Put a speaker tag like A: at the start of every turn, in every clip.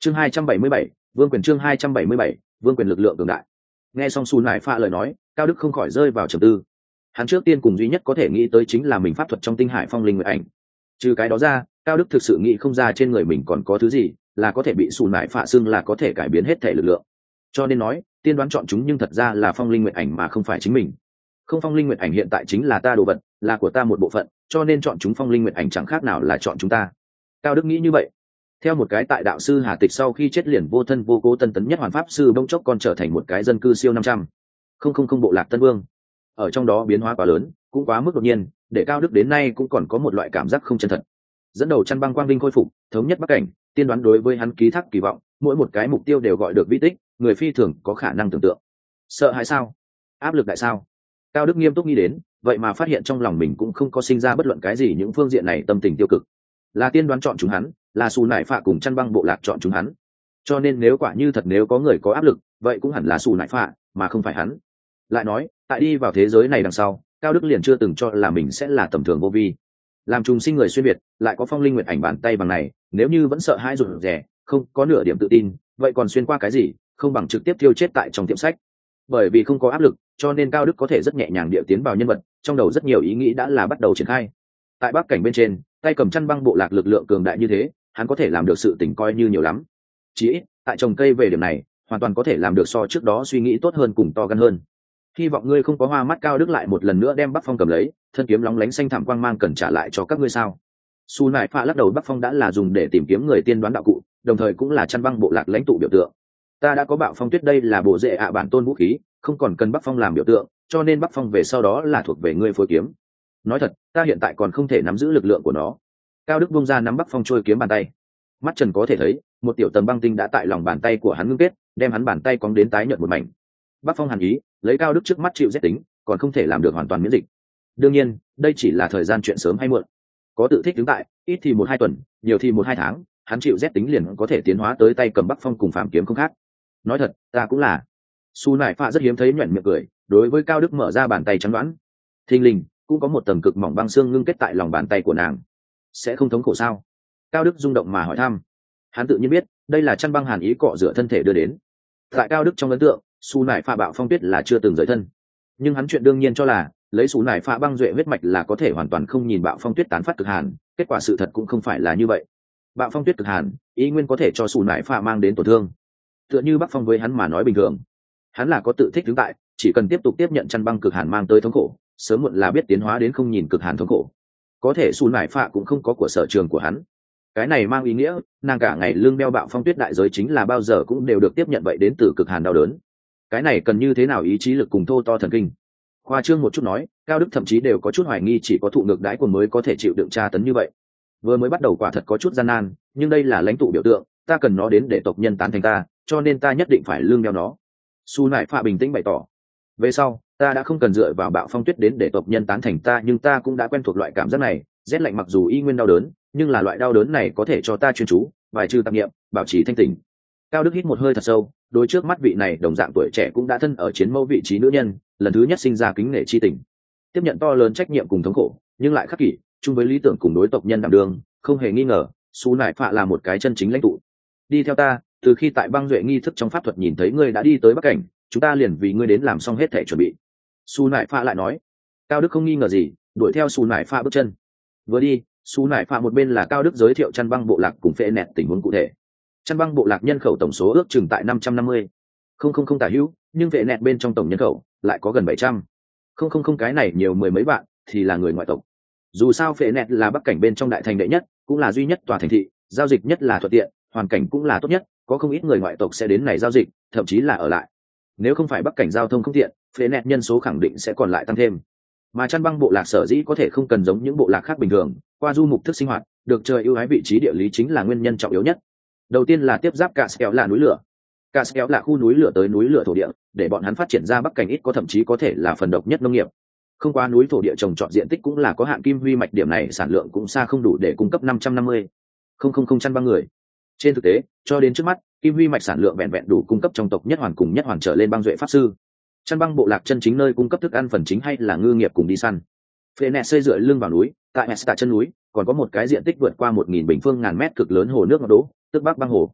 A: chương 277, vương quyền. Chương 277, vương quyền lực lượng cường đại. Nghe xong Su Nải Phạ lời nói, Cao Đức không khỏi rơi vào trầm tư. Hắn trước tiên cùng duy nhất có thể nghĩ tới chính là mình pháp thuật trong tinh hải phong linh nguyệt ảnh. Trừ cái đó ra, Cao Đức thực sự nghĩ không ra trên người mình còn có thứ gì là có thể bị Su Nải Phạ xưng là có thể cải biến hết thể lực lượng. Cho nên nói, tiên đoán chọn chúng nhưng thật ra là phong linh nguyệt ảnh mà không phải chính mình. Không, phong linh nguyệt ảnh hiện tại chính là ta đồ vật, là của ta một bộ phận, cho nên chọn chúng phong linh nguyệt ảnh chẳng khác nào là chọn chúng ta. Cao Đức nghĩ như vậy. Theo một cái tại đạo sư Hà Tịch sau khi chết liền vô thân vô cố tân tấn nhất hoàn pháp sư bỗng chốc còn trở thành một cái dân cư siêu 500. Không bộ lạc Tân Vương. Ở trong đó biến hóa quá lớn, cũng quá mức đột nhiên, để Cao Đức đến nay cũng còn có một loại cảm giác không chân thật. Dẫn đầu chăn băng quang vinh khôi phục, thống nhất Bắc cảnh, tiên đoán đối với hắn ký thác kỳ vọng, mỗi một cái mục tiêu đều gọi được vi tích, người phi thường có khả năng tưởng tượng. Sợ hãi sao? Áp lực đại sao? Cao Đức nghiêm túc nghĩ đến, vậy mà phát hiện trong lòng mình cũng không có sinh ra bất luận cái gì những phương diện này tâm tình tiêu cực. Là tiên đoán chọn chúng hắn, là Su Nải Phạ cùng chăn băng bộ lạc chọn chúng hắn. Cho nên nếu quả như thật nếu có người có áp lực, vậy cũng hẳn là Su Nải Phạ, mà không phải hắn. Lại nói, tại đi vào thế giới này đằng sau, Cao Đức liền chưa từng cho là mình sẽ là tầm thường vô vi. Làm trùng sinh người xuyên việt, lại có phong linh nguyệt ảnh bàn tay bằng này, nếu như vẫn sợ hãi rụt rè, không có nửa điểm tự tin, vậy còn xuyên qua cái gì, không bằng trực tiếp tiêu chết tại trong tiệm sách. Bởi vì không có áp lực, cho nên Cao Đức có thể rất nhẹ nhàng địa tiến vào nhân vật, trong đầu rất nhiều ý nghĩ đã là bắt đầu triển khai. Tại Bắc cảnh bên trên, tay cầm chăn băng bộ lạc lực lượng cường đại như thế, hắn có thể làm được sự tình coi như nhiều lắm. Chỉ ít, tại trồng cây về điểm này, hoàn toàn có thể làm được so trước đó suy nghĩ tốt hơn cùng to gan hơn. Hy vọng ngươi không có hoa mắt. Cao Đức lại một lần nữa đem Bắc Phong cầm lấy, thân kiếm lóng lánh xanh thảm quang mang cần trả lại cho các ngươi sao? Su Nải Phạ lắc đầu. Bắc Phong đã là dùng để tìm kiếm người tiên đoán đạo cụ, đồng thời cũng là chăn băng bộ lạc lãnh tụ biểu tượng. Ta đã có Bạo Phong Tuyết, đây là bộ rễ bản tôn vũ khí, không còn cần Bắc Phong làm biểu tượng, cho nên Bắc Phong về sau đó là thuộc về ngươi phối kiếm. Nói thật, ta hiện tại còn không thể nắm giữ lực lượng của nó. Cao Đức bung ra nắm Bắc Phong trôi kiếm bàn tay, mắt trần có thể thấy một tiểu tầng băng tinh đã tại lòng bàn tay của hắn ngưng kết, đem hắn bàn tay cong đến tái nhợt một mảnh. Bắc Phong hàn ý lấy Cao Đức trước mắt chịu rét tính, còn không thể làm được hoàn toàn miễn dịch. Đương nhiên, đây chỉ là thời gian chuyện sớm hay muộn. Có tự thích đứng tại, ít thì 1-2 tuần, nhiều thì 1-2 tháng, hắn chịu rét tính liền có thể tiến hóa tới tay cầm Bắc Phong cùng Phàm kiếm không khác. Nói thật, ta cũng là. Su Nải Phạ rất hiếm thấy nhuyễn miệng cười, đối với Cao Đức mở ra bàn tay trắng đoán. Thình lình, cũng có một tầng cực mỏng băng xương ngưng kết tại lòng bàn tay của nàng. Sẽ không thống khổ sao? Cao Đức rung động mà hỏi thăm. Hắn tự nhiên biết, đây là chăn băng hàn ý cọ rửa thân thể đưa đến. Tại Cao Đức trong ấn tượng, Su Nải Phạ Bạo Phong Tuyết là chưa từng rời thân, nhưng hắn chuyện đương nhiên cho là lấy Su Nải Phạ băng duệ huyết mạch là có thể hoàn toàn không nhìn Bạo Phong Tuyết tán phát cực hàn. Kết quả sự thật cũng không phải là như vậy. Bạo Phong Tuyết cực hàn, ý nguyên có thể cho Su Nải Phạ mang đến tổn thương. Tựa như Bắc Phong với hắn mà nói bình thường, hắn là có tự thích đứng tại, chỉ cần tiếp tục tiếp nhận chăn băng cực hàn mang tới thống khổ, sớm muộn là biết tiến hóa đến không nhìn cực hàn thống khổ. Có thể Su Nải Phạ cũng không có của sở trường của hắn. Cái này mang ý nghĩa nàng cả ngày lương đeo Bạo Phong Tuyết đại giới chính là bao giờ cũng đều được tiếp nhận vậy đến từ cực hàn đau đớn. Cái này cần như thế nào ý chí lực cùng thô to thần kinh. Khoa trương một chút nói, Cao Đức thậm chí đều có chút hoài nghi chỉ có thụ ngược đãi của mới có thể chịu đựng tra tấn như vậy. Vừa mới bắt đầu quả thật có chút gian nan, nhưng đây là lãnh tụ biểu tượng, ta cần nó đến để tộc nhân tán thành ta, cho nên ta nhất định phải lương đeo nó. Su Nải Phạ bình tĩnh bày tỏ. Về sau, ta đã không cần dựa vào Bạo Phong Tuyết đến để tộc nhân tán thành ta, nhưng ta cũng đã quen thuộc loại cảm giác này. Rét lạnh mặc dù y nguyên đau đớn, nhưng là loại đau đớn này có thể cho ta chuyên chú, bài trừ tạp niệm, bảo trì thanh tỉnh. Cao Đức hít một hơi thật sâu, đối trước mắt vị này đồng dạng tuổi trẻ cũng đã thân ở chiến mâu vị trí nữ nhân, lần thứ nhất sinh ra kính nể chi tình. Tiếp nhận to lớn trách nhiệm cùng thống khổ, nhưng lại khắc kỷ, chung với lý tưởng cùng đối tộc nhân đảm đương, không hề nghi ngờ, Su Nải Phạ là một cái chân chính lãnh tụ. Đi theo ta, từ khi tại băng duệ nghi thức trong pháp thuật nhìn thấy ngươi đã đi tới Bắc cảnh, chúng ta liền vì ngươi đến làm xong hết thể chuẩn bị. Su Nải Phạ lại nói. Cao Đức không nghi ngờ gì, đuổi theo Su Nải Phạ bước chân. Vừa đi, Su Nải Phạ một bên là Cao Đức giới thiệu chăn băng bộ lạc cùng phệ nẹt tình huống cụ thể. Chăn băng bộ lạc nhân khẩu tổng số ước chừng tại 550. Không tả hữu, nhưng phệ nẹt bên trong tổng nhân khẩu lại có gần 700. Không cái này nhiều mười mấy vạn thì là người ngoại tộc. Dù sao phệ nẹt là Bắc cảnh bên trong đại thành đệ nhất, cũng là duy nhất tòa thành thị, giao dịch nhất là thuận tiện, hoàn cảnh cũng là tốt nhất, có không ít người ngoại tộc sẽ đến này giao dịch, thậm chí là ở lại. Nếu không phải Bắc cảnh giao thông không tiện, phệ nẹt nhân số khẳng định sẽ còn lại tăng thêm. Mà chăn băng bộ lạc sở dĩ có thể không cần giống những bộ lạc khác bình thường qua du mục thức sinh hoạt, được trời ưu ái vị trí địa lý chính là nguyên nhân trọng yếu nhất. Đầu tiên là tiếp giáp Caskel là núi lửa. Caskel là khu núi lửa tới núi lửa thổ địa, để bọn hắn phát triển ra Bắc cảnh ít có thậm chí có thể là phần độc nhất nông nghiệp. Không qua núi thổ địa trồng trọt diện tích cũng là có hạn, kim huy mạch điểm này sản lượng cũng xa không đủ để cung cấp 550. Chăn băng người. Trên thực tế, cho đến trước mắt, kim huy mạch sản lượng vẹn vẹn đủ cung cấp trong tộc nhất hoàn cùng nhất hoàn trở lên băng duệ pháp sư. Chăn băng bộ lạc chân chính nơi cung cấp thức ăn phần chính hay là ngư nghiệp cùng đi săn. Phệ nẹt xây dựa lưng vào núi, tại Mesta chân núi còn có một cái diện tích vượt qua 1000 bình phương ngàn mét cực lớn hồ nước ngọt đố, tức Bắc Băng Hồ.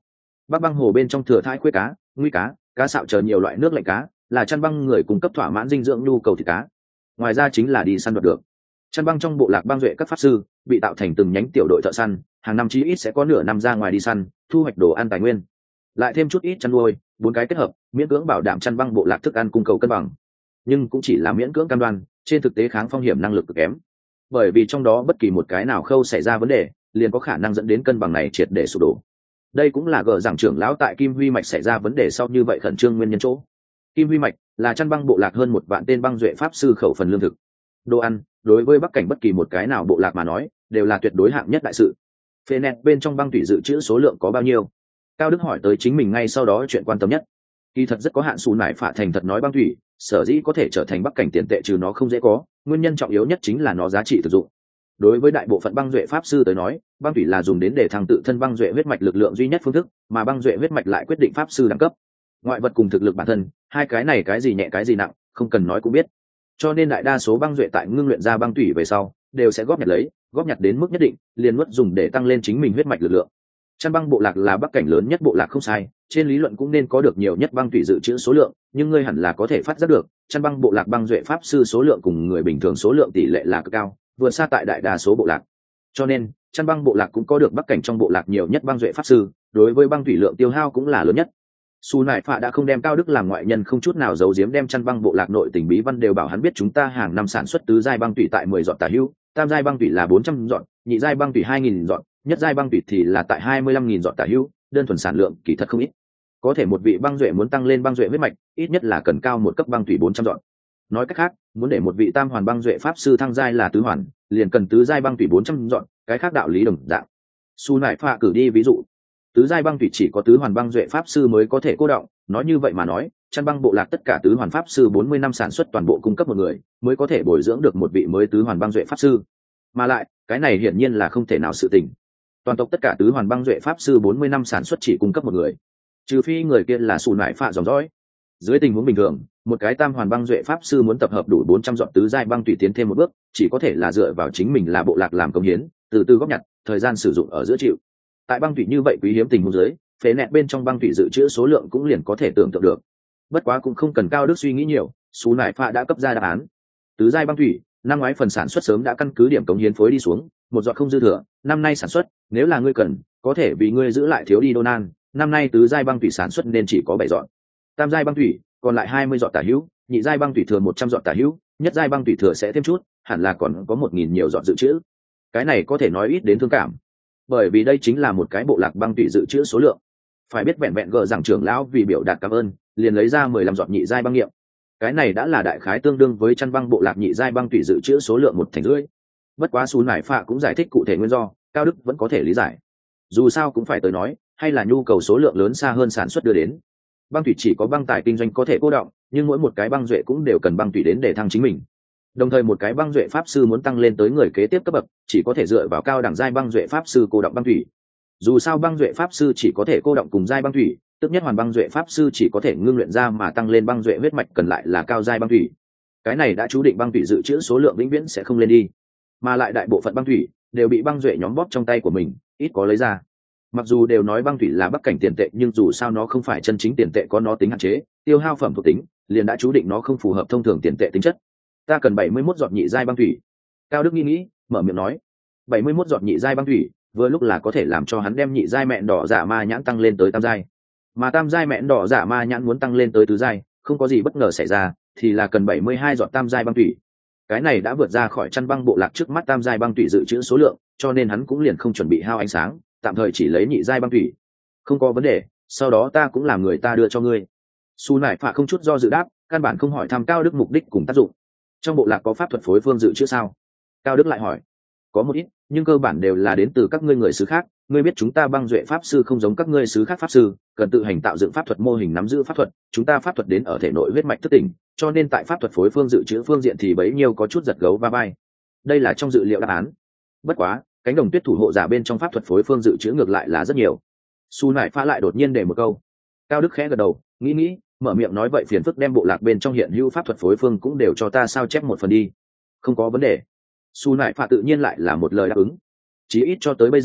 A: bắc băng hồ bên trong thừa thãi khuê cá, nguy cá, cá sạo chờ nhiều loại nước lạnh cá, là chăn băng người cung cấp thỏa mãn dinh dưỡng nhu cầu thịt cá. Ngoài ra chính là đi săn đoạt được. Chăn băng trong bộ lạc băng duệ các pháp sư bị tạo thành từng nhánh tiểu đội thợ săn, hàng năm chí ít sẽ có nửa năm ra ngoài đi săn, thu hoạch đồ ăn tài nguyên. Lại thêm chút ít chăn nuôi, 4 cái kết hợp, miễn cưỡng bảo đảm chăn băng bộ lạc thức ăn cung cầu cân bằng. Nhưng cũng chỉ là miễn cưỡng cam đoan, trên thực tế kháng phong hiểm năng lực cực kém. Bởi vì trong đó bất kỳ một cái nào khâu xảy ra vấn đề, liền có khả năng dẫn đến cân bằng này triệt để sụp đổ. Đây cũng là gờ giảng trưởng lão tại Kim Huy mạch xảy ra vấn đề sau như vậy khẩn trương nguyên nhân chỗ. Kim Huy mạch là chăn băng bộ lạc hơn 1 vạn tên băng duệ pháp sư khẩu phần lương thực. Đồ ăn, đối với bắc cảnh bất kỳ một cái nào bộ lạc mà nói, đều là tuyệt đối hạng nhất đại sự. Phê nẹt bên trong băng thủy dự trữ số lượng có bao nhiêu? Cao Đức hỏi tới chính mình ngay sau đó chuyện quan tâm nhất. Kỳ thật rất có hạn xù nải phạ thành thật nói băng thủy, sở dĩ có thể trở thành bắc cảnh tiền tệ trừ nó không dễ có, nguyên nhân trọng yếu nhất chính là nó giá trị thực dụng. Đối với đại bộ phận băng duệ pháp sư tới nói, băng thủy là dùng đến để thăng tự thân băng duệ huyết mạch lực lượng duy nhất phương thức, mà băng duệ huyết mạch lại quyết định pháp sư đẳng cấp. Ngoại vật cùng thực lực bản thân, hai cái này cái gì nhẹ cái gì nặng, không cần nói cũng biết. Cho nên đại đa số băng duệ tại ngưng luyện ra băng thủy về sau, đều sẽ góp nhặt đến mức nhất định, liền nuốt dùng để tăng lên chính mình huyết mạch lực lượng. Chăn băng bộ lạc là bắc cảnh lớn nhất bộ lạc không sai, trên lý luận cũng nên có được nhiều nhất băng thủy dự trữ số lượng, nhưng ngươi hẳn là có thể phát giác được, chăn băng bộ lạc băng duệ pháp sư số lượng cùng người bình thường số lượng tỷ lệ là cực cao, vượt xa tại đại đa số bộ lạc. Cho nên, chăn băng bộ lạc cũng có được bắc cảnh trong bộ lạc nhiều nhất băng duệ pháp sư, đối với băng thủy lượng tiêu hao cũng là lớn nhất. Su Nại Phạ đã không đem Cao Đức làm ngoại nhân, không chút nào giấu giếm đem chăn băng bộ lạc nội tình bí văn đều bảo hắn biết. Chúng ta hàng năm sản xuất tứ giai băng thủy tại 10 giọt tả hữu, tam giai băng thủy là 400 giọt, nhị giai băng thủy 2000 giọt, nhất giai băng thủy thì là tại 25.000 giọt tả hữu, đơn thuần sản lượng kỳ thật không ít. Có thể một vị băng duệ muốn tăng lên băng duệ huyết mạch, ít nhất là cần cao một cấp băng thủy 400 giọt. Nói cách khác, muốn để một vị tam hoàn băng duệ pháp sư thăng giai là tứ hoàn, liền cần tứ giai băng thủy 400 giọt, cái khác đạo lý đồng dạng. Su Nại Phạ cử đi ví dụ, tứ giai băng thủy chỉ có tứ hoàn băng duệ pháp sư mới có thể cô động, nói như vậy mà nói, chăn băng bộ lạc tất cả tứ hoàn pháp sư 40 năm sản xuất toàn bộ cung cấp một người, mới có thể bồi dưỡng được một vị mới tứ hoàn băng duệ pháp sư. Mà lại, cái này hiển nhiên là không thể nào sự tình. Toàn tộc tất cả tứ hoàn băng duệ pháp sư 40 năm sản xuất chỉ cung cấp một người, trừ phi người kia là Su Nại Phạ dòng dõi. Dưới tình huống bình thường, một cái tam hoàn băng duệ pháp sư muốn tập hợp đủ 400 giọt tứ giai băng thủy tiến thêm một bước, chỉ có thể là dựa vào chính mình là bộ lạc làm công hiến, từ từ góp nhặt, thời gian sử dụng ở giữa chịu. Tại băng thủy như vậy quý hiếm tình huống dưới, phế nẹt bên trong băng thủy dự trữ số lượng cũng liền có thể tưởng tượng được. Bất quá cũng không cần Cao Đức suy nghĩ nhiều, Su Nại Phạ đã cấp ra đáp án. Tứ giai băng thủy, năm ngoái phần sản xuất sớm đã căn cứ điểm cống hiến phối đi xuống, một giọt không dư thừa, năm nay sản xuất, nếu là ngươi cần, có thể vì ngươi giữ lại thiếu đi Donan, năm nay tứ giai băng thủy sản xuất nên chỉ có 7 giọt. Tam giai băng thủy, còn lại 20 giọt tả hữu, nhị giai băng thủy thừa 100 giọt tả hữu, nhất giai băng thủy thừa sẽ thêm chút, hẳn là còn có 1000 nhiều giọt dự trữ. Cái này có thể nói ít đến thương cảm, bởi vì đây chính là một cái bộ lạc băng thủy dự trữ số lượng. Phải biết vẹn vẹn gờ rằng trưởng lão vì biểu đạt cảm ơn, liền lấy ra 15 giọt nhị giai băng nghiệm. Cái này đã là đại khái tương đương với chăn băng bộ lạc nhị giai băng thủy dự trữ số lượng 1/2. Bất quá Su Nại Phạ cũng giải thích cụ thể nguyên do, Cao Đức vẫn có thể lý giải. Dù sao cũng phải tới nói, hay là nhu cầu số lượng lớn xa hơn sản xuất đưa đến. Băng thủy chỉ có băng tài kinh doanh có thể cô động, nhưng mỗi một cái băng duệ cũng đều cần băng thủy đến để thăng chính mình. Đồng thời một cái băng duệ pháp sư muốn tăng lên tới người kế tiếp cấp bậc, chỉ có thể dựa vào cao đẳng giai băng duệ pháp sư cô động băng thủy. Dù sao băng duệ pháp sư chỉ có thể cô động cùng giai băng thủy, tức nhất hoàn băng duệ pháp sư chỉ có thể ngưng luyện ra mà tăng lên băng duệ huyết mạch cần lại là cao giai băng thủy. Cái này đã chú định băng thủy dự trữ số lượng vĩnh viễn sẽ không lên đi, mà lại đại bộ phận băng thủy đều bị băng duệ nhóm bóp trong tay của mình, ít có lấy ra. Mặc dù đều nói băng thủy là bắc cảnh tiền tệ, nhưng dù sao nó không phải chân chính tiền tệ, có nó tính hạn chế, tiêu hao phẩm thuộc tính, liền đã chú định nó không phù hợp thông thường tiền tệ tính chất. Ta cần 71 giọt nhị giai băng thủy. Cao Đức nghĩ, mở miệng nói, 71 giọt nhị giai băng thủy, vừa lúc là có thể làm cho hắn đem nhị giai mẹn đỏ giả ma nhãn tăng lên tới tam giai. Mà tam giai mẹn đỏ giả ma nhãn muốn tăng lên tới tứ giai, không có gì bất ngờ xảy ra, thì là cần 72 giọt tam giai băng thủy. Cái này đã vượt ra khỏi chăn băng bộ lạc trước mắt tam giai băng thủy dự trữ số lượng, cho nên hắn cũng liền không chuẩn bị hao ánh sáng, tạm thời chỉ lấy nhị giai băng thủy. Không có vấn đề, sau đó ta cũng làm người ta đưa cho ngươi. Su Nại Phạ không chút do dự đáp, căn bản không hỏi thăm Cao Đức mục đích cùng tác dụng. Trong bộ lạc có pháp thuật phối phương dự trữ sao? Cao Đức lại hỏi. Có một ít, nhưng cơ bản đều là đến từ các ngươi người xứ khác. Ngươi biết chúng ta băng duệ pháp sư không giống các ngươi xứ khác pháp sư, cần tự hành tạo dựng pháp thuật mô hình nắm giữ pháp thuật. Chúng ta pháp thuật đến ở thể nội huyết mạch thức tỉnh, cho nên tại pháp thuật phối phương dự trữ phương diện thì bấy nhiêu có chút giật gấu va vai. Đây là trong dự liệu đáp án. Bất quá, cánh đồng tuyết thủ hộ giả bên trong pháp thuật phối phương dự trữ ngược lại là rất nhiều. Su Nại Phạ lại đột nhiên để một câu. Cao Đức khẽ gật đầu, nghĩ, mở miệng nói vậy phiền phức đem bộ lạc bên trong hiện hữu pháp thuật phối phương cũng đều cho ta sao chép một phần đi. Không có vấn đề. Su Nại Phạ tự nhiên lại là một lời đáp ứng. Chí ít cho tới bây giờ,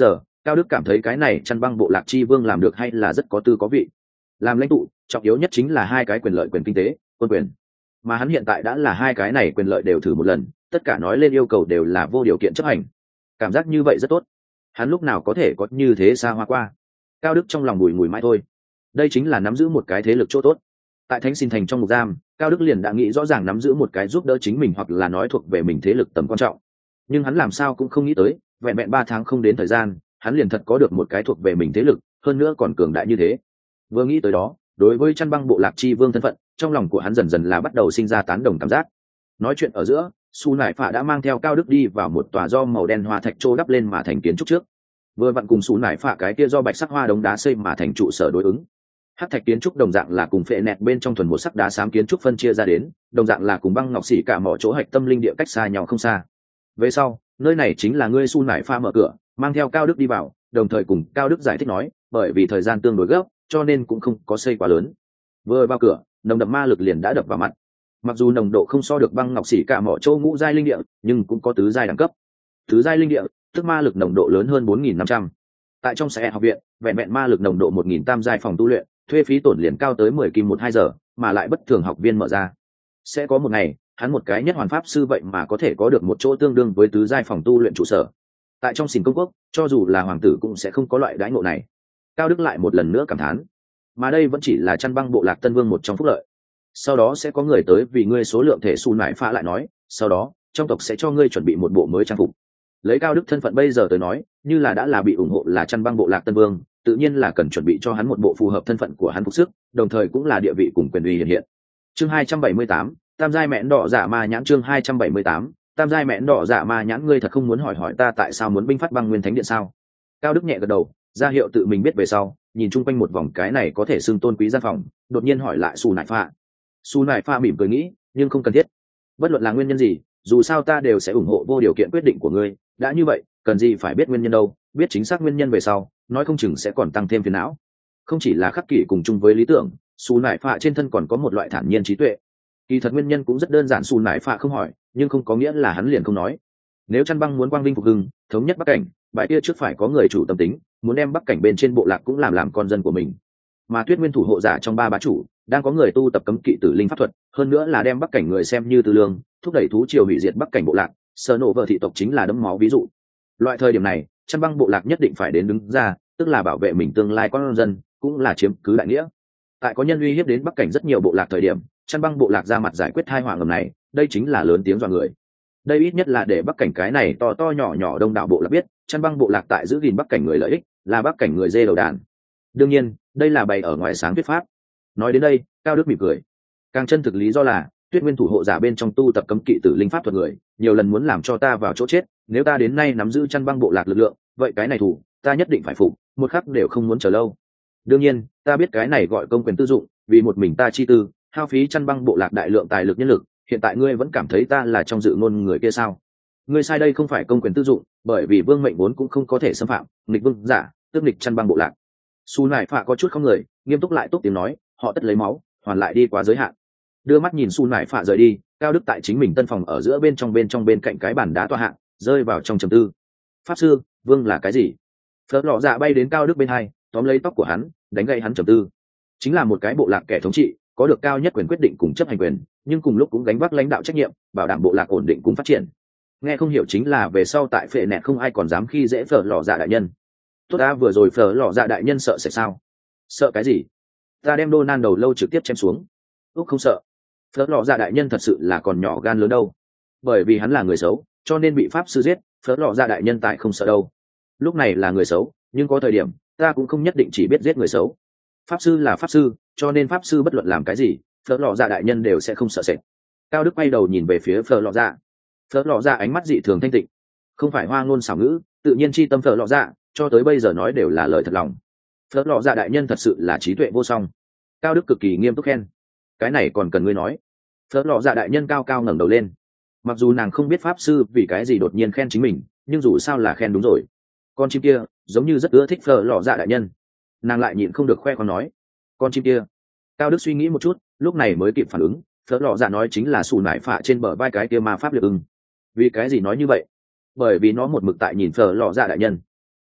A: Cao Đức cảm thấy cái này chăn băng bộ lạc chi vương làm được hay là rất có tư có vị. Làm lãnh tụ trọng yếu nhất chính là hai cái quyền lợi, quyền kinh tế, quân quyền, mà hắn hiện tại đã là hai cái này quyền lợi đều thử một lần, tất cả nói lên yêu cầu đều là vô điều kiện chấp hành. Cảm giác như vậy rất tốt, hắn lúc nào có thể có như thế xa hoa qua. Cao Đức trong lòng bùi ngùi mãi thôi. Đây chính là nắm giữ một cái thế lực chỗ tốt. Tại Thánh Xin Thành trong ngục giam, Cao Đức liền đã nghĩ rõ ràng nắm giữ một cái giúp đỡ chính mình hoặc là nói thuộc về mình thế lực tầm quan trọng. Nhưng hắn làm sao cũng không nghĩ tới, vẹn vẹn 3 tháng không đến thời gian, hắn liền thật có được một cái thuộc về mình thế lực, hơn nữa còn cường đại như thế. Vừa nghĩ tới đó, đối với chăn băng bộ lạc chi vương thân phận, trong lòng của hắn dần dần là bắt đầu sinh ra tán đồng cảm giác. Nói chuyện ở giữa, Su Nải Phạ đã mang theo Cao Đức đi vào một tòa do màu đen hoa thạch trô đắp lên mà thành kiến trúc trước. Vừa vặn cùng Su Nải Phạ cái kia do bạch sắc hoa đống đá xây mà thành trụ sở đối ứng. Hắc thạch kiến trúc đồng dạng là cùng phệ nẹt bên trong thuần một sắc đá xám kiến trúc phân chia ra đến, đồng dạng là cùng băng ngọc xỉ cả mỏ chỗ hạch tâm linh địa cách xa nhau không xa. Về sau, nơi này chính là ngươi Su Nải Phạ mở cửa, mang theo Cao Đức đi vào, đồng thời cùng Cao Đức giải thích nói, bởi vì thời gian tương đối gấp, cho nên cũng không có xây quá lớn. Vừa vào cửa, nồng đậm ma lực liền đã đập vào mặt. Mặc dù nồng độ không so được băng ngọc xỉ cả mỏ châu ngũ giai linh địa, nhưng cũng có tứ giai đẳng cấp. Tứ giai linh địa, tức ma lực nồng độ lớn hơn 4.500. Tại trong sẽ học viện, vẹn vẹn ma lực nồng độ 1.000 tam giai phòng tu luyện, thuê phí tổn liền cao tới 10 kim 1-2 giờ, mà lại bất thường học viên mở ra. Sẽ có một ngày, hắn một cái nhất hoàn pháp sư vậy mà có thể có được một chỗ tương đương với tứ giai phòng tu luyện trụ sở. Tại trong Xìn công quốc, cho dù là hoàng tử cũng sẽ không có loại đãi ngộ này. Cao Đức lại một lần nữa cảm thán, mà đây vẫn chỉ là chăn băng bộ lạc Tân Vương một trong phúc lợi. Sau đó sẽ có người tới vì ngươi số lượng thể Su Nải Phạ lại nói, sau đó trong tộc sẽ cho ngươi chuẩn bị một bộ mới trang phục. Lấy Cao Đức thân phận bây giờ tới nói, như là đã là bị ủng hộ là chăn băng bộ lạc Tân Vương, tự nhiên là cần chuẩn bị cho hắn một bộ phù hợp thân phận của hắn phục sức, đồng thời cũng là địa vị cùng quyền uy hiện hiện. Chương 278, Tam giai mẹn đỏ dạ ma nhãn. Chương 278, Tam giai mẹn đỏ dạ ma nhãn. Ngươi thật không muốn hỏi ta tại sao muốn binh phát băng nguyên thánh điện sao? Cao Đức nhẹ gật đầu, ra hiệu tự mình biết về sau, nhìn chung quanh một vòng cái này có thể xưng tôn quý gian phòng, đột nhiên hỏi lại Su Nải Phạ. Su Nải Phạ mỉm cười nghĩ, nhưng không cần thiết. Bất luận là nguyên nhân gì, dù sao ta đều sẽ ủng hộ vô điều kiện quyết định của ngươi. Đã như vậy, cần gì phải biết nguyên nhân đâu? Biết chính xác nguyên nhân về sau, nói không chừng sẽ còn tăng thêm phiền não. Không chỉ là khắc kỷ cùng chung với lý tưởng, Su Nải Phạ trên thân còn có một loại thản nhiên trí tuệ. Kỳ thật nguyên nhân cũng rất đơn giản, Su Nải Phạ không hỏi, nhưng không có nghĩa là hắn liền không nói. Nếu chăn băng muốn quang vinh phục hưng, thống nhất Bắc Cảnh, bãi kia trước phải có người chủ tâm tính, muốn đem Bắc Cảnh bên trên bộ lạc cũng làm con dân của mình. Mà Tuyết Nguyên thủ hộ giả trong 3 bá chủ, đang có người tu tập cấm kỵ tử linh pháp thuật, hơn nữa là đem Bắc Cảnh người xem như tư lương, thúc đẩy thú triều hủy diệt Bắc Cảnh bộ lạc, Sở Nộ vợ thị tộc chính là đấm máu ví dụ. Loại thời điểm này, chăn băng bộ lạc nhất định phải đến đứng ra, tức là bảo vệ mình tương lai con dân, cũng là chiếm cứ đại nghĩa. Tại có nhân uy hiếp đến Bắc Cảnh rất nhiều bộ lạc thời điểm, chăn băng bộ lạc ra mặt giải quyết tai họa ngầm này, đây chính là lớn tiếng dọa người. Đây ít nhất là để Bắc Cảnh cái này to nhỏ nhỏ đông đảo bộ lạc biết, chăn băng bộ lạc tại giữ gìn Bắc Cảnh người lợi ích, là Bắc Cảnh người dê đầu đàn. Đương nhiên, đây là bày ở ngoài sáng thuyết pháp. Nói đến đây, Cao Đức mỉm cười. Càng chân thực lý do là, Tuyết Nguyên thủ hộ giả bên trong tu tập cấm kỵ tử linh pháp thuật người, nhiều lần muốn làm cho ta vào chỗ chết, nếu ta đến nay nắm giữ chăn băng bộ lạc lực lượng, vậy cái này thủ, ta nhất định phải phục, một khắc đều không muốn chờ lâu. Đương nhiên, ta biết cái này gọi công quyền tư dụng, vì một mình ta chi tư, hao phí chăn băng bộ lạc đại lượng tài lực nhân lực, hiện tại ngươi vẫn cảm thấy ta là trong dự ngôn người kia sao? Ngươi sai, đây không phải công quyền tư dụng, bởi vì vương mệnh vốn cũng không có thể xâm phạm, nghịch vương giả, tước nghịch chăn băng bộ lạc. Su Nải Phạ có chút không người, nghiêm túc lại túc tiếng nói, họ tất lấy máu, hoàn lại đi quá giới hạn. Đưa mắt nhìn Su Nải Phạ rời đi, Cao Đức tại chính mình tân phòng ở giữa bên bên cạnh cái bàn đá tọa hạng, rơi vào trong trầm tư. Pháp sư, vương là cái gì? Phớt lọ dạ bay đến Cao Đức bên hai, tóm lấy tóc của hắn, đánh gậy hắn trầm tư. Chính là một cái bộ lạc kẻ thống trị, có được cao nhất quyền quyết định cùng chấp hành quyền, nhưng cùng lúc cũng gánh vác lãnh đạo trách nhiệm, bảo đảm bộ lạc ổn định cùng phát triển. Nghe không hiểu chính là về sau tại phệ nẹt không ai còn dám khi dễ Phở lọ dạ đại nhân. Tốt ta, vừa rồi Phở lọ dạ đại nhân sợ sẽ sao? Sợ cái gì? Ta đem Donan đầu lâu trực tiếp chém xuống. Úc không sợ. Phở lọ dạ đại nhân thật sự là còn nhỏ gan lớn đâu. Bởi vì hắn là người xấu, cho nên bị pháp sư giết. Phở lọ dạ đại nhân tại không sợ đâu. Lúc này là người xấu, nhưng có thời điểm ta cũng không nhất định chỉ biết giết người xấu. Pháp sư là pháp sư, cho nên pháp sư bất luận làm cái gì, Phở lọ dạ đại nhân đều sẽ không sợ sệt. Cao Đức quay đầu nhìn về phía Phở lọ dạ. Phở lọ dạ ánh mắt dị thường thanh tịnh, không phải hoa ngôn xảo ngữ, tự nhiên chi tâm Phở lọ dạ, cho tới bây giờ nói đều là lời thật lòng. Phở lọ dạ đại nhân thật sự là trí tuệ vô song. Cao Đức cực kỳ nghiêm túc khen. Cái này còn cần ngươi nói. Phở lọ dạ đại nhân cao cao ngẩng đầu lên. Mặc dù nàng không biết pháp sư vì cái gì đột nhiên khen chính mình, nhưng dù sao là khen đúng rồi. Con chim kia giống như rất ưa thích Phở lọ dạ đại nhân. Nàng lại nhịn không được khoe khoang nói, con chim kia. Cao Đức suy nghĩ một chút, lúc này mới kịp phản ứng, Phở lọ dạ nói chính là Su Nải Phạ trên bờ vai cái kia ma pháp liệp ưng. Vì cái gì nói như vậy? Bởi vì nó một mực tại nhìn Phở lọ dạ đại nhân.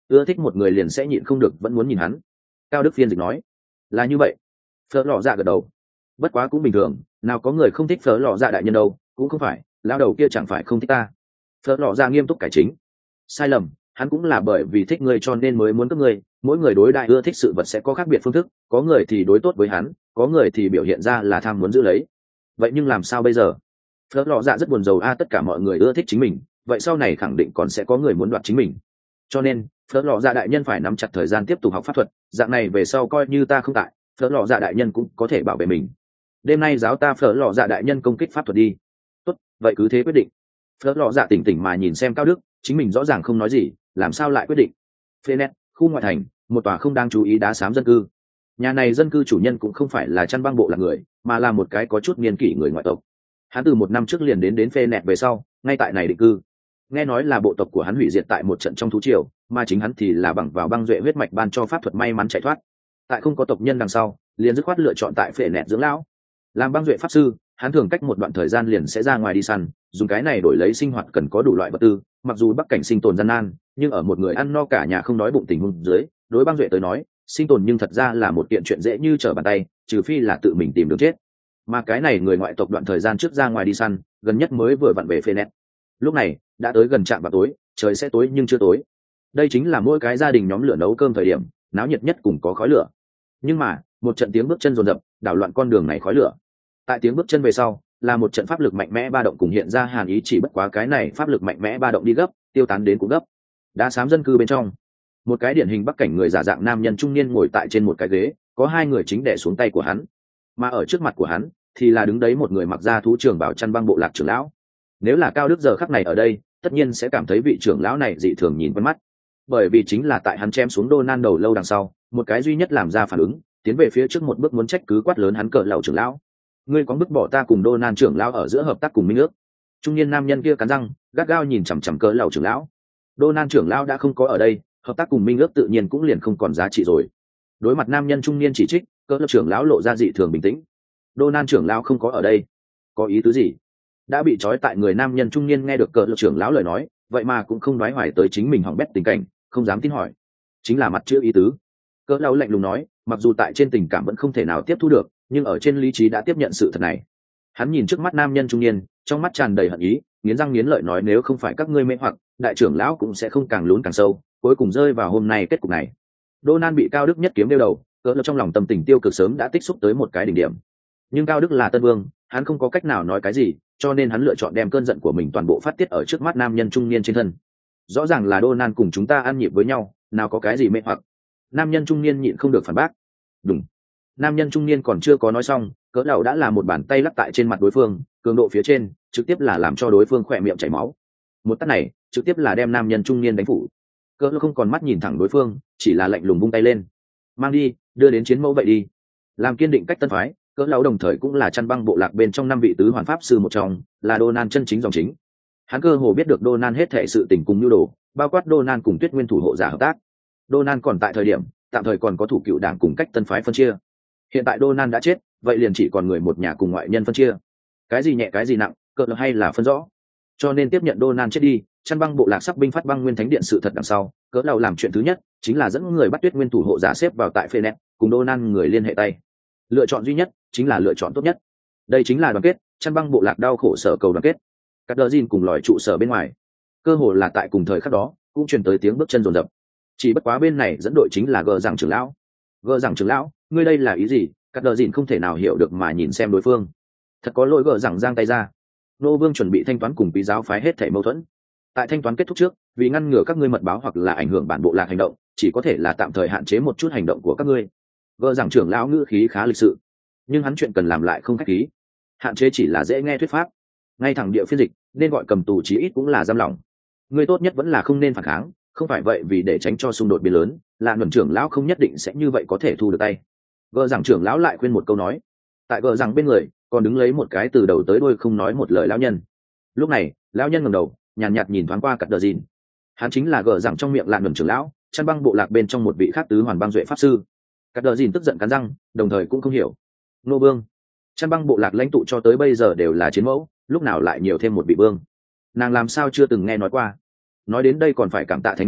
A: ưa thích một người liền sẽ nhịn không được vẫn muốn nhìn hắn. Cao Đức phiên dịch nói. Là như vậy. Phở lò dạ gật đầu. Bất quá cũng bình thường, nào có người không thích Phở lò dạ đại nhân đâu, cũng không phải lao đầu kia chẳng phải không thích ta. Phở lò dạ nghiêm túc cải chính. Sai lầm, hắn cũng là bởi vì thích ngươi cho nên mới muốn cướp ngươi. Mỗi người đối đại ưa thích sự vật sẽ có khác biệt phương thức, có người thì đối tốt với hắn, có người thì biểu hiện ra là tham muốn giữ lấy. Vậy nhưng làm sao bây giờ? Phở lò dạ rất buồn rầu tất cả mọi người ưa thích chính mình, vậy sau này khẳng định còn sẽ có người muốn đoạt chính mình. Cho nên Phở lò dạ đại nhân phải nắm chặt thời gian tiếp tục học pháp thuật, dạng này về sau coi như ta không tại, Phở lò dạ đại nhân cũng có thể bảo vệ mình. Đêm nay giáo ta Phở lò dạ đại nhân công kích pháp thuật đi. Tốt, vậy cứ thế quyết định. Phở lò dạ tỉnh tỉnh mà nhìn xem Cao Đức, chính mình rõ ràng không nói gì, làm sao lại quyết định. Phenet, khu ngoại thành, một tòa không đáng chú ý đá xám dân cư. Nhà này dân cư chủ nhân cũng không phải là chăn băng bộ lạc người, mà là một cái có chút niên kỷ người ngoại tộc. Hắn từ 1 năm trước liền đến Phenet về sau, ngay tại này định cư. Nghe nói là bộ tộc của hắn hủy diệt tại một trận trong thú triều, mà chính hắn thì là bằng vào băng duệ huyết mạch ban cho pháp thuật may mắn chạy thoát. Tại không có tộc nhân đằng sau, liền dứt khoát lựa chọn tại Phenet dưỡng lão. Làm băng duệ pháp sư, hắn thường cách một đoạn thời gian liền sẽ ra ngoài đi săn, dùng cái này đổi lấy sinh hoạt cần có đủ loại vật tư. Mặc dù bắc cảnh sinh tồn gian nan, nhưng ở một người ăn no cả nhà không đói bụng tình huống dưới, đối băng duệ tới nói, sinh tồn nhưng thật ra là một kiện chuyện dễ như trở bàn tay, trừ phi là tự mình tìm đường chết. Mà cái này người ngoại tộc đoạn thời gian trước ra ngoài đi săn, gần nhất mới vừa vặn về Phenet. Lúc này đã tới gần trạm vào tối, trời sẽ tối nhưng chưa tối. Đây chính là mỗi cái gia đình nhóm lửa nấu cơm thời điểm náo nhiệt nhất, cùng có khói lửa. Nhưng mà một trận tiếng bước chân rồn rập đảo loạn con đường này khói lửa. Tại tiếng bước chân về sau là một trận pháp lực mạnh mẽ ba động cùng hiện ra hàn ý, chỉ bất quá cái này pháp lực mạnh mẽ ba động đi gấp, tiêu tán đến cũng gấp. Đá xám dân cư bên trong, một cái điển hình bắc cảnh người giả dạng nam nhân trung niên ngồi tại trên một cái ghế, có 2 người chính đè xuống tay của hắn, mà ở trước mặt của hắn thì là đứng đấy một người mặc da thú trưởng bảo chăn băng bộ lạc trưởng lão. Nếu là Cao Đức giờ khắc này ở đây, tất nhiên sẽ cảm thấy vị trưởng lão này dị thường nhìn quen mắt, bởi vì chính là tại hắn chém xuống Donan đầu lâu đằng sau, một cái duy nhất làm ra phản ứng, tiến về phía trước một bước muốn trách cứ quát lớn hắn cờ lầu trưởng lão. Ngươi có bức bỏ ta cùng Donan trưởng lão ở giữa hợp tác cùng minh ước? Trung niên nam nhân kia cắn răng, gắt gao nhìn chằm chằm cờ lầu trưởng lão. Donan trưởng lão đã không có ở đây, hợp tác cùng minh ước tự nhiên cũng liền không còn giá trị rồi. Đối mặt nam nhân trung niên chỉ trích, cờ lầu trưởng lão lộ ra dị thường bình tĩnh. Donan trưởng lão không có ở đây, có ý tứ gì? Đã bị trói tại người nam nhân trung niên nghe được cờ lầu trưởng lão lời nói, vậy mà cũng không nói hoài tới chính mình hỏng bét tình cảnh, không dám tin hỏi. Chính là mặt chữ ý tứ. Cỡ lão lạnh lùng nói, mặc dù tại trên tình cảm vẫn không thể nào tiếp thu được, nhưng ở trên lý trí đã tiếp nhận sự thật này. Hắn nhìn trước mắt nam nhân trung niên, trong mắt tràn đầy hận ý, nghiến răng nghiến lợi nói nếu không phải các ngươi mê hoặc, đại trưởng lão cũng sẽ không càng lún càng sâu, cuối cùng rơi vào hôm nay kết cục này. Donan bị Cao Đức nhất kiếm đeo đầu, cỡ lão trong lòng tâm tình tiêu cực sớm đã tích xúc tới một cái đỉnh điểm. Nhưng Cao Đức là Tân Vương, hắn không có cách nào nói cái gì, cho nên hắn lựa chọn đem cơn giận của mình toàn bộ phát tiết ở trước mắt nam nhân trung niên trên thân. Rõ ràng là Donan cùng chúng ta ăn nhịp với nhau, nào có cái gì mê hoặc. Nam nhân trung niên nhịn không được phản bác. Đúng. Nam nhân trung niên còn chưa có nói xong, cỡ đầu đã là một bàn tay lắc tại trên mặt đối phương, cường độ phía trên trực tiếp là làm cho đối phương khỏe miệng chảy máu. Một tát này trực tiếp là đem nam nhân trung niên đánh phủ. Cỡ không còn mắt nhìn thẳng đối phương, chỉ là lạnh lùng vung tay lên. Mang đi, đưa đến chiến mẫu vậy đi. Làm kiên định cách tân phái, cỡ lão đồng thời cũng là chăn băng bộ lạc bên trong 5 vị tứ hoàn pháp sư một trong, là Donan chân chính dòng chính. Hắn cơ hồ biết được Donan hết thảy sự tình cùng nhu đồ, bao quát Donan cùng Tuyết Nguyên thủ hộ giả hợp tác. Donan còn tại thời điểm, tạm thời còn có thủ cựu đảng cùng cách tân phái phân chia. Hiện tại Donan đã chết, vậy liền chỉ còn người một nhà cùng ngoại nhân phân chia. Cái gì nhẹ cái gì nặng, cỡ hay là phân rõ. Cho nên tiếp nhận Donan chết đi, chăn băng bộ lạc sắc binh phát băng nguyên thánh điện sự thật đằng sau, cỡ đầu làm chuyện thứ nhất chính là dẫn người bắt Tuyết Nguyên thủ hộ giả xếp vào tại Phenet, cùng Donan người liên hệ tay. Lựa chọn duy nhất chính là lựa chọn tốt nhất. Đây chính là đoàn kết, chăn băng bộ lạc đau khổ sở cầu đoàn kết. Cắt đờ Jin cùng lòi trụ sở bên ngoài, cơ hồ là tại cùng thời khắc đó cũng truyền tới tiếng bước chân rồn rập. Chỉ bất quá bên này dẫn đội chính là gờ rằng trưởng lão. Gờ rằng trưởng lão, ngươi đây là ý gì? Cắt đờ Jin không thể nào hiểu được mà nhìn xem đối phương. Thật có lỗi, gờ rằng giang tay ra. Nô vương chuẩn bị thanh toán cùng quý giáo phái hết thảy mâu thuẫn. Tại thanh toán kết thúc trước, vì ngăn ngừa các ngươi mật báo hoặc là ảnh hưởng bản bộ lạc hành động, chỉ có thể là tạm thời hạn chế một chút hành động của các ngươi. Gờ rằng trưởng lão ngữ khí khá lịch sự, nhưng hắn chuyện cần làm lại không khách khí. Hạn chế chỉ là dễ nghe thuyết pháp, ngay thẳng địa phiên dịch nên gọi cầm tù chí ít cũng là giam lỏng. Ngươi tốt nhất vẫn là không nên phản kháng, không phải vậy vì để tránh cho xung đột biến lớn, là luận trưởng lão không nhất định sẽ như vậy có thể thu được tay. Gờ rằng trưởng lão lại khuyên một câu nói. Tại gờ rằng bên người còn đứng lấy một cái từ đầu tới đuôi không nói một lời lão nhân. Lúc này lão nhân ngẩng đầu nhàn nhạt nhìn thoáng qua Cắt Đờ Dìn. Hắn chính là gờ rằng trong miệng lạn luận trưởng lão, chăn băng bộ lạc bên trong một vị khác tứ hoàn băng duệ pháp sư. Cắt Đờ Dìn tức giận cắn răng, đồng thời cũng không hiểu. Nô vương, chăn băng bộ lạc lãnh tụ cho tới bây giờ đều là chiến mẫu, lúc nào lại nhiều thêm một vị vương? Nàng làm sao chưa từng nghe nói qua? Nói đến đây còn phải cảm tạ thánh nữ,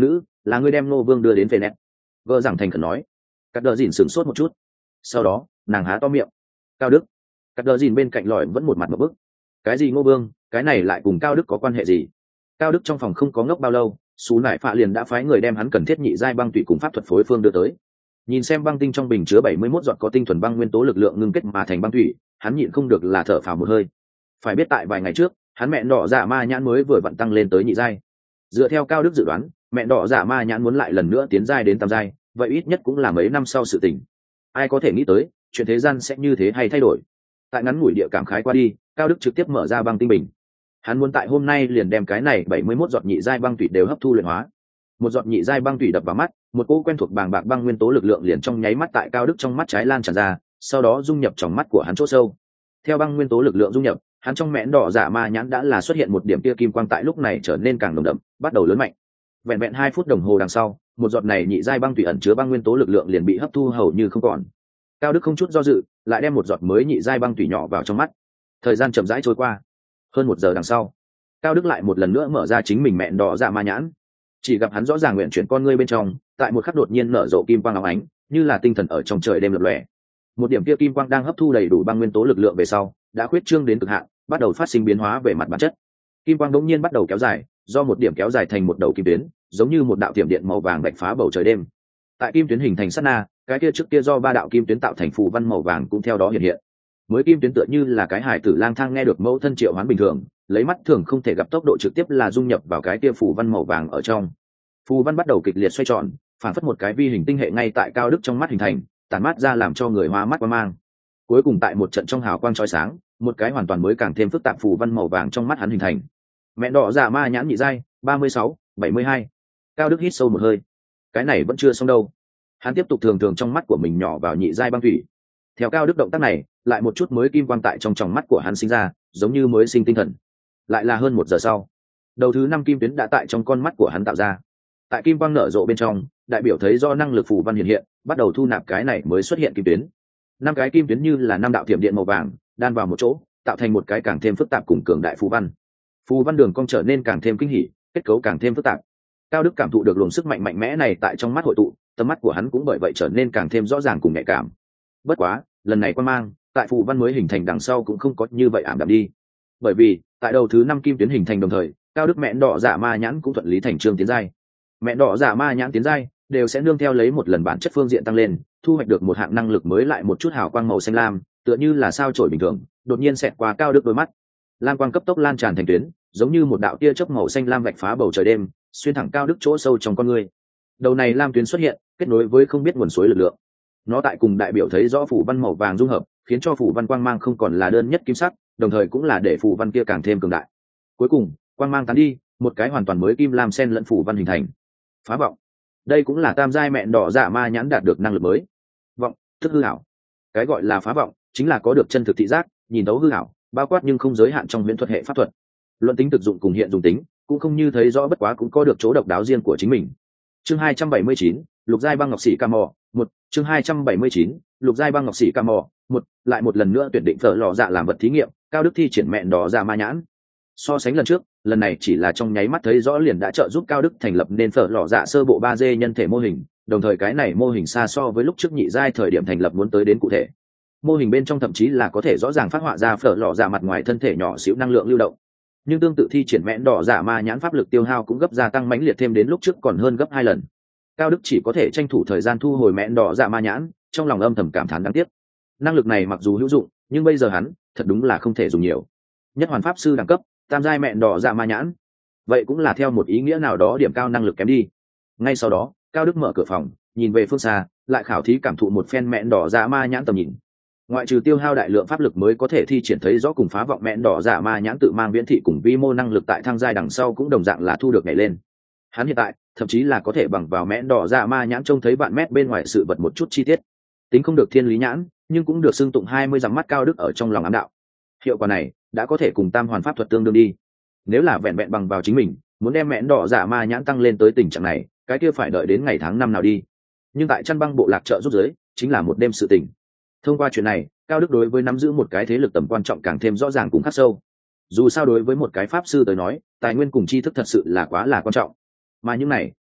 A: là ngươi đem Ngô Vương đưa đến Venet. Vợ rằng thành khẩn nói. Cắt Đờ Dìn sửng sốt một chút, sau đó nàng há to miệng. Cao Đức. Cắt Đờ Dìn bên cạnh lòi vẫn một mặt một bức. Cái gì Ngô Vương, cái này lại cùng Cao Đức có quan hệ gì? Cao Đức trong phòng không có ngốc bao lâu, Sú Nải Phạ liền đã phái người đem hắn cần thiết nhị giai băng tụy cùng pháp thuật phối phương đưa tới. Nhìn xem băng tinh trong bình chứa 71 giọt có tinh thuần băng nguyên tố lực lượng ngưng kết mà thành băng thủy, hắn nhịn không được là thở phào một hơi. Phải biết tại vài ngày trước, hắn mẹ đỏ dạ ma nhãn mới vừa vận tăng lên tới nhị giai. Dựa theo Cao Đức dự đoán, mẹ đỏ dạ ma nhãn muốn lại lần nữa tiến giai đến tam giai, vậy ít nhất cũng là mấy năm sau sự tình. Ai có thể nghĩ tới, chuyện thế gian sẽ như thế hay thay đổi. Tại ngắn ngủi địa cảm khái qua đi, Cao Đức trực tiếp mở ra băng tinh bình. Hắn muốn tại hôm nay liền đem cái này 71 giọt nhị giai băng thủy đều hấp thu luyện hóa. Một giọt nhị giai băng thủy đập vào mắt, một cỗ quen thuộc bàng bạc băng nguyên tố lực lượng liền trong nháy mắt tại Cao Đức trong mắt trái lan tràn ra, sau đó dung nhập trong mắt của hắn chỗ sâu. Theo băng nguyên tố lực lượng dung nhập, hắn trong mẽn đỏ dạ ma nhãn đã là xuất hiện một điểm kia kim quang, tại lúc này trở nên càng nồng đậm, bắt đầu lớn mạnh. Vẹn vẹn 2 phút đồng hồ đằng sau, một giọt này nhị giai băng thủy ẩn chứa băng nguyên tố lực lượng liền bị hấp thu hầu như không còn. Cao Đức không chút do dự, lại đem một giọt mới nhị giai băng thủy nhỏ vào trong mắt. Thời gian chậm rãi trôi qua, hơn 1 giờ đằng sau, Cao Đức lại một lần nữa mở ra chính mình mẹn đỏ dạ ma nhãn. Chỉ gặp hắn rõ ràng nguyện chuyển con ngươi bên trong, tại một khắc đột nhiên nở rộ kim quang óng ánh, như là tinh thần ở trong trời đêm lập lòe. Một điểm kia kim quang đang hấp thu đầy đủ băng nguyên tố lực lượng về sau, đã khuyết trương đến cực hạn, bắt đầu phát sinh biến hóa về mặt bản chất. Kim quang đột nhiên bắt đầu kéo dài, do một điểm kéo dài thành một đầu kim tuyến, giống như một đạo tiệm điện màu vàng bạch phá bầu trời đêm. Tại kim tuyến hình thành sát na, cái kia trước kia do 3 đạo kim tuyến tạo thành phù văn màu vàng cũng theo đó hiện hiện. Mới kim tuyến tựa như là cái hải tử lang thang nghe được mẫu thân triệu hoán bình thường, lấy mắt thường không thể gặp tốc độ trực tiếp là dung nhập vào cái kia phù văn màu vàng ở trong. Phù văn bắt đầu kịch liệt xoay tròn, phản phất một cái vi hình tinh hệ ngay tại Cao Đức trong mắt hình thành, tản mát ra làm cho người hoa mắt quan mang. Cuối cùng tại một trận trong hào quang chói sáng, một cái hoàn toàn mới càng thêm phức tạp phù văn màu vàng trong mắt hắn hình thành. Mẹ đỏ dạ ma nhãn nhị giai 36, 72. Cao Đức hít sâu một hơi. Cái này vẫn chưa xong đâu. Hắn tiếp tục thường thường trong mắt của mình nhỏ vào nhị giai băng thủy. Theo Cao Đức động tác này, lại một chút mới kim quang tại trong tròng mắt của hắn sinh ra, giống như mới sinh tinh thần. Lại là hơn 1 giờ sau, đầu thứ 5 kim tuyến đã tại trong con mắt của hắn tạo ra. Tại kim quang nở rộ bên trong, đại biểu thấy do năng lực phù văn hiện hiện, bắt đầu thu nạp cái này mới xuất hiện kim tuyến. 5 cái kim tuyến như là 5 đạo thiểm điện màu vàng, đan vào một chỗ, tạo thành một cái càng thêm phức tạp cùng cường đại phù văn. Phù văn đường cong trở nên càng thêm kinh hỉ, kết cấu càng thêm phức tạp. Cao Đức cảm thụ được luồng sức mạnh mạnh mẽ này tại trong mắt hội tụ, tầm mắt của hắn cũng bởi vậy trở nên càng thêm rõ ràng cùng nhạy cảm. Bất quá, lần này quan mang, tại phù văn mới hình thành đằng sau cũng không có như vậy ảm đạm đi. Bởi vì, tại đầu thứ 5 kim tuyến hình thành đồng thời, Cao Đức mẹn đỏ dạ ma nhãn cũng thuận lý thành chương tiến giai. Mẹn đỏ dạ ma nhãn tiến giai đều sẽ nương theo lấy một lần bản chất phương diện tăng lên, thu hoạch được một hạng năng lực mới, lại một chút hào quang màu xanh lam, tựa như là sao chổi bình thường, đột nhiên xẹt qua Cao Đức đôi mắt. Lam quang cấp tốc lan tràn thành tuyến, giống như một đạo tia chớp màu xanh lam vạch phá bầu trời đêm, xuyên thẳng Cao Đức chỗ sâu trong con người. Đầu này lam tuyến xuất hiện, kết nối với không biết nguồn suối lực lượng. Nó tại cùng đại biểu thấy rõ phù văn màu vàng dung hợp, khiến cho phù văn quang mang không còn là đơn nhất kim sắc, đồng thời cũng là để phù văn kia càng thêm cường đại. Cuối cùng, quang mang tán đi, một cái hoàn toàn mới kim lam sen lẫn phù văn hình thành. Phá vọng. Đây cũng là tam giai mẹn đỏ dạ ma nhãn đạt được năng lực mới. Vọng, thức hư ảo. Cái gọi là phá vọng, chính là có được chân thực thị giác, nhìn thấu hư ảo, bao quát nhưng không giới hạn trong huyễn thuật hệ pháp thuật. Luận tính thực dụng cùng hiện dùng tính, cũng không như thấy rõ, bất quá cũng có được chỗ độc đáo riêng của chính mình. Chương 279, Lục giai băng ngọc sĩ ca mò, 1, chương 279, Lục giai băng ngọc sĩ ca mò, 1, lại một lần nữa tuyển định phở lò dạ làm vật thí nghiệm, Cao Đức thi triển mẹn đỏ dạ ma nhãn. So sánh lần trước, lần này chỉ là trong nháy mắt thấy rõ liền đã trợ giúp Cao Đức thành lập nên phở lò dạ sơ bộ 3D nhân thể mô hình, đồng thời cái này mô hình xa so với lúc trước nhị giai thời điểm thành lập muốn tới đến cụ thể. Mô hình bên trong thậm chí là có thể rõ ràng phát họa ra phở lò dạ mặt ngoài thân thể nhỏ xíu năng lượng lưu động. Nhưng tương tự thi triển mẹn đỏ dạ ma nhãn pháp lực tiêu hao cũng gấp gia tăng mãnh liệt thêm đến lúc trước còn hơn gấp 2 lần. Cao Đức chỉ có thể tranh thủ thời gian thu hồi mẹn đỏ dạ ma nhãn, trong lòng âm thầm cảm thán đáng tiếc. Năng lực này mặc dù hữu dụng, nhưng bây giờ hắn thật đúng là không thể dùng nhiều. Nhất hoàn pháp sư đẳng cấp, tam giai mẹn đỏ dạ ma nhãn, vậy cũng là theo một ý nghĩa nào đó điểm cao năng lực kém đi. Ngay sau đó, Cao Đức mở cửa phòng, nhìn về phương xa, lại khảo thí cảm thụ một phen mẹn đỏ dạ ma nhãn tầm nhìn. Ngoại trừ tiêu hao đại lượng pháp lực mới có thể thi triển thấy rõ cùng phá vọng, mẹn đỏ dạ ma nhãn tự mang viễn thị cùng vi mô năng lực tại thang giai đằng sau cũng đồng dạng là thu được nhảy lên. Hắn hiện tại thậm chí là có thể bằng vào mẹn đỏ dạ ma nhãn trông thấy vạn mét bên ngoài sự vật một chút chi tiết. Tính không được thiên lý nhãn, nhưng cũng được xưng tụng 20 dặm mắt Cao Đức ở trong lòng ám đạo. Hiệu quả này đã có thể cùng tam hoàn pháp thuật tương đương đi. Nếu là vẹn vẹn bằng vào chính mình, muốn đem mẹn đỏ dạ ma nhãn tăng lên tới tình trạng này, cái kia phải đợi đến ngày tháng năm nào đi. Nhưng tại Chăn Băng bộ lạc trợ giúp giới, chính là một đêm sự tình. Thông qua chuyện này, Cao Đức đối với nắm giữ một cái thế lực tầm quan trọng càng thêm rõ ràng cũng khắc sâu. Dù sao đối với một cái pháp sư tới nói, tài nguyên cùng tri thức thật sự là quá là quan trọng. Mà những này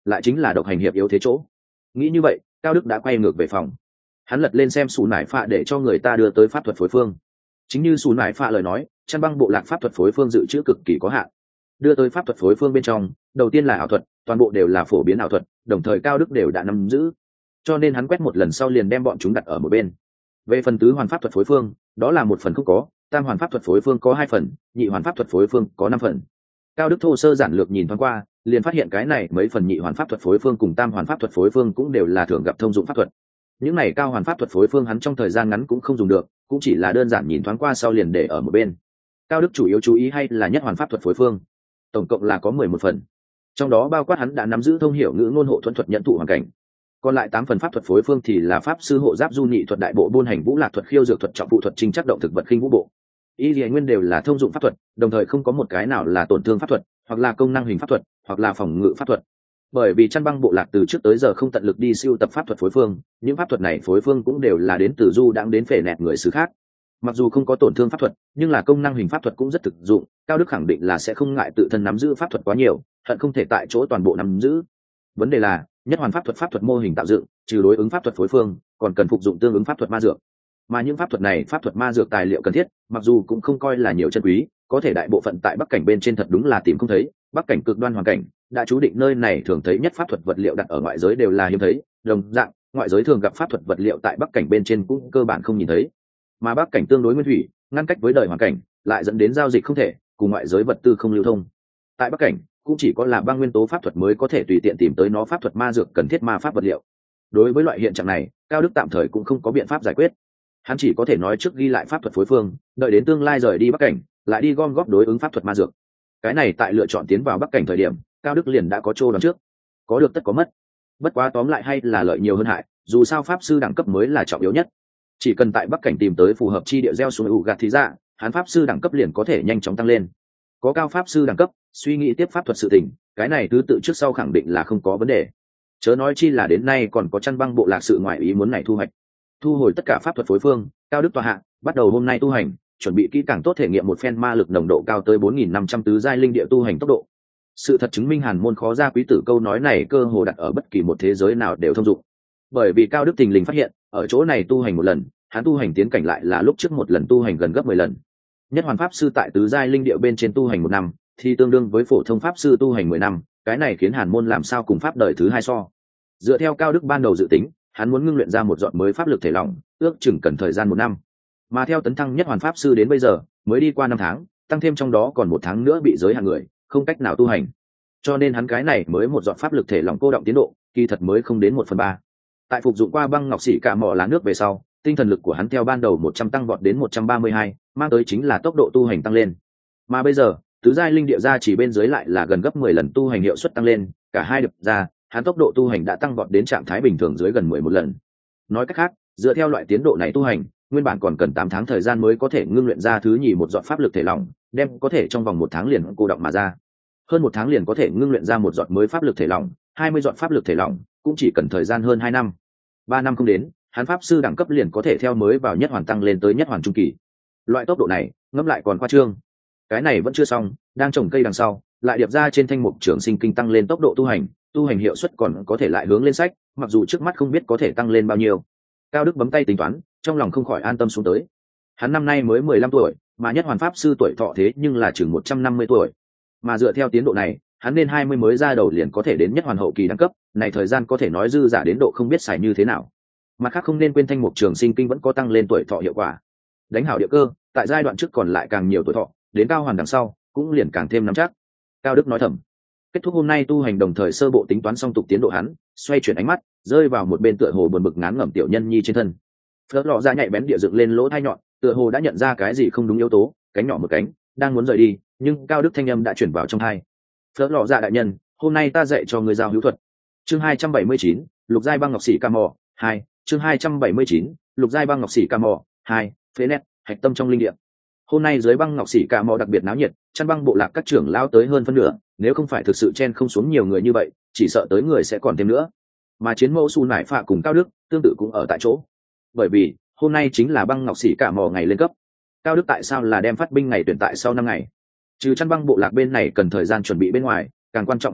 A: lại chính là độc hành hiệp yếu thế chỗ. Nghĩ như vậy, Cao Đức đã quay ngược về phòng. Hắn lật lên xem Sủ Nải Phạ để cho người ta đưa tới pháp thuật phối phương. Chính như Sủ Nải Phạ lời nói, Chăn Băng bộ lạc pháp thuật phối phương dự trữ cực kỳ có hạn. Đưa tới pháp thuật phối phương bên trong, đầu tiên là ảo thuật, toàn bộ đều là phổ biến ảo thuật, đồng thời Cao Đức đều đã nắm giữ. Cho nên hắn quét một lần sau liền đem bọn chúng đặt ở một bên. Về phần tứ hoàn pháp thuật phối phương, đó là một phần không có, tam hoàn pháp thuật phối phương có 2 phần, nhị hoàn pháp thuật phối phương có 5 phần. Cao Đức thô sơ giản lược nhìn thoáng qua, liền phát hiện cái này mấy phần nhị hoàn pháp thuật phối phương cùng tam hoàn pháp thuật phối phương cũng đều là thường gặp thông dụng pháp thuật. Những này cao hoàn pháp thuật phối phương hắn trong thời gian ngắn cũng không dùng được, cũng chỉ là đơn giản nhìn thoáng qua sau liền để ở một bên. Cao Đức chủ yếu chú ý hay là nhất hoàn pháp thuật phối phương, tổng cộng là có 11 phần, trong đó bao quát hắn đã nắm giữ thông hiểu ngữ ngôn hộ thuẫn thuật nhận thụ hoàn cảnh. Còn lại 8 phần pháp thuật phối phương thì là pháp sư hộ giáp du nhị thuật đại bộ buôn hành vũ lạc thuật khiêu dược thuật trọng phụ thuật trinh chắc động thực vật khinh vũ bộ. Y Lệ Nguyên đều là thông dụng pháp thuật, đồng thời không có một cái nào là tổn thương pháp thuật, hoặc là công năng hình pháp thuật, hoặc là phòng ngự pháp thuật. Bởi vì Chăn Băng bộ lạc từ trước tới giờ không tận lực đi siêu tập pháp thuật phối phương, những pháp thuật này phối phương cũng đều là đến từ du đang đến phệ nẹt người xứ khác. Mặc dù không có tổn thương pháp thuật, nhưng là công năng hình pháp thuật cũng rất thực dụng, Cao Đức khẳng định là sẽ không ngại tự thân nắm giữ pháp thuật quá nhiều, hận không thể tại chỗ toàn bộ nắm giữ. Vấn đề là, nhất hoàn pháp thuật mô hình tạo dựng, trừ đối ứng pháp thuật phối phương, còn cần phục dụng tương ứng pháp thuật ma dược. Mà những pháp thuật này, pháp thuật ma dược tài liệu cần thiết, mặc dù cũng không coi là nhiều chân quý, có thể đại bộ phận tại Bắc cảnh bên trên thật đúng là tìm không thấy, Bắc cảnh cực đoan hoàn cảnh, đã chú định nơi này thường thấy nhất pháp thuật vật liệu đặt ở ngoại giới đều là hiếm thấy, đồng dạng, ngoại giới thường gặp pháp thuật vật liệu tại Bắc cảnh bên trên cũng cơ bản không nhìn thấy. Mà Bắc cảnh tương đối nguyên thủy, ngăn cách với đời hoàn cảnh, lại dẫn đến giao dịch không thể, cùng ngoại giới vật tư không lưu thông. Tại Bắc cảnh, cũng chỉ có là băng nguyên tố pháp thuật mới có thể tùy tiện tìm tới nó pháp thuật ma dược cần thiết ma pháp vật liệu. Đối với loại hiện trạng này, Cao Đức tạm thời cũng không có biện pháp giải quyết. Hắn chỉ có thể nói trước ghi lại pháp thuật phối phương, đợi đến tương lai rời đi Bắc cảnh, lại đi gom góp đối ứng pháp thuật ma dược. Cái này tại lựa chọn tiến vào Bắc cảnh thời điểm, Cao Đức liền đã có chỗ đoán trước. Có được tất có mất. Bất quá tóm lại hay là lợi nhiều hơn hại, dù sao pháp sư đẳng cấp mới là trọng yếu nhất. Chỉ cần tại Bắc cảnh tìm tới phù hợp chi địa gieo xuống gạt thì ra, hắn pháp sư đẳng cấp liền có thể nhanh chóng tăng lên. Có cao pháp sư đẳng cấp, suy nghĩ tiếp pháp thuật sự tình, cái này thứ tự trước sau khẳng định là không có vấn đề. Chớ nói chi là đến nay còn có Chăn Băng bộ lạc sự ngoại ý muốn này thu hoạch. Thu hồi tất cả pháp thuật phối phương, Cao Đức tọa hạ, bắt đầu hôm nay tu hành, chuẩn bị kỹ càng tốt thể nghiệm một phen ma lực nồng độ cao tới 4.500 tứ giai linh địa tu hành tốc độ. Sự thật chứng minh Hàn môn khó ra quý tử câu nói này cơ hồ đặt ở bất kỳ một thế giới nào đều thông dụng. Bởi vì Cao Đức tình lình phát hiện, ở chỗ này tu hành một lần, hắn tu hành tiến cảnh lại là lúc trước một lần tu hành gần gấp 10 lần. Nhất hoàn pháp sư tại tứ giai linh địa bên trên tu hành 1 năm, thì tương đương với phổ thông pháp sư tu hành 10 năm, cái này khiến Hàn môn làm sao cùng pháp đời thứ 2 so. Dựa theo Cao Đức ban đầu dự tính, hắn muốn ngưng luyện ra một giọt mới pháp lực thể lỏng, ước chừng cần thời gian 1 năm. Mà theo tấn thăng nhất hoàn pháp sư đến bây giờ, mới đi qua 5 tháng, tăng thêm trong đó còn 1 tháng nữa bị giới hạn người, không cách nào tu hành. Cho nên hắn cái này mới một giọt pháp lực thể lỏng cô động tiến độ, kỳ thật mới không đến 1/3. Tại phục dụng qua băng ngọc xỉ cả mỏ lá nước về sau, tinh thần lực của hắn theo ban đầu 100 tăng vọt đến 132, mang tới chính là tốc độ tu hành tăng lên. Mà bây giờ, tứ giai linh địa ra chỉ bên dưới lại là gần gấp 10 lần tu hành hiệu suất tăng lên, cả hai điệp ra, hắn tốc độ tu hành đã tăng vọt đến trạng thái bình thường dưới gần 11 lần. Nói cách khác, dựa theo loại tiến độ này tu hành, nguyên bản còn cần 8 tháng thời gian mới có thể ngưng luyện ra thứ nhì một giọt pháp lực thể lỏng, đem có thể trong vòng 1 tháng liền cô động mà ra. Hơn 1 tháng liền có thể ngưng luyện ra một giọt mới pháp lực thể lỏng, 20 giọt pháp lực thể lỏng, cũng chỉ cần thời gian hơn 2 năm. 3 năm không đến, hắn pháp sư đẳng cấp liền có thể theo mới vào nhất hoàn tăng lên tới nhất hoàn trung kỳ. Loại tốc độ này, ngẫm lại còn khoa trương. Cái này vẫn chưa xong, đang trồng cây đằng sau, lại điệp ra trên thanh mục trường sinh kinh tăng lên tốc độ tu hành hiệu suất còn có thể lại hướng lên sách, mặc dù trước mắt không biết có thể tăng lên bao nhiêu. Cao Đức bấm tay tính toán, trong lòng không khỏi an tâm xuống tới. Hắn năm nay mới 15 tuổi, mà nhất hoàn pháp sư tuổi thọ thế nhưng là chừng 150 tuổi. Mà dựa theo tiến độ này, hắn nên 20 mới ra đầu liền có thể đến nhất hoàn hậu kỳ đẳng cấp, này thời gian có thể nói dư giả đến độ không biết xài như thế nào. Mặt khác không nên quên thanh mục trường sinh kinh vẫn có tăng lên tuổi thọ hiệu quả. Đánh hảo địa cơ, tại giai đoạn trước còn lại càng nhiều tuổi thọ, đến cao hoàn đằng sau, cũng liền càng thêm nắm chắc. Cao Đức nói thầm. Kết thúc hôm nay tu hành đồng thời sơ bộ tính toán xong tục tiến độ hắn, xoay chuyển ánh mắt, rơi vào một bên tựa hồ buồn bực ngán ngẩm tiểu nhân nhi trên thân. Phớt lọ ra nhạy bén địa dựng lên lỗ tai nhọn, tựa hồ đã nhận ra cái gì không đúng yếu tố, cánh nhỏ một cánh, đang muốn rời đi, nhưng Cao Đức thanh âm đã chuyển vào trong tai. Phớt lọ ra đại nhân, hôm nay ta dạy cho ngươi giao hữu thuật. Chương 279, Lục giai băng ngọc sĩ ca mò 2, chương 279, Lục giai băng ngọc sĩ ca mò 2, phế nét, hạch tâm trong linh địa. Hôm nay dưới băng ngọc sĩ ca mò đặc biệt náo nhiệt, Chăn Băng bộ lạc các trưởng lao tới hơn phân nửa, nếu không phải thực sự chen không xuống nhiều người như vậy, chỉ sợ tới người sẽ còn thêm nữa. Mà chiến mẫu Su Nải Phạ cùng Cao Đức tương tự cũng ở tại chỗ, bởi vì hôm nay chính là băng ngọc sĩ ca mò ngày lên cấp. Cao Đức tại sao là đem phát binh ngày tuyển tại sau 5 ngày? Trừ Chăn Băng bộ lạc bên này cần thời gian chuẩn bị bên ngoài, càng quan trọng hơn là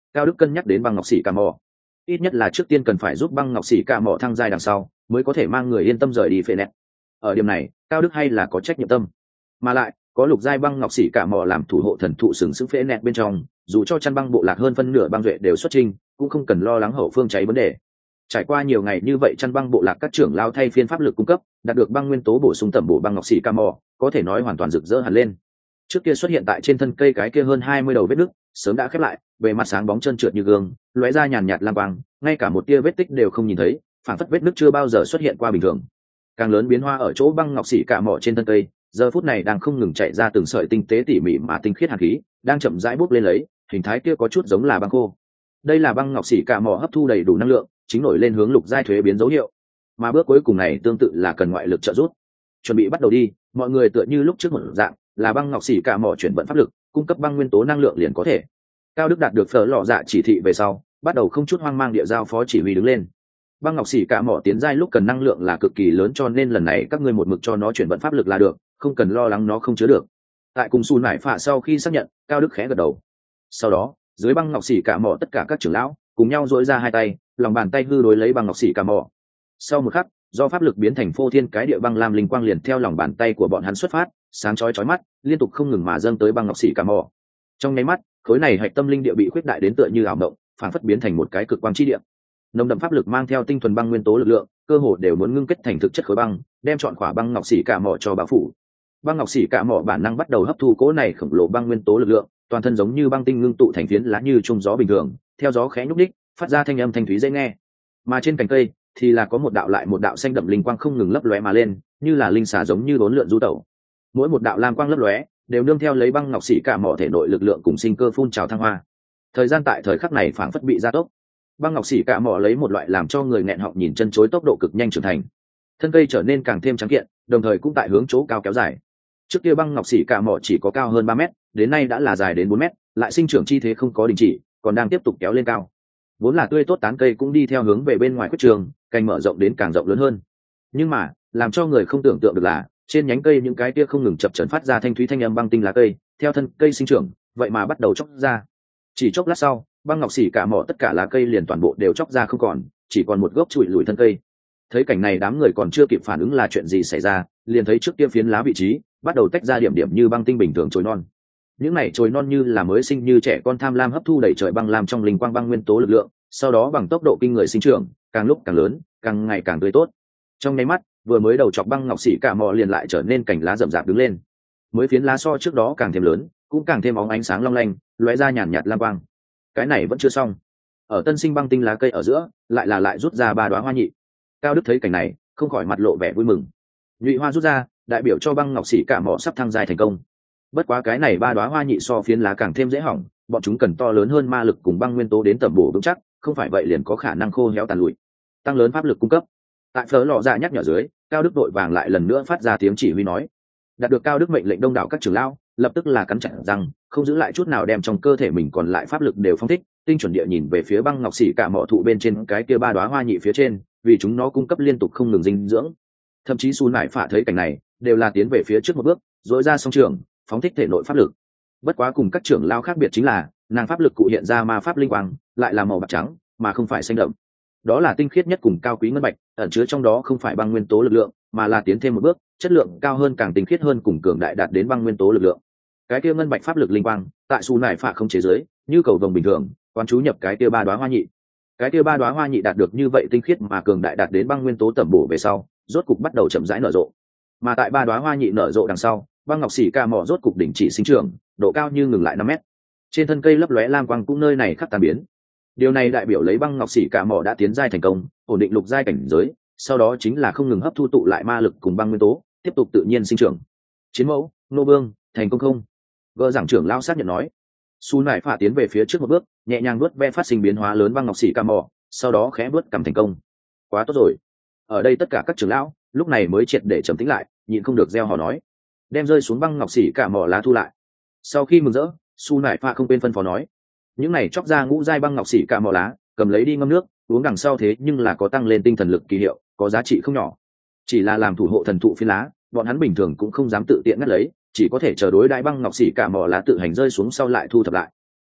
A: Cao Đức cân nhắc đến băng ngọc xỉ cả mỏ, ít nhất là trước tiên cần phải giúp băng ngọc xỉ cả mỏ thăng giai đằng sau mới có thể mang người yên tâm rời đi phệ nẹt. Ở điểm này Cao Đức hay là có trách nhiệm tâm, mà lại có lục giai băng ngọc xỉ cả mỏ làm thủ hộ thần thụ sừng sững phệ nẹt bên trong, dù cho chăn băng bộ lạc hơn phân nửa băng duệ đều xuất trình, cũng không cần lo lắng hậu phương cháy vấn đề. Trải qua nhiều ngày như vậy, chăn băng bộ lạc các trưởng lao thay phiên pháp lực cung cấp, đạt được băng nguyên tố bổ sung tẩm bổ băng ngọc xỉ ca mò, có thể nói hoàn toàn rực rỡ hẳn lên. Trước kia xuất hiện tại trên thân cây cái kia hơn 20 đầu vết nứt sớm đã khép lại, bề mặt sáng bóng trơn trượt như gương, lóe ra nhàn nhạt lam quang, ngay cả một tia vết tích đều không nhìn thấy, phản phất vết nứt chưa bao giờ xuất hiện qua bình thường. Càng lớn biến hoa ở chỗ băng ngọc xỉ ca mò trên thân cây, giờ phút này đang không ngừng chạy ra từng sợi tinh tế tỉ mỉ mà tinh khiết hàn khí, đang chậm rãi bốc lên lấy, hình thái kia có chút giống là băng khô. Đây là băng ngọc xỉ ca mò hấp thu đầy đủ năng lượng, chính nổi lên hướng lục giai thuế biến dấu hiệu, mà bước cuối cùng này tương tự là cần ngoại lực trợ giúp. Chuẩn bị bắt đầu đi, mọi người tựa như lúc trước một dạng, là băng ngọc xỉ cả mỏ chuyển vận pháp lực, cung cấp băng nguyên tố năng lượng liền có thể. Cao Đức đạt được phở lọ dạ chỉ thị về sau, bắt đầu không chút hoang mang địa giao phó chỉ huy đứng lên. Băng ngọc xỉ cả mỏ tiến giai lúc cần năng lượng là cực kỳ lớn, cho nên lần này các ngươi một mực cho nó chuyển vận pháp lực là được, không cần lo lắng nó không chứa được. Tại cùng Su Nải Phạ sau khi xác nhận, Cao Đức khẽ gật đầu. Sau đó, dưới băng ngọc xỉ cả mỏ tất cả các trưởng lão cùng nhau duỗi ra hai tay, lòng bàn tay hư đối lấy băng ngọc xỉ cả mỏ. Sau một khắc, do pháp lực biến thành phô thiên cái địa băng lam linh quang liền theo lòng bàn tay của bọn hắn xuất phát, sáng chói chói mắt, liên tục không ngừng mà dâng tới băng ngọc xỉ cả mỏ. Trong nháy mắt, khối này hạch tâm linh địa bị khuyết đại đến tựa như ảo mộng, phản phất biến thành một cái cực quang chi địa. Nồng đậm pháp lực mang theo tinh thuần băng nguyên tố lực lượng, cơ hồ đều muốn ngưng kết thành thực chất khối băng, đem trọn khỏa băng ngọc xỉ cả mỏ cho bao phủ. Băng ngọc xỉ cả mỏ bản năng bắt đầu hấp thu cỗ này khổng lồ băng nguyên tố lực lượng, toàn thân giống như băng tinh ngưng tụ thành phiến lá như trung gió bình thường, theo gió khẽ nhúc nhích, phát ra thanh âm thanh thúy dễ nghe. Mà trên cành cây thì là có một đạo lại một đạo xanh đậm linh quang không ngừng lấp lóe mà lên, như là linh xà giống như đốn lượn du tẩu. Mỗi một đạo lam quang lấp lóe đều nương theo lấy băng ngọc xỉ cả mỏ thể nội lực lượng cùng sinh cơ phun trào thăng hoa. Thời gian tại thời khắc này phảng phất bị gia tốc. Băng ngọc xỉ cả mỏ lấy một loại làm cho người nghẹn họng nhìn chân chối tốc độ cực nhanh trưởng thành. Thân cây trở nên càng thêm trắng kiện, đồng thời cũng tại hướng chỗ cao kéo dài. Trước kia băng ngọc xỉ cả mỏ chỉ có cao hơn 3 mét, đến nay đã là dài đến 4 mét, lại sinh trưởng chi thế không có đình chỉ, còn đang tiếp tục kéo lên cao. Vốn là tươi tốt tán cây cũng đi theo hướng về bên ngoài quyết trường, cành mở rộng đến càng rộng lớn hơn. Nhưng mà, làm cho người không tưởng tượng được là, trên nhánh cây những cái kia không ngừng chập chờn phát ra thanh thúy thanh âm băng tinh lá cây, theo thân cây sinh trưởng, vậy mà bắt đầu chóc ra. Chỉ chốc lát sau, băng ngọc xỉ cả mỏ tất cả lá cây liền toàn bộ đều chóc ra không còn, chỉ còn một gốc trụi lùi thân cây. Thấy cảnh này đám người còn chưa kịp phản ứng là chuyện gì xảy ra, liền thấy trước kia phiến lá vị trí bắt đầu tách ra điểm điểm như băng tinh bình thường chồi non. Những này chồi non như là mới sinh như trẻ con tham lam hấp thu đầy trời băng lam trong linh quang băng nguyên tố lực lượng, sau đó bằng tốc độ kinh người sinh trưởng, càng lúc càng lớn, càng ngày càng tươi tốt. Trong nháy mắt, vừa mới đầu chọc băng ngọc xỉ cả mỏ liền lại trở nên cành lá rậm rạp đứng lên. Mới phiến lá so trước đó càng thêm lớn, cũng càng thêm óng ánh sáng long lanh, lóe ra nhàn nhạt lam quang. Cái này vẫn chưa xong, ở tân sinh băng tinh lá cây ở giữa, lại rút ra 3 đóa hoa nhị. Cao Đức thấy cảnh này, không khỏi mặt lộ vẻ vui mừng. Nhụy hoa rút ra, đại biểu cho băng ngọc xỉ cả mỏ sắp thăng giai thành công. Bất quá cái này 3 đóa hoa nhị so phiến lá càng thêm dễ hỏng, bọn chúng cần to lớn hơn ma lực cùng băng nguyên tố đến tẩm bổ vững chắc, không phải vậy liền có khả năng khô héo tàn lụi. Tăng lớn pháp lực cung cấp. Tại phở lọ dạ nhắc nhở dưới, Cao Đức đội vàng lại lần nữa phát ra tiếng chỉ huy nói. Đạt được Cao Đức mệnh lệnh đông đảo các trưởng lão, lập tức là cắn chặt răng, không giữ lại chút nào đem trong cơ thể mình còn lại pháp lực đều phóng thích, tinh chuẩn địa nhìn về phía băng ngọc xỉ cả mỏ thụ bên trên cái kia 3 đóa hoa nhị phía trên, vì chúng nó cung cấp liên tục không ngừng dinh dưỡng. Thậm chí Su Nải Phạ thấy cảnh này, đều là tiến về phía trước một bước, rỗi ra song trường, phóng thích thể nội pháp lực. Bất quá cùng các trưởng lão khác biệt chính là, nàng pháp lực cụ hiện ra ma pháp linh quang, lại là màu bạc trắng, mà không phải xanh đậm. Đó là tinh khiết nhất cùng cao quý ngân bạch, ẩn chứa trong đó không phải băng nguyên tố lực lượng, mà là tiến thêm một bước, chất lượng cao hơn, càng tinh khiết hơn, cùng cường đại đạt đến băng nguyên tố lực lượng. Cái kia ngân bạch pháp lực linh quang, tại Su Nải Phạ không chế giới, như cầu vồng bình thường, quán chú nhập cái kia 3 đóa hoa nhị. Cái kia 3 đóa hoa nhị đạt được như vậy tinh khiết mà cường đại đạt đến băng nguyên tố tẩm bổ về sau, rốt cục bắt đầu chậm rãi nở rộ. Mà tại 3 đóa hoa nhị nở rộ đằng sau, băng ngọc xỉ ca mỏ rốt cục đỉnh chỉ sinh trưởng, độ cao như ngừng lại 5 mét. Trên thân cây lấp lóe lam quang cũng nơi này khắc tan biến. Điều này đại biểu lấy băng ngọc xỉ ca mỏ đã tiến giai thành công, ổn định lục giai cảnh giới, sau đó chính là không ngừng hấp thu tụ lại ma lực cùng băng nguyên tố, tiếp tục tự nhiên sinh trưởng. Chiến mẫu, nô vương, thành công không? Gỡ giảng trưởng lao xác nhận nói. Su Nải Phạ tiến về phía trước một bước, nhẹ nhàng nuốt ve phát sinh biến hóa lớn băng ngọc xỉ ca mỏ, sau đó khẽ bước cầm thành công. Quá tốt rồi. Ở đây tất cả các trưởng lão lúc này mới triệt để trầm tĩnh lại, nhịn không được reo hò nói. Đem rơi xuống băng ngọc xỉ cả mỏ lá thu lại. Sau khi mừng rỡ, Su Nải Phạ không quên phân phó nói. Những này chóc ra ngũ giai băng ngọc xỉ cả mỏ lá, cầm lấy đi ngâm nước, uống đằng sau thế nhưng là có tăng lên tinh thần lực kỳ hiệu, có giá trị không nhỏ. Chỉ là làm thủ hộ thần thụ phi lá, bọn hắn bình thường cũng không dám tự tiện ngắt lấy, chỉ có thể chờ đối đãi băng ngọc xỉ cả mỏ lá tự hành rơi xuống sau lại thu thập lại.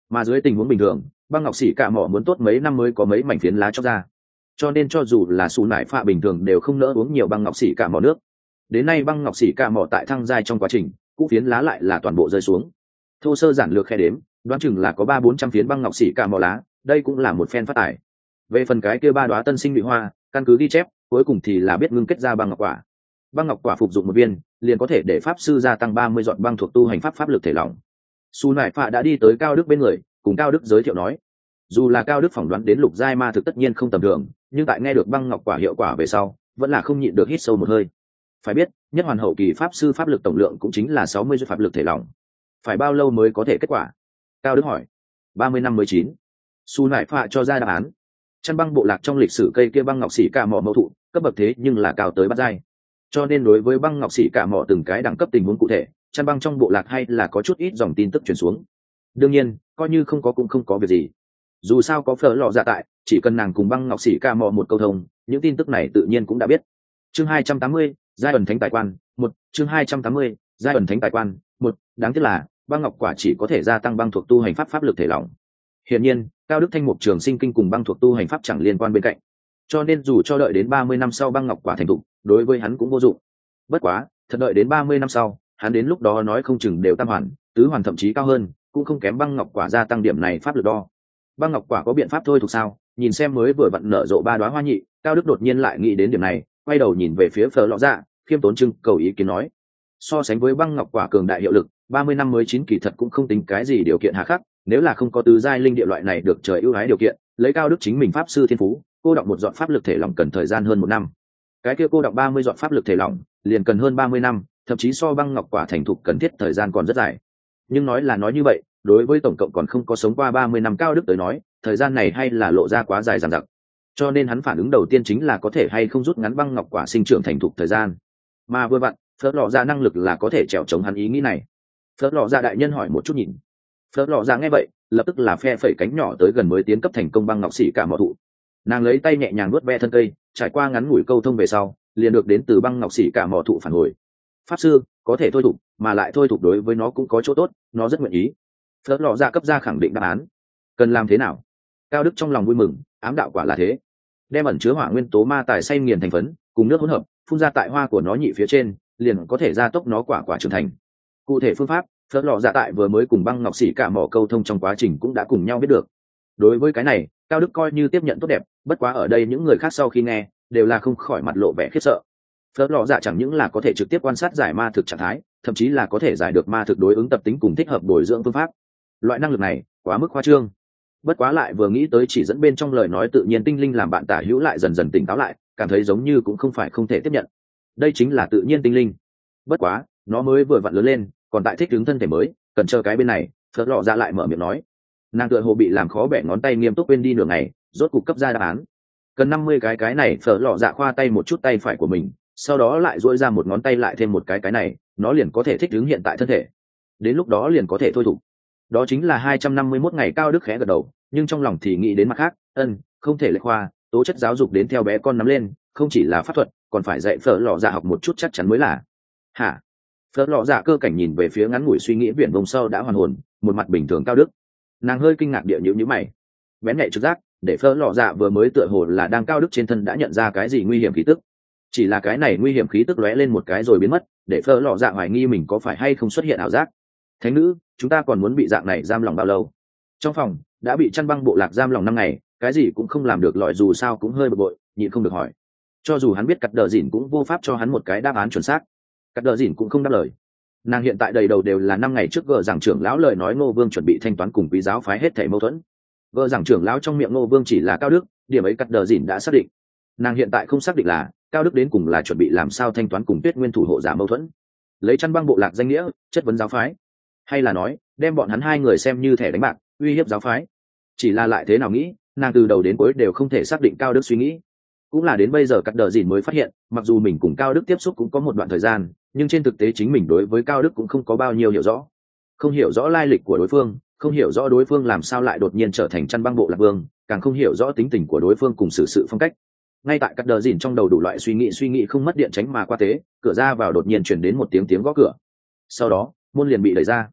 A: mà dưới tình huống bình thường băng ngọc xỉ cả mỏ muốn tốt mấy năm mới có mấy mảnh phiến lá chóc ra, cho nên cho dù là xù nải phạ bình thường đều không nỡ uống nhiều băng ngọc xỉ cả mỏ nước. Đến nay băng ngọc xỉ cả mỏ tại thăng giai trong quá trình cũ phiến lá lại là toàn bộ rơi xuống. Thô sơ giản lược khe đếm đoán chừng là có 300-400 phiến băng ngọc xỉ cả mỏ lá, đây cũng là một phen phát tài. Về phần cái kia 3 đóa tân sinh bị hoa, căn cứ ghi chép cuối cùng thì là biết ngưng kết ra băng ngọc quả. Băng ngọc quả phục dụng một viên liền có thể để pháp sư gia tăng 30 giọt băng thuộc tu hành pháp pháp lực thể lỏng. Su Nải Phạ đã đi tới Cao Đức bên người, cùng Cao Đức giới thiệu nói, dù là Cao Đức phỏng đoán đến lục giai ma thực tất nhiên không tầm thường, nhưng tại nghe được băng ngọc quả hiệu quả về sau vẫn là không nhịn được hít sâu một hơi. Phải biết nhất hoàn hậu kỳ pháp sư pháp lực tổng lượng cũng chính là 60 pháp lực thể lỏng, phải bao lâu mới có thể kết quả? Cao Đức hỏi. 30 năm 19. Su Nải Phạ cho ra đáp án. Chăn băng bộ lạc trong lịch sử cây kia băng ngọc xỉ cả mỏ mẫu thụ cấp bậc thế nhưng là cao tới bát giai, cho nên đối với băng ngọc xỉ cả mỏ từng cái đẳng cấp tình huống cụ thể chăn băng trong bộ lạc hay là có chút ít dòng tin tức truyền xuống. Đương nhiên coi như không có cũng không có việc gì, dù sao có phở lò dạ tại, chỉ cần nàng cùng băng ngọc xỉ ca mò một câu thông, những tin tức này tự nhiên cũng đã biết. Chương 280, giai ẩn thánh tài quan 1. Chương 280, giai ẩn thánh tài quan 1. Đáng tiếc là băng ngọc quả chỉ có thể gia tăng băng thuộc tu hành pháp pháp lực thể lỏng. Hiển nhiên Cao Đức Thanh Mục Trường Sinh Kinh cùng băng thuộc tu hành pháp chẳng liên quan bên cạnh, cho nên dù cho đợi đến 30 năm sau băng ngọc quả thành thục đối với hắn cũng vô dụng. Bất quá thật đợi đến 30 năm sau hắn đến lúc đó nói không chừng đều tam hoàn tứ hoàn thậm chí cao hơn, cũng không kém băng ngọc quả gia tăng điểm này pháp lực đo. Băng ngọc quả có biện pháp thôi thuộc sao? Nhìn xem mới vừa vặn nở rộ 3 đóa hoa nhị, Cao Đức đột nhiên lại nghĩ đến điểm này, quay đầu nhìn về phía Phở Lọ Dạ, khiêm tốn trưng cầu ý kiến nói, so sánh với băng ngọc quả cường đại hiệu lực 30 năm mới 9 kỳ thật cũng không tính cái gì điều kiện hà khắc, nếu là không có tứ giai linh địa loại này được trời ưu ái điều kiện, lấy Cao Đức chính mình pháp sư thiên phú, cô đọng một giọt pháp lực thể lỏng cần thời gian hơn 1 năm. Cái kia cô đọng 30 giọt pháp lực thể lỏng liền cần hơn 30 năm, thậm chí so băng ngọc quả thành thục cần thiết thời gian còn rất dài. Nhưng nói là nói như vậy, đối với tổng cộng còn không có sống qua 30 năm Cao Đức tới nói, thời gian này hay là lộ ra quá dài dằng dặc. Cho nên hắn phản ứng đầu tiên chính là có thể hay không rút ngắn băng ngọc quả sinh trưởng thành thục thời gian. Mà vừa vặn, Phớt Lọ Dạ năng lực là có thể trèo chống hắn ý nghĩ này. Phớt Lọ Dạ đại nhân hỏi một chút nhìn. Phớt Lọ Dạ nghe vậy, lập tức là phe phẩy cánh nhỏ tới gần mới tiến cấp thành công băng ngọc xỉ cả mỏ thụ. Nàng lấy tay nhẹ nhàng nuốt ve thân cây, trải qua ngắn ngủi câu thông về sau, liền được đến từ băng ngọc xỉ cả mỏ thụ phản hồi. Pháp sư có thể thôi thục, mà lại thôi thục đối với nó cũng có chỗ tốt, nó rất nguyện ý. Phớt Lọ Dạ cấp ra khẳng định đáp án. Cần làm thế nào? Cao Đức trong lòng vui mừng, ám đạo quả là thế. Đem ẩn chứa hỏa nguyên tố ma tài xay nghiền thành phấn, cùng nước hỗn hợp, phun ra tại hoa của nó nhị phía trên, liền có thể gia tốc nó quả trưởng thành. Cụ thể phương pháp, Phớt Lọ Dạ tại vừa mới cùng băng ngọc xỉ cả mỏ câu thông trong quá trình cũng đã cùng nhau biết được. Đối với cái này, Cao Đức coi như tiếp nhận tốt đẹp, bất quá ở đây những người khác sau khi nghe, đều là không khỏi mặt lộ vẻ khiếp sợ. Phớt Lọ Dạ chẳng những là có thể trực tiếp quan sát giải ma thực trạng thái, thậm chí là có thể giải được ma thực đối ứng tập tính cùng thích hợp bồi dưỡng phương pháp. Loại năng lực này quá mức khoa trương. Bất quá lại vừa nghĩ tới chỉ dẫn bên trong lời nói tự nhiên tinh linh làm bạn tả hữu lại dần dần tỉnh táo lại, cảm thấy giống như cũng không phải không thể tiếp nhận. Đây chính là tự nhiên tinh linh. Bất quá nó mới vừa vặn lớn lên, còn tại thích ứng thân thể mới, cần chờ cái bên này. Phớt Lọ Dạ lại mở miệng nói. Nàng tựa hồ bị làm khó bẻ ngón tay nghiêm túc quên đi nửa ngày, rốt cục cấp ra đáp án. Cần 50 cái này. Phớt Lọ Dạ khoa tay một chút tay phải của mình, sau đó lại duỗi ra một ngón tay lại thêm một cái này, nó liền có thể thích ứng hiện tại thân thể. Đến lúc đó liền có thể thôi thục. Đó chính là 251 ngày. Cao Đức khẽ gật đầu, nhưng trong lòng thì nghĩ đến mặt khác, không thể lệch khoa, tố chất giáo dục đến theo bé con nắm lên, không chỉ là pháp thuật, còn phải dạy Phớt Lọ Dạ học một chút chắc chắn mới là. Hả? Phớt Lọ Dạ cơ cảnh nhìn về phía ngắn ngủi suy nghĩ viển vông sau đã hoàn hồn, một mặt bình thường Cao Đức. Nàng hơi kinh ngạc địa nhíu mày, bén nhạy trực giác để Phớt Lọ Dạ vừa mới tựa hồ là đang Cao Đức trên thân đã nhận ra cái gì nguy hiểm khí tức. Chỉ là cái này nguy hiểm khí tức lóe lên một cái rồi biến mất, để Phớt Lọ Dạ hoài nghi mình có phải hay không xuất hiện ảo giác. Thánh nữ, chúng ta còn muốn bị dạng này giam lòng bao lâu? Trong phòng đã bị chăn băng bộ lạc giam lòng 5 ngày, cái gì cũng không làm được, lọi dù sao cũng hơi bực bội, nhịn không được hỏi. Cho dù hắn biết Cắt Đờ Dỉn cũng vô pháp cho hắn một cái đáp án chuẩn xác. Cắt Đờ Dỉn cũng không đáp lời. Nàng hiện tại đầy đầu đều là 5 ngày trước gờ giảng trưởng lão lời nói Ngô Vương chuẩn bị thanh toán cùng quý giáo phái hết thảy mâu thuẫn. Gờ giảng trưởng lão trong miệng Ngô Vương chỉ là Cao Đức, điểm ấy Cắt Đờ Dỉn đã xác định. Nàng hiện tại không xác định là Cao Đức đến cùng là chuẩn bị làm sao thanh toán cùng Tuyết Nguyên thủ hộ giả mâu thuẫn, lấy chăn băng bộ lạc danh nghĩa chất vấn giáo phái, hay là nói đem bọn hắn hai người xem như thẻ đánh bạc uy hiếp giáo phái. Chỉ là lại thế nào nghĩ, nàng từ đầu đến cuối đều không thể xác định Cao Đức suy nghĩ. Cũng là đến bây giờ Cắt Đờ Dỉn mới phát hiện, mặc dù mình cùng Cao Đức tiếp xúc cũng có một đoạn thời gian, nhưng trên thực tế chính mình đối với Cao Đức cũng không có bao nhiêu hiểu rõ. Không hiểu rõ lai lịch của đối phương, không hiểu rõ đối phương làm sao lại đột nhiên trở thành chăn băng bộ lạc vương, càng không hiểu rõ tính tình của đối phương cùng xử sự phong cách. Ngay tại Cắt Đờ Dỉn trong đầu đủ loại suy nghĩ không mất điện tránh mà qua tế, cửa ra vào đột nhiên chuyển đến một tiếng gõ cửa. Sau đó môn liền bị đẩy ra.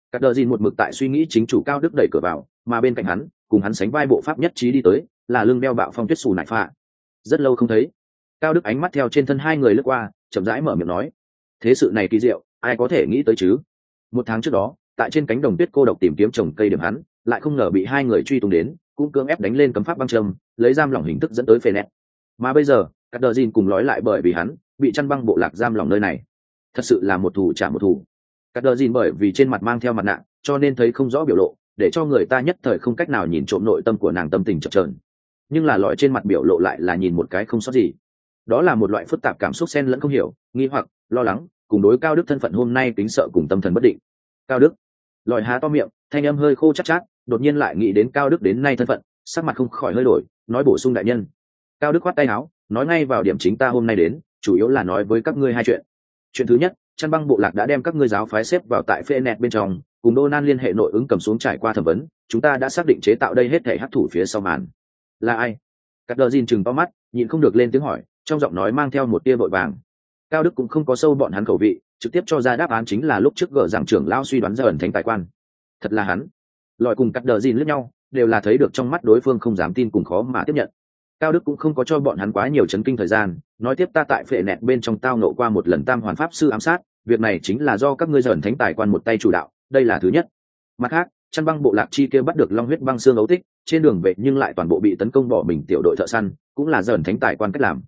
A: Cắt đờ dìn một mực tại suy nghĩ chính chủ Cao Đức đẩy cửa vào, mà bên cạnh hắn cùng hắn sánh vai bộ pháp nhất trí đi tới là lưng đeo bạo phong tuyết xù nại phạ. Rất lâu không thấy, Cao Đức ánh mắt theo trên thân hai người lướt qua, chậm rãi mở miệng nói, thế sự này kỳ diệu, ai có thể nghĩ tới chứ. Một tháng trước đó tại trên cánh đồng tuyết cô độc tìm kiếm trồng cây điểm hắn, lại không ngờ bị hai người truy tung đến, cũng cưỡng ép đánh lên cấm pháp băng châm, lấy giam lỏng hình thức dẫn tới phê nẹt. Mà bây giờ Cắt đờ dìn cùng lói lại bởi vì hắn bị chăn băng bộ lạc giam lỏng nơi này. Thật sự là một thù trả một thù. Cắt đờ dìn bởi vì trên mặt mang theo mặt nạ cho nên thấy không rõ biểu lộ, để cho người ta nhất thời không cách nào nhìn trộm nội tâm của nàng tâm tình chập chờn. Nhưng là lọi trên mặt biểu lộ lại là nhìn một cái không sót gì. Đó là một loại phức tạp cảm xúc xen lẫn không hiểu, nghi hoặc, lo lắng, cùng đối Cao Đức thân phận hôm nay kính sợ cùng tâm thần bất định. Cao Đức. Lọi há to miệng, thanh âm hơi khô chát chát, đột nhiên lại nghĩ đến Cao Đức đến nay thân phận, sắc mặt không khỏi hơi đổi, nói bổ sung đại nhân. Cao Đức khoát tay áo, nói ngay vào điểm chính ta hôm nay đến, chủ yếu là nói với các ngươi hai chuyện. Chuyện thứ nhất, chăn băng bộ lạc đã đem các ngươi giáo phái xếp vào tại phê nẹt bên trong, cùng Donan liên hệ nội ứng cầm xuống trải qua thẩm vấn, chúng ta đã xác định chế tạo đây hết thể hắc thủ phía sau màn. Là ai? Cắt đờ dìn chừng to mắt, nhịn không được lên tiếng hỏi, trong giọng nói mang theo một tia vội vàng. Cao Đức cũng không có sâu bọn hắn khẩu vị, trực tiếp cho ra đáp án chính là lúc trước gỡ rằng trưởng lão suy đoán ra ẩn thánh tài quan. Thật là hắn. Lòi cùng Cắt đờ dìn lướt nhau, đều là thấy được trong mắt đối phương không dám tin cùng khó mà tiếp nhận. Cao Đức cũng không có cho bọn hắn quá nhiều chấn kinh thời gian, nói tiếp ta tại phệ nẹt bên trong tao nộ qua một lần tam hoàn pháp sư ám sát, việc này chính là do các ngươi dởn thánh tài quan một tay chủ đạo, đây là thứ nhất. Mặt khác, chăn băng bộ lạc chi kia bắt được long huyết băng xương ấu tích, trên đường về nhưng lại toàn bộ bị tấn công bỏ mình tiểu đội thợ săn, cũng là dởn thánh tài quan cách làm.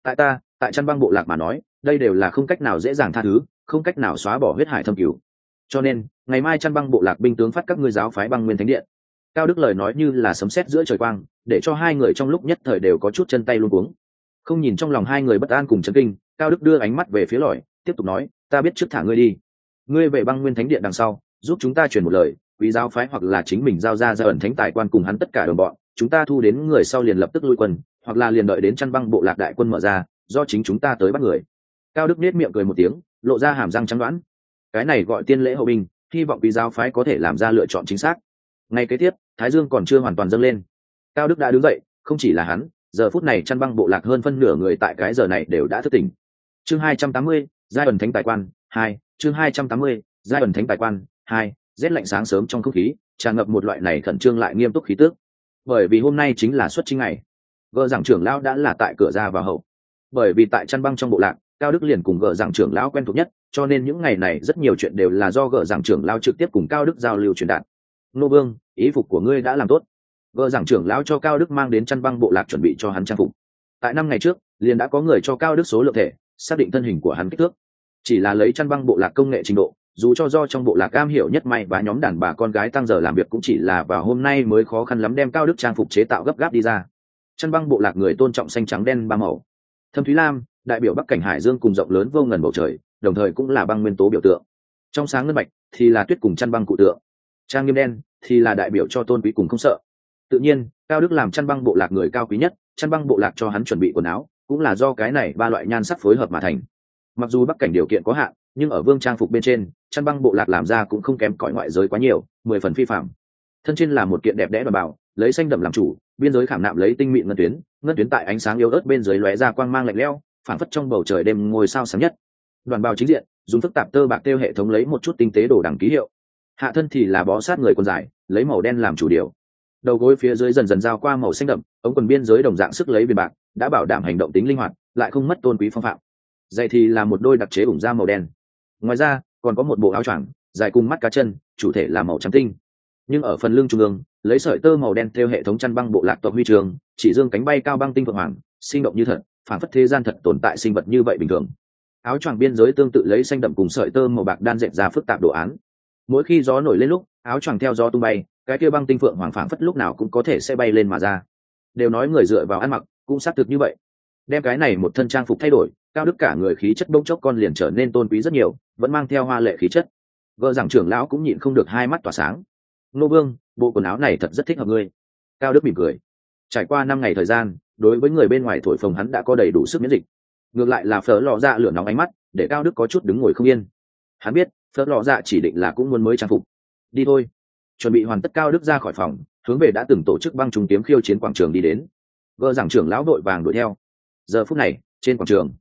A: Tại chăn băng bộ lạc mà nói, đây đều là không cách nào dễ dàng tha thứ, không cách nào xóa bỏ huyết hải thâm cửu. Cho nên, ngày mai chăn băng bộ lạc binh tướng phát các ngươi giáo phái băng nguyên thánh điện. Cao Đức lời nói như là sấm sét giữa trời quang, để cho hai người trong lúc nhất thời đều có chút chân tay luống cuống. Không nhìn trong lòng hai người bất an cùng chấn kinh, Cao Đức đưa ánh mắt về phía lỏi, tiếp tục nói, ta biết trước thả ngươi đi. Ngươi về băng nguyên thánh điện đằng sau, giúp chúng ta truyền một lời, quý giáo phái hoặc là chính mình giao ra ẩn thánh tài quan cùng hắn tất cả đồng bọn, chúng ta thu đến người sau liền lập tức lui quân, hoặc là liền đợi đến chăn băng bộ lạc đại quân mở ra, do chính chúng ta tới bắt người. Cao Đức nết miệng cười một tiếng, lộ ra hàm răng trắng đoán. Cái này gọi tiên lễ hậu binh, hy vọng quý giáo phái có thể làm ra lựa chọn chính xác. Ngay kế tiếp, thái dương còn chưa hoàn toàn dâng lên, Cao Đức đã đứng dậy, không chỉ là hắn, giờ phút này chăn băng bộ lạc hơn phân nửa người tại cái giờ này đều đã thức tỉnh. Chương 280, giai ẩn thánh tài quan 2, chương 280, giai ẩn thánh tài quan 2, rét lạnh sáng sớm trong không khí, tràn ngập một loại này khẩn trương lại nghiêm túc khí tức. Bởi vì hôm nay chính là xuất chính ngày. Gỡ giảng trưởng lão đã là tại cửa ra vào hậu. Bởi vì tại chăn băng trong bộ lạc, Cao Đức liền cùng gỡ giảng trưởng lão quen thuộc nhất, cho nên những ngày này rất nhiều chuyện đều là do gỡ giảng trưởng lão trực tiếp cùng Cao Đức giao lưu truyền đạt. Nô Vương, ý phục của ngươi đã làm tốt. Gỡ giảng trưởng lão cho Cao Đức mang đến chăn băng bộ lạc chuẩn bị cho hắn trang phục. Tại 5 ngày trước, liền đã có người cho Cao Đức số lượng thể, xác định thân hình của hắn kích thước. Chỉ là lấy chăn băng bộ lạc công nghệ trình độ, dù cho do trong bộ lạc cam hiểu nhất may và nhóm đàn bà con gái tăng giờ làm việc cũng chỉ là vào hôm nay mới khó khăn lắm đem Cao Đức trang phục chế tạo gấp gáp đi ra. Chăn băng bộ lạc người tôn trọng xanh trắng đen ba màu. Thâm thúy lam, đại biểu bắc cảnh hải dương cùng rộng lớn vô ngần bầu trời, đồng thời cũng là băng nguyên tố biểu tượng. Trong sáng ngân bạch thì là tuyết cùng chăn băng cụ tượng. Trang nghiêm đen thì là đại biểu cho tôn quý cùng không sợ. Tự nhiên, Cao Đức làm chăn băng bộ lạc người cao quý nhất, chăn băng bộ lạc cho hắn chuẩn bị quần áo, cũng là do cái này ba loại nhan sắc phối hợp mà thành. Mặc dù bắc cảnh điều kiện có hạn, nhưng ở vương trang phục bên trên, chăn băng bộ lạc làm ra cũng không kém cỏi ngoại giới quá nhiều, 10 phần phi phạm. Thân trên là một kiện đẹp đẽ đoàn bảo, lấy xanh đậm làm chủ, biên giới khảm nạm lấy tinh mịn ngân tuyến tại ánh sáng yếu ớt bên dưới lóe ra quang mang lạnh lẽo, phản phất trong bầu trời đêm ngôi sao sáng nhất. Đoàn bào chính diện, dùng phức tạp tơ bạc tiêu hệ thống lấy một chút tinh tế đồ đẳng ký hiệu. Hạ thân thì là bó sát người quần dài, lấy màu đen làm chủ điều. Đầu gối phía dưới dần dần giao qua màu xanh đậm, ống quần biên giới đồng dạng sức lấy viền bạc, đã bảo đảm hành động tính linh hoạt, lại không mất tôn quý phong phạm. Giày thì là một đôi đặc chế ủng da màu đen. Ngoài ra, còn có một bộ áo choàng dài cùng mắt cá chân, chủ thể là màu trắng tinh. Nhưng ở phần lưng trung ương, lấy sợi tơ màu đen theo hệ thống chăn băng bộ lạc tộc huy trường, chỉ dương cánh bay cao băng tinh phượng hoàng, sinh động như thật, phản phất thế gian thật tồn tại sinh vật như vậy bình thường. Áo choàng biên giới tương tự lấy xanh đậm cùng sợi tơ màu bạc đan dệt ra phức tạp đồ án. Mỗi khi gió nổi lên lúc, áo choàng theo gió tung bay, cái kia băng tinh phượng hoàng phảng phất lúc nào cũng có thể sẽ bay lên mà ra. Đều nói người dựa vào ăn mặc, cũng xác thực như vậy. Đem cái này một thân trang phục thay đổi, Cao Đức cả người khí chất bỗng chốc con liền trở nên tôn quý rất nhiều, vẫn mang theo hoa lệ khí chất. Vợ giảng trưởng lão cũng nhịn không được hai mắt tỏa sáng. Nô Vương, bộ quần áo này thật rất thích hợp ngươi. Cao Đức mỉm cười. Trải qua 5 ngày thời gian, đối với người bên ngoài thổi phồng hắn đã có đầy đủ sức miễn dịch. Ngược lại là Phở Lọ Dạ lửa nóng ánh mắt, để Cao Đức có chút đứng ngồi không yên. Hắn biết, Phở Lọ Dạ chỉ định là cũng muốn mới trang phục. Đi thôi. Chuẩn bị hoàn tất, Cao Đức ra khỏi phòng, hướng về đã từng tổ chức băng trùng kiếm khiêu chiến quảng trường đi đến. Vợ giảng trưởng lão đội vàng đuổi theo. Giờ phút này, trên quảng trường,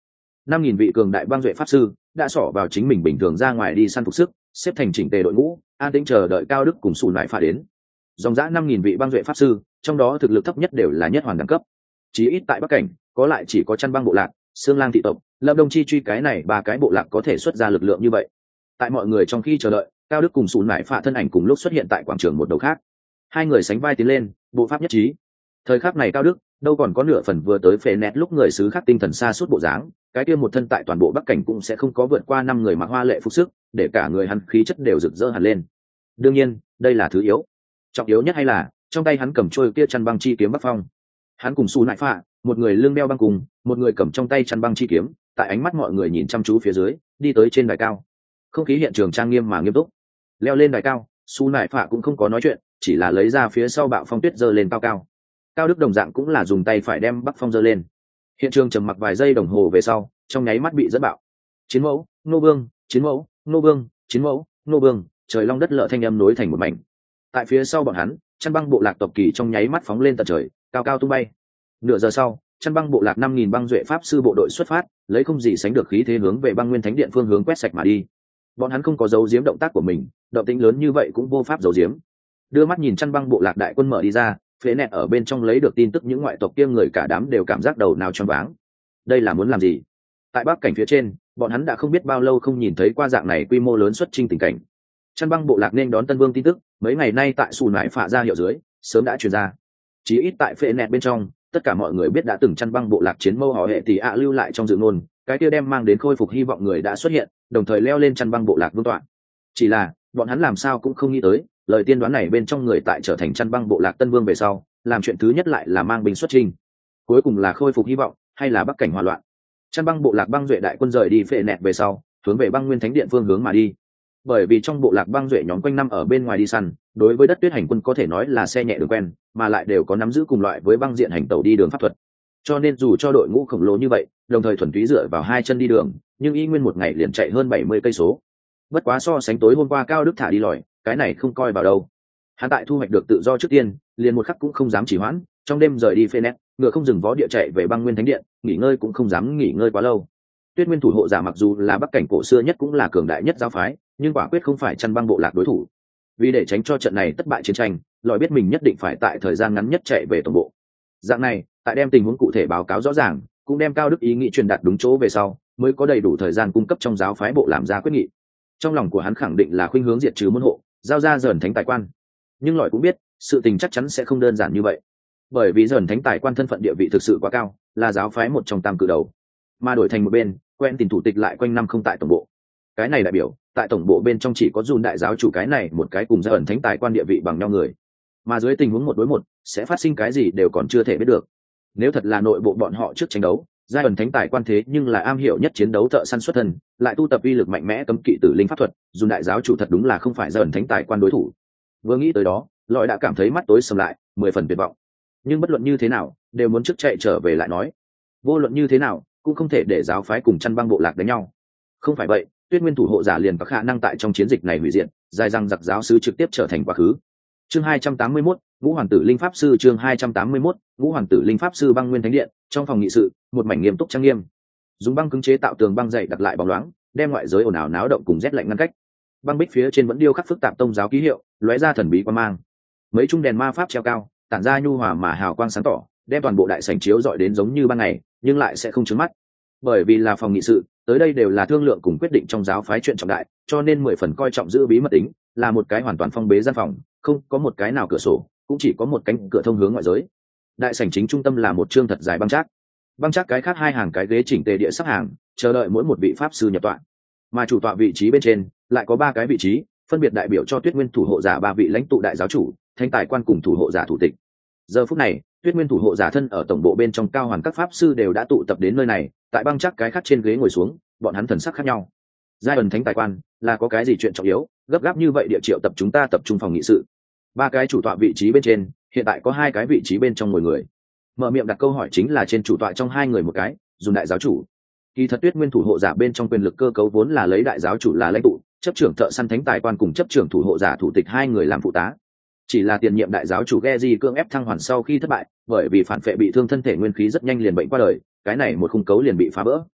A: 5.000 vị cường đại băng duệ pháp sư đã xỏ vào chính mình bình thường ra ngoài đi săn phục sức, xếp thành chỉnh tề đội ngũ, an tĩnh chờ đợi Cao Đức cùng Sùn Nải Phạ đến. Dòng dã 5.000 vị băng duệ pháp sư, trong đó thực lực thấp nhất đều là nhất hoàn đẳng cấp. Chí ít tại Bắc Cảnh, có lại chỉ có Chăn Băng bộ lạc, Xương Lang thị tộc, Lâm Đông Chi truy cái này ba cái bộ lạc có thể xuất ra lực lượng như vậy. Tại mọi người trong khi chờ đợi, Cao Đức cùng Sùn Nải Phạ thân ảnh cùng lúc xuất hiện tại quảng trường một đầu khác. Hai người sánh vai tiến lên, bộ pháp nhất trí. Thời khắc này Cao Đức đâu còn có nửa phần vừa tới phệ nẹt lúc người xứ khác tinh thần xa suốt bộ dáng, cái kia một thân tại toàn bộ Bắc Cảnh cũng sẽ không có vượt qua 5 người mặc hoa lệ phục sức, để cả người hắn khí chất đều rực rỡ hẳn lên. Đương nhiên, đây là thứ yếu. Trọng yếu nhất hay là trong tay hắn cầm trôi kia chăn băng chi kiếm Bắc Phong. Hắn cùng Su Nại Phạ, một người lưng đeo băng cùng, một người cầm trong tay chăn băng chi kiếm, tại ánh mắt mọi người nhìn chăm chú phía dưới, đi tới trên đài cao. Không khí hiện trường trang nghiêm mà nghiêm túc. Leo lên đài cao, Su Nại Phạ cũng không có nói chuyện, chỉ là lấy ra phía sau bạo phong tuyết giơ lên cao cao. Cao Đức đồng dạng cũng là dùng tay phải đem Bắc Phong giơ lên. Hiện trường trầm mặc vài giây đồng hồ về sau, trong nháy mắt bị dẫn bạo. Chiến mẫu, nô vương, chiến mẫu, nô vương, chiến mẫu, nô vương, trời long đất lở thanh âm nối thành một mảnh. Tại phía sau bọn hắn, Chăn Băng bộ lạc tộc kỳ trong nháy mắt phóng lên tận trời, cao cao tung bay. Nửa giờ sau, Chăn Băng bộ lạc 5.000 băng duệ pháp sư bộ đội xuất phát, lấy không gì sánh được khí thế hướng về Băng Nguyên Thánh Điện phương hướng quét sạch mà đi. Bọn hắn không có giấu giếm động tác của mình, động tĩnh lớn như vậy cũng vô pháp giấu giếm. Đưa mắt nhìn Chăn Băng bộ lạc đại quân mở đi ra, phế nẹt ở bên trong lấy được tin tức những ngoại tộc kia người cả đám đều cảm giác đầu nào choáng váng. Đây là muốn làm gì? Tại Bắc Cảnh phía trên, bọn hắn đã không biết bao lâu không nhìn thấy qua dạng này quy mô lớn xuất chinh tình cảnh. Chăn Băng bộ lạc nên đón Tân Vương tin tức, mấy ngày nay tại Sù Nải Phạ ra hiệu dưới, sớm đã truyền ra. Chí ít tại phệ nẹt bên trong, tất cả mọi người biết đã từng Chăn Băng bộ lạc chiến mâu họ hệ tỷ ạ lưu lại trong dự ngôn, cái kia đem mang đến khôi phục hy vọng người đã xuất hiện, đồng thời leo lên Chăn Băng bộ lạc vương tọa. Chỉ là, bọn hắn làm sao cũng không nghĩ tới, lời tiên đoán này bên trong người tại trở thành Chăn Băng bộ lạc Tân Vương về sau, làm chuyện thứ nhất lại là mang binh xuất chinh. Cuối cùng là khôi phục hy vọng, hay là Bắc Cảnh hòa loạn. Chăn Băng bộ lạc băng duệ đại quân rời đi phệ nẹt về sau, hướng về Băng Nguyên Thánh Điện phương hướng mà đi. Bởi vì trong bộ lạc băng duệ nhóm quanh năm ở bên ngoài đi săn, đối với đất tuyết hành quân có thể nói là xe nhẹ đường quen, mà lại đều có nắm giữ cùng loại với băng diện hành tẩu đi đường pháp thuật. Cho nên dù cho đội ngũ khổng lồ như vậy, đồng thời thuần túy dựa vào hai chân đi đường, nhưng y nguyên một ngày liền chạy hơn 70 cây số. Bất quá so sánh tối hôm qua Cao Đức thả đi lòi, cái này không coi vào đâu. Hắn tại thu hoạch được tự do trước tiên, liền một khắc cũng không dám trì hoãn, trong đêm rời đi Phoenix, ngựa không dừng vó địa chạy về Băng Nguyên Thánh Điện, nghỉ ngơi cũng không dám nghỉ ngơi quá lâu. Tuyết Nguyên thủ hộ giả mặc dù là Bắc Cảnh cổ xưa nhất cũng là cường đại nhất giáo phái, nhưng quả quyết không phải Chăn Băng bộ lạc đối thủ. Vì để tránh cho trận này thất bại chiến tranh, Lòi biết mình nhất định phải tại thời gian ngắn nhất chạy về tổng bộ. Dạng này, tại đem tình huống cụ thể báo cáo rõ ràng, cũng đem Cao Đức ý nghĩ truyền đạt đúng chỗ về sau, mới có đầy đủ thời gian cung cấp trong giáo phái bộ làm ra quyết nghị. Trong lòng của hắn khẳng định là khuynh hướng diệt trừ môn hộ, giao ra dởn thánh tài quan. Nhưng Lòi cũng biết, sự tình chắc chắn sẽ không đơn giản như vậy. Bởi vì dởn thánh tài quan thân phận địa vị thực sự quá cao, là giáo phái một trong tam cự đầu. Mà đổi thành một bên, quen tìm thủ tịch lại quanh năm không tại tổng bộ. Cái này đại biểu, tại tổng bộ bên trong chỉ có Dùn đại giáo chủ cái này một cái cùng dởn thánh tài quan địa vị bằng nhau người. Mà dưới tình huống một đối một, sẽ phát sinh cái gì đều còn chưa thể biết được. Nếu thật là nội bộ bọn họ trước tranh đấu, giai ẩn thánh tài quan thế nhưng là am hiểu nhất chiến đấu thợ săn xuất thân, lại tu tập uy lực mạnh mẽ cấm kỵ tử linh pháp thuật, Dùn đại giáo chủ thật đúng là không phải giai ẩn thánh tài quan đối thủ. Vừa nghĩ tới đó, Lọi đã cảm thấy mắt tối sầm lại, 10 phần tuyệt vọng. Nhưng bất luận như thế nào, đều muốn trước chạy trở về lại nói. Vô luận như thế nào, cũng không thể để giáo phái cùng Chăn Băng bộ lạc đánh nhau. Không phải vậy, Tuyết Nguyên thủ hộ giả liền có khả năng tại trong chiến dịch này hủy diệt, dài răng giặc giáo sứ trực tiếp trở thành quá khứ. Chương 281, Ngũ Hoàng tử Linh pháp sư. Chương 281, Ngũ Hoàng tử Linh pháp sư. Băng Nguyên Thánh Điện, trong phòng nghị sự, một mảnh nghiêm túc trang nghiêm. Dùng băng cứng chế tạo tường băng dày đặt lại bóng loáng, đem ngoại giới ồn ào náo động cùng rét lạnh ngăn cách. Băng bích phía trên vẫn điêu khắc phức tạp tông giáo ký hiệu, lóe ra thần bí quang mang. Mấy trung đèn ma pháp treo cao, tản ra nhu hòa mà hào quang sáng tỏ, đem toàn bộ đại sảnh chiếu rọi đến giống như ban ngày, nhưng lại sẽ không chướng mắt. Bởi vì là phòng nghị sự, tới đây đều là thương lượng cùng quyết định trong giáo phái chuyện trọng đại, cho nên 10 phần coi trọng giữ bí mật tính, là một cái hoàn toàn phong bế gian phòng, không có một cái nào cửa sổ, cũng chỉ có một cánh cửa thông hướng ngoại giới. Đại sảnh chính trung tâm là một chương thật dài băng trác. Băng trác cái khác hai hàng cái ghế chỉnh tề địa sắp hàng, chờ đợi mỗi một vị pháp sư nhập tọa. Mà chủ tọa vị trí bên trên lại có 3 cái vị trí, phân biệt đại biểu cho Tuyết Nguyên thủ hộ giả 3 vị lãnh tụ đại giáo chủ, thánh tài quan cùng thủ hộ giả thủ tịch. Giờ phút này, Tuyết Nguyên thủ hộ giả thân ở tổng bộ bên trong cao hoàn các pháp sư đều đã tụ tập đến nơi này, tại băng trác cái khác trên ghế ngồi xuống, bọn hắn thần sắc khác nhau. Giai ẩn thánh tài quan, là có cái gì chuyện trọng yếu, gấp gáp như vậy địa triệu tập chúng ta tập trung phòng nghị sự. 3 cái chủ tọa vị trí bên trên, hiện tại có 2 cái vị trí bên trong ngồi người. Mở miệng đặt câu hỏi chính là trên chủ tọa trong 2 người một cái, Dùn đại giáo chủ. Kỳ thật Tuyết Nguyên thủ hộ giả bên trong quyền lực cơ cấu vốn là lấy đại giáo chủ là lãnh tụ, chấp trưởng thợ săn thánh tài quan cùng chấp trưởng thủ hộ giả thủ tịch 2 người làm phụ tá. Chỉ là tiền nhiệm đại giáo chủ Geji cưỡng ép thăng hoàn sau khi thất bại, bởi vì phản phệ bị thương thân thể nguyên khí rất nhanh liền bệnh qua đời, cái này một khung cấu liền bị phá vỡ.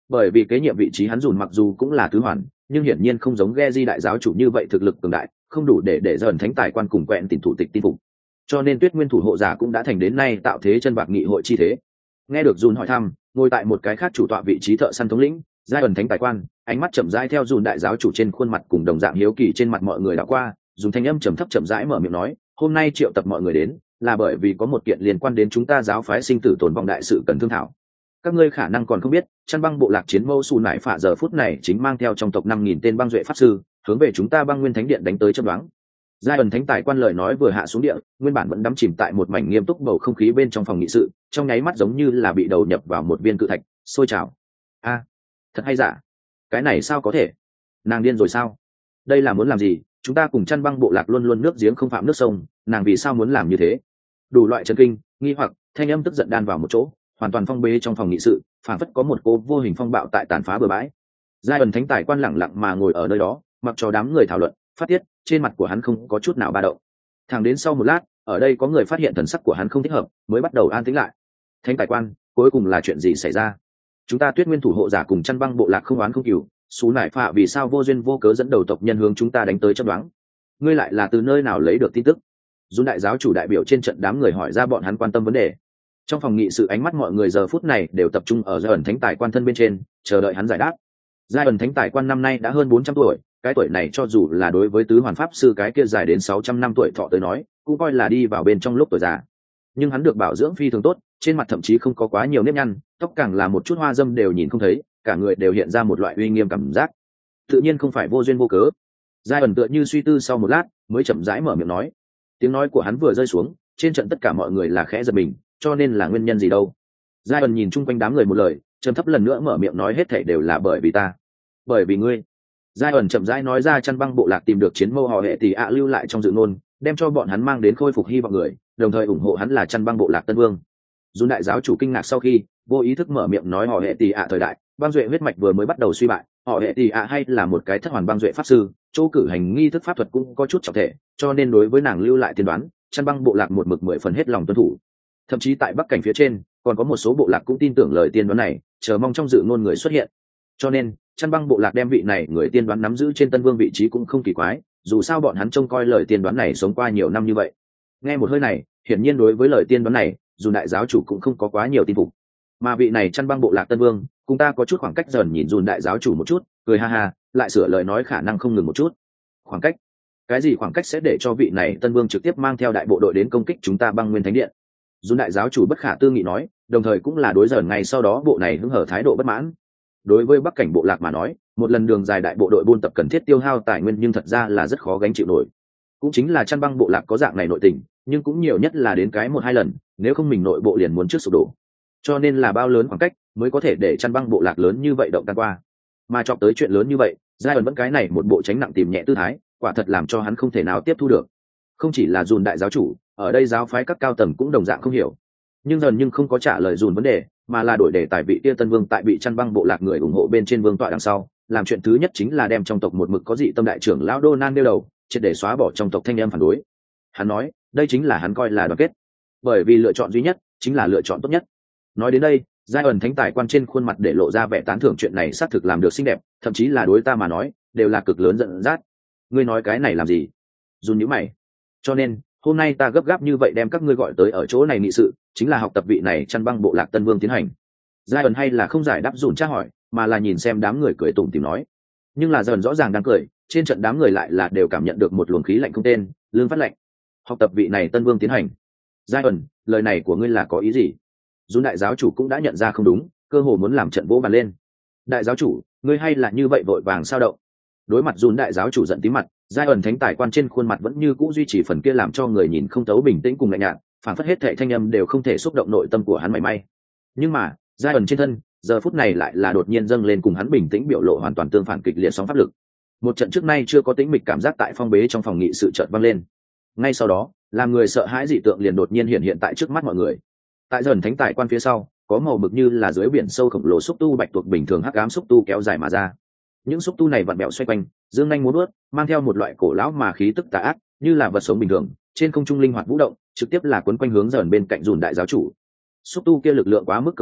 A: bởi vì kế nhiệm vị trí hắn dùn mặc dù cũng là tứ hoàn, nhưng hiển nhiên không giống Geji đại giáo chủ như vậy thực lực cường đại, không đủ để dần thánh tài quan cùng quẹn tìm thủ tịch tin phục. Cho nên Tuyết Nguyên thủ hộ giả cũng đã thành đến nay tạo thế chân bạc nghị hội chi thế. Nghe được dùn hỏi thăm, ngồi tại một cái khác chủ tọa vị trí thợ săn thống lĩnh, giai ẩn thánh tài quan, ánh mắt chậm rãi theo dùn đại giáo chủ trên khuôn mặt cùng đồng dạng hiếu kỳ trên mặt mọi người đã qua, dùng thanh âm trầm thấp chậm rãi mở miệng nói, hôm nay triệu tập mọi người đến là bởi vì có một kiện liên quan đến chúng ta giáo phái sinh tử tồn vong đại sự cần thương thảo. Các ngươi khả năng còn không biết, chăn băng bộ lạc chiến mâu xù nải phạ giờ phút này chính mang theo trong tộc 5.000 tên băng duệ pháp sư hướng về chúng ta băng nguyên thánh điện đánh tới chấp đoán. Giai ẩn thánh tài quan lời nói vừa hạ xuống địa, nguyên bản vẫn đắm chìm tại một mảnh nghiêm túc bầu không khí bên trong phòng nghị sự, trong nháy mắt giống như là bị đầu nhập vào một viên cự thạch, sôi trào. A, thật hay giả? Cái này sao có thể? Nàng điên rồi sao? Đây là muốn làm gì? Chúng ta cùng chăn băng bộ lạc luôn luôn nước giếng không phạm nước sông, nàng vì sao muốn làm như thế? Đủ loại chấn kinh, nghi hoặc, thanh âm tức giận đan vào một chỗ, hoàn toàn phong bế trong phòng nghị sự, phản phất có một cô vô hình phong bạo tại tàn phá bừa bãi. Giai ẩn thánh tài quan lẳng lặng mà ngồi ở nơi đó, mặc cho đám người thảo luận, phát tiết, trên mặt của hắn không có chút nào ba động. Thẳng đến sau một lát, ở đây có người phát hiện thần sắc của hắn không thích hợp, mới bắt đầu an tĩnh lại. Thánh tài quan, cuối cùng là chuyện gì xảy ra? Chúng ta Tuyết Nguyên thủ hộ giả cùng chăn băng bộ lạc không oán không cừu, xú nải phạ vì sao vô duyên vô cớ dẫn đầu tộc nhân hướng chúng ta đánh tới chấp đoán? Ngươi lại là từ nơi nào lấy được tin tức? Dùn đại giáo chủ đại biểu trên trận đám người hỏi ra bọn hắn quan tâm vấn đề. Trong phòng nghị sự ánh mắt mọi người giờ phút này đều tập trung ở giai ẩn thánh tài quan thân bên trên, chờ đợi hắn giải đáp. Giai ẩn thánh tài quan năm nay đã hơn 400 tuổi, cái tuổi này cho dù là đối với tứ hoàn pháp sư cái kia dài đến 600 năm tuổi thọ tới nói, cũng coi là đi vào bên trong lúc tuổi già. Nhưng hắn được bảo dưỡng phi thường tốt, trên mặt thậm chí không có quá nhiều nếp nhăn, tóc càng là một chút hoa dâm đều nhìn không thấy, cả người đều hiện ra một loại uy nghiêm cảm giác. Tự nhiên không phải vô duyên vô cớ. Giai ẩn tựa như suy tư sau một lát, mới chậm rãi mở miệng nói. Tiếng nói của hắn vừa rơi xuống, trên trận tất cả mọi người là khẽ giật mình, cho nên là nguyên nhân gì đâu? Giai ẩn nhìn chung quanh đám người một lời, trầm thấp lần nữa mở miệng nói hết thảy đều là bởi vì ta, bởi vì ngươi. Giai ẩn chậm rãi nói ra chăn băng bộ lạc tìm được chiến mâu họ hệ tỷ ạ lưu lại trong dự ngôn, đem cho bọn hắn mang đến khôi phục hy vọng người, đồng thời ủng hộ hắn là chăn băng bộ lạc tân vương. Dùn đại giáo chủ kinh ngạc sau khi vô ý thức mở miệng nói họ hệ tỷ ạ thời đại băng duệ huyết mạch vừa mới bắt đầu suy bại, họ hệ tỷ ạ hay là một cái thất hoàn băng duệ pháp sư, chỗ cử hành nghi thức pháp thuật cũng có chút trọng thể, cho nên đối với nàng lưu lại tiên đoán, chăn băng bộ lạc một mực 10 phần hết lòng tuân thủ. Thậm chí tại bắc cảnh phía trên còn có một số bộ lạc cũng tin tưởng lời tiên đoán này, chờ mong trong dự ngôn người xuất hiện. Cho nên chăn băng bộ lạc đem vị này người tiên đoán nắm giữ trên tân vương vị trí cũng không kỳ quái, dù sao bọn hắn trông coi lời tiên đoán này sống qua nhiều năm như vậy. Nghe một hơi này, hiển nhiên đối với lời tiên đoán này, dù đại giáo chủ cũng không có quá nhiều tin phục. Mà vị này chăn băng bộ lạc tân vương, cùng ta có chút khoảng cách, dần nhìn dùn đại giáo chủ một chút, cười ha ha, lại sửa lời nói khả năng không ngừng một chút. Khoảng cách? Cái gì khoảng cách sẽ để cho vị này tân vương trực tiếp mang theo đại bộ đội đến công kích chúng ta băng nguyên thánh điện? Dùn đại giáo chủ bất khả tư nghị nói, đồng thời cũng là đối dần ngay sau đó bộ này hứng hở thái độ bất mãn. Đối với bắc cảnh bộ lạc mà nói, một lần đường dài đại bộ đội buôn tập cần thiết tiêu hao tài nguyên nhưng thật ra là rất khó gánh chịu nổi. Cũng chính là chăn băng bộ lạc có dạng này nội tình, nhưng cũng nhiều nhất là đến cái 1-2 lần, nếu không mình nội bộ liền muốn trước sụp đổ. Cho nên là bao lớn khoảng cách mới có thể để chăn băng bộ lạc lớn như vậy động tan qua. Mà chọc tới chuyện lớn như vậy, giai ẩn vẫn cái này một bộ tránh nặng tìm nhẹ tư thái, quả thật làm cho hắn không thể nào tiếp thu được. Không chỉ là dùn đại giáo chủ, ở đây giáo phái các cao tầng cũng đồng dạng không hiểu. Nhưng không có trả lời dùn vấn đề, mà là đổi đề tài vị tia tân vương tại bị chăn băng bộ lạc người ủng hộ bên trên vương tọa đằng sau, làm chuyện thứ nhất chính là đem trong tộc một mực có dị tâm đại trưởng lão Donan nêu đầu, triệt để xóa bỏ trong tộc thanh em phản đối. Hắn nói, đây chính là hắn coi là đoàn kết, bởi vì lựa chọn duy nhất chính là lựa chọn tốt nhất. Nói đến đây, giai ẩn thánh tài quan trên khuôn mặt để lộ ra vẻ tán thưởng, chuyện này xác thực làm được xinh đẹp, thậm chí là đối ta mà nói đều là cực lớn giận dắt. Ngươi nói cái này làm gì? Dùn nhíu mày. Cho nên hôm nay ta gấp gáp như vậy đem các ngươi gọi tới ở chỗ này nghị sự, chính là học tập vị này chăn băng bộ lạc tân vương tiến hành. Giai ẩn hay là không giải đáp dùn tra hỏi, mà là nhìn xem đám người cười tủm tỉm nói. Nhưng là dần rõ ràng đang cười, trên trận đám người lại là đều cảm nhận được một luồng khí lạnh không tên, lương phát lạnh. Học tập vị này tân vương tiến hành. Giai ẩn, lời này của ngươi là có ý gì? Dùn đại giáo chủ cũng đã nhận ra không đúng, cơ hồ muốn làm trận vỗ bàn lên. Đại giáo chủ, ngươi hay là như vậy vội vàng sao động? Đối mặt dùn đại giáo chủ giận tím mặt, giai ẩn thánh tài quan trên khuôn mặt vẫn như cũ duy trì phần kia làm cho người nhìn không thấu bình tĩnh cùng lạnh nhạt, phản phất hết thệ thanh âm đều không thể xúc động nội tâm của hắn mảy may. Nhưng mà giai ẩn trên thân giờ phút này lại là đột nhiên dâng lên cùng hắn bình tĩnh biểu lộ hoàn toàn tương phản kịch liệt sóng pháp lực. Một trận trước nay chưa có tĩnh mịch cảm giác tại phong bế trong phòng nghị sự chợt vang lên. Ngay sau đó, làm người sợ hãi dị tượng liền đột nhiên hiện tại trước mắt mọi người. Tại dần thánh tài quan phía sau, có màu mực như là dưới biển sâu khổng lồ xúc tu bạch tuộc bình thường hắc ám xúc tu kéo dài mà ra. Những xúc tu này vặn vẹo xoay quanh, dương nhanh múa vuốt, mang theo một loại cổ lão mà khí tức tà ác, như là vật sống bình thường, trên không trung linh hoạt vũ động, trực tiếp là quấn quanh hướng dần bên cạnh dùn đại giáo chủ. Xúc tu kia lực lượng quá mức cường đại,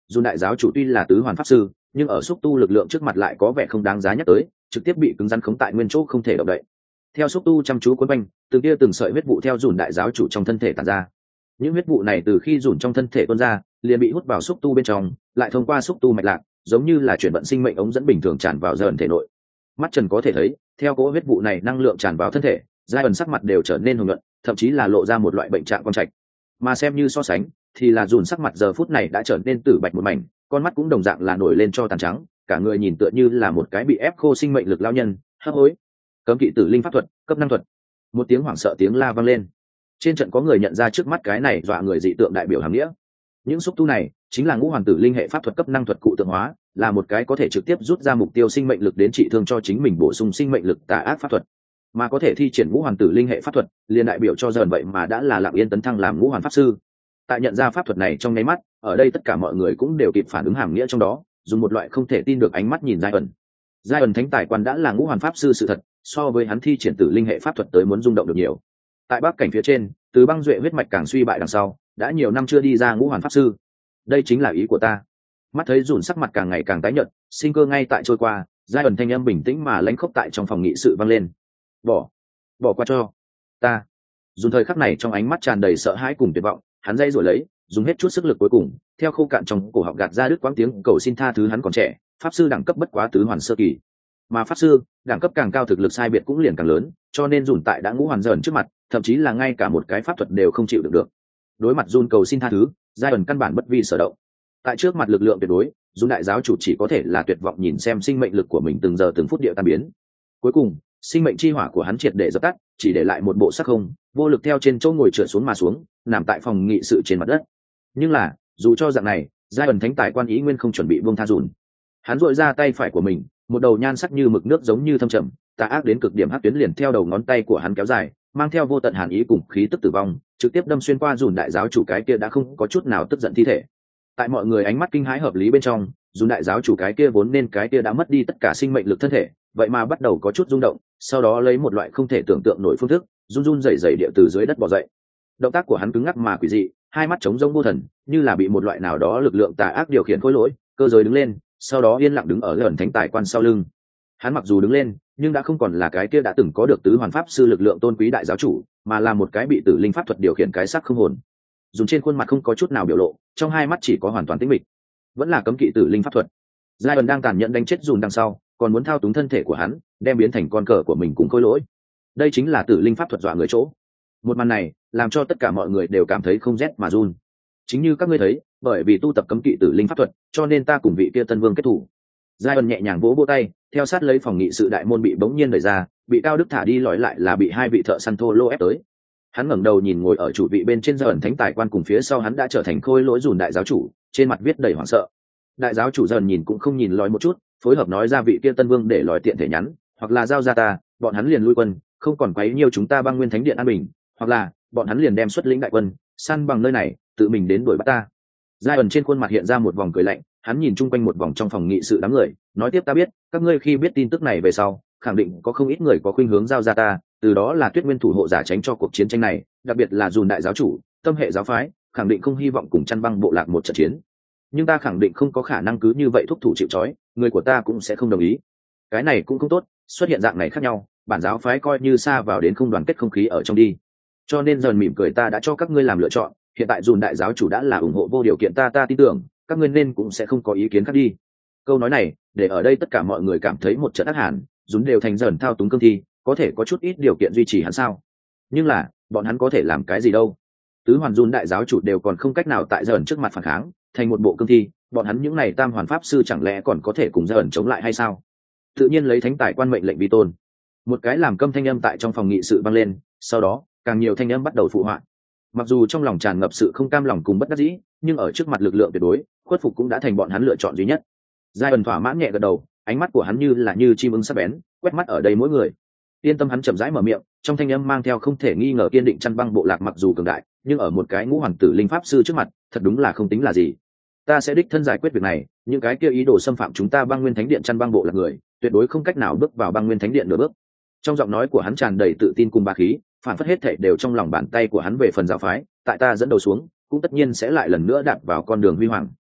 A: dù đại giáo chủ tuy là tứ hoàn pháp sư nhưng ở xúc tu lực lượng trước mặt lại có vẻ không đáng giá nhắc tới, trực tiếp bị cứng rắn khống tại nguyên chỗ không thể động đậy. Theo xúc tu chăm chú quấn quanh, từng tia từng sợi huyết vụ theo dùn đại giáo chủ trong thân thể tản ra. Những huyết vụ này từ khi dùn trong thân thể tuôn ra liền bị hút vào xúc tu bên trong, lại thông qua xúc tu mạch lạc, giống như là chuyển vận sinh mệnh ống dẫn bình thường tràn vào dần thể nội. Mắt trần có thể thấy, theo cỗ huyết vụ này năng lượng tràn vào thân thể, giai ẩn sắc mặt đều trở nên hồng nhuận, thậm chí là lộ ra một loại bệnh trạng quang trạch. Mà xem như so sánh, thì là dùn sắc mặt giờ phút này đã trở nên tử bạch một mảnh, con mắt cũng đồng dạng là nổi lên cho tàn trắng, cả người nhìn tựa như là một cái bị ép khô sinh mệnh lực lao nhân, hấp hối. Cấm kỵ tử linh pháp thuật, cấp năng thuật. Một tiếng hoảng sợ tiếng la vang lên. Trên trận có người nhận ra trước mắt cái này dọa người dị tượng đại biểu hàm nghĩa. Những xúc tu này chính là ngũ hoàn tử linh hệ pháp thuật cấp năng thuật cụ tượng hóa, là một cái có thể trực tiếp rút ra mục tiêu sinh mệnh lực đến trị thương cho chính mình, bổ sung sinh mệnh lực tà ác pháp thuật. Mà có thể thi triển ngũ hoàn tử linh hệ pháp thuật, liền đại biểu cho dần vậy mà đã là lặng yên tấn thăng làm ngũ hoàn pháp sư. Tại nhận ra pháp thuật này trong nháy mắt, ở đây tất cả mọi người cũng đều kịp phản ứng hàm nghĩa trong đó, dùng một loại không thể tin được ánh mắt nhìn giai ẩn thánh tài quan đã là ngũ hoàn pháp sư sự thật, so với hắn thi triển tử linh hệ pháp thuật tới muốn rung động được nhiều. Tại bắc cảnh phía trên, từ băng duệ huyết mạch càng suy bại đằng sau, đã nhiều năm chưa đi ra ngũ hoàn pháp sư. Đây chính là ý của ta. Mắt thấy dùn sắc mặt càng ngày càng tái nhợt, sinh cơ ngay tại trôi qua, giai ẩn thanh âm bình tĩnh mà lãnh khốc tại trong phòng nghị sự vang lên. Bỏ qua cho ta. Dùn thời khắc này trong ánh mắt tràn đầy sợ hãi cùng tuyệt vọng, hắn dây rồi lấy, dùng hết chút sức lực cuối cùng, theo khô cạn trong cổ họng gạt ra đứt quãng tiếng cầu xin tha thứ. Hắn còn trẻ, pháp sư đẳng cấp bất quá tứ hoàn sơ kỳ, mà pháp sư đẳng cấp càng cao thực lực sai biệt cũng liền càng lớn, cho nên dùn tại đã ngũ hoàn dần trước mặt, thậm chí là ngay cả một cái pháp thuật đều không chịu được. Đối mặt dùn cầu xin tha thứ, giai ẩn căn bản bất vi sở động. Tại trước mặt lực lượng tuyệt đối, dùn đại giáo chủ chỉ có thể là tuyệt vọng nhìn xem sinh mệnh lực của mình từng giờ từng phút địa tan biến. Cuối cùng, sinh mệnh chi hỏa của hắn triệt để dập tắt, chỉ để lại một bộ xác không, vô lực theo trên chỗ ngồi trượt xuống mà xuống, nằm tại phòng nghị sự trên mặt đất. Nhưng là, dù cho dạng này, giai ẩn thánh tài quan ý nguyên không chuẩn bị buông tha dùn. Hắn duỗi ra tay phải của mình, một đầu nhan sắc như mực nước giống như thâm trầm, tà ác đến cực điểm hắc tuyến liền theo đầu ngón tay của hắn kéo dài, mang theo vô tận hàn ý cùng khí tức tử vong, trực tiếp đâm xuyên qua dùn đại giáo chủ cái kia đã không có chút nào tức giận thi thể. Tại mọi người ánh mắt kinh hãi hợp lý bên trong, dùn đại giáo chủ cái kia vốn nên cái kia đã mất đi tất cả sinh mệnh lực thân thể, vậy mà bắt đầu có chút rung động, sau đó lấy một loại không thể tưởng tượng nổi phương thức, run run rẩy rẩy địa từ dưới đất bò dậy. Động tác của hắn cứng ngắc mà quỷ dị, hai mắt trống rỗng vô thần, như là bị một loại nào đó lực lượng tà ác điều khiển khối lỗi, cơ giới đứng lên, sau đó yên lặng đứng ở gần thánh tài quan sau lưng. Hắn mặc dù đứng lên, nhưng đã không còn là cái kia đã từng có được tứ hoàn pháp sư lực lượng tôn quý đại giáo chủ, mà là một cái bị tử linh pháp thuật điều khiển cái xác không hồn. Dùng trên khuôn mặt không có chút nào biểu lộ, trong hai mắt chỉ có hoàn toàn tĩnh mịch. Vẫn là cấm kỵ tử linh pháp thuật. Giai ẩn đang tàn nhẫn đánh chết dùn đằng sau, còn muốn thao túng thân thể của hắn, đem biến thành con cờ của mình cùng khối lỗi. Đây chính là tử linh pháp thuật dọa người chỗ. Một màn này làm cho tất cả mọi người đều cảm thấy không rét mà run. Chính như các ngươi thấy, bởi vì tu tập cấm kỵ tử linh pháp thuật, cho nên ta cùng vị kia tân vương kết thủ. Giai ẩn nhẹ nhàng vỗ vỗ tay, theo sát lấy phòng nghị sự đại môn bị bỗng nhiên đẩy ra, bị Cao Đức thả đi lọi lại là bị hai vị thợ săn thô lô ép tới. Hắn ngẩng đầu nhìn ngồi ở chủ vị bên trên Giai ẩn thánh tài quan cùng phía sau hắn đã trở thành khôi lỗi dùn đại giáo chủ, trên mặt viết đầy hoảng sợ. Đại giáo chủ dần nhìn cũng không nhìn lòi một chút, phối hợp nói ra vị kia tân vương để lòi tiện thể nhắn, hoặc là giao ra ta, bọn hắn liền lui quân, không còn quấy nhiêu chúng ta băng nguyên thánh điện an bình, hoặc là bọn hắn liền đem xuất lĩnh đại quân săn bằng nơi này, tự mình đến đuổi bắt ta. Giai ẩn trên khuôn mặt hiện ra một vòng cười lạnh, hắn nhìn chung quanh một vòng trong phòng nghị sự đám người, nói tiếp ta biết, các ngươi khi biết tin tức này về sau, khẳng định có không ít người có khuynh hướng giao ra ta, từ đó là Tuyết Nguyên thủ hộ giả tránh cho cuộc chiến tranh này, đặc biệt là dùn đại giáo chủ, tâm hệ giáo phái, khẳng định không hy vọng cùng chăn băng bộ lạc một trận chiến. Nhưng ta khẳng định không có khả năng cứ như vậy thúc thủ chịu trói, người của ta cũng sẽ không đồng ý. Cái này cũng không tốt, xuất hiện dạng này khác nhau, bản giáo phái coi như xa vào đến không đoàn kết không khí ở trong đi. Cho nên dần mỉm cười, ta đã cho các ngươi làm lựa chọn, hiện tại dùn đại giáo chủ đã là ủng hộ vô điều kiện ta tin tưởng các ngươi nên cũng sẽ không có ý kiến khác đi. Câu nói này để ở đây tất cả mọi người cảm thấy một trận ác hẳn, dùn đều thành dần thao túng cương thi, có thể có chút ít điều kiện duy trì hắn sao? Nhưng là bọn hắn có thể làm cái gì đâu? Tứ hoàn dùn đại giáo chủ đều còn không cách nào tại dần trước mặt phản kháng, thành một bộ cương thi, bọn hắn những này tam hoàn pháp sư chẳng lẽ còn có thể cùng dần chống lại hay sao? Tự nhiên lấy thánh tài quan mệnh lệnh vi tôn. Một cái làm câm thanh âm tại trong phòng nghị sự vang lên, sau đó càng nhiều thanh âm bắt đầu phụ họa. Mặc dù trong lòng tràn ngập sự không cam lòng cùng bất đắc dĩ, nhưng ở trước mặt lực lượng tuyệt đối, khuất phục cũng đã thành bọn hắn lựa chọn duy nhất. Giai ẩn thỏa mãn nhẹ gật đầu, ánh mắt của hắn như chim ưng sắc bén, quét mắt ở đây mỗi người. Yên tâm, hắn chậm rãi mở miệng, trong thanh âm mang theo không thể nghi ngờ kiên định. Chăn băng bộ lạc mặc dù cường đại, nhưng ở một cái ngũ hoàng tử linh pháp sư trước mặt, thật đúng là không tính là gì. Ta sẽ đích thân giải quyết việc này, những cái kia ý đồ xâm phạm chúng ta băng nguyên thánh điện chăn băng bộ lạc người, tuyệt đối không cách nào bước vào băng nguyên thánh điện nửa bước. Trong giọng nói của hắn tràn đầy tự tin cùng bá khí, phản phất hết thảy đều trong lòng bàn tay của hắn về phần giáo phái, tại ta dẫn đầu xuống, cũng tất nhiên sẽ lại lần nữa đạp vào con đường huy hoàng.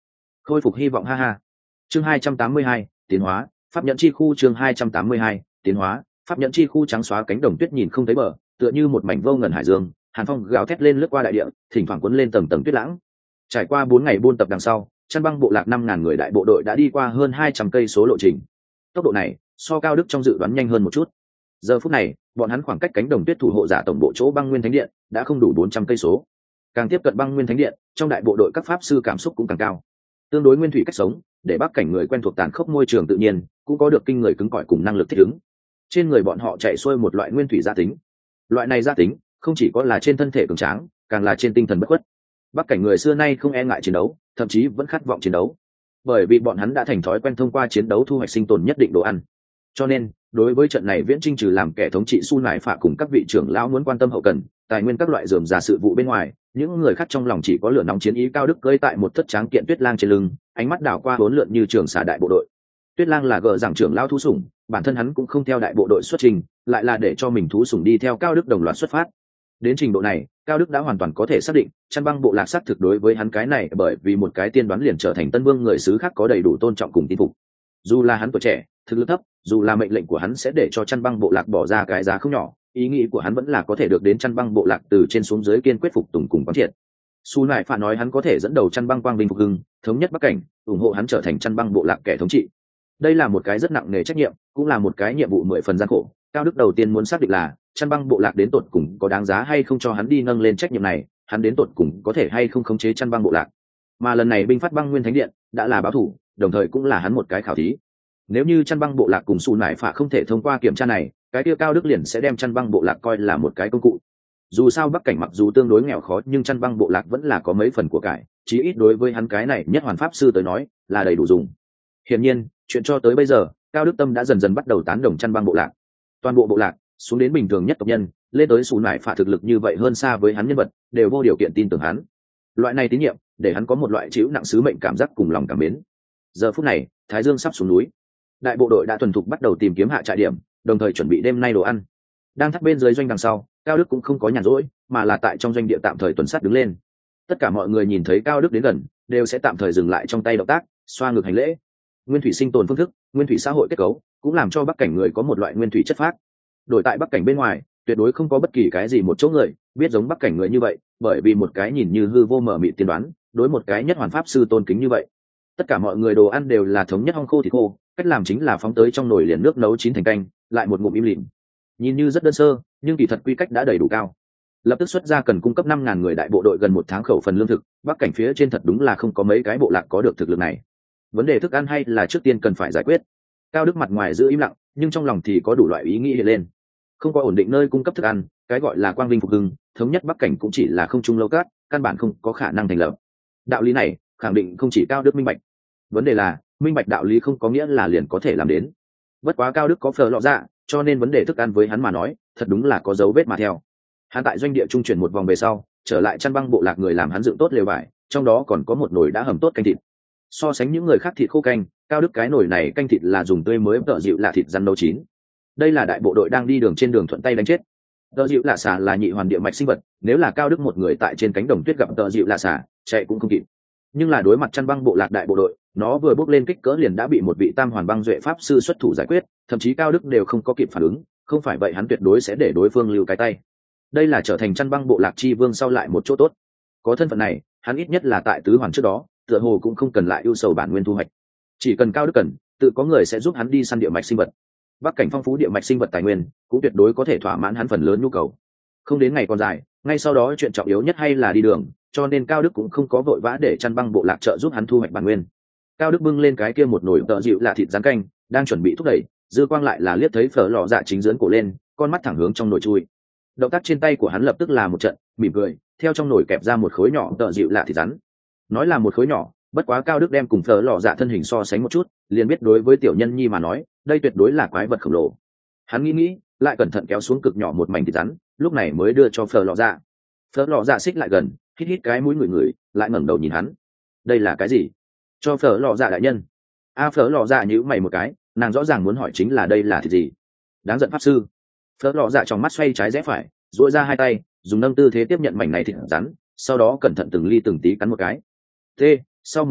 A: khôi phục hy vọng ha ha. Chương 282, tiến hóa, pháp nhẫn chi khu. Chương 282, tiến hóa, pháp nhẫn chi khu. Trắng xóa cánh đồng tuyết nhìn không thấy bờ, tựa như một mảnh vô ngần hải dương, hàn phong gào thét lên lướt qua đại địa, thỉnh thoảng cuốn lên tầng tầng tuyết lãng. Trải qua 4 ngày buôn tập đằng sau, Chăn Băng bộ lạc 5.000 người đại bộ đội đã đi qua hơn 200 cây số lộ trình. Tốc độ này so Cao Đức trong dự đoán nhanh hơn một chút. Giờ phút này, bọn hắn khoảng cách cánh đồng tuyết thủ hộ giả tổng bộ chỗ Băng Nguyên Thánh Điện đã không đủ 400 cây số. Càng tiếp cận Băng Nguyên Thánh Điện, trong đại bộ đội các pháp sư cảm xúc cũng càng cao. Tương đối nguyên thủy cách sống, để Bắc cảnh người quen thuộc tàn khốc môi trường tự nhiên, cũng có được kinh người cứng cỏi cùng năng lực thích ứng. Trên người bọn họ chạy xuôi một loại nguyên thủy gia tính. Loại này gia tính, không chỉ có là trên thân thể cường tráng, càng là trên tinh thần bất khuất. Bắc cảnh người xưa nay không e ngại chiến đấu, thậm chí vẫn khát vọng chiến đấu, bởi vì bọn hắn đã thành thói quen thông qua chiến đấu thu hoạch sinh tồn nhất định đồ ăn. Cho nên, đối với trận này viễn chinh trừ làm kẻ thống trị Su Nải Phạ cùng các vị trưởng lão muốn quan tâm hậu cần, tài nguyên các loại rườm rà sự vụ bên ngoài, những người khác trong lòng chỉ có lửa nóng chiến ý. Cao Đức cưỡi tại một thất tráng kiện Tuyết Lang trên lưng, ánh mắt đảo qua huấn lượn như trường xà đại bộ đội. Tuyết Lang là gờ rằng trưởng lão thú sủng, bản thân hắn cũng không theo đại bộ đội xuất trình, lại là để cho mình thú sủng đi theo Cao Đức đồng loạt xuất phát. Đến trình độ này, Cao Đức đã hoàn toàn có thể xác định, Chăn Băng bộ lạc xác thực đối với hắn cái này bởi vì một cái tiên đoán liền trở thành tân vương người xứ khác có đầy đủ tôn trọng cùng tin phục. Dù là hắn tuổi trẻ, thực lực thấp, dù là mệnh lệnh của hắn sẽ để cho Chăn Băng bộ lạc bỏ ra cái giá không nhỏ, ý nghĩ của hắn vẫn là có thể được đến Chăn Băng bộ lạc từ trên xuống dưới kiên quyết phục tùng cùng quán triệt. Su Nải Phạ nói hắn có thể dẫn đầu Chăn Băng quang vinh phục hưng, thống nhất Bắc cảnh, ủng hộ hắn trở thành Chăn Băng bộ lạc kẻ thống trị. Đây là một cái rất nặng nề trách nhiệm, cũng là một cái nhiệm vụ 10 phần gian khổ. Cao Đức đầu tiên muốn xác định là Chăn Băng bộ lạc đến tột cùng có đáng giá hay không cho hắn đi nâng lên trách nhiệm này, hắn đến tột cùng có thể hay không khống chế Chăn Băng bộ lạc. Mà lần này binh phát Băng Nguyên Thánh Điện đã là báo thủ, đồng thời cũng là hắn một cái khảo thí. Nếu như Chăn Băng bộ lạc cùng Su Nải Phạ không thể thông qua kiểm tra này, cái kia Cao Đức liền sẽ đem Chăn Băng bộ lạc coi là một cái công cụ. Dù sao Bắc cảnh mặc dù tương đối nghèo khó, nhưng Chăn Băng bộ lạc vẫn là có mấy phần của cải, chí ít đối với hắn cái này nhất hoàn pháp sư tới nói là đầy đủ dùng. Hiển nhiên, chuyện cho tới bây giờ, Cao Đức Tâm đã dần dần bắt đầu tán đồng Chăn Băng bộ lạc. Toàn bộ bộ lạc, xuống đến bình thường nhất tộc nhân, lên tới Su Nải Phạ thực lực như vậy hơn xa với hắn nhân vật, đều vô điều kiện tin tưởng hắn. Loại này tín nhiệm, để hắn có một loại chịu nặng sứ mệnh cảm giác cùng lòng cảm mến. Giờ phút này, Thái Dương sắp xuống núi. Đại bộ đội đã thuần thục bắt đầu tìm kiếm hạ trại điểm, đồng thời chuẩn bị đêm nay đồ ăn. Đang thắt bên dưới doanh đằng sau, Cao Đức cũng không có nhàn rỗi, mà là tại trong doanh địa tạm thời tuần sát đứng lên. Tất cả mọi người nhìn thấy Cao Đức đến gần, đều sẽ tạm thời dừng lại trong tay động tác, xoa ngực hành lễ. Nguyên thủy sinh tồn phương thức, nguyên thủy xã hội kết cấu, cũng làm cho Bắc cảnh người có một loại nguyên thủy chất phác. Đổi tại Bắc cảnh bên ngoài, tuyệt đối không có bất kỳ cái gì một chỗ người biết giống Bắc cảnh người như vậy, bởi vì một cái nhìn như hư vô mờ mịt tiên đoán, đối một cái nhất hoàn pháp sư tôn kính như vậy. Tất cả mọi người đồ ăn đều là thống nhất hong khô thịt khô, cách làm chính là phóng tới trong nồi liền nước nấu chín thành canh, lại một ngụm im lìm. Nhìn như rất đơn sơ, nhưng kỳ thật quy cách đã đầy đủ cao. Lập tức xuất ra cần cung cấp 5.000 người đại bộ đội gần 1 tháng khẩu phần lương thực, Bắc cảnh phía trên thật đúng là không có mấy cái bộ lạc có được thực lực này. Vấn đề thức ăn hay là trước tiên cần phải giải quyết. Cao Đức mặt ngoài giữ im lặng, nhưng trong lòng thì có đủ loại ý nghĩ hiện lên. Không có ổn định nơi cung cấp thức ăn, cái gọi là quang vinh phục hưng, thống nhất Bắc cảnh cũng chỉ là không trung lâu cát, căn bản không có khả năng thành lập. Đạo lý này, khẳng định không chỉ Cao Đức minh bạch. Vấn đề là, minh bạch đạo lý không có nghĩa là liền có thể làm đến. Bất quá Cao Đức có phờ lọ dạ, cho nên vấn đề thức ăn với hắn mà nói, thật đúng là có dấu vết mà theo. Hắn tại doanh địa trung chuyển một vòng về sau, trở lại Chăn Băng bộ lạc người làm hắn dựng tốt lều vải, trong đó còn có một nồi đã hầm tốt canh thịt. So sánh những người khác thịt khô canh, Cao Đức cái nồi này canh thịt là dùng tươi mới tợ dịu là thịt rắn nấu chín. Đây là đại bộ đội đang đi đường trên đường thuận tay đánh chết. Tợ dịu lạ xà là nhị hoàn địa mạch sinh vật, nếu là Cao Đức một người tại trên cánh đồng tuyết gặp tợ dịu lạ xà, chạy cũng không kịp. Nhưng là đối mặt Chăn Băng bộ lạc đại bộ đội, nó vừa bước lên kích cỡ liền đã bị một vị tam hoàn băng duệ pháp sư xuất thủ giải quyết, thậm chí Cao Đức đều không có kịp phản ứng, không phải vậy hắn tuyệt đối sẽ để đối phương lưu cái tay. Đây là trở thành Chăn Băng bộ lạc chi vương sau lại một chỗ tốt. Có thân phận này, hắn ít nhất là tại tứ hoàn trước đó, tựa hồ cũng không cần lại ưu sầu bản nguyên thu hoạch. Chỉ cần Cao Đức cần, tự có người sẽ giúp hắn đi săn địa mạch sinh vật. Bắc cảnh phong phú địa mạch sinh vật tài nguyên, cũng tuyệt đối có thể thỏa mãn hắn phần lớn nhu cầu. Không đến ngày còn dài, ngay sau đó chuyện trọng yếu nhất hay là đi đường, cho nên Cao Đức cũng không có vội vã để Chăn Băng bộ lạc trợ giúp hắn thu hoạch bản nguyên. Cao Đức bưng lên cái kia một nồi tợ dịu là thịt rán canh, đang chuẩn bị thúc đẩy, dư quang lại là liếc thấy phở lò dạ chính dướn cổ lên, con mắt thẳng hướng trong nồi chui. Động tác trên tay của hắn lập tức là một trận mỉm cười, theo trong nồi kẹp ra một khối nhỏ tợ dịu là thịt rắn. Nói là một khối nhỏ, bất quá Cao Đức đem cùng phở lò dạ thân hình so sánh một chút, liền biết đối với tiểu nhân nhi mà nói, đây tuyệt đối là quái vật khổng lồ. Hắn nghĩ, lại cẩn thận kéo xuống cực nhỏ một mảnh thịt rắn, lúc này mới đưa cho phở lò dạ. Phở lò dạ xích lại gần, hít cái mũi người, lại ngẩng đầu nhìn hắn. Đây là cái gì? Cho phở lò dạ đại nhân. Phở lò dạ nhíu mày một cái, nàng rõ ràng muốn hỏi chính là đây là thịt gì. Đáng giận pháp sư. Phở lò dạ trong mắt xoay trái rẽ phải, duỗi ra hai tay, dùng nâng tư thế tiếp nhận mảnh này thịt rắn, sau đó cẩn thận từng ly từng tí cắn một cái. Sau một khắc,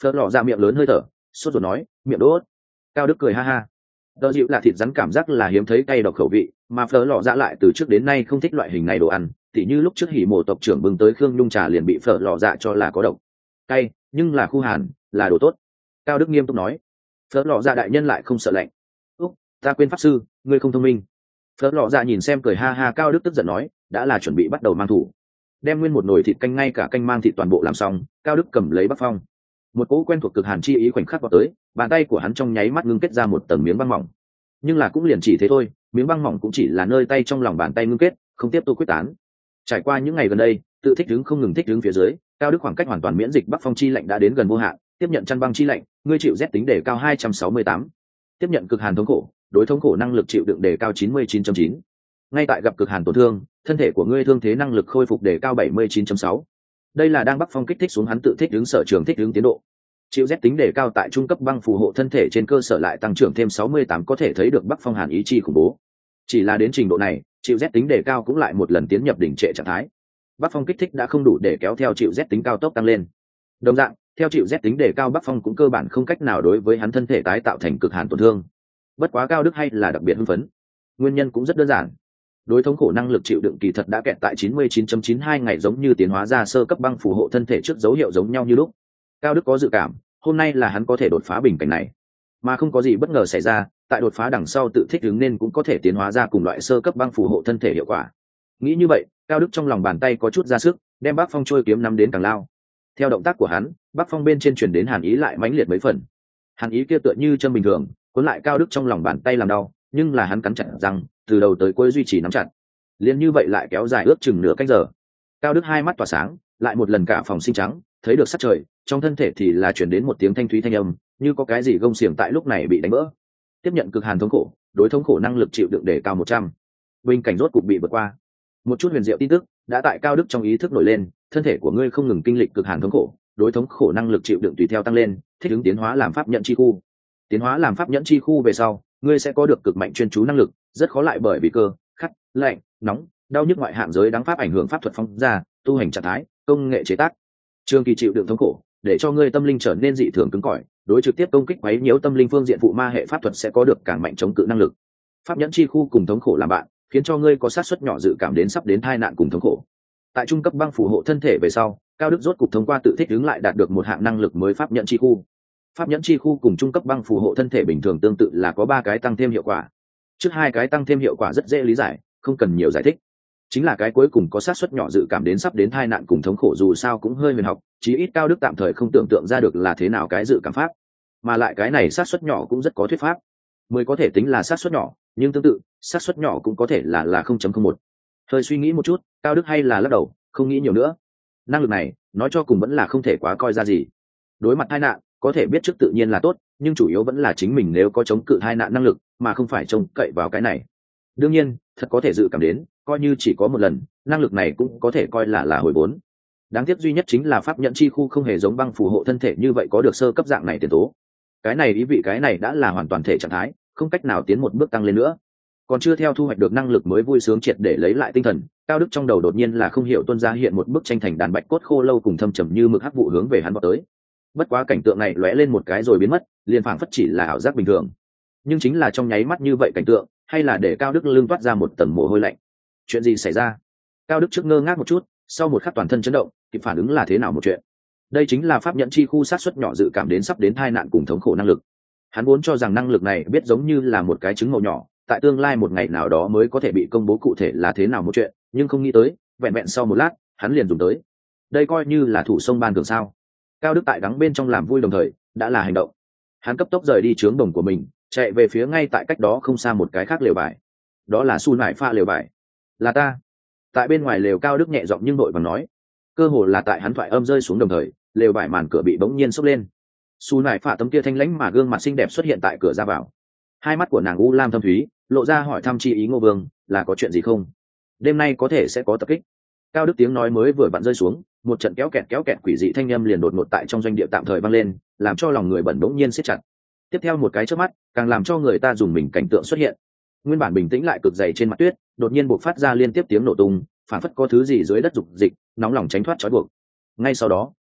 A: Phở lò ra miệng lớn hơi thở, sốt ruột nói, miệng đốt. Cao Đức cười ha ha. Đỡ dịu là thịt rắn cảm giác là hiếm thấy cay độc khẩu vị, mà Phở lò ra lại từ trước đến nay không thích loại hình này đồ ăn, tỉ như lúc trước hỉ mộ tộc trưởng bưng tới Khương Nhung trà liền bị Phở lò dạ cho là có độc. Cay, nhưng là khu hàn, là đồ tốt. Cao Đức nghiêm túc nói. Phở lò dạ đại nhân lại không sợ lạnh. Úc, ta quên pháp sư, ngươi không thông minh. Phở lò dạ nhìn xem cười ha ha. Cao Đức tức giận nói, đã là chuẩn bị bắt đầu mang thủ. Đem nguyên một nồi thịt canh ngay cả canh mang thịt toàn bộ làm xong, Cao Đức cầm lấy bắc phong. Một cỗ quen thuộc cực hàn chi ý khoảnh khắc vào tới, bàn tay của hắn trong nháy mắt ngưng kết ra một tầng miếng băng mỏng. Nhưng là cũng liền chỉ thế thôi, miếng băng mỏng cũng chỉ là nơi tay trong lòng bàn tay ngưng kết, không tiếp tục quyết tán. Trải qua những ngày gần đây, tự thích ứng không ngừng thích ứng phía dưới, Cao Đức khoảng cách hoàn toàn miễn dịch bắc phong chi lạnh đã đến gần vô hạn, tiếp nhận chăn băng chi lạnh, ngươi chịu rét tính đề cao 268. Tiếp nhận cực hàn thống khổ, đối thống khổ năng lực chịu đựng đề cao 99.9. Ngay tại gặp cực hàn tổn thương, thân thể của ngươi thương thế năng lực khôi phục đề cao 79.6. Đây là đang bắc phong kích thích xuống hắn tự thích ứng sở trường thích ứng tiến độ. Chịu rét tính đề cao tại trung cấp băng phù hộ thân thể trên cơ sở lại tăng trưởng thêm 68, có thể thấy được bắc phong hàn ý chi khủng bố. Chỉ là đến trình độ này, chịu rét tính đề cao cũng lại một lần tiến nhập đỉnh trệ trạng thái. Bắc phong kích thích đã không đủ để kéo theo chịu rét tính cao tốc tăng lên. Đồng dạng, theo chịu rét tính đề cao bắc phong cũng cơ bản không cách nào đối với hắn thân thể tái tạo thành cực hàn tổn thương. Bất quá Cao Đức hay là đặc biệt hưng phấn. Nguyên nhân cũng rất đơn giản. Đối thống khổ năng lực chịu đựng kỳ thật đã kẹt tại 99.92 ngày, giống như tiến hóa ra sơ cấp băng phù hộ thân thể trước dấu hiệu giống nhau như lúc. Cao Đức có dự cảm, hôm nay là hắn có thể đột phá bình cảnh này, mà không có gì bất ngờ xảy ra, tại đột phá đằng sau tự thích ứng nên cũng có thể tiến hóa ra cùng loại sơ cấp băng phù hộ thân thể hiệu quả. Nghĩ như vậy, Cao Đức trong lòng bàn tay có chút ra sức, đem Bắc Phong trôi kiếm nắm đến càng lao. Theo động tác của hắn, Bắc Phong bên trên truyền đến hàn ý lại mãnh liệt mấy phần. Hàn ý kia tựa như châm bình thường, cuốn lại Cao Đức trong lòng bàn tay làm đau, nhưng là hắn cắn chặt răng, từ đầu tới cuối duy trì nắm chặt. Liên như vậy lại kéo dài ước chừng nửa canh giờ. Cao Đức hai mắt tỏa sáng, lại một lần cả phòng xinh trắng, thấy được sắc trời, trong thân thể thì là chuyển đến một tiếng thanh thúy thanh âm, như có cái gì gông xiềng tại lúc này bị đánh vỡ. Tiếp nhận cực hàn thống khổ, đối thống khổ năng lực chịu đựng đề cao 100. Bình cảnh rốt cục bị vượt qua. Một chút huyền diệu tin tức đã tại Cao Đức trong ý thức nổi lên, thân thể của ngươi không ngừng kinh lịch cực hàn thống khổ, đối thống khổ năng lực chịu đựng tùy theo tăng lên, thích ứng tiến hóa làm pháp nhận chi khu. Tiến hóa làm pháp nhẫn chi khu về sau, ngươi sẽ có được cực mạnh chuyên chú năng lực, rất khó lại bởi vì cơ, khắc, lạnh, nóng, đau nhức ngoại hạng giới đáng pháp ảnh hưởng pháp thuật phong ra, tu hành trạng thái, công nghệ chế tác. Trường kỳ chịu đựng thống khổ, để cho ngươi tâm linh trở nên dị thường cứng cỏi, đối trực tiếp công kích quấy nhiễu tâm linh phương diện phụ ma hệ pháp thuật sẽ có được càng mạnh chống cự năng lực. Pháp nhẫn chi khu cùng thống khổ làm bạn, khiến cho ngươi có sát suất nhỏ dự cảm đến sắp đến tai nạn cùng thống khổ. Tại trung cấp băng phù hộ thân thể về sau, Cao Đức rốt cục thông qua tự thích ứng lại đạt được một hạng năng lực mới pháp nhẫn chi khu. Pháp nhẫn chi khu cùng trung cấp băng phù hộ thân thể bình thường tương tự là có 3 cái tăng thêm hiệu quả. Trước 2 cái tăng thêm hiệu quả rất dễ lý giải, không cần nhiều giải thích. Chính là cái cuối cùng có xác suất nhỏ dự cảm đến sắp đến tai nạn cùng thống khổ, dù sao cũng hơi huyền học, chí ít Cao Đức tạm thời không tưởng tượng ra được là thế nào cái dự cảm pháp. Mà lại cái này xác suất nhỏ cũng rất có thuyết pháp. 10 có thể tính là xác suất nhỏ, nhưng tương tự, xác suất nhỏ cũng có thể là 0.01. Hơi suy nghĩ một chút, Cao Đức hay là lắc đầu, không nghĩ nhiều nữa. Năng lực này, nói cho cùng vẫn là không thể quá coi ra gì. Đối mặt tai nạn, có thể biết trước tự nhiên là tốt, nhưng chủ yếu vẫn là chính mình nếu có chống cự tai nạn năng lực, mà không phải trông cậy vào cái này. Đương nhiên, thật có thể dự cảm đến, coi như chỉ có một lần, năng lực này cũng có thể coi là hồi vốn. Đáng tiếc duy nhất chính là pháp nhận chi khu không hề giống băng phù hộ thân thể như vậy có được sơ cấp dạng này tiền tố. Cái này ý vị cái này đã là hoàn toàn thể trạng thái, không cách nào tiến một bước tăng lên nữa. Còn chưa theo thu hoạch được năng lực mới vui sướng triệt để lấy lại tinh thần, Cao Đức trong đầu đột nhiên là không hiểu tuôn ra hiện một bức tranh thành đàn bạch cốt khô lâu cùng thâm trầm như mực hắc vụ hướng về hắn vọt tới. Bất quá cảnh tượng này lóe lên một cái rồi biến mất, liền phảng phất chỉ là ảo giác bình thường. Nhưng chính là trong nháy mắt như vậy cảnh tượng, hay là để Cao Đức lưng toát ra một tầng mồ hôi lạnh. Chuyện gì xảy ra? Cao Đức trước ngơ ngác một chút, sau một khắc toàn thân chấn động, kịp phản ứng là thế nào một chuyện. Đây chính là pháp nhẫn chi khu sát suất nhỏ dự cảm đến sắp đến tai nạn cùng thống khổ năng lực. Hắn vốn cho rằng năng lực này biết giống như là một cái trứng màu nhỏ, tại tương lai một ngày nào đó mới có thể bị công bố cụ thể là thế nào một chuyện, nhưng không nghĩ tới, vẹn vẹn sau một lát, hắn liền dùng tới. Đây coi như là thủ sông ban thường sao? Cao Đức tại đắng bên trong làm vui đồng thời, đã là hành động. Hắn cấp tốc rời đi trướng đồng của mình, chạy về phía ngay tại cách đó không xa một cái khác lều vải. Đó là Su Nải Pha lều vải. Là ta. Tại bên ngoài lều, Cao Đức nhẹ giọng nhưng đội vàng nói. Cơ hồ là tại hắn thoại âm rơi xuống đồng thời, lều vải màn cửa bị bỗng nhiên xốc lên. Su Nải Pha tấm kia thanh lãnh mà gương mặt xinh đẹp xuất hiện tại cửa ra vào. Hai mắt của nàng u lam thâm thúy, lộ ra hỏi thăm chi ý Ngô Vương, là có chuyện gì không? Đêm nay có thể sẽ có tập kích. Cao Đức tiếng nói mới vừa vặn rơi xuống, một trận kéo kẹt quỷ dị thanh âm liền đột ngột tại trong doanh địa tạm thời vang lên, làm cho lòng người bẩn bỗng nhiên siết chặt. Tiếp theo một cái chớp mắt, càng làm cho người ta dùng mình cảnh tượng xuất hiện. Nguyên bản bình tĩnh lại cực dày trên mặt tuyết, đột nhiên bộc phát ra liên tiếp tiếng nổ tung, phản phất có thứ gì dưới đất dục dịch, nóng lòng tránh thoát trói buộc. Ngay sau đó,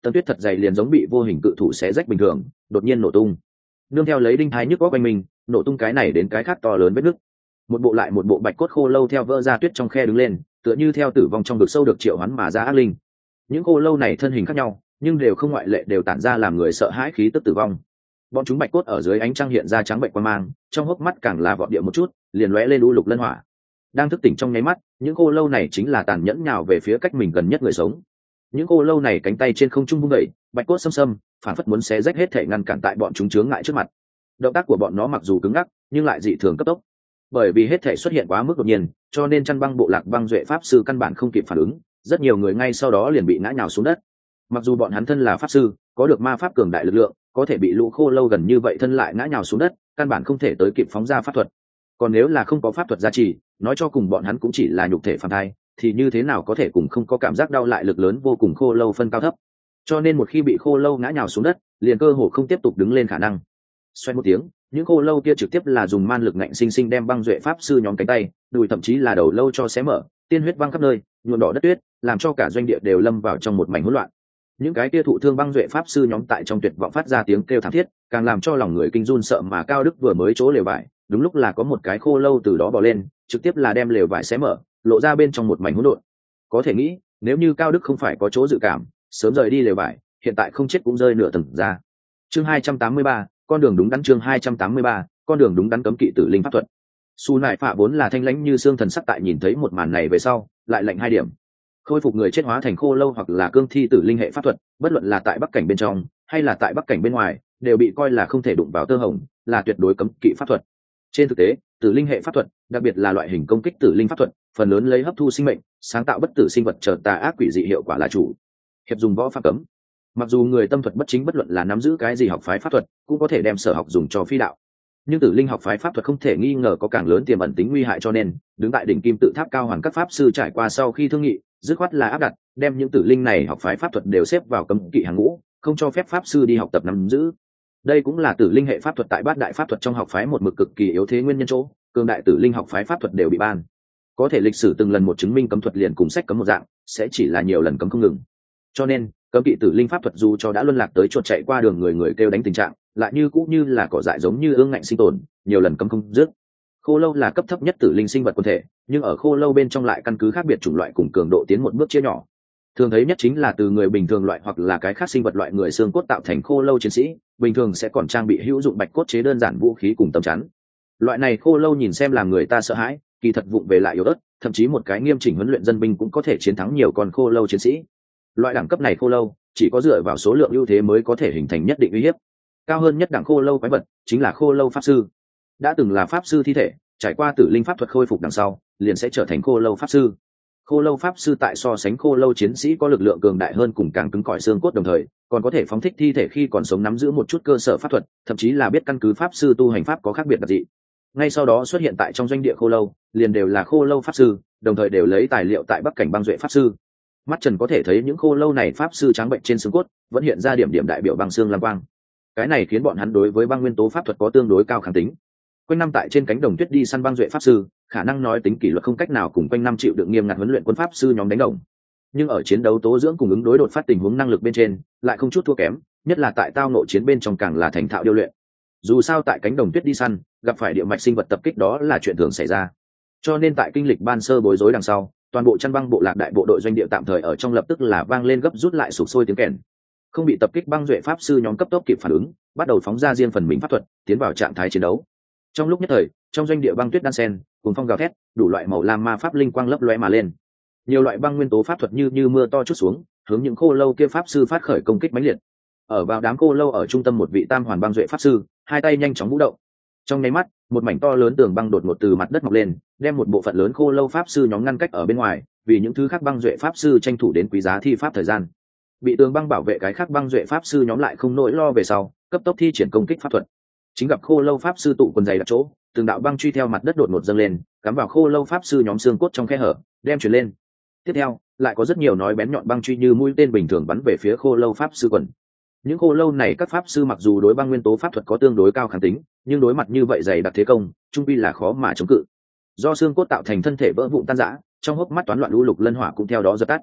A: tấm tuyết thật dày liền giống bị vô hình cự thủ xé rách bình thường đột nhiên nổ tung, nương theo lấy đinh thái nhức góc quanh mình nổ tung cái này đến cái khác to lớn vết nứt. Một bộ lại một bộ bạch cốt khô lâu theo vỡ ra tuyết trong khe đứng lên, tựa như theo tử vong trong vực sâu được triệu hoán mà ra ác linh. Những khô lâu này thân hình khác nhau nhưng đều không ngoại lệ đều tản ra làm người sợ hãi khí tức tử vong. Bọn chúng bạch cốt ở dưới ánh trăng hiện ra trắng bệnh quan mang, trong hốc mắt càng là vọt địa một chút liền lóe lên u lục lân hỏa. Đang thức tỉnh trong nháy mắt, những khô lâu này chính là tàn nhẫn nhào về phía cách mình gần nhất người sống. Những khô lâu này cánh tay trên không trung vung đẩy, bạch cốt xâm xâm phản phất muốn xé rách hết thể ngăn cản tại bọn chúng chướng ngại trước mặt. Động tác của bọn nó mặc dù cứng ngắc nhưng lại dị thường cấp tốc, bởi vì hết thể xuất hiện quá mức đột nhiên, cho nên chăn băng bộ lạc băng duệ pháp sư căn bản không kịp phản ứng, rất nhiều người ngay sau đó liền bị ngã nhào xuống đất. Mặc dù bọn hắn thân là pháp sư, có được ma pháp cường đại lực lượng, có thể bị lũ khô lâu gần như vậy thân lại ngã nhào xuống đất, căn bản không thể tới kịp phóng ra pháp thuật. Còn nếu là không có pháp thuật gia trì, nói cho cùng bọn hắn cũng chỉ là nhục thể phàm thai, thì như thế nào có thể cùng không có cảm giác đau lại lực lớn vô cùng khô lâu phân cao thấp. Cho nên một khi bị khô lâu ngã nhào xuống đất, liền cơ hồ không tiếp tục đứng lên khả năng. Xoay một tiếng, những khô lâu kia trực tiếp là dùng man lực ngạnh sinh sinh đem băng duệ pháp sư nhóm cánh tay, đùi thậm chí là đầu lâu cho xé mở, tiên huyết văng khắp nơi, nhuộm đỏ đất tuyết, làm cho cả doanh địa đều lâm vào trong một mảnh hỗn loạn. Những cái kia thụ thương băng duệ pháp sư nhóm tại trong tuyệt vọng phát ra tiếng kêu thảm thiết, càng làm cho lòng người kinh run sợ mà Cao Đức vừa mới chỗ lều vải, đúng lúc là có một cái khô lâu từ đó bò lên, trực tiếp là đem lều vải xé mở, lộ ra bên trong một mảnh hỗn độn. Có thể nghĩ, nếu như Cao Đức không phải có chỗ dự cảm, sớm rời đi lều vải, hiện tại không chết cũng rơi nửa tầng ra. Chương 283, con đường đúng đắn. Chương 283, con đường đúng đắn. Cấm kỵ tử linh pháp thuật. Su Nại Phạ vốn là thanh lãnh như xương thần sắc, tại nhìn thấy một màn này về sau, lại lạnh 2 điểm. Khôi phục người chết hóa thành khô lâu hoặc là cương thi tử linh hệ pháp thuật, bất luận là tại bắc cảnh bên trong hay là tại bắc cảnh bên ngoài, đều bị coi là không thể đụng vào tơ hồng, là tuyệt đối cấm kỵ pháp thuật. Trên thực tế, tử linh hệ pháp thuật, đặc biệt là loại hình công kích tử linh pháp thuật, phần lớn lấy hấp thu sinh mệnh, sáng tạo bất tử sinh vật trở tà ác quỷ dị hiệu quả là chủ. Hiệp dùng võ pháp cấm. Mặc dù người tâm thuật bất chính, bất luận là nắm giữ cái gì học phái pháp thuật, cũng có thể đem sở học dùng cho phi đạo. Nhưng tử linh học phái pháp thuật không thể nghi ngờ có càng lớn tiềm ẩn tính nguy hại, cho nên đứng tại đỉnh kim tự tháp cao hoàn các pháp sư trải qua sau khi thương nghị, dứt khoát là áp đặt, đem những tử linh này học phái pháp thuật đều xếp vào cấm kỵ hàng ngũ, không cho phép pháp sư đi học tập nắm giữ. Đây cũng là tử linh hệ pháp thuật tại bát đại pháp thuật trong học phái một mực cực kỳ yếu thế nguyên nhân chỗ, cường đại tử linh học phái pháp thuật đều bị ban. Có thể lịch sử từng lần một chứng minh cấm thuật liền cùng sách cấm một dạng, sẽ chỉ là nhiều lần cấm không ngừng. Cho nên cấm kỵ tử linh pháp thuật dù cho đã luân lạc tới chuột chạy qua đường người người kêu đánh tình trạng, lại như cũng như là cỏ dại giống như ương ngạnh sinh tồn, nhiều lần cấm không dứt. Khô lâu là cấp thấp nhất tử linh sinh vật quần thể, nhưng ở khô lâu bên trong lại căn cứ khác biệt chủng loại cùng cường độ tiến một bước chia nhỏ. Thường thấy nhất chính là từ người bình thường loại hoặc là cái khác sinh vật loại người xương cốt tạo thành khô lâu chiến sĩ, bình thường sẽ còn trang bị hữu dụng bạch cốt chế đơn giản vũ khí cùng tấm chắn. Loại này khô lâu nhìn xem làm người ta sợ hãi, kỳ thật vụng về lại yếu ớt, thậm chí một cái nghiêm chỉnh huấn luyện dân binh cũng có thể chiến thắng nhiều con khô lâu chiến sĩ. Loại đẳng cấp này khô lâu chỉ có dựa vào số lượng ưu thế mới có thể hình thành nhất định uy hiếp. Cao hơn nhất đẳng khô lâu quái vật chính là khô lâu pháp sư. Đã từng là pháp sư thi thể, trải qua tử linh pháp thuật khôi phục đằng sau, liền sẽ trở thành khô lâu pháp sư. Khô lâu pháp sư tại so sánh khô lâu chiến sĩ có lực lượng cường đại hơn cùng càng cứng cỏi xương cốt, đồng thời còn có thể phóng thích thi thể khi còn sống, nắm giữ một chút cơ sở pháp thuật, thậm chí là biết căn cứ pháp sư tu hành pháp có khác biệt đặc dị. Ngay sau đó xuất hiện tại trong doanh địa khô lâu, liền đều là khô lâu pháp sư, đồng thời đều lấy tài liệu tại bắc cảnh băng duệ pháp sư. Mắt trần có thể thấy những khô lâu này pháp sư trắng bệnh trên xương cốt vẫn hiện ra điểm điểm đại biểu băng xương lam quang. Cái này khiến bọn hắn đối với băng nguyên tố pháp thuật có tương đối cao kháng tính. Quanh năm tại trên cánh đồng tuyết đi săn băng duệ pháp sư, khả năng nói tính kỷ luật không cách nào cùng quanh năm chịu đựng nghiêm ngặt huấn luyện quân pháp sư nhóm đánh đồng. Nhưng ở chiến đấu tố dưỡng cùng ứng đối đột phát tình huống năng lực bên trên, lại không chút thua kém, nhất là tại tao nội chiến bên trong càng là thành thạo điêu luyện. Dù sao tại cánh đồng tuyết đi săn, gặp phải địa mạch sinh vật tập kích đó là chuyện thường xảy ra. Cho nên tại kinh lịch ban sơ bối rối đằng sau, toàn bộ chăn băng bộ lạc đại bộ đội doanh địa tạm thời ở trong lập tức là vang lên gấp rút lại sụp sôi tiếng kèn. Không bị tập kích băng duệ pháp sư nhóm cấp tốc kịp phản ứng, bắt đầu phóng ra riêng phần mình pháp thuật, tiến vào trạng thái chiến đấu. Trong lúc nhất thời, trong doanh địa băng tuyết đan sen, cùng phong gào thét, đủ loại màu lam ma pháp linh quang lấp lóe mà lên. Nhiều loại băng nguyên tố pháp thuật như mưa to chút xuống, hướng những khô lâu kia pháp sư phát khởi công kích mãnh liệt. Ở vào đám khô lâu ở trung tâm một vị tam hoàn băng duệ pháp sư, hai tay nhanh chóng vũ động. Trong nháy mắt, một mảnh to lớn tường băng đột ngột từ mặt đất mọc lên, đem một bộ phận lớn khô lâu pháp sư nhóm ngăn cách ở bên ngoài, vì những thứ khác băng duệ pháp sư tranh thủ đến quý giá thi pháp thời gian. Bị tường băng bảo vệ cái khác băng duệ pháp sư nhóm lại không nỗi lo về sau, cấp tốc thi triển công kích pháp thuật. Chính gặp khô lâu pháp sư tụ quần dày đặc chỗ, từng đạo băng truy theo mặt đất đột ngột dâng lên, cắm vào khô lâu pháp sư nhóm xương cốt trong khe hở, đem chuyển lên. Tiếp theo, lại có rất nhiều nói bén nhọn băng truy như mũi tên bình thường bắn về phía khô lâu pháp sư quần. Những khô lâu này các pháp sư mặc dù đối băng nguyên tố pháp thuật có tương đối cao kháng tính, nhưng đối mặt như vậy dày đặc thế công, trung quy là khó mà chống cự. Do xương cốt tạo thành thân thể vỡ vụn tan rã, trong hốc mắt toán loạn lũ lục lân hỏa cũng theo đó dập tắt.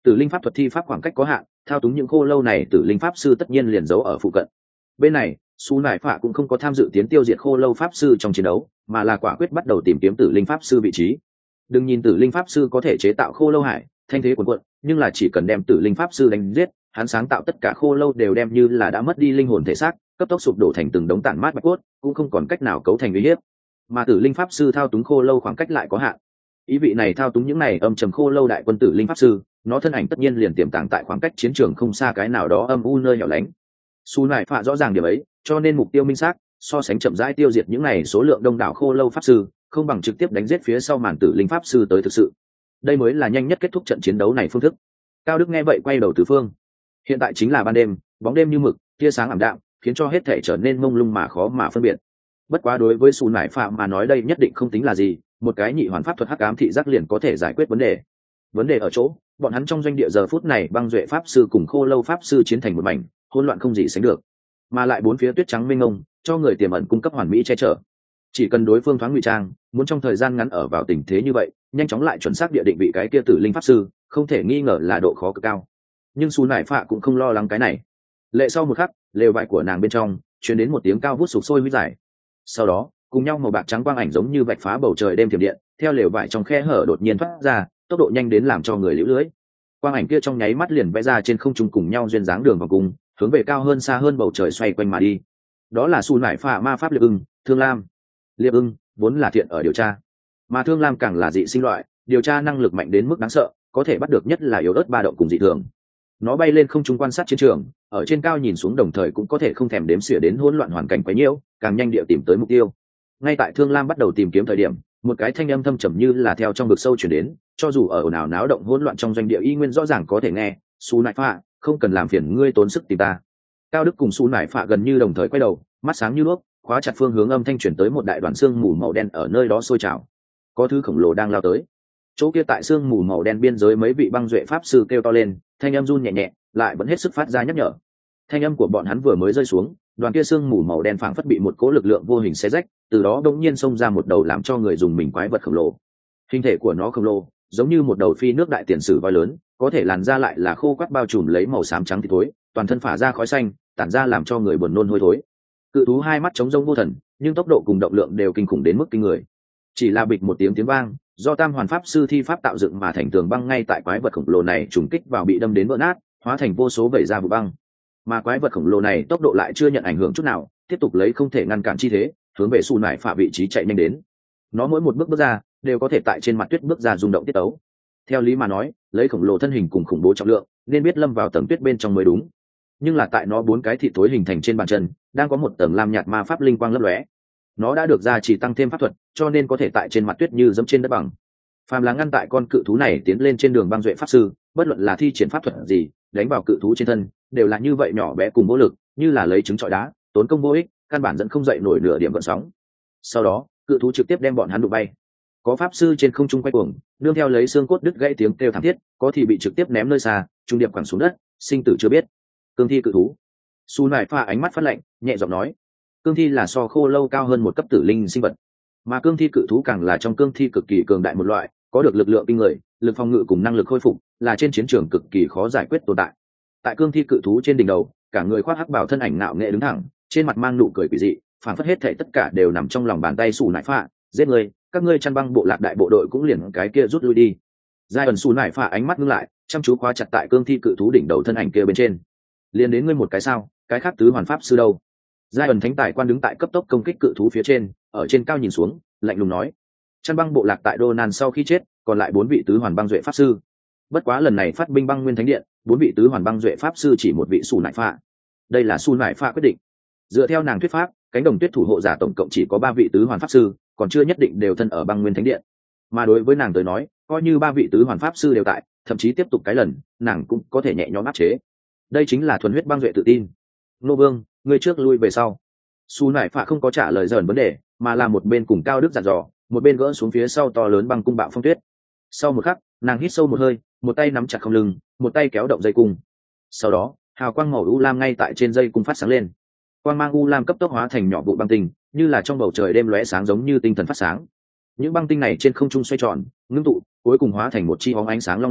A: Tử linh pháp thuật thi pháp khoảng cách có hạn, thao túng những khô lâu này tử linh pháp sư tất nhiên liền giấu ở phụ cận. Bên này Su Nải Phạ cũng không có tham dự tiến tiêu diệt khô lâu pháp sư trong chiến đấu, mà là quả quyết bắt đầu tìm kiếm tử linh pháp sư vị trí. Đừng nhìn tử linh pháp sư có thể chế tạo khô lâu hải thanh thế cuồn cuộn, nhưng là chỉ cần đem tử linh pháp sư đánh giết, hắn sáng tạo tất cả khô lâu đều đem như là đã mất đi linh hồn thể xác, cấp tốc sụp đổ thành từng đống tàn mát bạch cốt, cũng không còn cách nào cấu thành uy hiếp. Mà tử linh pháp sư thao túng khô lâu khoảng cách lại có hạn, ý vị này thao túng những này âm trầm khô lâu đại quân tử linh pháp sư, nó thân ảnh tất nhiên liền tiềm tàng tại khoảng cách chiến trường không xa cái nào đó âm u nơi hẻo lánh. Su Nải Phạ rõ ràng điểm ấy, cho nên mục tiêu minh xác, so sánh chậm rãi tiêu diệt những này số lượng đông đảo khô lâu pháp sư, không bằng trực tiếp đánh giết phía sau màn tử linh pháp sư tới thực sự. Đây mới là nhanh nhất kết thúc trận chiến đấu này phương thức. Cao Đức nghe vậy quay đầu tứ phương. Hiện tại chính là ban đêm, bóng đêm như mực, tia sáng ảm đạm, khiến cho hết thể trở nên mông lung mà khó mà phân biệt. Bất quá đối với Su Nải Phạ mà nói đây nhất định không tính là gì, một cái nhị hoàn pháp thuật hắc ám thị giác liền có thể giải quyết vấn đề. Vấn đề ở chỗ, bọn hắn trong doanh địa giờ phút này băng duệ pháp sư cùng khô lâu pháp sư chiến thành một mảnh, hỗn loạn không gì sánh được, mà lại bốn phía tuyết trắng mênh mông, cho người tiềm ẩn cung cấp hoàn mỹ che chở. Chỉ cần đối phương thoáng ngụy trang, muốn trong thời gian ngắn ở vào tình thế như vậy, nhanh chóng lại chuẩn xác địa định vị cái kia tử linh pháp sư, không thể nghi ngờ là độ khó cực cao. Nhưng Su Nải Phạ cũng không lo lắng cái này. Lệ sau một khắc, lều vải của nàng bên trong truyền đến một tiếng cao vút sục sôi huyết giải. Sau đó, cùng nhau màu bạc trắng quang ảnh giống như vạch phá bầu trời đêm thiểm điện, theo lều vải trong khe hở đột nhiên thoát ra, tốc độ nhanh đến làm cho người liễu lưới. Quang ảnh kia trong nháy mắt liền vẽ ra trên không trung cùng nhau duyên dáng đường vòng cung, hướng về cao hơn xa hơn bầu trời xoay quanh mà đi. Đó là Su Nải Phạ ma pháp liệp ưng, Thương Lam. Liệp ưng vốn là thiện ở điều tra, mà Thương Lam càng là dị sinh loại, điều tra năng lực mạnh đến mức đáng sợ, có thể bắt được nhất là yếu ớt ba động cùng dị thường. Nó bay lên không trung quan sát chiến trường, ở trên cao nhìn xuống đồng thời cũng có thể không thèm đếm xỉa đến hỗn loạn hoàn cảnh quấy nhiễu, càng nhanh địa tìm tới mục tiêu. Ngay tại Thương Lam bắt đầu tìm kiếm thời điểm, một cái thanh âm thâm trầm như là theo trong vực sâu truyền đến, cho dù ở ồn ào náo động hỗn loạn trong doanh địa y nguyên rõ ràng có thể nghe. Su Nải Phạ, không cần làm phiền ngươi tốn sức tìm ta. Cao Đức cùng Su Nải Phạ gần như đồng thời quay đầu, mắt sáng như đuốc, khóa chặt phương hướng âm thanh truyền tới một đại đoàn xương mù màu đen ở nơi đó sôi trào. Có thứ khổng lồ đang lao tới. Chỗ kia tại xương mù màu đen biên giới mấy vị băng duệ pháp sư kêu to lên, thanh âm run nhẹ nhẹ, lại vẫn hết sức phát ra nhắc nhở. Thanh âm của bọn hắn vừa mới rơi xuống, đoàn kia xương mù màu đen phảng phất bị một cỗ lực lượng vô hình xé rách, từ đó đột nhiên xông ra một đầu làm cho người dùng mình quái vật khổng lồ. Hình thể của nó khổng lồ, giống như một đầu phi nước đại tiền sử voi lớn, có thể làn da lại là khô quắt bao trùm lấy màu xám trắng thịt thối, toàn thân phả ra khói xanh, tản ra làm cho người buồn nôn hôi thối. Cự thú hai mắt trống rỗng vô thần, nhưng tốc độ cùng động lượng đều kinh khủng đến mức kinh người. Chỉ là bịch một tiếng vang, do tam hoàn pháp sư thi pháp tạo dựng mà thành tường băng ngay tại quái vật khổng lồ này trùng kích vào bị đâm đến vỡ nát, hóa thành vô số vẩy ra vụ băng. Mà quái vật khổng lồ này tốc độ lại chưa nhận ảnh hưởng chút nào, tiếp tục lấy không thể ngăn cản chi thế, hướng về Su Nải Phạ vị trí chạy nhanh đến. Nó mỗi một bước ra, đều có thể tại trên mặt tuyết bước ra rung động tiết tấu. Theo lý mà nói, lấy khổng lồ thân hình cùng khủng bố trọng lượng, nên biết lâm vào tầng tuyết bên trong mới đúng. Nhưng là tại nó bốn cái thịt tối hình thành trên bàn chân, đang có một tầng lam nhạt ma pháp linh quang lấp lóe. Nó đã được gia trì tăng thêm pháp thuật, cho nên có thể tại trên mặt tuyết như dẫm trên đất bằng. Phàm là ngăn tại con cự thú này tiến lên trên đường băng duệ pháp sư, bất luận là thi triển pháp thuật gì, đánh vào cự thú trên thân, đều là như vậy nhỏ bé cùng vô lực, như là lấy trứng trọi đá, tốn công vô ích, căn bản dẫn không dậy nổi nửa điểm gợn sóng. Sau đó, cự thú trực tiếp đem bọn hắn đụng bay. Có pháp sư trên không trung quay cuồng, nương theo lấy xương cốt đứt gãy tiếng kêu thảm thiết, có thì bị trực tiếp ném nơi xa, trung điệp quẳng xuống đất, sinh tử chưa biết. Cương thi cự thú. Su Nải Phạ ánh mắt phát lạnh, nhẹ giọng nói: cương thi là so khô lâu cao hơn một cấp tử linh sinh vật, mà cương thi cự thú càng là trong cương thi cực kỳ cường đại một loại, có được lực lượng kinh người, lực phòng ngự cùng năng lực khôi phục, là trên chiến trường cực kỳ khó giải quyết tồn tại. Tại cương thi cự thú trên đỉnh đầu, cả người khoác hắc bào thân ảnh ngạo nghệ đứng thẳng, trên mặt mang nụ cười quỷ dị, phản phất hết thảy tất cả đều nằm trong lòng bàn tay. Su Nải Phạ, giết người, các ngươi chăn băng bộ lạc đại bộ đội cũng liền cái kia rút lui đi. Giai ẩn Su Nải Phạ ánh mắt ngưng lại, chăm chú khóa chặt tại cương thi cự thú đỉnh đầu thân ảnh kia bên trên. Liền đến ngươi một cái sao, cái khác tứ hoàn pháp sư đâu? Giai ẩn thánh tài quan đứng tại cấp tốc công kích cự thú phía trên, ở trên cao nhìn xuống, lạnh lùng nói: chăn băng bộ lạc tại Donan sau khi chết, còn lại 4 vị tứ hoàn băng duệ pháp sư. Bất quá lần này phát binh băng nguyên thánh điện, 4 vị tứ hoàn băng duệ pháp sư chỉ một vị Su Nải Phạ. Đây là Su Nải Phạ quyết định. Dựa theo nàng thuyết pháp, cánh đồng tuyết thủ hộ giả tổng cộng chỉ có 3 vị tứ hoàn pháp sư, còn chưa nhất định đều thân ở băng nguyên thánh điện. Mà đối với nàng tới nói, coi như 3 vị tứ hoàn pháp sư đều tại, thậm chí tiếp tục cái lần, nàng cũng có thể nhẹ nhõm áp chế. Đây chính là thuần huyết băng duệ tự tin. Nô Vương, ngươi trước lui về sau. Su Nải Phạ không có trả lời dởn vấn đề, mà là một bên cùng Cao Đức dặn dò, một bên gỡ xuống phía sau to lớn băng cung bạo phong tuyết. Sau một khắc, nàng hít sâu một hơi, một tay nắm chặt không lưng, một tay kéo động dây cung. Sau đó, hào quang màu u lam ngay tại trên dây cung phát sáng lên. Quang mang u lam cấp tốc hóa thành nhỏ vụ băng tinh, như là trong bầu trời đêm lóe sáng giống như tinh thần phát sáng. Những băng tinh này trên không trung xoay tròn, ngưng tụ, cuối cùng hóa thành một chi bóng ánh sáng long lanh,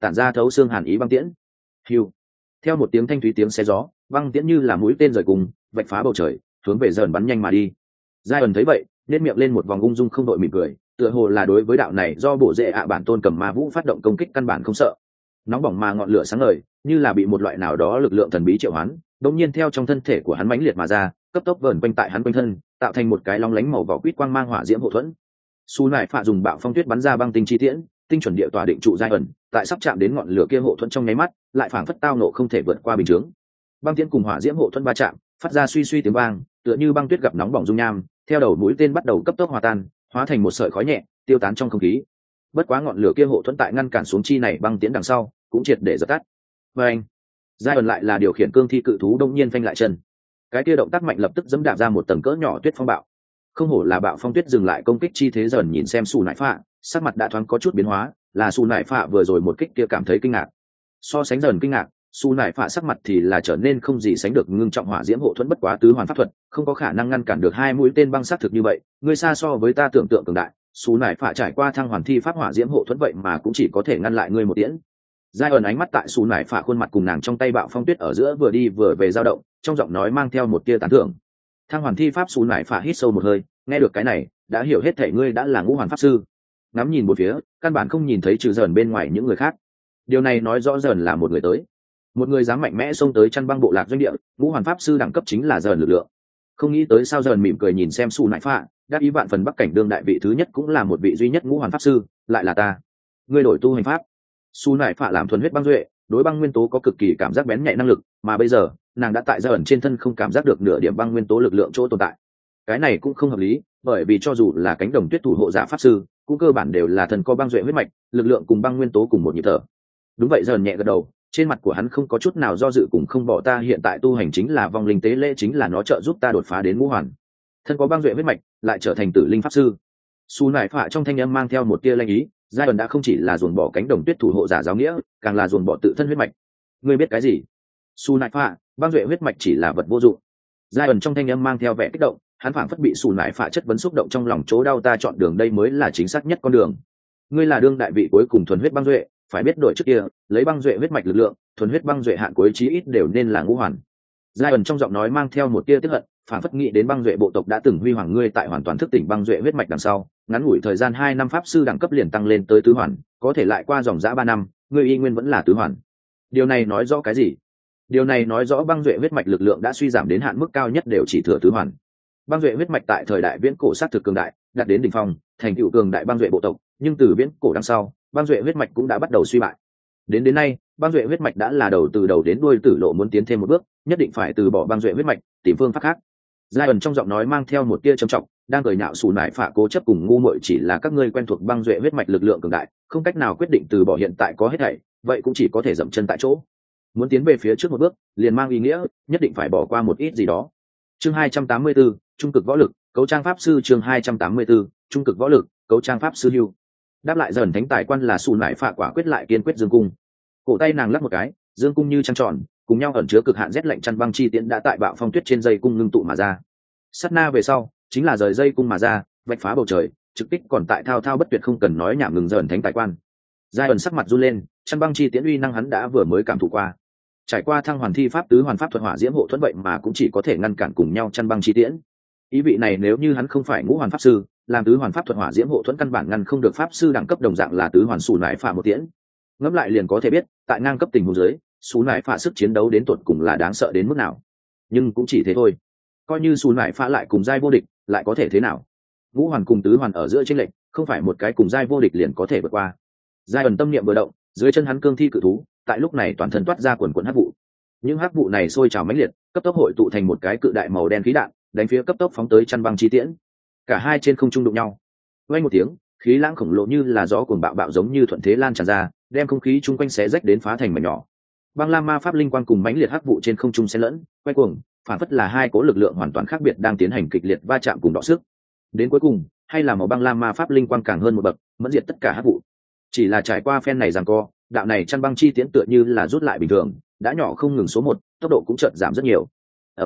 A: tản ra thấu xương hàn ý băng tiễn. Hưu. Theo một tiếng thanh thúy tiếng xé gió, băng tiễn như là mũi tên rời cùng vạch phá bầu trời, hướng về dần bắn nhanh mà đi. Giai ẩn thấy vậy, nên miệng lên một vòng ung dung không đội mỉm cười, tựa hồ là đối với đạo này do bổ rễ bản tôn cầm ma vũ phát động công kích căn bản không sợ. Nóng bỏng mà ngọn lửa sáng ngời, như là bị một loại nào đó lực lượng thần bí triệu hoán, đột nhiên theo trong thân thể của hắn mãnh liệt mà ra, cấp tốc vờn quanh tại hắn quanh thân, tạo thành một cái long lánh màu vỏ quýt quang mang hỏa diễm hộ thuẫn. Su Nải Phạ dùng bạo phong tuyết bắn ra băng tinh chi tiễn, tinh chuẩn địa tỏa định trụ Giai ẩn, tại sắp chạm đến ngọn lửa kia hộ thuẫn trong nháy mắt, lại phảng phất tao nộ không thể vượt qua bình chướng. Băng tiễn cùng hỏa diễm hộ thuẫn va chạm, phát ra suy suy tiếng vang, tựa như băng tuyết gặp nóng bỏng dung nham, theo đầu mũi tên bắt đầu cấp tốc hòa tan, hóa thành một sợi khói nhẹ, tiêu tán trong không khí. Bất quá ngọn lửa kia hộ thuẫn tại ngăn cản xuống chi này băng tiễn đằng sau, cũng triệt để dập tắt. Và anh, Giai ẩn lại là điều khiển cương thi cự thú đông nhiên phanh lại chân. Cái kia động tác mạnh lập tức giẫm đạp ra một tầng cỡ nhỏ tuyết phong bạo. Không hổ là bạo phong tuyết dừng lại công kích chi thế dần nhìn xem Su Nải Phạ, sắc mặt đã thoáng có chút biến hóa, là Su Nải Phạ vừa rồi một kích kia cảm thấy kinh ngạc. So sánh dần kinh ngạc, Su Nải Phạ sắc mặt thì là trở nên không gì sánh được ngưng trọng hỏa diễm hộ thuẫn bất quá tứ hoàn pháp thuật, không có khả năng ngăn cản được hai mũi tên băng sát thực như vậy, ngươi xa so với ta tưởng tượng cường đại. Su Nải Phạ trải qua thăng hoàn thi pháp hỏa diễm hộ thuẫn vậy mà cũng chỉ có thể ngăn lại ngươi một tiễn. Giai ẩn ánh mắt tại Su Nải Phạ khuôn mặt cùng nàng trong tay bạo phong tuyết ở giữa vừa đi vừa về dao động, trong giọng nói mang theo một tia tán thưởng. Thăng hoàn thi pháp Su Nải Phạ hít sâu một hơi, nghe được cái này, đã hiểu hết thể ngươi đã là ngũ hoàn pháp sư. Ngắm nhìn một phía, căn bản không nhìn thấy trừ dần bên ngoài những người khác. Điều này nói rõ dần là một người tới, một người dám mạnh mẽ xông tới chăn băng bộ lạc doanh địa, ngũ hoàn pháp sư đẳng cấp chính là dần lực lượng. Không nghĩ tới sao dần mỉm cười nhìn xem Su Nải Phạ, đáp ý vạn phần bắc cảnh đương đại vị thứ nhất cũng là một vị duy nhất ngũ hoàn pháp sư, lại là ta. Ngươi đổi tu hành pháp. Su Nải Phạ làm thuần huyết băng duệ, đối băng nguyên tố có cực kỳ cảm giác bén nhạy năng lực, mà bây giờ nàng đã tại dần trên thân không cảm giác được nửa điểm băng nguyên tố lực lượng chỗ tồn tại. Cái này cũng không hợp lý, bởi vì cho dù là cánh đồng tuyết thủ hộ giả pháp sư, cũng cơ bản đều là thần có băng duệ huyết mạch, lực lượng cùng băng nguyên tố cùng một nhịp thở. Đúng vậy, dần nhẹ gật đầu, trên mặt của hắn không có chút nào do dự cùng không bỏ ta hiện tại tu hành chính là vong linh tế lễ, chính là nó trợ giúp ta đột phá đến ngũ hoàn. Thân có băng duệ huyết mạch, lại trở thành tử linh pháp sư. Su Nải Phạ trong thanh âm mang theo một tia lanh ý, Giai ẩn đã không chỉ là dồn bỏ cánh đồng tuyết thủ hộ giả giáo nghĩa, càng là dồn bỏ tự thân huyết mạch. Ngươi biết cái gì? Su Nải Phạ, băng duệ huyết mạch chỉ là vật vô dụng. Giai ẩn trong thanh âm mang theo vẻ kích động, hắn phảng phất bị Su Nải Phạ chất vấn xúc động trong lòng, chỗ đau ta chọn đường đây mới là chính xác nhất con đường. Ngươi là đương đại vị cuối cùng thuần huyết băng duệ, phải biết đổi trước kia, lấy băng duệ huyết mạch lực lượng, thuần huyết băng duệ hạn cuối chí ít đều nên là ngũ hoàn. Giai ẩn trong giọng nói mang theo một tia tức hận, phảng phất nghĩ đến băng duệ bộ tộc đã từng huy hoàng ngươi tại hoàn toàn thức tỉnh băng duệ huyết mạch đằng sau, ngắn ngủi thời gian 2 năm pháp sư đẳng cấp liền tăng lên tới tứ hoàn, có thể lại qua dòng dã 3 năm, ngươi y nguyên vẫn là tứ hoàn. Điều này nói rõ cái gì? Điều này nói rõ băng duệ huyết mạch lực lượng đã suy giảm đến hạn mức cao nhất đều chỉ thừa tứ hoàn. Băng duệ huyết mạch tại thời đại viễn cổ sát thực cường đại, đạt đến đỉnh phong, thành tựu cường đại băng duệ bộ tộc, nhưng từ viễn cổ đằng sau, băng duệ huyết mạch cũng đã bắt đầu suy bại. Đến nay, băng duệ huyết mạch đã là đầu từ đầu đến đuôi tử lộ, muốn tiến thêm một bước, nhất định phải từ bỏ băng duệ huyết mạch, tìm phương pháp khác. Giai ẩn trong giọng nói mang theo một tia trầm trọng, đang cười nhạo Su Nải Phạ cố chấp cùng ngu muội, chỉ là các ngươi quen thuộc băng duệ huyết mạch lực lượng cường đại, không cách nào quyết định từ bỏ hiện tại có hết thảy, vậy cũng chỉ có thể dậm chân tại chỗ. Muốn tiến về phía trước một bước, liền mang ý nghĩa nhất định phải bỏ qua một ít gì đó. Chương 284, trung cực võ lực, cấu trang pháp sư. Chương 284, trung cực võ lực, cấu trang pháp sư hưu. Đáp lại dần thánh tài quan là Su Nải Phạ quả quyết lại kiên quyết dương cung. Cổ tay nàng lắc một cái, dương cung như trăng tròn, cùng nhau ẩn chứa cực hạn rét lạnh chăn băng chi tiễn đã tại bạo phong tuyết trên dây cung ngưng tụ mà ra. Sát na về sau, chính là rời dây cung mà ra, vạch phá bầu trời, trực kích còn tại thao thao bất tuyệt không cần nói nhảm ngừng dần thánh tài quan. Giai ẩn sắc mặt run lên, chăn băng chi tiễn uy năng hắn đã vừa mới cảm thụ qua. Trải qua thăng hoàn thi pháp tứ hoàn pháp thuật hỏa diễm hộ thuẫn vậy mà cũng chỉ có thể ngăn cản cùng nhau chăn băng chi tiễn. Ý vị này nếu như hắn không phải ngũ hoàn pháp sư, làm tứ hoàn pháp thuật hỏa diễm hộ thuẫn căn bản ngăn không được pháp sư đẳng cấp đồng dạng là tứ hoàn Su Nải Phạ một tiễn. Ngẫm lại liền có thể biết, tại ngang cấp tình huống dưới, Su Nải Phạ sức chiến đấu đến tột cùng là đáng sợ đến mức nào. Nhưng cũng chỉ thế thôi. Coi như Su Nải Phạ lại cùng giai vô địch, lại có thể thế nào? Ngũ hoàn cùng tứ hoàn ở giữa chênh lệch, không phải một cái cùng giai vô địch liền có thể vượt qua. Giai ẩn tâm niệm vừa động, dưới chân hắn cương thi cự thú, tại lúc này toàn thân toát ra quần quần hắc vụ. Những hắc vụ này sôi trào mãnh liệt, cấp tốc hội tụ thành một cái cự đại màu đen khí đạn, đánh phía cấp tốc phóng tới chăn băng chi tiễn. Cả hai trên không trung đụng nhau. Vang một tiếng, khí lãng khổng lồ như là gió cuồng bạo bạo giống như thuận thế lan tràn ra, đem không khí chung quanh xé rách đến phá thành mảnh nhỏ. Băng lam ma pháp linh quang cùng mãnh liệt hắc vụ trên không trung xen lẫn, quay cuồng, phản phất là hai cỗ lực lượng hoàn toàn khác biệt đang tiến hành kịch liệt va chạm cùng đọ sức. Đến cuối cùng, hay là màu băng lam ma pháp linh quang càng hơn một bậc, mẫn diệt tất cả hắc vụ. Chỉ là trải qua phen này giằng co, đạo này chăn băng chi tiễn tựa như là rút lại bình thường, đã nhỏ không ngừng số 1, tốc độ cũng chợt giảm rất nhiều.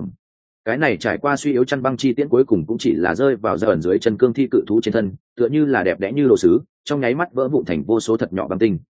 A: Cái này trải qua suy yếu chăn băng chi tiễn cuối cùng cũng chỉ là rơi vào dần dưới chân cương thi cự thú trên thân, tựa như là đẹp đẽ như đồ sứ, trong nháy mắt vỡ vụn thành vô số thật nhỏ băng tinh.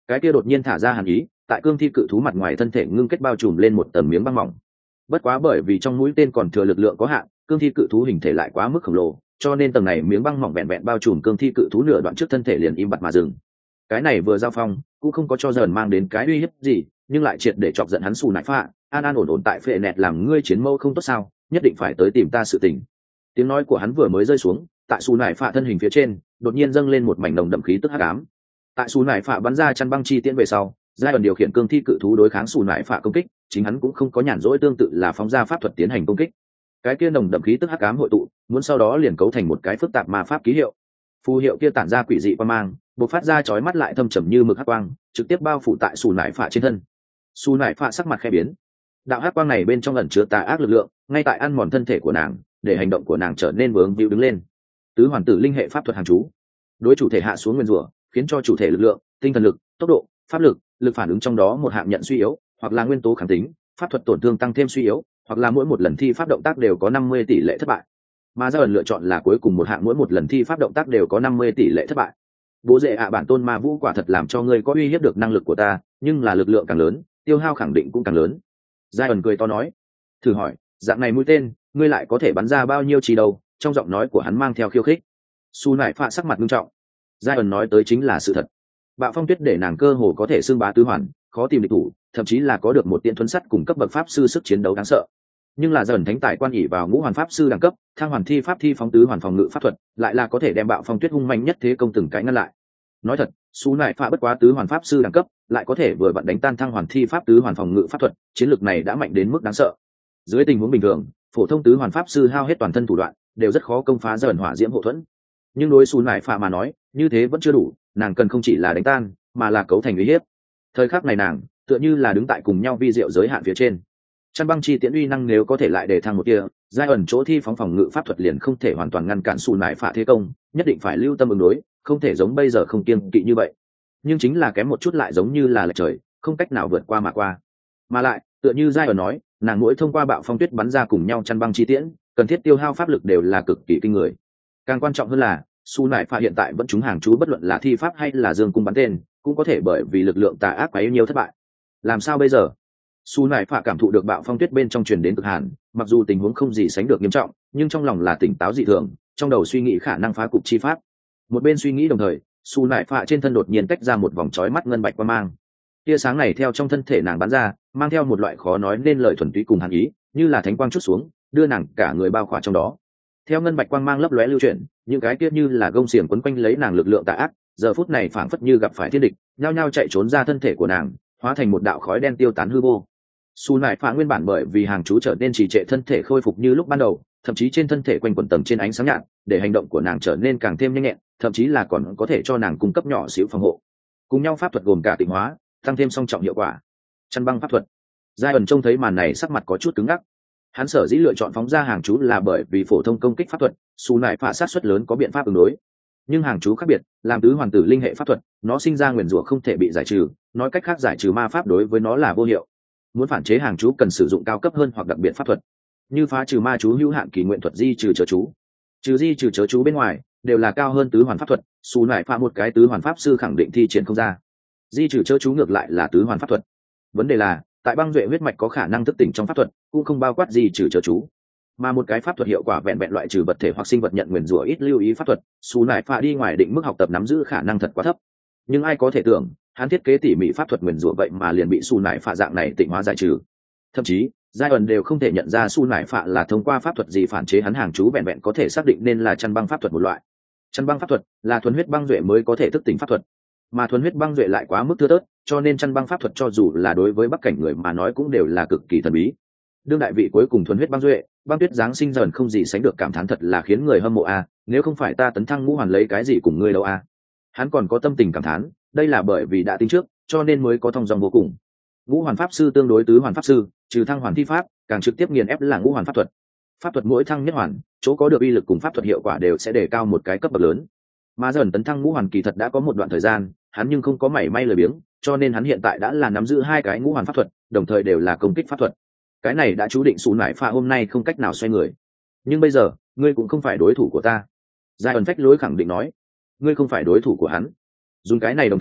A: cái kia đột nhiên thả ra hàn ý, tại cương thi cự thú mặt ngoài thân thể ngưng kết bao trùm lên một tầng miếng băng mỏng. Bất quá bởi vì trong mũi tên còn thừa lực lượng có hạn, cương thi cự thú hình thể lại quá mức khổng lồ, cho nên tầng này miếng băng mỏng vẹn vẹn bao trùm cương thi cự thú nửa đoạn trước thân thể liền im bặt mà dừng. Cái này vừa giao phong cũng không có cho dần mang đến cái uy hiếp gì, nhưng lại triệt để chọc giận hắn xù nại phạ. An an ổn ổn tại phệ nẹt làm ngươi chiến mâu không tốt sao, nhất định phải tới tìm ta sự tình. Tiếng nói của hắn vừa mới rơi xuống, tại xù nại phạ thân hình phía trên đột nhiên dâng lên một mảnh nồng đậm khí tức hắc ám. Tại xù nại phạ bắn ra chăn băng chi tiễn về sau, giai ẩn điều khiển cương thi cự thú đối kháng xù nại phạ công kích, chính hắn cũng không có nhàn rỗi tương tự là phóng ra pháp thuật tiến hành công kích. Cái kia nồng đậm khí tức hắc ám hội tụ, muốn sau đó liền cấu thành một cái phức tạp ma pháp ký hiệu. Phù hiệu kia tản ra quỷ dị quang mang, bộc phát ra chói mắt lại thâm trầm như mực hắc quang, trực tiếp bao phủ tại xù nại phạ trên thân. Xù nại phạ sắc mặt khẽ biến. Đạo hắc quang này bên trong ẩn chứa tà ác lực lượng, ngay tại ăn mòn thân thể của nàng, để hành động của nàng trở nên vướng víu đứng lên. Tứ hoàn tử linh hệ pháp thuật hàng chú, đối chủ thể hạ xuống nguyên rủa, khiến cho chủ thể lực lượng, tinh thần lực, tốc độ, pháp lực, lực phản ứng trong đó một hạng nhận suy yếu, hoặc là nguyên tố kháng tính, pháp thuật tổn thương tăng thêm suy yếu, hoặc là mỗi một lần thi pháp động tác đều có 50 tỷ lệ thất bại. Mà ra ẩn lựa chọn là cuối cùng một hạng mỗi một lần thi pháp động tác đều có 50 tỷ lệ thất bại. Bố rệ bản tôn ma vũ quả thật làm cho ngươi có uy hiếp được năng lực của ta, nhưng là lực lượng càng lớn, tiêu hao khẳng định cũng càng lớn. Giai ẩn cười to nói, thử hỏi, dạng này mũi tên, ngươi lại có thể bắn ra bao nhiêu chi đâu? Trong giọng nói của hắn mang theo khiêu khích. Su nại phạ sắc mặt nghiêm trọng. Giai ẩn nói tới chính là sự thật. Bạo phong tuyết để nàng cơ hồ có thể xưng bá tứ hoàn, khó tìm địch thủ, thậm chí là có được một tiện thuấn sắt cùng cấp bậc pháp sư sức chiến đấu đáng sợ. Nhưng là dần thánh tài quan ỷ vào ngũ hoàn pháp sư đẳng cấp, thang hoàn thi pháp thi phóng tứ hoàn phòng ngự pháp thuật, lại là có thể đem bạo phong tuyết hung manh nhất thế công từng cái ngăn lại. Nói thật, Su nại phạ bất quá tứ hoàn pháp sư đẳng cấp, lại có thể vừa vặn đánh tan thang hoàn thi pháp tứ hoàn phòng ngự pháp thuật, chiến lược này đã mạnh đến mức đáng sợ. Dưới tình huống bình thường, phổ thông tứ hoàn pháp sư hao hết toàn thân thủ đoạn, đều rất khó công phá dần hỏa diễm hộ thuẫn. Nhưng đối Su nại phạ mà nói, như thế vẫn chưa đủ, nàng cần không chỉ là đánh tan, mà là cấu thành uy hiếp. Thời khắc này nàng, tựa như là đứng tại cùng nhau vi diệu giới hạn phía trên. Chăn băng chi tiễn uy năng nếu có thể lại để thăng một tia, giai ẩn chỗ thi phóng phòng ngự pháp thuật liền không thể hoàn toàn ngăn cản Su nại phạ thế công, nhất định phải lưu tâm ứng đối, không thể giống bây giờ không kiêng kỵ như vậy. Nhưng chính là kém một chút lại giống như là lệch trời, không cách nào vượt qua mà qua. Mà lại, tựa như giai ẩn nói, nàng mỗi thông qua bạo phong tuyết bắn ra cùng nhau chăn băng chi tiễn, cần thiết tiêu hao pháp lực đều là cực kỳ kinh người. Càng quan trọng hơn là, Su nại phạ hiện tại vẫn trúng hàng chú bất luận là thi pháp hay là dương cung bắn tên, cũng có thể bởi vì lực lượng tà ác quá nhiều thất bại. Làm sao bây giờ? Su nại phạ cảm thụ được bạo phong tuyết bên trong truyền đến cực hàn, mặc dù tình huống không gì sánh được nghiêm trọng, nhưng trong lòng là tỉnh táo dị thường, trong đầu suy nghĩ khả năng phá cục chi pháp. Một bên suy nghĩ đồng thời, Su nại phạ trên thân đột nhiên tách ra một vòng chói mắt ngân bạch quang mang. Tia sáng này theo trong thân thể nàng bắn ra, mang theo một loại khó nói nên lời thuần túy cùng hàn ý, như là thánh quang chút xuống, đưa nàng cả người bao khỏa trong đó. Theo ngân bạch quang mang lấp lóe lưu chuyển, những cái kia như là gông xiềng quấn quanh lấy nàng lực lượng tà ác, giờ phút này phảng phất như gặp phải thiên địch, nhao nhao chạy trốn ra thân thể của nàng, hóa thành một đạo khói đen tiêu tán hư vô. Su nại phạ nguyên bản bởi vì hàng chú trở nên trì trệ thân thể khôi phục như lúc ban đầu, thậm chí trên thân thể quanh quẩn tầng trên ánh sáng nhạt, để hành động của nàng trở nên càng thêm nhanh nhẹn, thậm chí là còn có thể cho nàng cung cấp nhỏ xíu phòng hộ. Cùng nhau pháp thuật gồm cả tịnh hóa, tăng thêm song trọng hiệu quả. Chăn băng pháp thuật. Giai ẩn trông thấy màn này sắc mặt có chút cứng ngắc. Hắn sở dĩ lựa chọn phóng ra hàng chú là bởi vì phổ thông công kích pháp thuật, Su nại phạ sát suất lớn có biện pháp ứng đối. Nhưng hàng chú khác biệt, làm tứ hoàn tử linh hệ pháp thuật, nó sinh ra nguyền rủa không thể bị giải trừ, nói cách khác giải trừ ma pháp đối với nó là vô hiệu. Muốn phản chế hàng chú cần sử dụng cao cấp hơn hoặc đặc biệt pháp thuật, như phá trừ ma chú hữu hạn kỳ nguyện thuật di trừ chớ chú. Trừ di trừ chớ chú bên ngoài, đều là cao hơn tứ hoàn pháp thuật, Su nại phạ một cái tứ hoàn pháp sư khẳng định thi triển không ra. Di trừ chớ chú ngược lại là tứ hoàn pháp thuật. Vấn đề là, tại băng duệ huyết mạch có khả năng thức tỉnh trong pháp thuật, cũng không bao quát di trừ chớ chú. Mà một cái pháp thuật hiệu quả vẹn vẹn loại trừ vật thể hoặc sinh vật nhận nguyền rủa ít lưu ý pháp thuật, Su nại phạ đi ngoài định mức học tập nắm giữ khả năng thật quá thấp. Nhưng ai có thể tưởng, hắn thiết kế tỉ mỉ pháp thuật nguyền rủa vậy mà liền bị Su nại phạ dạng này tịnh hóa giải trừ. Thậm chí, giai ẩn đều không thể nhận ra Su nại phạ là thông qua pháp thuật gì phản chế hắn hàng chú, vẹn vẹn có thể xác định nên là chăn băng pháp thuật một loại. Chăn băng pháp thuật là thuần huyết băng duệ mới có thể thức tỉnh pháp thuật, mà thuần huyết băng duệ lại quá mức thưa thớt, cho nên chăn băng pháp thuật cho dù là đối với bắc cảnh người mà nói cũng đều là cực kỳ thần bí. Đương đại vị cuối cùng thuần huyết băng duệ, băng tuyết giáng sinh dần không gì sánh được cảm thán thật là khiến người hâm mộ a, nếu không phải ta tấn thăng ngũ hoàn lấy cái gì cùng ngươi đâu a. Hắn còn có tâm tình cảm thán, đây là bởi vì đã tính trước, cho nên mới có thông dòng vô cùng. Ngũ hoàn pháp sư tương đối tứ hoàn pháp sư, trừ thăng hoàn thi pháp, càng trực tiếp nghiền ép là ngũ hoàn pháp thuật. Pháp thuật mỗi thăng nhất hoàn, chỗ có được uy lực cùng pháp thuật hiệu quả đều sẽ đề cao một cái cấp bậc lớn. Mà dần tấn thăng ngũ hoàn kỳ thật đã có một đoạn thời gian, hắn nhưng không có mảy may lười biếng, cho nên hắn hiện tại đã là nắm giữ hai cái ngũ hoàn pháp thuật, đồng thời đều là công kích pháp thuật. Cái này đã chú định Su nại phạ hôm nay không cách nào xoay người. Nhưng bây giờ, ngươi cũng không phải đối thủ của ta. Giai ẩn phách lối khẳng định nói, ngươi không phải đối thủ của hắn. Dùng cái này đồng thời,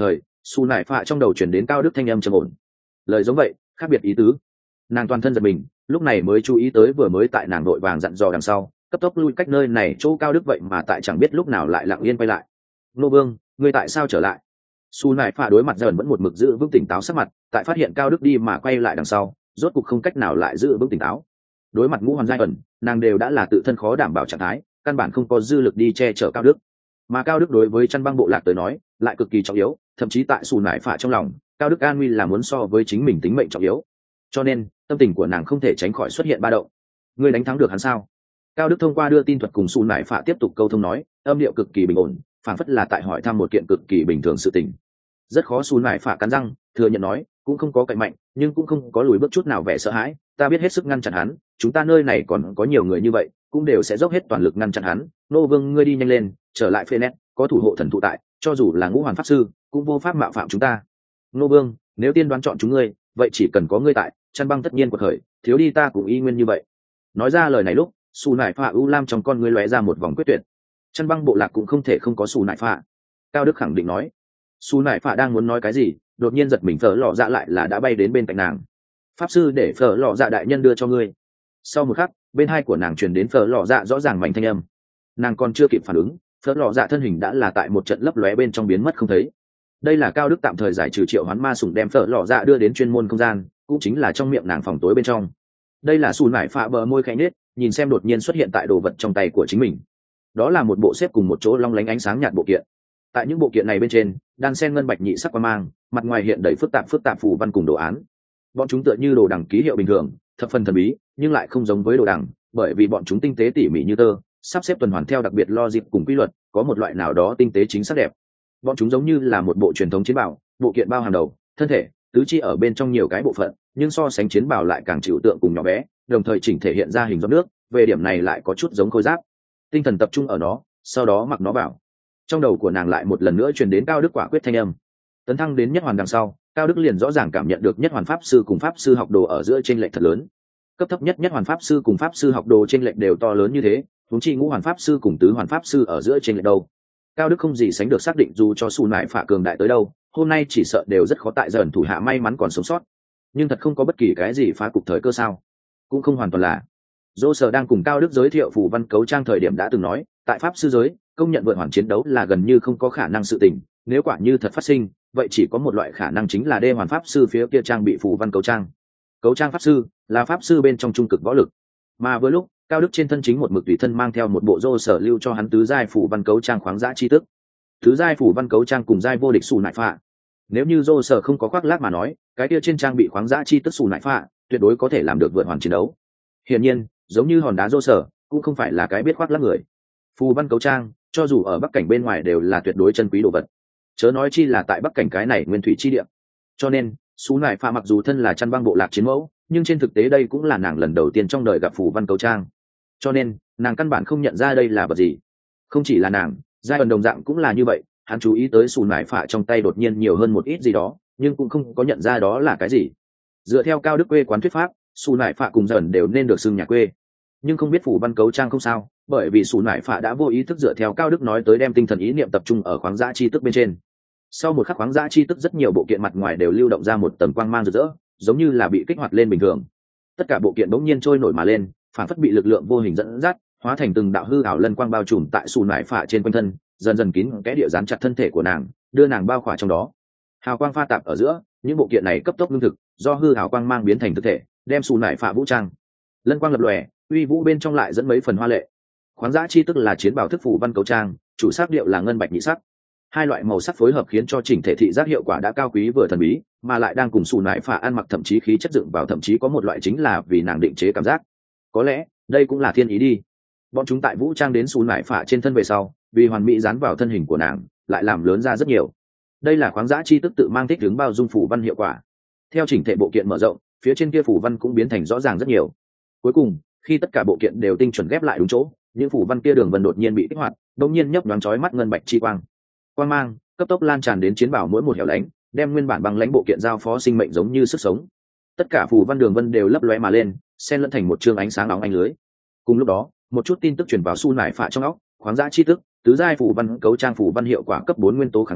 A: Su nải phạ trong đầu chuyển đến Cao Đức thanh âm trầm ổn. Lời giống vậy, khác biệt ý tứ. Nàng toàn thân giật mình, lúc này mới chú ý tới vừa mới tại nàng đội vàng dặn dò đằng sau, cấp tốc lui cách nơi này chỗ Cao Đức vậy mà tại chẳng biết lúc nào lại lặng yên quay lại. Nô Vương, ngươi tại sao trở lại? Su nải phạ đối mặt dần vẫn một mực giữ vững tỉnh táo sắc mặt, tại phát hiện Cao Đức đi mà quay lại đằng sau, rốt cục không cách nào lại giữ vững tỉnh táo. Đối mặt Ngũ Hoàn giai ẩn, nàng đều đã là tự thân khó đảm bảo trạng thái, căn bản không có dư lực đi che chở Cao Đức. Mà Cao Đức đối với Chăn Băng bộ lạc tới nói lại cực kỳ trọng yếu, thậm chí tại Su nải phạ trong lòng, Cao Đức an nguy là muốn so với chính mình tính mệnh trọng yếu. Cho nên tâm tình của nàng không thể tránh khỏi xuất hiện ba động. Ngươi đánh thắng được hắn sao? Cao Đức thông qua đưa tin thuật cùng Su nải phạ tiếp tục câu thông nói, âm điệu cực kỳ bình ổn, phản phất là tại hỏi thăm một kiện cực kỳ bình thường sự tình. Rất khó. Su nải phạ cắn răng thừa nhận nói, cũng không có cạnh mạnh nhưng cũng không có lùi bước chút nào vẻ sợ hãi, ta biết hết sức ngăn chặn hắn, chúng ta nơi này còn có nhiều người như vậy, cũng đều sẽ dốc hết toàn lực ngăn chặn hắn. Nô Vương, ngươi đi nhanh lên, trở lại Phoenix, có thủ hộ thần thụ tại, cho dù là Ngũ Hoàn pháp sư cũng vô pháp mạo phạm chúng ta. Nô Vương, nếu tiên đoán chọn chúng ngươi, vậy chỉ cần có ngươi tại, Chăn Băng tất nhiên quật khởi, thiếu đi ta cũng y nguyên như vậy. Nói ra lời này lúc, Su nải phạ u lam trong con ngươi lóe ra một vòng quyết tuyệt. Chăn Băng bộ lạc cũng không thể không có Su nải phạ. Cao Đức khẳng định nói. Su nải phạ đang muốn nói cái gì, đột nhiên giật mình, Phở Lọ Dạ lại là đã bay đến bên cạnh nàng. Pháp sư để Phở Lọ Dạ đại nhân đưa cho ngươi. Sau một khắc, bên hai của nàng truyền đến Phở Lọ Dạ rõ ràng mảnh thanh âm. Nàng còn chưa kịp phản ứng, Phở Lọ Dạ thân hình đã là tại một trận lấp lóe bên trong biến mất không thấy. Đây là Cao Đức tạm thời giải trừ triệu hoán ma sủng đem Phở Lọ Dạ đưa đến chuyên môn không gian, cũng chính là trong miệng nàng phòng tối bên trong. Đây là Su nải phạ bờ môi khẽ nhếch, nhìn xem đột nhiên xuất hiện tại đồ vật trong tay của chính mình. Đó là một bộ xếp cùng một chỗ long lánh ánh sáng nhạt bộ kiện. Tại những bộ kiện này bên trên, đan xen ngân bạch nhị sắc quang mang, mặt ngoài hiện đầy phức tạp phù văn cùng đồ án. Bọn chúng tựa như đồ đằng ký hiệu bình thường, thập phần thần bí, nhưng lại không giống với đồ đằng, bởi vì bọn chúng tinh tế tỉ mỉ như tơ, sắp xếp tuần hoàn theo đặc biệt logic cùng quy luật, có một loại nào đó tinh tế chính xác đẹp. Bọn chúng giống như là một bộ truyền thống chiến bảo, bộ kiện bao hàm đầu, thân thể, tứ chi ở bên trong nhiều cái bộ phận, nhưng so sánh chiến bảo lại càng chịu tượng cùng nhỏ bé, đồng thời chỉnh thể hiện ra hình giọt nước, về điểm này lại có chút giống khôi giáp. Tinh thần tập trung ở nó, sau đó mặc nó vào. Trong đầu của nàng lại một lần nữa truyền đến Cao Đức quả quyết thanh âm. Tấn thăng đến nhất hoàn đằng sau, Cao Đức liền rõ ràng cảm nhận được nhất hoàn pháp sư cùng pháp sư học đồ ở giữa chênh lệch thật lớn. Cấp thấp nhất nhất hoàn pháp sư cùng pháp sư học đồ chênh lệch đều to lớn như thế, huống chi ngũ hoàn pháp sư cùng tứ hoàn pháp sư ở giữa chênh lệch đâu. Cao Đức không gì sánh được xác định dù cho Su nải phạ cường đại tới đâu, hôm nay chỉ sợ đều rất khó tại dần thủ hạ may mắn còn sống sót. Nhưng thật không có bất kỳ cái gì phá cục thời cơ sao? Cũng không hoàn toàn là. Dô Sở đang cùng Cao Đức giới thiệu phù văn cấu trang thời điểm đã từng nói, tại pháp sư giới, công nhận vượt hoàn chiến đấu là gần như không có khả năng sự tình, nếu quả như thật phát sinh, vậy chỉ có một loại khả năng chính là đê hoàn pháp sư phía kia trang bị phù văn cấu trang. Cấu trang pháp sư là pháp sư bên trong trung cực võ lực, mà với lúc Cao Đức trên thân chính một mực tùy thân mang theo một bộ Dô Sở lưu cho hắn tứ giai phù văn cấu trang khoáng dã chi tức. Tứ giai phù văn cấu trang cùng giai vô địch Su nải phạ. Nếu như Dô Sở không có khoác lác mà nói, cái kia trên trang bị khoáng dã chi tức Su nải phạ tuyệt đối có thể làm được vượt hoàn chiến đấu. Hiển nhiên, giống như hòn đá Dô Sở cũng không phải là cái biết khoác lác người. Phù văn cấu trang cho dù ở bắc cảnh bên ngoài đều là tuyệt đối chân quý đồ vật, chớ nói chi là tại bắc cảnh cái này nguyên thủy chi địa. Cho nên Su nải phạ mặc dù thân là Chăn Băng bộ lạc chiến mẫu, nhưng trên thực tế đây cũng là nàng lần đầu tiên trong đời gặp phù văn cấu trang, cho nên nàng căn bản không nhận ra đây là vật gì. Không chỉ là nàng, giai ẩn đồng dạng cũng là như vậy, hắn chú ý tới Su nải phạ trong tay đột nhiên nhiều hơn một ít gì đó, nhưng cũng không có nhận ra đó là cái gì. Dựa theo Cao Đức quê quán thuyết pháp, Su nải phạ cùng dần đều nên được xưng nhà quê, nhưng không biết phù văn cấu trang không sao, bởi vì Su nải phạ đã vô ý thức dựa theo Cao Đức nói tới đem tinh thần ý niệm tập trung ở khoáng dã chi tức bên trên. Sau một khắc khoáng dã chi tức rất nhiều bộ kiện mặt ngoài đều lưu động ra một tầng quang mang rực rỡ, giống như là bị kích hoạt lên bình thường. Tất cả bộ kiện bỗng nhiên trôi nổi mà lên, phản phất bị lực lượng vô hình dẫn dắt, hóa thành từng đạo hư ảo lân quang bao trùm tại Su nải phạ trên quanh thân, dần dần kín kẽ địa dán chặt thân thể của nàng, đưa nàng bao khỏa trong đó. Hào quang pha tạp ở giữa, những bộ kiện này cấp tốc lương thực, do hư ảo quang mang biến thành thực thể, đem Su nải phạ vũ trang. Lân quang lập lòe, uy vũ bên trong lại dẫn mấy phần hoa lệ. Khoáng dã chi tức là chiến bảo thức phù văn cấu trang, chủ sắc điệu là ngân bạch nhị sắc. Hai loại màu sắc phối hợp khiến cho chỉnh thể thị giác hiệu quả đã cao quý vừa thần bí, mà lại đang cùng Su nải phạ ăn mặc thậm chí khí chất dựng vào, thậm chí có một loại chính là vì nàng định chế cảm giác. Có lẽ đây cũng là thiên ý đi. Bọn chúng tại vũ trang đến Su nải phạ trên thân về sau, vì hoàn mỹ dán vào thân hình của nàng, lại làm lớn ra rất nhiều. Đây là khoáng dã chi tức tự mang thích ứng bao dung phù văn hiệu quả. Theo chỉnh thể bộ kiện mở rộng, phía trên kia phù văn cũng biến thành rõ ràng rất nhiều. Cuối cùng, khi tất cả bộ kiện đều tinh chuẩn ghép lại đúng chỗ, những phù văn kia đường vân đột nhiên bị kích hoạt, đột nhiên nhấp nhoáng chói mắt ngân bạch chi quang. Quang mang cấp tốc lan tràn đến chiến bảo mỗi một hẻo lánh, đem nguyên bản băng lãnh bộ kiện giao phó sinh mệnh giống như sức sống. Tất cả phù văn đường vân đều lấp lóe mà lên, xen lẫn thành một chương ánh sáng óng ánh lưới. Cùng lúc đó, một chút tin tức truyền vào Su nải phạ trong óc, khoáng dã chi tức, tứ giai phù văn cấu trang phù văn hiệu quả cấp 4 nguyên tố kháng tính,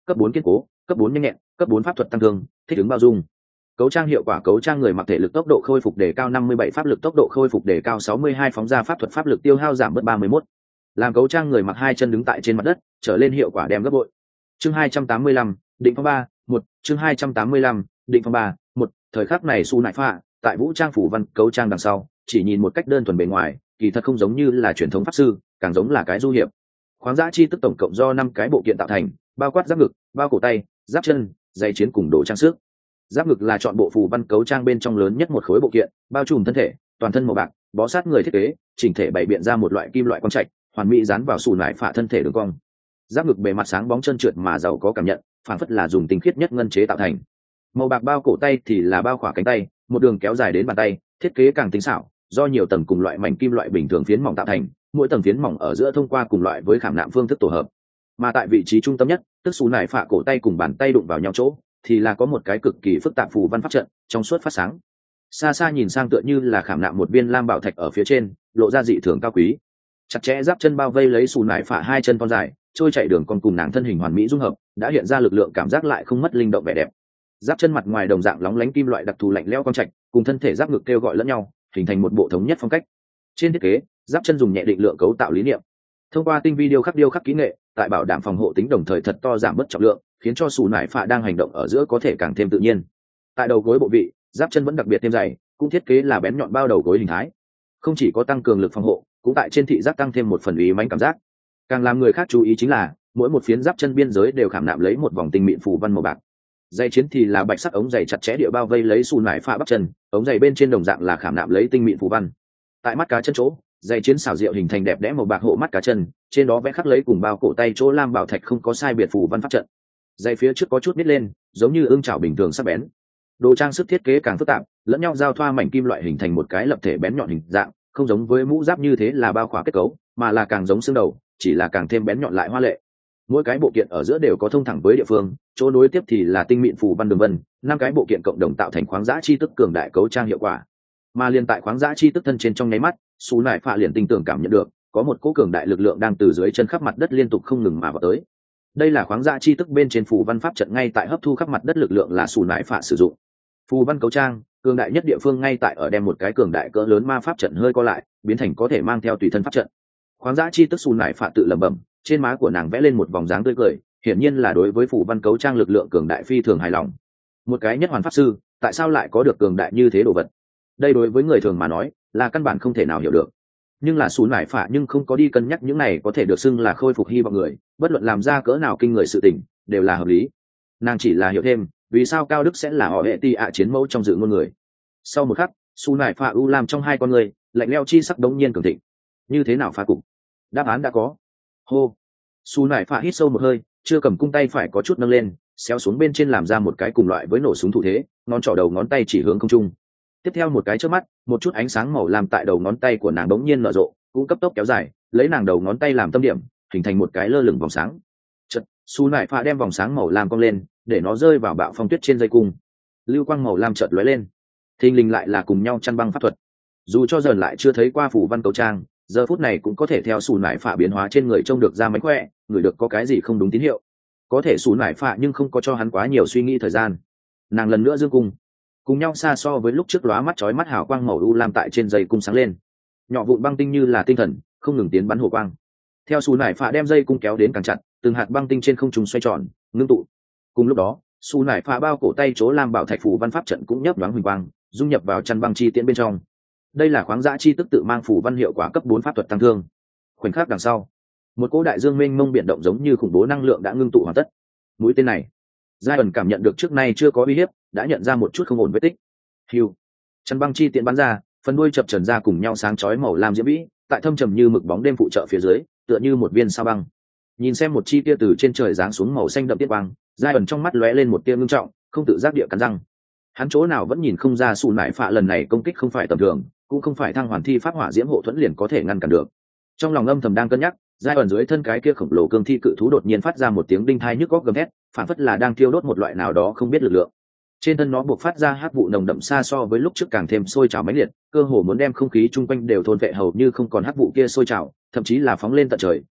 A: cấp 4 kiên cố, cấp 4 nhanh nhẹn, cấp 4 pháp thuật tăng thương, thích ứng bao dung. Cấu trang hiệu quả cấu trang người mặc thể lực tốc độ khôi phục đề cao 57, pháp lực tốc độ khôi phục đề cao 62, phóng ra pháp thuật pháp lực tiêu hao giảm bớt 31. Làm cấu trang người mặc hai chân đứng tại trên mặt đất, trở lên hiệu quả đem gấp bội. Chương 285, định phong 3, 1, chương 285, định phong 3, 1, thời khắc này Su Nại Phạ, tại vũ trang phủ văn cấu trang đằng sau, chỉ nhìn một cách đơn thuần bề ngoài, kỳ thật không giống như là truyền thống pháp sư, càng giống là cái du hiệp. Khoáng giá chi tức tổng cộng do 5 cái bộ kiện tạo thành, bao quát giáp ngực, bao cổ tay, giáp chân, giày chiến cùng đồ trang sức. Giáp ngực là chọn bộ phù văn cấu trang bên trong lớn nhất một khối bộ kiện, bao trùm thân thể, toàn thân màu bạc, bó sát người thiết kế, chỉnh thể bày biện ra một loại kim loại quang trạch, hoàn mỹ dán vào Su Nại Phạ thân thể đường cong. Giáp ngực bề mặt sáng bóng trơn trượt mà giàu có cảm nhận, phản phất là dùng tinh khiết nhất ngân chế tạo thành. Màu bạc bao cổ tay thì là bao khỏa cánh tay, một đường kéo dài đến bàn tay, thiết kế càng tinh xảo, do nhiều tầng cùng loại mảnh kim loại bình thường phiến mỏng tạo thành, mỗi tầng phiến mỏng ở giữa thông qua cùng loại với khảm nạm phương thức tổ hợp. Mà tại vị trí trung tâm nhất, tức Su Nại Phạ cổ tay cùng bàn tay đụng vào nhau chỗ, thì là có một cái cực kỳ phức tạp phù văn pháp trận, trong suốt phát sáng. Xa xa nhìn sang tựa như là khảm nạm một viên lam bảo thạch ở phía trên, lộ ra dị thường cao quý. Chặt chẽ giáp chân bao vây lấy Su Nại Phạ hai chân thon dài, trôi chạy đường còn cùng nàng thân hình hoàn mỹ dung hợp, đã hiện ra lực lượng cảm giác lại không mất linh động vẻ đẹp. Giáp chân mặt ngoài đồng dạng lóng lánh kim loại đặc thù lạnh lẽo quang trạch, cùng thân thể giáp ngực kêu gọi lẫn nhau, hình thành một bộ thống nhất phong cách. Trên thiết kế, giáp chân dùng nhẹ định lượng cấu tạo lý niệm, thông qua tinh vi điêu khắc kỹ nghệ, tại bảo đảm phòng hộ tính đồng thời thật to giảm bớt trọng lượng, khiến cho Su Nại Phạ đang hành động ở giữa có thể càng thêm tự nhiên. Tại đầu gối bộ vị, giáp chân vẫn đặc biệt thêm dày, cũng thiết kế là bén nhọn bao đầu gối hình thái, không chỉ có tăng cường lực phòng hộ, cũng tại trên thị giác tăng thêm một phần uy mãnh cảm giác. Càng làm người khác chú ý chính là mỗi một phiến giáp chân biên giới đều khảm nạm lấy một vòng tinh mịn phù văn màu bạc. Giày chiến thì là bạch sắc ống giày chặt chẽ địa bao vây lấy Su Nại Phạ bắp chân, ống giày bên trên đồng dạng là khảm nạm lấy tinh mịn phù văn. Tại mắt cá chân chỗ, giày chiến xảo diệu hình thành đẹp đẽ màu bạc hộ mắt cá chân, trên đó vẽ khắc lấy cùng bao cổ tay chỗ lam bảo thạch không có sai biệt phù văn pháp trận. Giày phía trước có chút nít lên, giống như ương chảo bình thường sắc bén. Đồ trang sức thiết kế càng phức tạp, lẫn nhau giao thoa mảnh kim loại hình thành một cái lập thể bén nhọn hình dạng, không giống với mũ giáp như thế là bao khỏa kết cấu, mà là càng giống xương đầu, chỉ là càng thêm bén nhọn lại hoa lệ. Mỗi cái bộ kiện ở giữa đều có thông thẳng với địa phương, chỗ nối tiếp thì là tinh mịn phù văn đường vân, 5 cái bộ kiện cộng đồng tạo thành khoáng giá chi tức cường đại cấu trang hiệu quả. Mà liên tại khoáng giá chi tức thân trên trong nháy mắt, Su Nại Phạ liền tinh tường cảm nhận được có một cỗ cường đại lực lượng đang từ dưới chân khắp mặt đất liên tục không ngừng mà vào tới. Đây là khoáng giá chi tức bên trên phù văn pháp trận ngay tại hấp thu khắp mặt đất lực lượng là Su Nại Phạ sử dụng. Phù văn cấu trang cường đại nhất địa phương ngay tại ở đem một cái cường đại cỡ lớn ma pháp trận hơi co lại, biến thành có thể mang theo tùy thân pháp trận. Khoáng giá chi tức Su Nại Phạ tự lẩm bẩm, trên má của nàng vẽ lên một vòng dáng tươi cười, hiển nhiên là đối với phù văn cấu trang lực lượng cường đại phi thường hài lòng. Một cái nhất hoàn pháp sư, tại sao lại có được cường đại như thế đồ vật? Đây đối với người thường mà nói, là căn bản không thể nào hiểu được. Nhưng là Su Nại Phạ nhưng không có đi cân nhắc những này có thể được xưng là khôi phục hy vọng người, bất luận làm ra cỡ nào kinh người sự tình, đều là hợp lý. Nàng chỉ là hiểu thêm, vì sao Cao Đức sẽ là họ hệ ti ạ chiến mẫu trong dự ngôn người. Sau một khắc, Su Nại Phạ u làm trong hai con người, lạnh lẽo chi sắc đống nhiên cường thịnh. Như thế nào phá cục? Đáp án đã có. Hô. Su Nại Phạ hít sâu một hơi, chưa cầm cung tay phải có chút nâng lên, xéo xuống bên trên làm ra một cái cùng loại với nổ súng thủ thế, ngón trỏ đầu ngón tay chỉ hướng không trung. Tiếp theo một cái chớp mắt, một chút ánh sáng màu làm tại đầu ngón tay của nàng đống nhiên nở rộ, cũng cấp tốc kéo dài, lấy nàng đầu ngón tay làm tâm điểm, hình thành một cái lơ lửng vòng sáng. Chợt, Su Nại Phạ đem vòng sáng màu lam cong lên, để nó rơi vào bạo phong tuyết trên dây cung. Lưu quang màu lam chợt lóe lên, thình lình lại là cùng nhau chăn băng pháp thuật. Dù cho dần lại chưa thấy qua phủ văn cấu trang, giờ phút này cũng có thể theo Su Nại Phạ biến hóa trên người trông được ra mánh khỏe, người được có cái gì không đúng tín hiệu. Có thể Su Nại Phạ nhưng không có cho hắn quá nhiều suy nghĩ thời gian. Nàng lần nữa dương cung, cùng nhau xa so với lúc trước lóa mắt chói mắt hào quang màu u lam tại trên dây cung sáng lên, nhỏ vụn băng tinh như là tinh thần, không ngừng tiến bắn hồ quang. Theo Su Nại Phạ đem dây cung kéo đến càng chặt, từng hạt băng tinh trên không trung xoay tròn, ngưng tụ. Cùng lúc đó, Su Nại Phạ bao cổ tay chỗ lam bảo thạch phủ văn pháp trận cũng nhấp nhoáng huỳnh quang, dung nhập vào chăn băng chi tiễn bên trong. Đây là khoáng giá chi tức tự mang phủ văn hiệu quả cấp 4 pháp thuật tăng thương. Khoảnh khắc đằng sau, một cỗ đại dương mênh mông biển động giống như khủng bố năng lượng đã ngưng tụ hoàn tất. Mũi tên này, Giai ẩn cảm nhận được trước nay chưa có uy hiếp, đã nhận ra một chút không ổn vết tích. Hiu, chăn băng chi tiễn bắn ra, phần đuôi chập chờn ra cùng nhau sáng chói màu lam diễm vĩ, tại thâm trầm như mực bóng đêm phụ trợ phía dưới, tựa như một viên sao băng. Nhìn xem một chi tia từ trên trời giáng xuống màu xanh đậm tiết quang, Giai ẩn trong mắt lóe lên một tia ngưng trọng, không tự giác địa cắn răng. Hắn chỗ nào vẫn nhìn không ra Su Nại Phạ lần này công kích không phải tầm thường, cũng không phải thăng hoàn thi pháp hỏa diễm hộ thuẫn liền có thể ngăn cản được. Trong lòng âm thầm đang cân nhắc, Giai ẩn dưới thân cái kia khổng lồ cương thi cự thú đột nhiên phát ra một tiếng đinh thai nhức góc gầm thét, phản phất là đang thiêu đốt một loại nào đó không biết lực lượng. Trên thân nó buộc phát ra hắc vụ nồng đậm xa so với lúc trước càng thêm sôi trào mãnh liệt, cơ hồ muốn đem không khí chung quanh đều thôn vệ hầu như không còn hắc vụ kia sôi trào, thậm chí là phóng lên tận trời,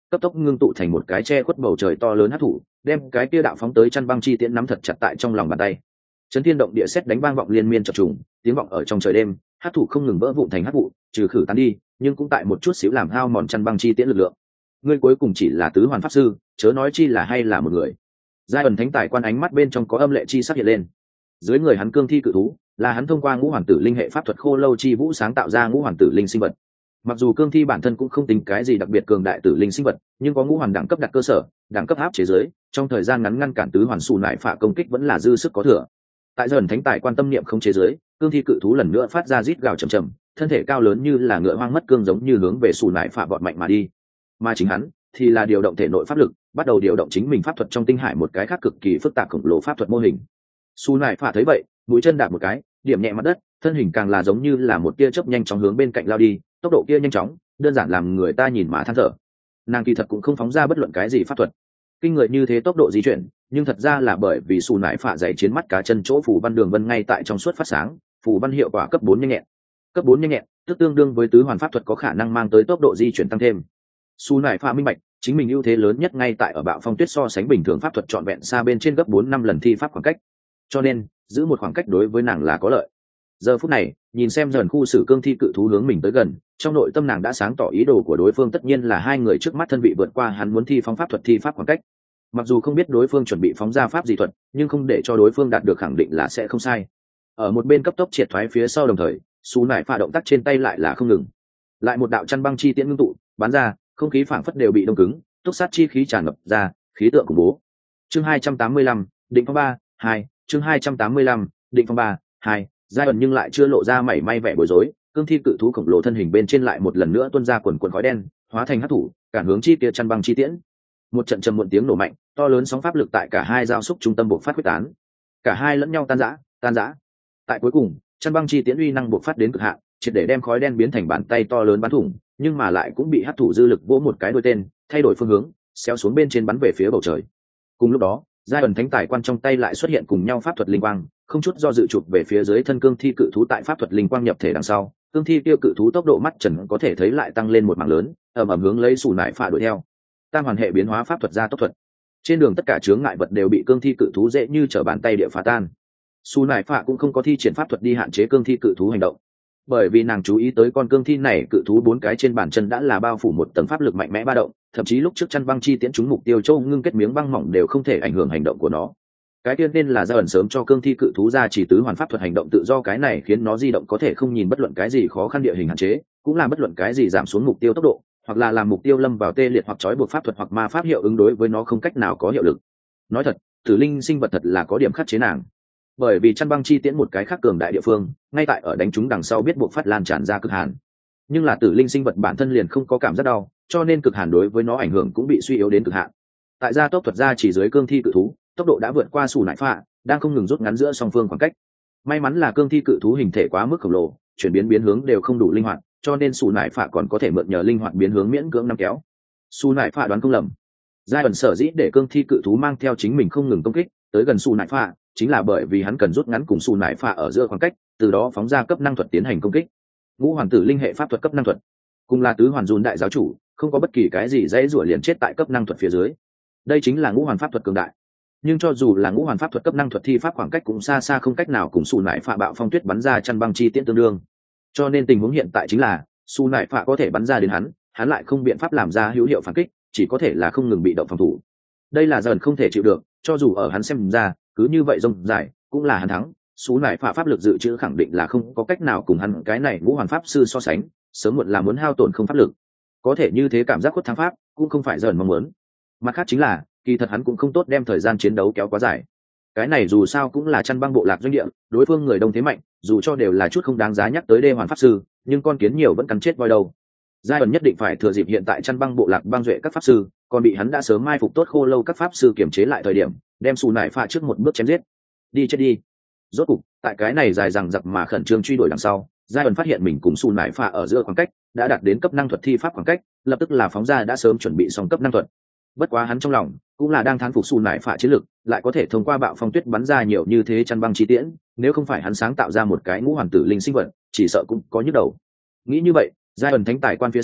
A: cấp tốc ngưng tụ thành một cái che khuất bầu trời to lớn hắc thủ, đem cái kia đạo phóng tới chăn băng chi tiễn nắm thật chặt tại trong lòng bàn tay. Chấn thiên động địa sét đánh vang vọng liên miên chập trùng, tiếng vọng ở trong trời đêm, hắc thủ không ngừng vỡ vụn thành hắc vụ, trừ khử tan đi, nhưng cũng tại một chút xíu làm hao mòn chăn băng chi tiễn lực lượng. Ngươi cuối cùng chỉ là tứ hoàn pháp sư, chớ nói chi là hay là một người. Giai ẩn thánh tài quan ánh mắt bên trong có âm lệ chi sắc hiện lên. Dưới người hắn cương thi cự thú, là hắn thông qua ngũ hoàn tử linh hệ pháp thuật khô lâu chi vũ sáng tạo ra ngũ hoàn tử linh sinh vật. Mặc dù cương thi bản thân cũng không tính cái gì đặc biệt cường đại tử linh sinh vật, nhưng có ngũ hoàn đẳng cấp đặt cơ sở, đẳng cấp áp chế giới, trong thời gian ngắn ngăn cản tứ hoàn sù nải phạ công kích vẫn là dư sức có thừa. Tại dần thánh tài quan tâm niệm không chế giới, cương thi cự thú lần nữa phát ra rít gào trầm trầm, thân thể cao lớn như là ngựa hoang mất cương giống như hướng về sù nải phạ vọt mạnh mà đi. Mà chính hắn thì là điều động thể nội pháp lực, bắt đầu điều động chính mình pháp thuật trong tinh hải một cái khác cực kỳ phức tạp khổng lồ pháp thuật mô hình. Sù nải phạ thấy vậy, mũi chân đạp một cái, điểm nhẹ mặt đất, thân hình càng là giống như là một tia chớp nhanh chóng hướng bên cạnh lao đi, tốc độ kia nhanh chóng, đơn giản làm người ta nhìn mà than thở. Nàng kỳ thật cũng không phóng ra bất luận cái gì pháp thuật, kinh người như thế tốc độ di chuyển, nhưng thật ra là bởi vì sù nải phạ dày chiến mắt cá chân chỗ phù văn đường vân ngay tại trong suốt phát sáng, phù văn hiệu quả cấp 4 nhanh nhẹn. Cấp 4 nhanh nhẹn, tức tương đương với tứ hoàn pháp thuật có khả năng mang tới tốc độ di chuyển tăng thêm. Sù nải phạ minh bạch, chính mình ưu thế lớn nhất ngay tại ở bạo phong tuyết so sánh bình thường pháp thuật trọn vẹn xa bên trên gấp 4-5 lần thi pháp khoảng cách. Cho nên, giữ một khoảng cách đối với nàng là có lợi. Giờ phút này, nhìn xem dần khu xử cương thi cự thú hướng mình tới gần, trong nội tâm nàng đã sáng tỏ ý đồ của đối phương, tất nhiên là hai người trước mắt thân vị vượt qua hắn muốn thi phóng pháp thuật thi pháp khoảng cách. Mặc dù không biết đối phương chuẩn bị phóng ra pháp gì thuật, nhưng không để cho đối phương đạt được khẳng định là sẽ không sai. Ở một bên cấp tốc triệt thoái phía sau đồng thời, Sú nải phạ động tác trên tay lại là không ngừng. Lại một đạo chăn băng chi tiễn ngưng tụ, bắn ra, không khí phảng phất đều bị đông cứng, túc sát chi khí tràn ngập ra, khí tượng khủng bố. Chương 285, định phong 3, 2, chương 285, định phong 3, 2, giai ẩn nhưng lại chưa lộ ra mảy may vẻ bối rối, cương thi cự thú khổng lồ thân hình bên trên lại một lần nữa tuôn ra quần khói đen, hóa thành hắc thủ, cản hướng chi kia chăn băng chi tiễn. Một trận trầm muộn tiếng nổ mạnh, to lớn sóng pháp lực tại cả hai giao xúc trung tâm bộc phát quyết tán. Cả hai lẫn nhau tan rã. Tại cuối cùng, chăn băng chi tiễn uy năng bộc phát đến cực hạn, triệt để đem khói đen biến thành bàn tay to lớn bắn thủng, nhưng mà lại cũng bị hắc thủ dư lực vỗ một cái đuôi tên, thay đổi phương hướng, xéo xuống bên trên bắn về phía bầu trời. Cùng lúc đó, giai ẩn thánh tài quan trong tay lại xuất hiện cùng nhau pháp thuật linh quang, không chút do dự chụp về phía dưới thân cương thi cự thú tại pháp thuật linh quang nhập thể đằng sau, cương thi tiêu cự thú tốc độ mắt trần có thể thấy lại tăng lên một mảng lớn, ầm ầm hướng lấy sù nải phạ đuổi theo. Tam hoàn hệ biến hóa pháp thuật ra tốc thuật. Trên đường tất cả chướng ngại vật đều bị cương thi cự thú dễ như trở bàn tay địa phá tan. Sù nải phạ cũng không có thi triển pháp thuật đi hạn chế cương thi cự thú hành động, bởi vì nàng chú ý tới con cương thi này cự thú 4 cái trên bàn chân đã là bao phủ một tầng pháp lực mạnh mẽ ba động, thậm chí lúc trước chăn băng chi tiễn trúng mục tiêu châu ngưng kết miếng băng mỏng đều không thể ảnh hưởng hành động của nó. Cái tiên nên là ra ẩn sớm cho cương thi cự thú ra chỉ tứ hoàn pháp thuật hành động tự do, cái này khiến nó di động có thể không nhìn bất luận cái gì khó khăn địa hình hạn chế, cũng làm bất luận cái gì giảm xuống mục tiêu tốc độ, hoặc là làm mục tiêu lâm vào tê liệt hoặc trói buộc pháp thuật hoặc ma pháp hiệu ứng đối với nó không cách nào có hiệu lực. Nói thật, tử linh sinh vật thật là có điểm khắc chế nàng, bởi vì chăn băng chi tiễn một cái khác cường đại địa phương ngay tại ở đánh chúng đằng sau biết buộc phát lan tràn ra cực hàn, nhưng là tử linh sinh vật bản thân liền không có cảm giác đau, cho nên cực hàn đối với nó ảnh hưởng cũng bị suy yếu đến cực hạn. Tại gia tốc thuật ra chỉ dưới cương thi cự thú, tốc độ đã vượt qua sù nải phạ, đang không ngừng rút ngắn giữa song phương khoảng cách. May mắn là cương thi cự thú hình thể quá mức khổng lồ, chuyển biến hướng đều không đủ linh hoạt, cho nên sù nải phạ còn có thể mượn nhờ linh hoạt biến hướng miễn cưỡng nắm kéo. Sù nải phạ đoán không lầm, giai ẩn sở dĩ để cương thi cự thú mang theo chính mình không ngừng công kích tới gần sù nải phạ, chính là bởi vì hắn cần rút ngắn cùng sù nải phạ ở giữa khoảng cách, từ đó phóng ra cấp năng thuật tiến hành công kích. Ngũ hoàn tử linh hệ pháp thuật cấp năng thuật, cùng là tứ hoàn dùn đại giáo chủ, không có bất kỳ cái gì dễ rủa liền chết tại cấp năng thuật phía dưới. Đây chính là ngũ hoàn pháp thuật cường đại. Nhưng cho dù là ngũ hoàn pháp thuật cấp năng thuật thi pháp khoảng cách cũng xa xa không cách nào cùng sù nải phạ bạo phong tuyết bắn ra chăn băng chi tiễn tương đương. Cho nên tình huống hiện tại chính là sù nải phạ có thể bắn ra đến hắn lại không biện pháp làm ra hữu hiệu phản kích, chỉ có thể là không ngừng bị động phòng thủ. Đây là dần không thể chịu được, cho dù ở hắn xem ra cứ như vậy rông dài cũng là hắn thắng. Sú nải phạ pháp lực dự trữ khẳng định là không có cách nào cùng hắn cái này ngũ hoàn pháp sư so sánh, sớm muộn là muốn hao tổn không pháp lực. Có thể như thế cảm giác khuất thắng pháp cũng không phải dần mong muốn. Mặt khác chính là kỳ thật hắn cũng không tốt đem thời gian chiến đấu kéo quá dài. Cái này dù sao cũng là chăn băng bộ lạc doanh địa, đối phương người đông thế mạnh, dù cho đều là chút không đáng giá nhắc tới đê hoàn pháp sư, nhưng con kiến nhiều vẫn cắn chết voi đầu. Giai ẩn nhất định phải thừa dịp hiện tại chăn băng bộ lạc băng duệ các pháp sư, còn bị hắn đã sớm mai phục tốt khô lâu các pháp sư kiềm chế lại thời điểm, đem xù nải phạ trước một bước chém giết. Đi chết đi. Rốt cục, tại cái này dài dằng dặc mà khẩn trương truy đuổi đằng sau, giai ẩn phát hiện mình cùng xù nải phạ ở giữa khoảng cách đã đạt đến cấp năng thuật thi pháp khoảng cách, lập tức là phóng ra đã sớm chuẩn bị xong cấp năng thuật. Bất quá hắn trong lòng cũng là đang thán phục xù nải phạ chiến lực, lại có thể thông qua bạo phong tuyết bắn ra nhiều như thế chăn băng chi tiễn, nếu không phải hắn sáng tạo ra một cái ngũ hoàn tử linh sinh vật, chỉ sợ cũng có nhức đầu. Nghĩ như vậy, giai ẩn thánh tài quan phía sau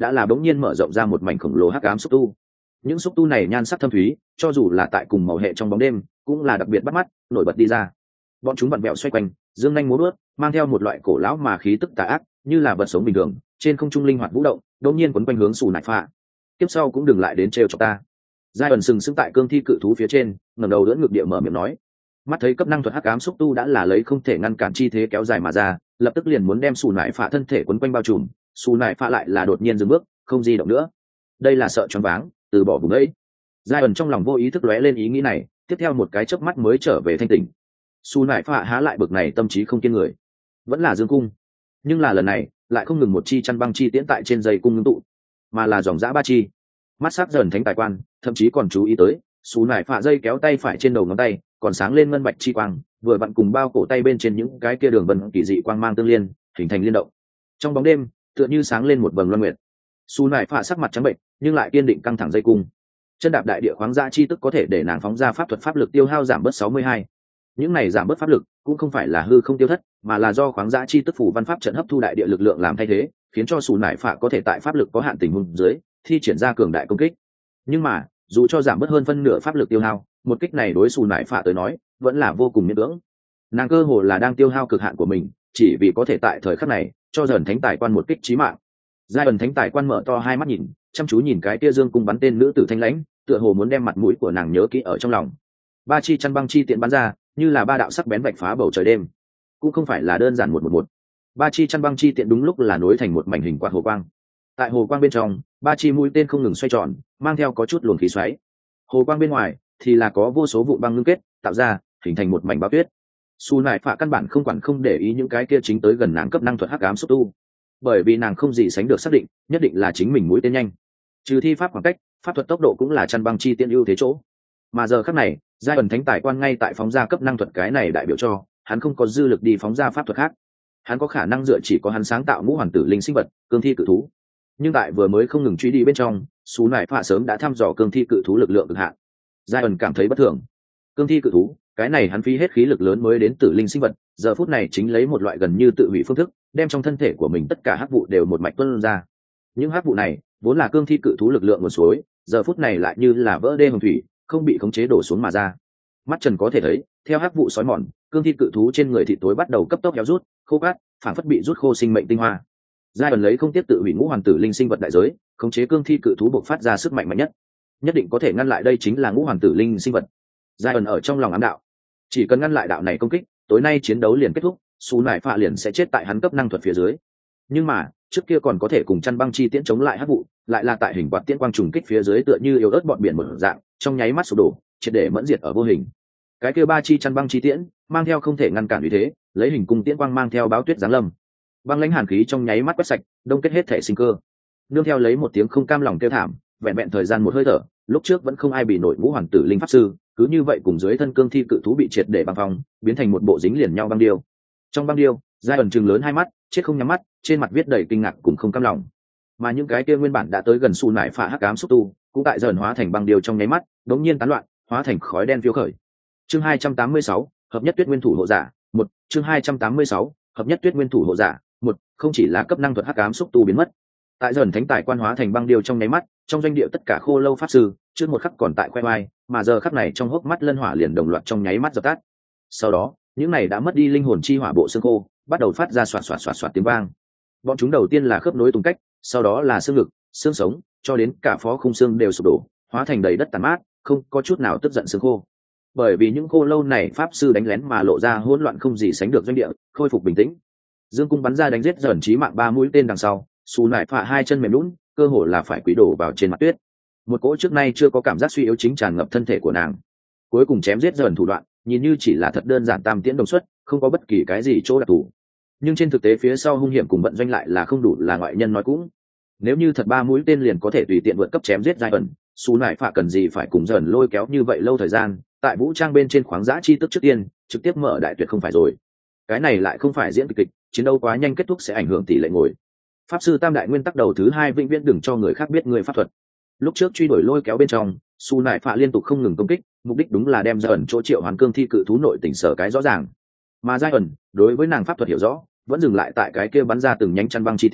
A: đã là bỗng nhiên mở rộng ra một mảnh khổng lồ hắc ám xúc tu. Những xúc tu này nhan sắc thâm thúy, cho dù là tại cùng màu hệ trong bóng đêm cũng là đặc biệt bắt mắt, nổi bật đi ra. Bọn chúng vặn vẹo xoay quanh, dương nhanh múa bước, mang theo một loại cổ lão mà khí tức tà ác, như là vật sống bình thường, trên không trung linh hoạt vũ động, đột nhiên quấn quanh hướng Sù Nải Phạ. Tiếp sau cũng đừng lại đến trêu chọc ta. Giai ẩn sừng sững tại cương thi cự thú phía trên, ngẩng đầu đỡ ngực địa mở miệng nói. Mắt thấy cấp năng thuật hắc ám xúc tu đã là lấy không thể ngăn cản chi thế kéo dài mà ra, lập tức liền muốn đem Sù Nải Phạ thân thể quấn quanh bao trùm. Sù Nải Phạ lại là đột nhiên dừng bước, không di động nữa. Đây là sợ choáng váng, từ bỏ vùng ấy. Giai ẩn trong lòng vô ý thức lóe lên ý nghĩ này, tiếp theo một cái chớp mắt mới trở về thanh tỉnh. Sù Nải Phạ há lại bực này tâm trí không kiên người, vẫn là dương cung, nhưng là lần này lại không ngừng một chi chăn băng chi tiễn tại trên dây cung ngưng tụ, mà là dòng dã ba chi. Mắt sắc dần thánh tài quan thậm chí còn chú ý tới Sù Nải Phạ dây kéo tay phải trên đầu ngón tay còn sáng lên ngân bạch chi quang, vừa vặn cùng bao cổ tay bên trên những cái kia đường vân kỳ dị quang mang tương liên, hình thành liên động. Trong bóng đêm tựa như sáng lên một vầng loan nguyệt. Sù Nải Phạ sắc mặt trắng bệnh nhưng lại kiên định căng thẳng dây cung. Chân đạp đại địa khoáng dã chi tức có thể để nàng phóng ra pháp thuật pháp lực tiêu hao giảm bớt 62. Những này giảm bớt pháp lực cũng không phải là hư không tiêu thất, mà là do khoáng dã chi tức phủ văn pháp trận hấp thu đại địa lực lượng làm thay thế, khiến cho Sù Nải Phạ có thể tại pháp lực có hạn tình huống dưới thi triển ra cường đại công kích. Nhưng mà dù cho giảm bớt hơn phân nửa pháp lực tiêu hao, một kích này đối Sù Nải Phạ tới nói vẫn là vô cùng miễn cưỡng. Nàng cơ hồ là đang tiêu hao cực hạn của mình, chỉ vì có thể tại thời khắc này cho dần thánh tài quan một kích chí mạng. Giai ẩn thánh tài quan mở to hai mắt nhìn, chăm chú nhìn cái kia dương cung bắn tên nữ tử thanh lãnh, tựa hồ muốn đem mặt mũi của nàng nhớ kỹ ở trong lòng. Ba chi chăn băng chi tiện bắn ra, như là ba đạo sắc bén vạch phá bầu trời đêm, cũng không phải là đơn giản một. Ba chi chăn băng chi tiện đúng lúc là nối thành một mảnh hình quạt hồ quang. Tại hồ quang bên trong, ba chi mũi tên không ngừng xoay tròn, mang theo có chút luồng khí xoáy. Hồ quang bên ngoài thì là có vô số vụn băng ngưng kết tạo ra, hình thành một mảnh bao tuyết. Sù Nải Phạ căn bản không quản không để ý những cái kia chính tới gần nàng cấp năng thuật hắc ám xúc tu, bởi vì nàng không gì sánh được xác định, nhất định là chính mình mũi tên nhanh. Trừ thi pháp khoảng cách, pháp thuật tốc độ cũng là chăn băng chi tiện ưu thế chỗ. Mà giờ khắc này, giai ẩn thánh tài quan ngay tại phóng ra cấp năng thuật, cái này đại biểu cho hắn không có dư lực đi phóng ra pháp thuật khác. Hắn có khả năng dựa chỉ có hắn sáng tạo ngũ hoàn tử linh sinh vật cương thi cự thú, nhưng tại vừa mới không ngừng truy đi bên trong, Sù Nải Phạ sớm đã thăm dò cương thi cự thú lực lượng cực hạn. Giai ẩn cảm thấy bất thường. Cương thi cự thú, cái này hắn phí hết khí lực lớn mới đến tử linh sinh vật, giờ phút này chính lấy một loại gần như tự hủy phương thức, đem trong thân thể của mình tất cả hắc vụ đều một mạch tuôn ra. Những hắc vụ này vốn là cương thi cự thú lực lượng nguồn suối, giờ phút này lại như là vỡ đê hồng thủy, không bị khống chế đổ xuống mà ra. Mắt trần có thể thấy, theo hắc vụ sói mòn, cương thi cự thú trên người thịt tối bắt đầu cấp tốc héo rút, khô cát, phản phất bị rút khô sinh mệnh tinh hoa. Giai ẩn lấy không tiếp tự hủy ngũ hoàn tử linh sinh vật đại giới, khống chế cương thi cự thú bộc phát ra sức mạnh mạnh nhất định có thể ngăn lại, đây chính là ngũ hoàn tử linh sinh vật. Giai ẩn ở trong lòng ám đạo, chỉ cần ngăn lại đạo này công kích, tối nay chiến đấu liền kết thúc, Sù Nải Phạ liền sẽ chết tại hắn cấp năng thuật phía dưới. Nhưng mà trước kia còn có thể cùng chăn băng chi tiễn chống lại hắc vụ, lại là tại hình quạt tiễn quang trùng kích phía dưới tựa như yếu ớt bọn biển mở dạng, trong nháy mắt sụp đổ, triệt để mẫn diệt ở vô hình. Cái kia ba chi chăn băng chi tiễn mang theo không thể ngăn cản uy thế, lấy hình cung tiễn quang mang theo báo tuyết giáng lâm, băng lãnh hàn khí trong nháy mắt quét sạch, đông kết hết thể sinh cơ. Nương theo lấy một tiếng không cam lòng kêu thảm, vẹn vẹn thời gian một hơi thở, lúc trước vẫn không ai bị nổi ngũ hoàn tử linh pháp sư, cứ như vậy cùng dưới thân cương thi cự thú bị triệt để băng phong, biến thành một bộ dính liền nhau băng điêu. Trong băng điêu, Giai ẩn trừng lớn hai mắt, chết không nhắm mắt, trên mặt viết đầy kinh ngạc cùng không cam lòng. Mà những cái kia nguyên bản đã tới gần Sù Nải Phạ hắc ám xúc tu, cũng tại dần hóa thành băng điêu trong nháy mắt, đống nhiên tán loạn, hóa thành khói đen phiêu khởi. Chương 286, hợp nhất tuyết nguyên thủ hộ giả, 1, chương 286, hợp nhất tuyết nguyên thủ hộ giả, 1, không chỉ là cấp năng thuật hắc ám xúc tu biến mất. Tại dần thánh tài quan hóa thành băng điêu trong nháy mắt, trong doanh địa tất cả khô lâu pháp sư, trước một khắc còn tại khoe oai, mà giờ khắc này trong hốc mắt lân hỏa liền đồng loạt trong nháy mắt dập tắt. Sau đó, những này đã mất đi linh hồn chi hỏa bộ xương khô, bắt đầu phát ra xoạt xoạt xoạt xoạt tiếng vang. Bọn chúng đầu tiên là khớp nối tung cách, sau đó là xương ngực, xương sống, cho đến cả phó khung xương đều sụp đổ, hóa thành đầy đất tàn mát, không có chút nào tức giận xương khô. Bởi vì những khô lâu này pháp sư đánh lén mà lộ ra hỗn loạn không gì sánh được doanh địa, khôi phục bình tĩnh. Dương cung bắn ra đánh giết dần chí mạng ba mũi tên đằng sau, Sù Nải Phạ hai chân mềm lún, cơ hồ là phải quỳ đổ vào trên mặt tuyết. Một cỗ trước nay chưa có cảm giác suy yếu chính tràn ngập thân thể của nàng. Cuối cùng chém giết dần thủ đoạn, nhìn như chỉ là thật đơn giản tam tiễn đồng xuất, không có bất kỳ cái gì chỗ đặc thù. Nhưng trên thực tế phía sau hung hiểm cùng vận doanh lại là không đủ là ngoại nhân nói cũng. Nếu như thật ba mũi tên liền có thể tùy tiện vượt cấp chém giết Giai ẩn, Sù Nải Phạ cần gì phải cùng dần lôi kéo như vậy lâu thời gian, tại vũ trang bên trên khoáng dã chi tức trước tiên, trực tiếp mở đại tuyệt không phải rồi. Cái này lại không phải diễn kịch, chiến đấu quá nhanh kết thúc sẽ ảnh hưởng tỷ lệ ngồi. Pháp sư tam đại nguyên tắc đầu thứ hai vĩnh viễn đừng cho người khác biết người pháp thuật. Lúc trước truy đuổi lôi kéo bên trong, Sù Nải Phạ liên tục không ngừng công kích, mục đích đúng là đem Giai ẩn chỗ triệu hoán cương thi cự thú nội tình sở cái rõ ràng. Mà Giai ẩn đối với nàng pháp thuật hiểu rõ, vẫn dừng lại tại cái kia bắn ra từng nhánh chăn băng chi tiễn,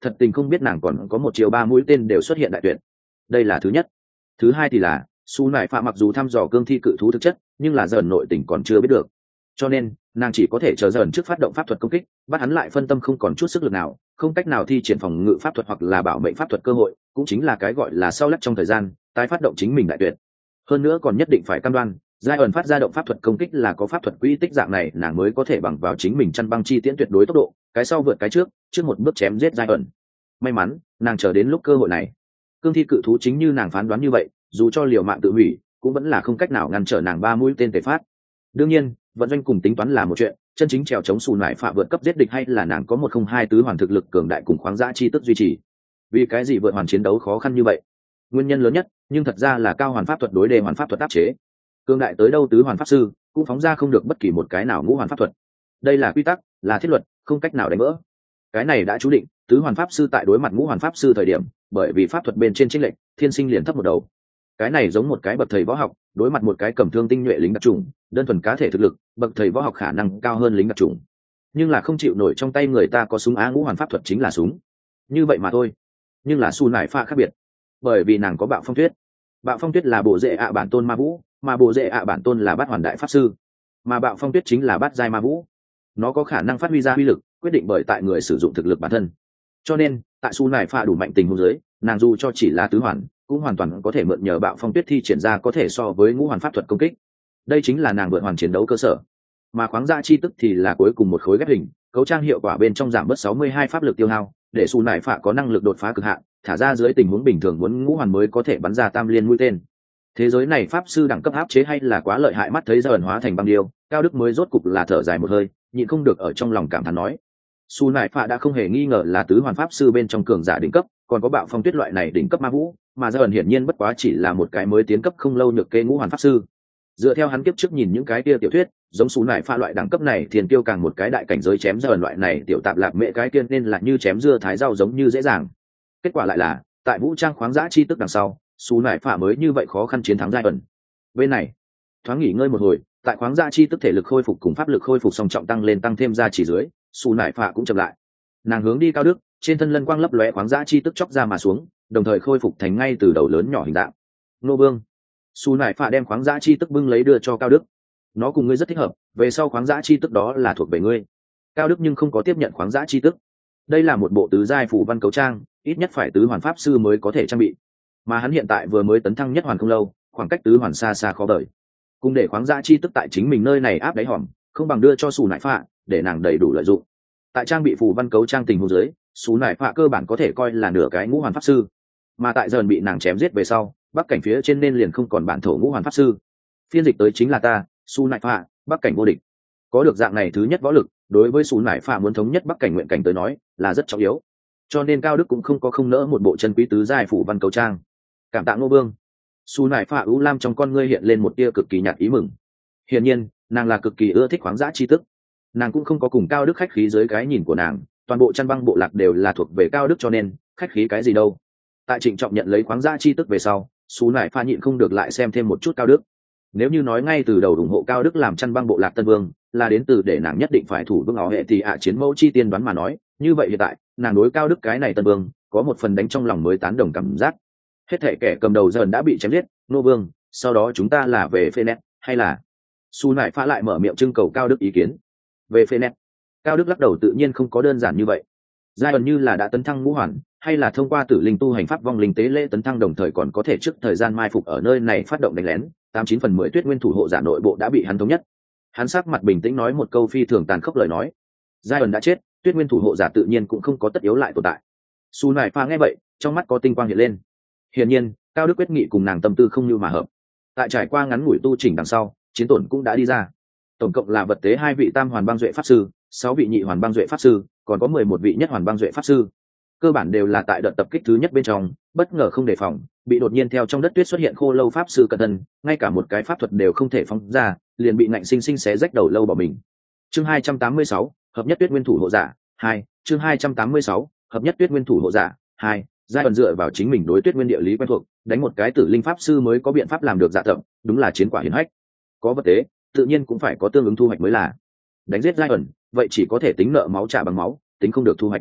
A: thật tình không biết nàng còn có một chiều ba mũi tên đều xuất hiện đại tuyệt. Đây là thứ nhất. Thứ hai thì là su nải phạ mặc dù thăm dò cương thi cự thú thực chất, nhưng là dần nội tình còn chưa biết được, cho nên nàng chỉ có thể chờ dần trước phát động pháp thuật công kích, bắt hắn lại phân tâm không còn chút sức lực nào, không cách nào thi triển phòng ngự pháp thuật hoặc là bảo mệnh pháp thuật cơ hội, cũng chính là cái gọi là sau lắc trong thời gian tái phát động chính mình đại tuyệt. Hơn nữa còn nhất định phải cam đoan giai ẩn phát ra động pháp thuật công kích là có pháp thuật quỹ tích, dạng này nàng mới có thể bằng vào chính mình chăn băng chi tiễn tuyệt đối tốc độ, cái sau vượt cái trước, trước một bước chém giết giai ẩn. May mắn nàng chờ đến lúc cơ hội này. Cương thi cự thú chính như nàng phán đoán như vậy, dù cho liều mạng tự hủy cũng vẫn là không cách nào ngăn trở nàng ba mũi tên tề phát. Đương nhiên vận doanh cùng tính toán là một chuyện, chân chính trèo chống xù nải phạ vượt cấp giết địch hay là nàng có 102 tứ hoàn thực lực cường đại cùng khoáng dã chi tức duy trì. Vì cái gì vượt hoàn chiến đấu khó khăn như vậy? Nguyên nhân lớn nhất nhưng thật ra là cao hoàn pháp thuật đối đề hoàn pháp thuật áp chế. Cường đại tới đâu tứ hoàn pháp sư cũng phóng ra không được bất kỳ một cái nào ngũ hoàn pháp thuật. Đây là quy tắc, là thiết luật, không cách nào đánh vỡ. Cái này đã chú định tứ hoàn pháp sư tại đối mặt ngũ hoàn pháp sư thời điểm, bởi vì pháp thuật bên trên chênh lệch, thiên sinh liền thấp một đầu. Cái này giống một cái bậc thầy võ học đối mặt một cái cầm thương tinh nhuệ lính đặc trùng, đơn thuần cá thể thực lực bậc thầy võ học khả năng cao hơn lính đặc trùng, nhưng là không chịu nổi trong tay người ta có súng á, ngũ hoàn pháp thuật chính là súng, như vậy mà thôi. Nhưng là su nải pha khác biệt, bởi vì nàng có bạo phong tuyết. Bạo phong tuyết là bộ rễ ạ bản tôn ma vũ, mà bộ rễ ạ bản tôn là bát hoàn đại pháp sư, mà bạo phong tuyết chính là bát giai ma vũ. Nó có khả năng phát huy ra uy lực quyết định bởi tại người sử dụng thực lực bản thân, cho nên tại su nải pha đủ mạnh tình huống dưới, nàng dù cho chỉ là tứ hoàn cũng hoàn toàn có thể mượn nhờ bạo phong tuyết thi triển ra có thể so với ngũ hoàn pháp thuật công kích. Đây chính là nàng vượt hoàn chiến đấu cơ sở. Mà khoáng dã chi tức thì là cuối cùng một khối ghép hình, cấu trang hiệu quả bên trong giảm bớt 62 pháp lực tiêu hao, để su nải phạ có năng lực đột phá cực hạn, thả ra dưới tình huống bình thường muốn ngũ hoàn mới có thể bắn ra tam liên mũi tên. Thế giới này pháp sư đẳng cấp áp chế hay là quá lợi hại, mắt thấy dần hóa thành băng điêu, Cao Đức mới rốt cục là thở dài một hơi, nhịn không được ở trong lòng cảm thán nói: su nải phạ đã không hề nghi ngờ là tứ hoàn pháp sư bên trong cường giả đỉnh cấp, còn có bạo phong tuyết loại này đỉnh cấp ma vũ, mà dần hiển nhiên bất quá chỉ là một cái mới tiến cấp không lâu nhược kê ngũ hoàn pháp sư. Dựa theo hắn kiếp trước nhìn những cái kia tiểu thuyết, giống su nải pha loại đẳng cấp này thiền tiêu càng một cái đại cảnh giới chém dần loại này tiểu tạp lạc mẹ cái tiên nên là như chém dưa thái rau giống như dễ dàng. Kết quả lại là tại vũ trang khoáng dã chi tức đằng sau, su nải pha mới như vậy khó khăn chiến thắng giai ẩn. Bên này thoáng nghỉ ngơi một hồi, tại khoáng dã chi tức thể lực khôi phục cùng pháp lực khôi phục song trọng tăng lên tăng thêm ra chỉ dưới, su nải pha cũng chậm lại. Nàng hướng đi Cao Đức, trên thân lân quang lấp lóe khoáng dã chi tức chóc ra mà xuống, đồng thời khôi phục thành ngay từ đầu lớn nhỏ hình dạng. Nô vương. Su nải phạ đem khoáng dã chi tức bưng lấy đưa cho Cao Đức. Nó cùng ngươi rất thích hợp, về sau khoáng dã chi tức đó là thuộc về ngươi. Cao Đức nhưng không có tiếp nhận khoáng dã chi tức. Đây là một bộ tứ giai phù văn cấu trang, ít nhất phải tứ hoàn pháp sư mới có thể trang bị, mà hắn hiện tại vừa mới tấn thăng nhất hoàn không lâu, khoảng cách tứ hoàn xa xa khó đợi. Cùng để khoáng dã chi tức tại chính mình nơi này áp đáy hòm, không bằng đưa cho Su nải phạ để nàng đầy đủ lợi dụng. Tại trang bị phù văn cấu trang tình huống dưới, Su nải phạ cơ bản có thể coi là nửa cái ngũ hoàn pháp sư, mà tại dần bị nàng chém giết về sau, bắc cảnh phía trên nên liền không còn bản thổ ngũ hoàn pháp sư. Phiên dịch tới chính là ta, Su nải phạ, bắc cảnh vô địch. Có được dạng này thứ nhất võ lực, đối với Su nải phạ muốn thống nhất bắc cảnh nguyện cảnh tới nói là rất trọng yếu, cho nên Cao Đức cũng không có không nỡ một bộ chân quý tứ giai phủ văn cấu trang. Cảm tạ Ngô Vương. Su nải phạ ưu lam trong con ngươi hiện lên một tia cực kỳ nhạt ý mừng. Hiển nhiên nàng là cực kỳ ưa thích khoáng dã chi tức. Nàng cũng không có cùng Cao Đức khách khí dưới cái nhìn của nàng, toàn bộ chăn băng bộ lạc đều là thuộc về Cao Đức, cho nên khách khí cái gì đâu. Tại trịnh trọng nhận lấy khoáng dã chi tức về sau, Su nải pha nhịn không được lại xem thêm một chút Cao Đức. Nếu như nói ngay từ đầu ủng hộ Cao Đức làm chăn băng bộ lạc tân vương là đến từ để nàng nhất định phải thủ vương áo hệ thì chiến mẫu chi tiên đoán mà nói, như vậy hiện tại nàng đối Cao Đức cái này tân vương có một phần đánh trong lòng mới tán đồng cảm giác. Hết thể kẻ cầm đầu dần đã bị chém giết, Nô Vương, sau đó chúng ta là về Phoenix hay là? Su nải pha lại mở miệng trưng cầu Cao Đức ý kiến. Về Phoenix. Cao Đức lắc đầu, tự nhiên không có đơn giản như vậy. giai ẩn như là đã tấn thăng ngũ hoàn, hay là thông qua tử linh tu hành pháp vong linh tế lễ tấn thăng, đồng thời còn có thể trước thời gian mai phục ở nơi này phát động đánh lén, 89/10 Tuyết Nguyên thủ hộ giả nội bộ đã bị hắn thống nhất. Hắn sắc mặt bình tĩnh nói một câu phi thường tàn khốc lời nói: giai ẩn đã chết, Tuyết Nguyên thủ hộ giả tự nhiên cũng không có tất yếu lại tồn tại. Su nải pha nghe vậy, trong mắt có tinh quang hiện lên. Hiển nhiên Cao Đức quyết nghị cùng nàng tâm tư không như mà hợp. Tại trải qua ngắn ngủi tu chỉnh đằng sau, chiến tổn cũng đã đi ra. Tổng cộng là vật tế 2 vị tam hoàn băng duệ pháp sư, 6 vị nhị hoàn băng duệ pháp sư, còn có 11 vị nhất hoàn băng duệ pháp sư. Cơ bản đều là tại đợt tập kích thứ nhất bên trong bất ngờ không đề phòng, bị đột nhiên theo trong đất tuyết xuất hiện khô lâu pháp sư cẩn thân, ngay cả một cái pháp thuật đều không thể phóng ra, liền bị ngạnh sinh sinh xé rách đầu lâu bỏ mình. Chương 286, hợp nhất Tuyết Nguyên thủ hộ giả 2. Chương 286, hợp nhất Tuyết Nguyên thủ hộ giả 2. Giai ẩn dựa vào chính mình đối Tuyết Nguyên địa lý quen thuộc, đánh một cái tử linh pháp sư mới có biện pháp làm được dạ thậm, đúng là chiến quả hiển hách. Có vật tế, tự nhiên cũng phải có tương ứng thu hoạch mới là. Đánh giết giai ẩn, vậy chỉ có thể tính nợ máu trả bằng máu, tính không được thu hoạch.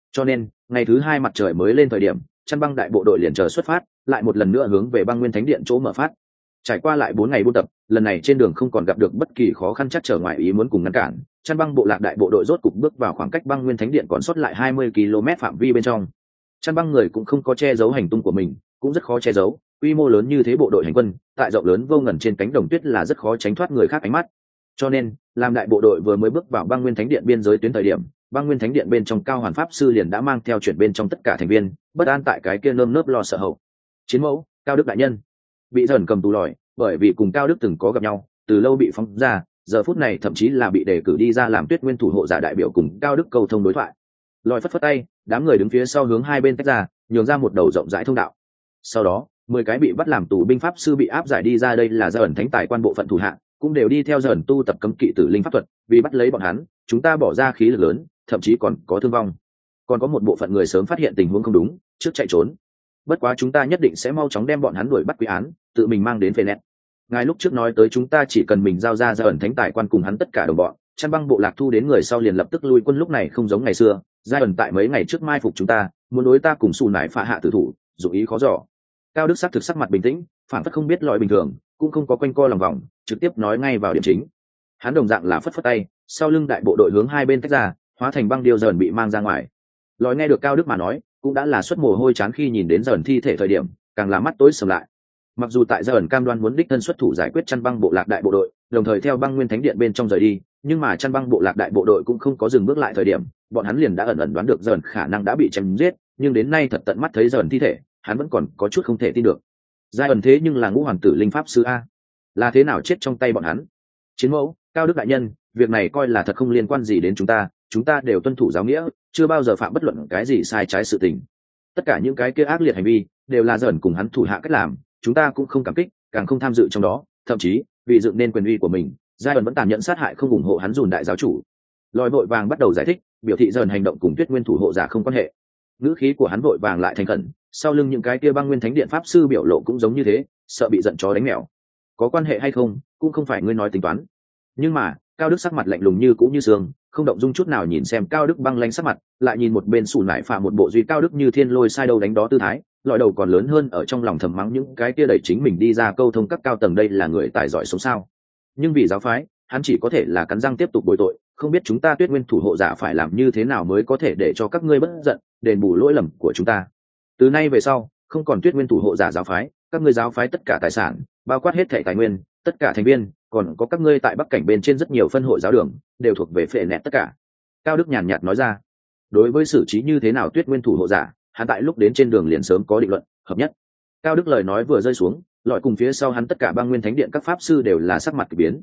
A: Cho nên ngày thứ hai mặt trời mới lên thời điểm, chăn băng đại bộ đội liền chờ xuất phát, lại một lần nữa hướng về băng nguyên thánh điện chỗ mở phát. Trải qua lại 4 ngày buôn tập, lần này trên đường không còn gặp được bất kỳ khó khăn chắc trở ngoài ý muốn cùng ngăn cản, chăn băng bộ lạc đại bộ đội rốt cục bước vào khoảng cách băng nguyên thánh điện còn sót lại 20 km phạm vi bên trong. Chăn băng người cũng không có che giấu hành tung của mình, cũng rất khó che giấu, quy mô lớn như thế bộ đội hành quân, tại rộng lớn vô ngần trên cánh đồng tuyết là rất khó tránh thoát người khác ánh mắt. Cho nên, làm đại bộ đội vừa mới bước vào băng nguyên thánh điện biên giới tuyến thời điểm, băng nguyên thánh điện bên trong cao hoàn pháp sư liền đã mang theo chuyển bên trong tất cả thành viên, bất an tại cái kia nơm nớp lo sợ hậu. Chiến mẫu, Cao Đức đại nhân, bị dần cầm tù lòi, bởi vì cùng Cao Đức từng có gặp nhau, từ lâu bị phóng ra, giờ phút này thậm chí là bị đề cử đi ra làm Tuyết Nguyên thủ hộ giả đại biểu cùng Cao Đức cầu thông đối thoại. Lòi phất phất tay, đám người đứng phía sau hướng hai bên tách ra, nhường ra một đầu rộng rãi thông đạo. Sau đó, 10 cái bị bắt làm tù binh pháp sư bị áp giải đi ra, đây là do ẩn thánh tài quan bộ phận thủ hạ, cũng đều đi theo dần tu tập cấm kỵ tử linh pháp thuật, vì bắt lấy bọn hắn, chúng ta bỏ ra khí lực lớn, thậm chí còn có thương vong. Còn có một bộ phận người sớm phát hiện tình huống không đúng, trước chạy trốn. Bất quá chúng ta nhất định sẽ mau chóng đem bọn hắn đuổi bắt quy án, tự mình mang đến Phenet. Ngài lúc trước nói tới chúng ta chỉ cần mình giao ra ẩn thánh tài quan cùng hắn tất cả đồng bọn, chăn băng bộ lạc thu đến người sau liền lập tức lui quân, lúc này không giống ngày xưa, giai ẩn tại mấy ngày trước mai phục chúng ta, muốn đối ta cùng xù nải phạ hạ tử thủ, dụng ý khó dò. Cao Đức sắc thực sắc mặt bình tĩnh, phản phất không biết lòi bình thường, cũng không có quanh co lòng vòng, trực tiếp nói ngay vào điểm chính. Hắn đồng dạng là phất phất tay, sau lưng đại bộ đội hướng hai bên tách ra, hóa thành băng điêu dần bị mang ra ngoài. Lòi nghe được Cao Đức mà nói, cũng đã là xuất mồ hôi chán khi nhìn đến dần thi thể thời điểm, càng là mắt tối sầm lại. Mặc dù tại dần cam đoan muốn đích thân xuất thủ giải quyết chăn băng bộ lạc đại bộ đội, đồng thời theo băng nguyên thánh điện bên trong rời đi, nhưng mà chăn băng bộ lạc đại bộ đội cũng không có dừng bước lại thời điểm, bọn hắn liền đã ẩn ẩn đoán được dần khả năng đã bị chém giết, nhưng đến nay thật tận mắt thấy dần thi thể, hắn vẫn còn có chút không thể tin được. Giai ẩn thế nhưng là ngũ hoàng tử linh pháp sư a, là thế nào chết trong tay bọn hắn? Chiến mẫu, Cao Đức đại nhân, việc này coi là thật không liên quan gì đến chúng ta đều tuân thủ giáo nghĩa, chưa bao giờ phạm bất luận cái gì sai trái sự tình. Tất cả những cái kia ác liệt hành vi đều là dần cùng hắn thủ hạ cách làm, chúng ta cũng không cảm kích, càng không tham dự trong đó, thậm chí vì dựng nên quyền uy của mình, giai ẩn vẫn tàn nhẫn sát hại không ủng hộ hắn dùn đại giáo chủ. Lòi vội vàng bắt đầu giải thích, biểu thị dần hành động cùng Tuyết Nguyên thủ hộ giả không quan hệ. Ngữ khí của hắn vội vàng lại thành khẩn, sau lưng những cái kia băng nguyên thánh điện pháp sư biểu lộ cũng giống như thế, sợ bị giận chó đánh mèo. Có quan hệ hay không cũng không phải ngươi nói tính toán. Nhưng mà Cao Đức sắc mặt lạnh lùng như cũ như sương, không động dung chút nào, nhìn xem Cao Đức băng lãnh sắc mặt, lại nhìn một bên sủ nải phà một bộ duy Cao Đức như thiên lôi sai đâu đánh đó tư thái, lọi đầu còn lớn hơn, ở trong lòng thầm mắng những cái kia đẩy chính mình đi ra câu thông các cao tầng đây là người tài giỏi sống sao. Nhưng vì giáo phái, hắn chỉ có thể là cắn răng tiếp tục bồi tội, không biết chúng ta Tuyết Nguyên thủ hộ giả phải làm như thế nào mới có thể để cho các ngươi bất giận, đền bù lỗi lầm của chúng ta. Từ nay về sau, không còn Tuyết Nguyên thủ hộ giả giáo phái, các ngươi giáo phái tất cả tài sản, bao quát hết thảy tài nguyên, tất cả thành viên, còn có các ngươi tại Bắc cảnh bên trên rất nhiều phân hội giáo đường, đều thuộc về phệ nẹt tất cả. Cao Đức nhàn nhạt nói ra. Đối với xử trí như thế nào Tuyết Nguyên thủ hộ giả, hắn tại lúc đến trên đường liền sớm có định luận hợp nhất. Cao Đức lời nói vừa rơi xuống, lọi cùng phía sau hắn tất cả băng nguyên thánh điện các pháp sư đều là sắc mặt kỳ biến.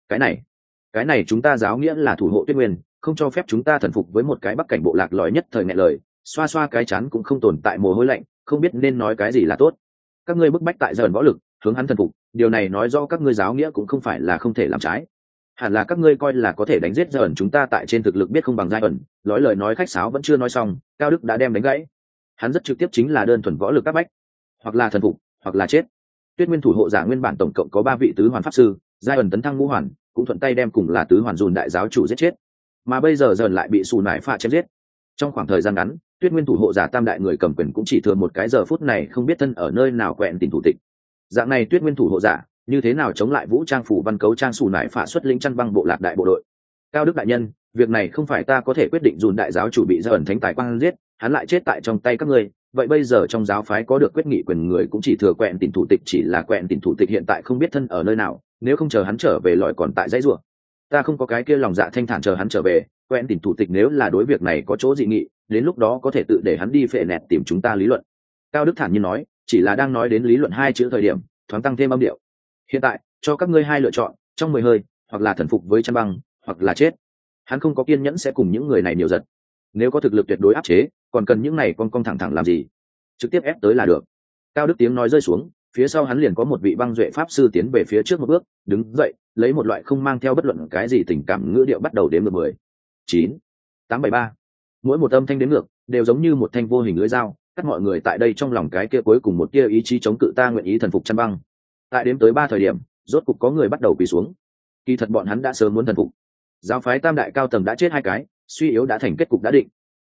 A: Cái này chúng ta giáo nghĩa là thủ hộ Tuyết Nguyên, không cho phép chúng ta thần phục với một cái Bắc cảnh bộ lạc. Lòi nhất thời nghẹn lời, xoa xoa cái chán cũng không tồn tại mồ hôi lạnh, không biết nên nói cái gì là tốt. Các ngươi bức bách tại dần võ lực hướng hắn thần phục, điều này nói rõ các ngươi giáo nghĩa cũng không phải là không thể làm trái, hẳn là các ngươi coi là có thể đánh giết dần chúng ta tại trên thực lực biết không bằng giai ẩn. Nói lời nói khách sáo vẫn chưa nói xong, Cao Đức đã đem đánh gãy. Hắn rất trực tiếp, chính là đơn thuần võ lực áp bách, hoặc là thần phục hoặc là chết. Tuyết Nguyên thủ hộ giả nguyên bản tổng cộng có 3 vị tứ hoàn pháp sư, giai ẩn tấn thăng ngũ hoàn, cũng thuận tay đem cùng là tứ hoàn dùn đại giáo chủ giết chết, mà bây giờ dần lại bị xù nải phạ chém giết. Trong khoảng thời gian ngắn, Tuyết Nguyên thủ hộ giả tam đại người cầm quyền cũng chỉ thừa một cái, giờ phút này không biết thân ở nơi nào quẹn tìm thủ tịch. Dạng này Tuyết Nguyên thủ hộ giả như thế nào chống lại vũ trang phủ văn cấu trang xù nải phạ xuất lĩnh chăn băng bộ lạc đại bộ đội? Cao Đức đại nhân, việc này không phải ta có thể quyết định, dùn đại giáo chủ bị ẩn thánh tài quang giết, hắn lại chết tại trong tay các ngươi, vậy bây giờ trong giáo phái có được quyết nghị quyền người cũng chỉ thừa quẹn tìm thủ tịch, chỉ là quẹn tìm thủ tịch hiện tại không biết thân ở nơi nào, nếu không chờ hắn trở về lòi còn tại dãy rủa. Ta không có cái kia lòng dạ thanh thản chờ hắn trở về, quẹn tìm thủ tịch nếu là đối việc này có chỗ dị nghị, đến lúc đó có thể tự để hắn đi phệ nẹt tìm chúng ta lý luận. Cao Đức thản nhiên nói, chỉ là đang nói đến lý luận 2 chữ thời điểm, thoáng tăng thêm âm điệu. Hiện tại cho các ngươi 2 lựa chọn, trong 10 hơi, hoặc là thần phục với chăn băng, hoặc là chết. Hắn không có kiên nhẫn sẽ cùng những người này nhiều giật. Nếu có thực lực tuyệt đối áp chế, còn cần những này con thẳng thẳng làm gì? Trực tiếp ép tới là được. Cao Đức tiếng nói rơi xuống, phía sau hắn liền có một vị băng duệ pháp sư tiến về phía trước một bước, đứng dậy, lấy một loại không mang theo bất luận cái gì tình cảm ngữ điệu bắt đầu đếm ngược 10, 9, 8, 7, 3. Mỗi một âm thanh đếm ngược đều giống như một thanh vô hình lưỡi dao, cắt mọi người tại đây trong lòng cái kia cuối cùng một tia ý chí chống cự, ta nguyện ý thần phục chăn băng. Tại đếm tới 3 thời điểm, rốt cục có người bắt đầu quỳ xuống. Kỳ thật bọn hắn đã sớm muốn thần phục. Giáo phái tam đại cao tầng đã chết 2 cái, suy yếu đã thành kết cục đã định.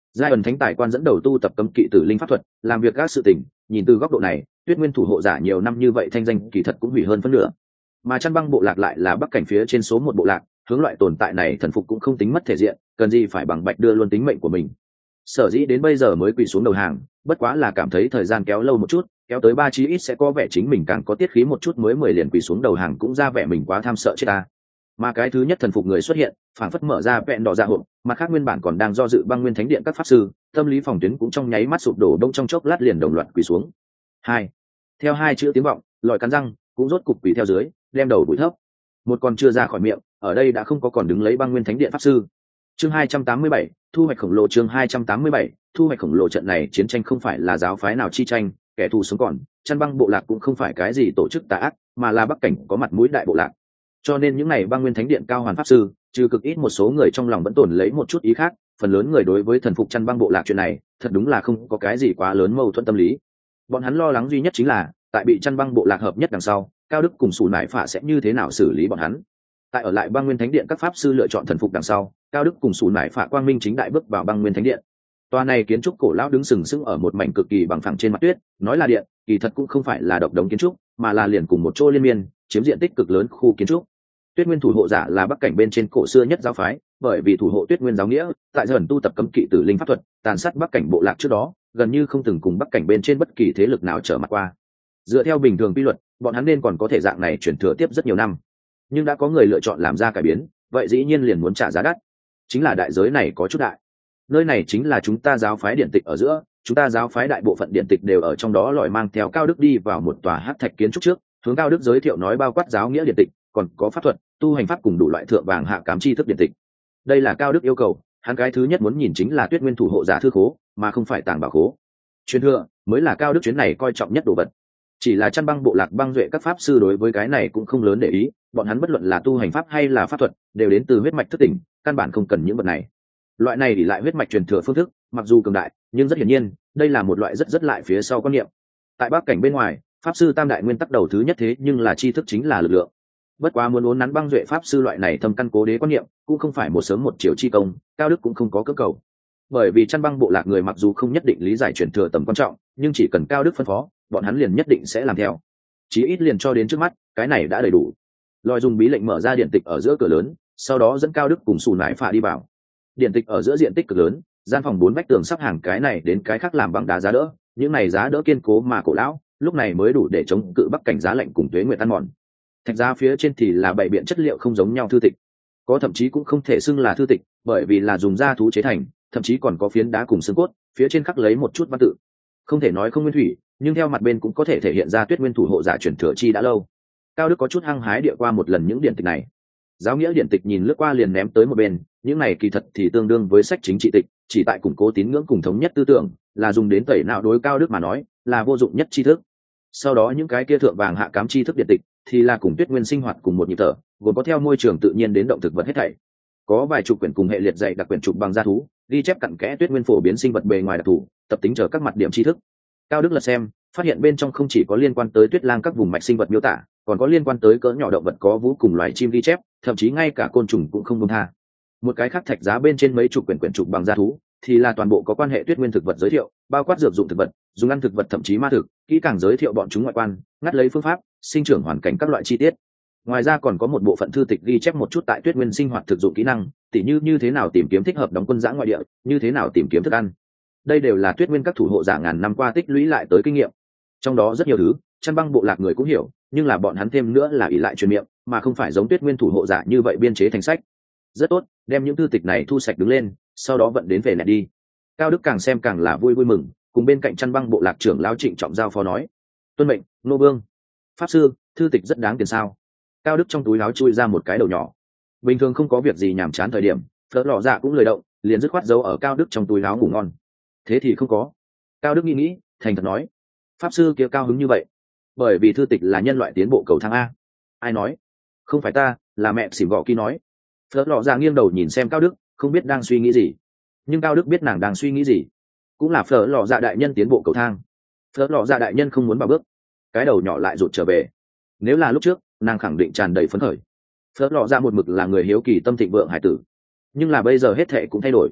A: giai ẩn thánh tài quan dẫn đầu tu tập cấm kỵ tử linh pháp thuật, làm việc các sự tình. Nhìn từ góc độ này, Tuyết Nguyên thủ hộ giả nhiều năm như vậy thanh danh kỳ thật cũng hủy hơn phân nửa. Mà Chăn Băng bộ lạc lại là bắc cảnh phía trên số một bộ lạc, hướng loại tồn tại này thần phục cũng không tính mất thể diện, cần gì phải bằng bạch đưa luôn tính mệnh của mình. Sở dĩ đến bây giờ mới quỳ xuống đầu hàng, bất quá là cảm thấy thời gian kéo lâu một chút, kéo tới 3 chí ít sẽ có vẻ chính mình càng có tiết khí một chút, mới 10 liền quỳ xuống đầu hàng cũng ra vẻ mình quá tham sợ chết ta. Mà cái thứ nhất thần phục người xuất hiện, phảng phất mở ra vẹn đỏ dạ hộp, mặt khác nguyên bản còn đang do dự Băng Nguyên Thánh Điện các pháp sư, tâm lý phòng tuyến cũng trong nháy mắt sụp đổ, đông trong chốc lát liền đồng loạt quỳ xuống. Hai, theo hai chữ tiếng vọng, lòi cắn răng, cũng rốt cục quỳ theo dưới, đem đầu đuổi thấp. Một con chưa ra khỏi miệng, ở đây đã không có còn đứng lấy Băng Nguyên Thánh Điện pháp sư. Chương 287, thu hoạch khổng lồ. Chương 287, thu hoạch khổng lồ. Trận này chiến tranh không phải là giáo phái nào chi tranh, kẻ thù sống còn, Chăn Băng bộ lạc cũng không phải cái gì tổ chức tà ác, mà là bắc cảnh có mặt mũi đại bộ lạc. Cho nên những ngày Băng Nguyên Thánh Điện cao hoàn pháp sư, trừ cực ít một số người trong lòng vẫn tồn lấy một chút ý khác, phần lớn người đối với thần phục Chăn Băng bộ lạc chuyện này, thật đúng là không có cái gì quá lớn mâu thuẫn tâm lý. Bọn hắn lo lắng duy nhất chính là, tại bị Chăn Băng bộ lạc hợp nhất đằng sau, Cao Đức cùng Sủ Nải Phả sẽ như thế nào xử lý bọn hắn. Tại ở lại Băng Nguyên Thánh Điện các pháp sư lựa chọn thần phục đằng sau, Cao Đức cùng Sủ Nải Phả quang minh chính đại bước vào Băng Nguyên Thánh Điện. Tòa này kiến trúc cổ lão đứng sừng sững ở một mảnh cực kỳ bằng phẳng trên mặt tuyết, nói là điện, kỳ thật cũng không phải là độc đống kiến trúc, mà là liền cùng một chỗ liên miên, chiếm diện tích cực lớn khu kiến trúc. Tuyết Nguyên thủ hộ giả là bắc cảnh bên trên cổ xưa nhất giáo phái, bởi vì thủ hộ Tuyết Nguyên giáo nghĩa, tại dần tu tập cấm kỵ tử linh pháp thuật, tàn sát bắc cảnh bộ lạc trước đó, gần như không từng cùng bắc cảnh bên trên bất kỳ thế lực nào trở mặt qua. Dựa theo bình thường quy luật, bọn hắn nên còn có thể dạng này chuyển thừa tiếp rất nhiều năm. Nhưng đã có người lựa chọn làm ra cải biến, vậy dĩ nhiên liền muốn trả giá đắt. Chính là đại giới này có chút đại. Nơi này chính là chúng ta giáo phái điện tịch ở giữa, chúng ta giáo phái đại bộ phận điện tịch đều ở trong đó, lọi mang theo Cao Đức đi vào một tòa hắc thạch kiến trúc trước, hướng Cao Đức giới thiệu nói bao quát giáo nghĩa điện tịch, còn có pháp thuật, tu hành pháp cùng đủ loại thượng vàng hạ cám tri thức điện tịch. Đây là Cao Đức yêu cầu, hắn cái thứ nhất muốn nhìn chính là Tuyết Nguyên thủ hộ giả thư khố, mà không phải tàng bảo khố. Truyền thừa mới là Cao Đức chuyến này coi trọng nhất đồ vật. Chỉ là Chăn Băng bộ lạc băng duệ các pháp sư đối với cái này cũng không lớn để ý, bọn hắn bất luận là tu hành pháp hay là pháp thuật, đều đến từ huyết mạch thức tỉnh, căn bản không cần những vật này. Loại này ỷ lại huyết mạch truyền thừa phương thức, mặc dù cường đại, nhưng rất hiển nhiên, đây là một loại rất lại phía sau quan niệm. Tại bắc cảnh bên ngoài, pháp sư tam đại nguyên tắc đầu thứ nhất thế nhưng là tri thức chính là lực lượng. Bất quá muốn uốn nắn băng duệ pháp sư loại này thâm căn cố đế quan niệm, cũng không phải một sớm một chiều chi công, Cao Đức cũng không có cơ cầu. Bởi vì Chăn Băng bộ lạc người mặc dù không nhất định lý giải truyền thừa tầm quan trọng, nhưng chỉ cần Cao Đức phân phó, bọn hắn liền nhất định sẽ làm theo. Chí ít liền cho đến trước mắt, cái này đã đầy đủ. Lòi dùng bí lệnh mở ra điện tịch ở giữa cửa lớn, sau đó dẫn Cao Đức cùng Sủ Nải Phả đi vào. Điện tịch ở giữa diện tích cực lớn, gian phòng 4 vách tường sắp hàng cái này đến cái khác làm bằng đá giá đỡ, những này giá đỡ kiên cố mà cổ lão, lúc này mới đủ để chống cự bắc cảnh giá lạnh cùng tuế nguyệt ăn mòn. Thạch giá phía trên thì là bảy biện chất liệu không giống nhau thư tịch, có thậm chí cũng không thể xưng là thư tịch, bởi vì là dùng da thú chế thành, thậm chí còn có phiến đá cùng xương cốt, phía trên khắc lấy một chút văn tự. Không thể nói không nguyên thủy, nhưng theo mặt bên cũng có thể thể hiện ra Tuyết Nguyên thủ hộ giả truyền thừa chi đã lâu. Cao Đức có chút hăng hái địa qua một lần những điển tịch này. Giáo nghĩa điển tịch nhìn lướt qua liền ném tới một bên, những này kỳ thật thì tương đương với sách chính trị tịch, chỉ tại củng cố tín ngưỡng cùng thống nhất tư tưởng, là dùng đến tẩy não đối Cao Đức mà nói, là vô dụng nhất tri thức. Sau đó những cái kia thượng vàng hạ cám tri thức điển tịch thì là cùng Tuyết Nguyên sinh hoạt cùng một nhịp thở, gồm có theo môi trường tự nhiên đến động thực vật hết thảy. Có vài chục quyển cùng hệ liệt dạy đặc quyển trục bằng da thú, ghi chép cặn kẽ Tuyết Nguyên phổ biến sinh vật bề ngoài đặc thù, tập tính trở các mặt điểm tri thức. Cao Đức lật xem, phát hiện bên trong không chỉ có liên quan tới Tuyết Lang các vùng mạch sinh vật miêu tả, còn có liên quan tới cỡ nhỏ động vật có vú cùng loài chim ghi chép, thậm chí ngay cả côn trùng cũng không buông tha. Một cái khác thạch giá bên trên mấy chục quyển trục bằng da thú, thì là toàn bộ có quan hệ Tuyết Nguyên thực vật giới thiệu, bao quát dược dụng thực vật, dùng ăn thực vật thậm chí ma thực, kỹ càng giới thiệu bọn chúng ngoại quan, ngắt lấy phương pháp, sinh trưởng hoàn cảnh các loại chi tiết. Ngoài ra còn có một bộ phận thư tịch ghi chép một chút tại Tuyết Nguyên sinh hoạt thực dụng kỹ năng, tỉ như thế nào tìm kiếm thích hợp đóng quân giã ngoại địa, như thế nào tìm kiếm thức ăn. Đây đều là Tuyết Nguyên các thủ hộ giả ngàn năm qua tích lũy lại tới kinh nghiệm. Trong đó rất nhiều thứ, Chăn Băng bộ lạc người cũng hiểu, nhưng là bọn hắn thêm nữa là ỷ lại truyền miệng, mà không phải giống Tuyết Nguyên thủ hộ giả như vậy biên chế thành sách. Rất tốt, đem những thư tịch này thu sạch đứng lên, sau đó vận đến về nẹt đi. Cao Đức càng xem càng là vui vui mừng, cùng bên cạnh Chăn Băng bộ lạc trưởng lão Trịnh trọng giao phó nói: "Tuân mệnh, nô vương." "Pháp sư, thư tịch rất đáng tiền sao?" Cao Đức trong túi áo chui ra một cái đầu nhỏ. Bình thường không có việc gì nhàm chán thời điểm, Phở Lọ Dạ cũng lười động, liền dứt khoát giấu ở Cao Đức trong túi áo ngủ ngon. Thế thì không có. Cao Đức nghĩ, thành thật nói: "Pháp sư kia cao hứng như vậy, bởi vì thư tịch là nhân loại tiến bộ cầu thang a." "Ai nói?" "Không phải ta, là mẹ xỉm gọ kia nói." Phở Lọ Dạ nghiêng đầu nhìn xem Cao Đức, không biết đang suy nghĩ gì. Nhưng Cao Đức biết nàng đang suy nghĩ gì. Cũng là Phở Lọ Dạ đại nhân tiến bộ cầu thang. Phở Lọ Dạ đại nhân không muốn vào bước. Cái đầu nhỏ lại rụt trở về. Nếu là lúc trước, nàng khẳng định tràn đầy phấn khởi. Phở Lọ Dạ một mực là người hiếu kỳ tâm thịnh vượng hải tử, nhưng là bây giờ hết thệ cũng thay đổi.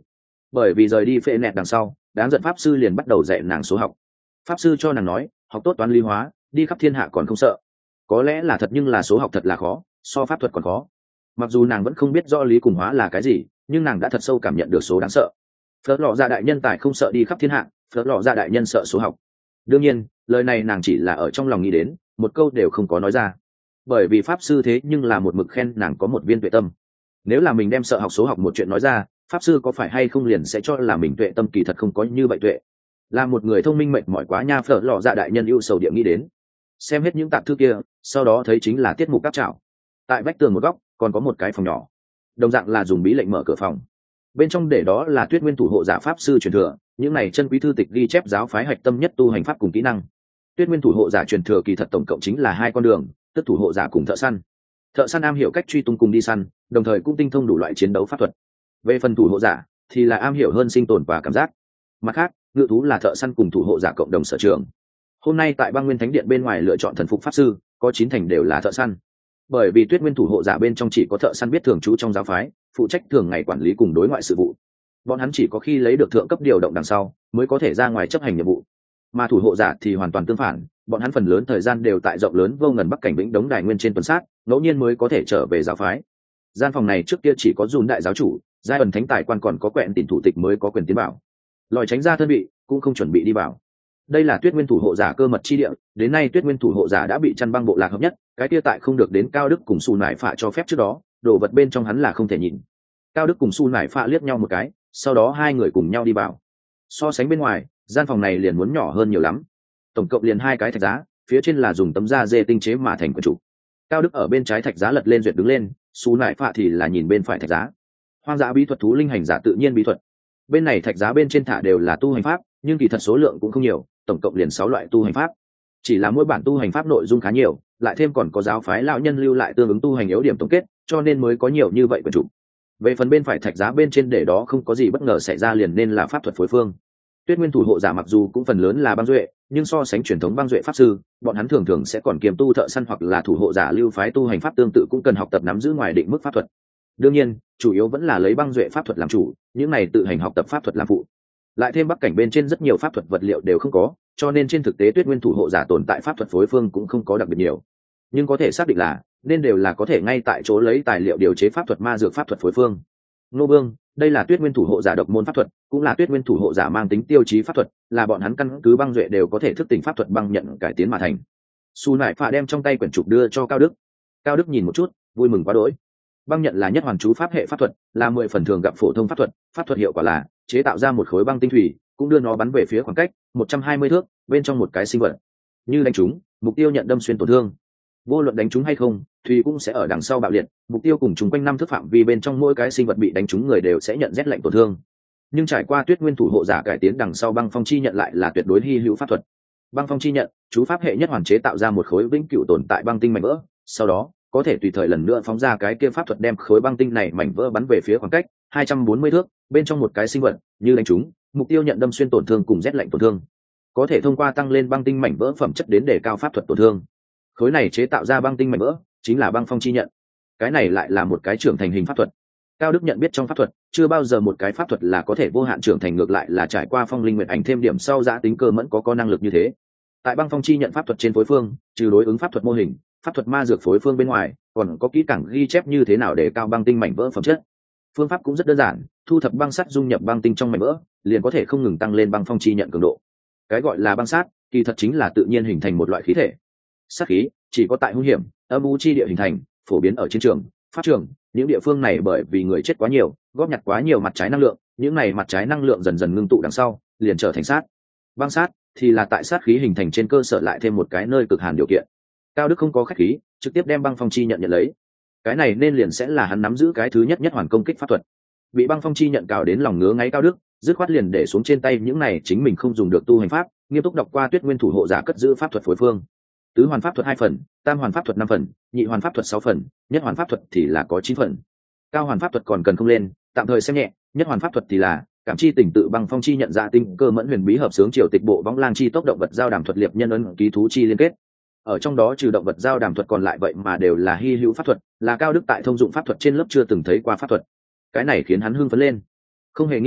A: bởi vì rời đi phệ nẹt đằng sau đáng giận pháp sư liền bắt đầu dạy nàng số học. Pháp sư cho nàng nói học tốt toán lý hóa đi khắp thiên hạ còn không sợ. Có lẽ là thật nhưng là số học thật là khó, so pháp thuật còn khó. Mặc dù nàng vẫn không biết rõ lý cùng hóa là cái gì, nhưng nàng đã thật sâu cảm nhận được số đáng sợ. Phớt lọ ra đại nhân tài không sợ đi khắp thiên hạ, phớt lọ ra đại nhân sợ số học. Đương nhiên lời này nàng chỉ là ở trong lòng nghĩ đến, một câu đều không có nói ra, bởi vì pháp sư thế nhưng là một mực khen nàng có một viên tuệ tâm. Nếu là mình đem sợ học số học một chuyện nói ra, pháp sư có phải hay không liền sẽ cho là mình tuệ tâm kỳ thật không có như vậy tuệ. Là một người thông minh mệt mỏi quá nha, phở lò dạ đại nhân ưu sầu địa nghĩ đến. Xem hết những tạp thư kia, sau đó thấy chính là tiết mục các trảo. Tại vách tường một góc còn có một cái phòng nhỏ, đồng dạng là dùng bí lệnh mở cửa phòng. Bên trong để đó là Tuyết Nguyên thủ hộ giả pháp sư truyền thừa, những này chân quý thư tịch ghi chép giáo phái hạch tâm nhất tu hành pháp cùng kỹ năng. Tuyết Nguyên thủ hộ giả truyền thừa kỳ thật tổng cộng chính là hai con đường, tức thủ hộ giả cùng thợ săn. Thợ săn am hiểu cách truy tung cùng đi săn, đồng thời cũng tinh thông đủ loại chiến đấu pháp thuật. Về phần thủ hộ giả thì là am hiểu hơn sinh tồn và cảm giác. Mặt khác, ngự thú là thợ săn cùng thủ hộ giả cộng đồng sở trường. Hôm nay tại Băng Nguyên Thánh Điện bên ngoài lựa chọn thần phục pháp sư, có 9 thành đều là thợ săn. Bởi vì Tuyết Nguyên thủ hộ giả bên trong chỉ có thợ săn biết thường trú trong giáo phái, phụ trách thường ngày quản lý cùng đối ngoại sự vụ. Bọn hắn chỉ có khi lấy được thượng cấp điều động đằng sau, mới có thể ra ngoài chấp hành nhiệm vụ. Mà thủ hộ giả thì hoàn toàn tương phản, bọn hắn phần lớn thời gian đều tại rộng lớn vô ngần Bắc cảnh Vĩnh Đống Đài Nguyên trên tuần sát, ngẫu nhiên mới có thể trở về giáo phái. Gian phòng này trước kia chỉ có Dùn đại giáo chủ, giai ẩn thánh tài quan còn có quẹn tiền thủ tịch mới có quyền tiến bảo. Lòi tránh ra thân vị cũng không chuẩn bị đi vào. Đây là Tuyết Nguyên thủ hộ giả cơ mật chi địa, đến nay Tuyết Nguyên thủ hộ giả đã bị chăn băng bộ lạc hợp nhất, cái kia tại không được đến Cao Đức cùng Su Nải Phạ cho phép trước đó, đồ vật bên trong hắn là không thể nhìn. Cao Đức cùng Su Nải Phạ liếc nhau một cái, sau đó hai người cùng nhau đi vào. So sánh bên ngoài, gian phòng này liền muốn nhỏ hơn nhiều lắm. Tổng cộng liền 2 cái thạch giá, phía trên là dùng tấm da dê tinh chế mà thành quần trụ. Cao Đức ở bên trái thạch giá lật lên duyệt đứng lên, Su Nải Phạ thì là nhìn bên phải thạch giá. Hoang dã bí thuật thú linh hành giả tự nhiên bí thuật. Bên này thạch giá bên trên thả đều là tu hành pháp, nhưng kỳ thật số lượng cũng không nhiều, tổng cộng liền 6 loại tu hành pháp. Chỉ là mỗi bản tu hành pháp nội dung khá nhiều, lại thêm còn có giáo phái lão nhân lưu lại tương ứng tu hành yếu điểm tổng kết, cho nên mới có nhiều như vậy quần chủ. Về phần bên phải thạch giá bên trên để đó không có gì bất ngờ xảy ra liền nên là pháp thuật phối phương. Tuyết Nguyên thủ hộ giả mặc dù cũng phần lớn là băng duệ, nhưng so sánh truyền thống băng duệ pháp sư, bọn hắn thường thường sẽ còn kiêm tu thợ săn hoặc là thủ hộ giả lưu phái tu hành pháp tương tự cũng cần học tập nắm giữ ngoài định mức pháp thuật. Đương nhiên, chủ yếu vẫn là lấy băng duệ pháp thuật làm chủ, những này tự hành học tập pháp thuật làm phụ. Lại thêm Bắc cảnh bên trên rất nhiều pháp thuật vật liệu đều không có, cho nên trên thực tế Tuyết Nguyên thủ hộ giả tồn tại pháp thuật phối phương cũng không có đặc biệt nhiều. Nhưng có thể xác định là nên đều là có thể ngay tại chỗ lấy tài liệu điều chế pháp thuật ma dược pháp thuật phối phương. Nô Vương, đây là Tuyết Nguyên thủ hộ giả độc môn pháp thuật, cũng là Tuyết Nguyên thủ hộ giả mang tính tiêu chí pháp thuật, là bọn hắn căn cứ băng duệ đều có thể thức tỉnh pháp thuật băng nhận cải tiến mà thành. Su Nải Phạ đem trong tay quyển trục đưa cho Cao Đức. Cao Đức nhìn một chút, vui mừng quá đỗi. Băng nhận là nhất hoàn chú pháp hệ pháp thuật, là 10 phần thường gặp phổ thông pháp thuật hiệu quả là chế tạo ra một khối băng tinh thủy, cũng đưa nó bắn về phía khoảng cách 120 thước, bên trong một cái sinh vật. Như đánh trúng, mục tiêu nhận đâm xuyên tổn thương. Vô luận đánh trúng hay không, thủy cũng sẽ ở đằng sau bạo liệt, mục tiêu cùng chúng quanh 5 thước phạm vi bên trong mỗi cái sinh vật bị đánh trúng người đều sẽ nhận rét lạnh tổn thương. Nhưng trải qua Tuyết Nguyên thủ hộ giả cải tiến đằng sau băng phong chi nhận lại là tuyệt đối hi hữu pháp thuật. Băng phong chi nhận, chú pháp hệ nhất hoàn chế tạo ra một khối vĩnh cửu tồn tại băng tinh mảnh vỡ, sau đó có thể tùy thời lần nữa phóng ra cái kia pháp thuật đem khối băng tinh này mảnh vỡ bắn về phía khoảng cách 240 thước, bên trong một cái sinh vật, như đánh trúng, mục tiêu nhận đâm xuyên tổn thương cùng rét lạnh tổn thương. Có thể thông qua tăng lên băng tinh mảnh vỡ phẩm chất đến để cao pháp thuật tổn thương. Khối này chế tạo ra băng tinh mảnh vỡ, chính là băng phong chi nhận. Cái này lại là một cái trưởng thành hình pháp thuật. Cao Đức nhận biết trong pháp thuật, chưa bao giờ một cái pháp thuật là có thể vô hạn trưởng thành, ngược lại là trải qua phong linh nguyện ảnh thêm điểm sau giã tính cơ mẫn có năng lực như thế. Tại băng phong chi nhận pháp thuật trên phối phương, trừ đối ứng pháp thuật mô hình, pháp thuật ma dược phối phương bên ngoài, còn có kỹ càng ghi chép như thế nào để cao băng tinh mảnh vỡ phẩm chất. Phương pháp cũng rất đơn giản, thu thập băng sắt dung nhập băng tinh trong mảnh vỡ, liền có thể không ngừng tăng lên băng phong chi nhận cường độ. Cái gọi là băng sát, kỳ thật chính là tự nhiên hình thành một loại khí thể. Sát khí chỉ có tại hung hiểm, âm u chi địa hình thành, phổ biến ở chiến trường, pháp trường, những địa phương này bởi vì người chết quá nhiều, góp nhặt quá nhiều mặt trái năng lượng, những này mặt trái năng lượng dần dần ngưng tụ đằng sau, liền trở thành sát. Băng sát thì là tại sát khí hình thành trên cơ sở lại thêm một cái nơi cực hàn điều kiện. Cao Đức không có khách khí, trực tiếp đem băng phong chi nhận lấy. Cái này nên liền sẽ là hắn nắm giữ cái thứ nhất hoàn công kích pháp thuật. Bị băng phong chi nhận cào đến lòng ngứa ngáy Cao Đức, dứt khoát liền để xuống trên tay những này chính mình không dùng được tu hành pháp, nghiêm túc đọc qua Tuyết Nguyên thủ hộ giả cất giữ pháp thuật phối phương. Tứ hoàn pháp thuật 2 phần, tam hoàn pháp thuật 5 phần, nhị hoàn pháp thuật 6 phần, nhất hoàn pháp thuật thì là có 9 phần. Cao hoàn pháp thuật còn cần không lên, tạm thời xem nhẹ, nhất hoàn pháp thuật thì là cảm chi tỉnh tự băng phong chi nhận dạ tinh cơ mẫn huyền bí hợp sướng triều tịch bộ võng lang chi tốc động vật giao đàm thuật liệp nhân ấn ký thú chi liên kết. Ở trong đó trừ động vật giao đàm thuật còn lại vậy mà đều là hi hữu pháp thuật, là Cao Đức tại thông dụng pháp thuật trên lớp chưa từng thấy qua pháp thuật. Cái này khiến hắn hưng phấn lên. Không hề nghi ngờ,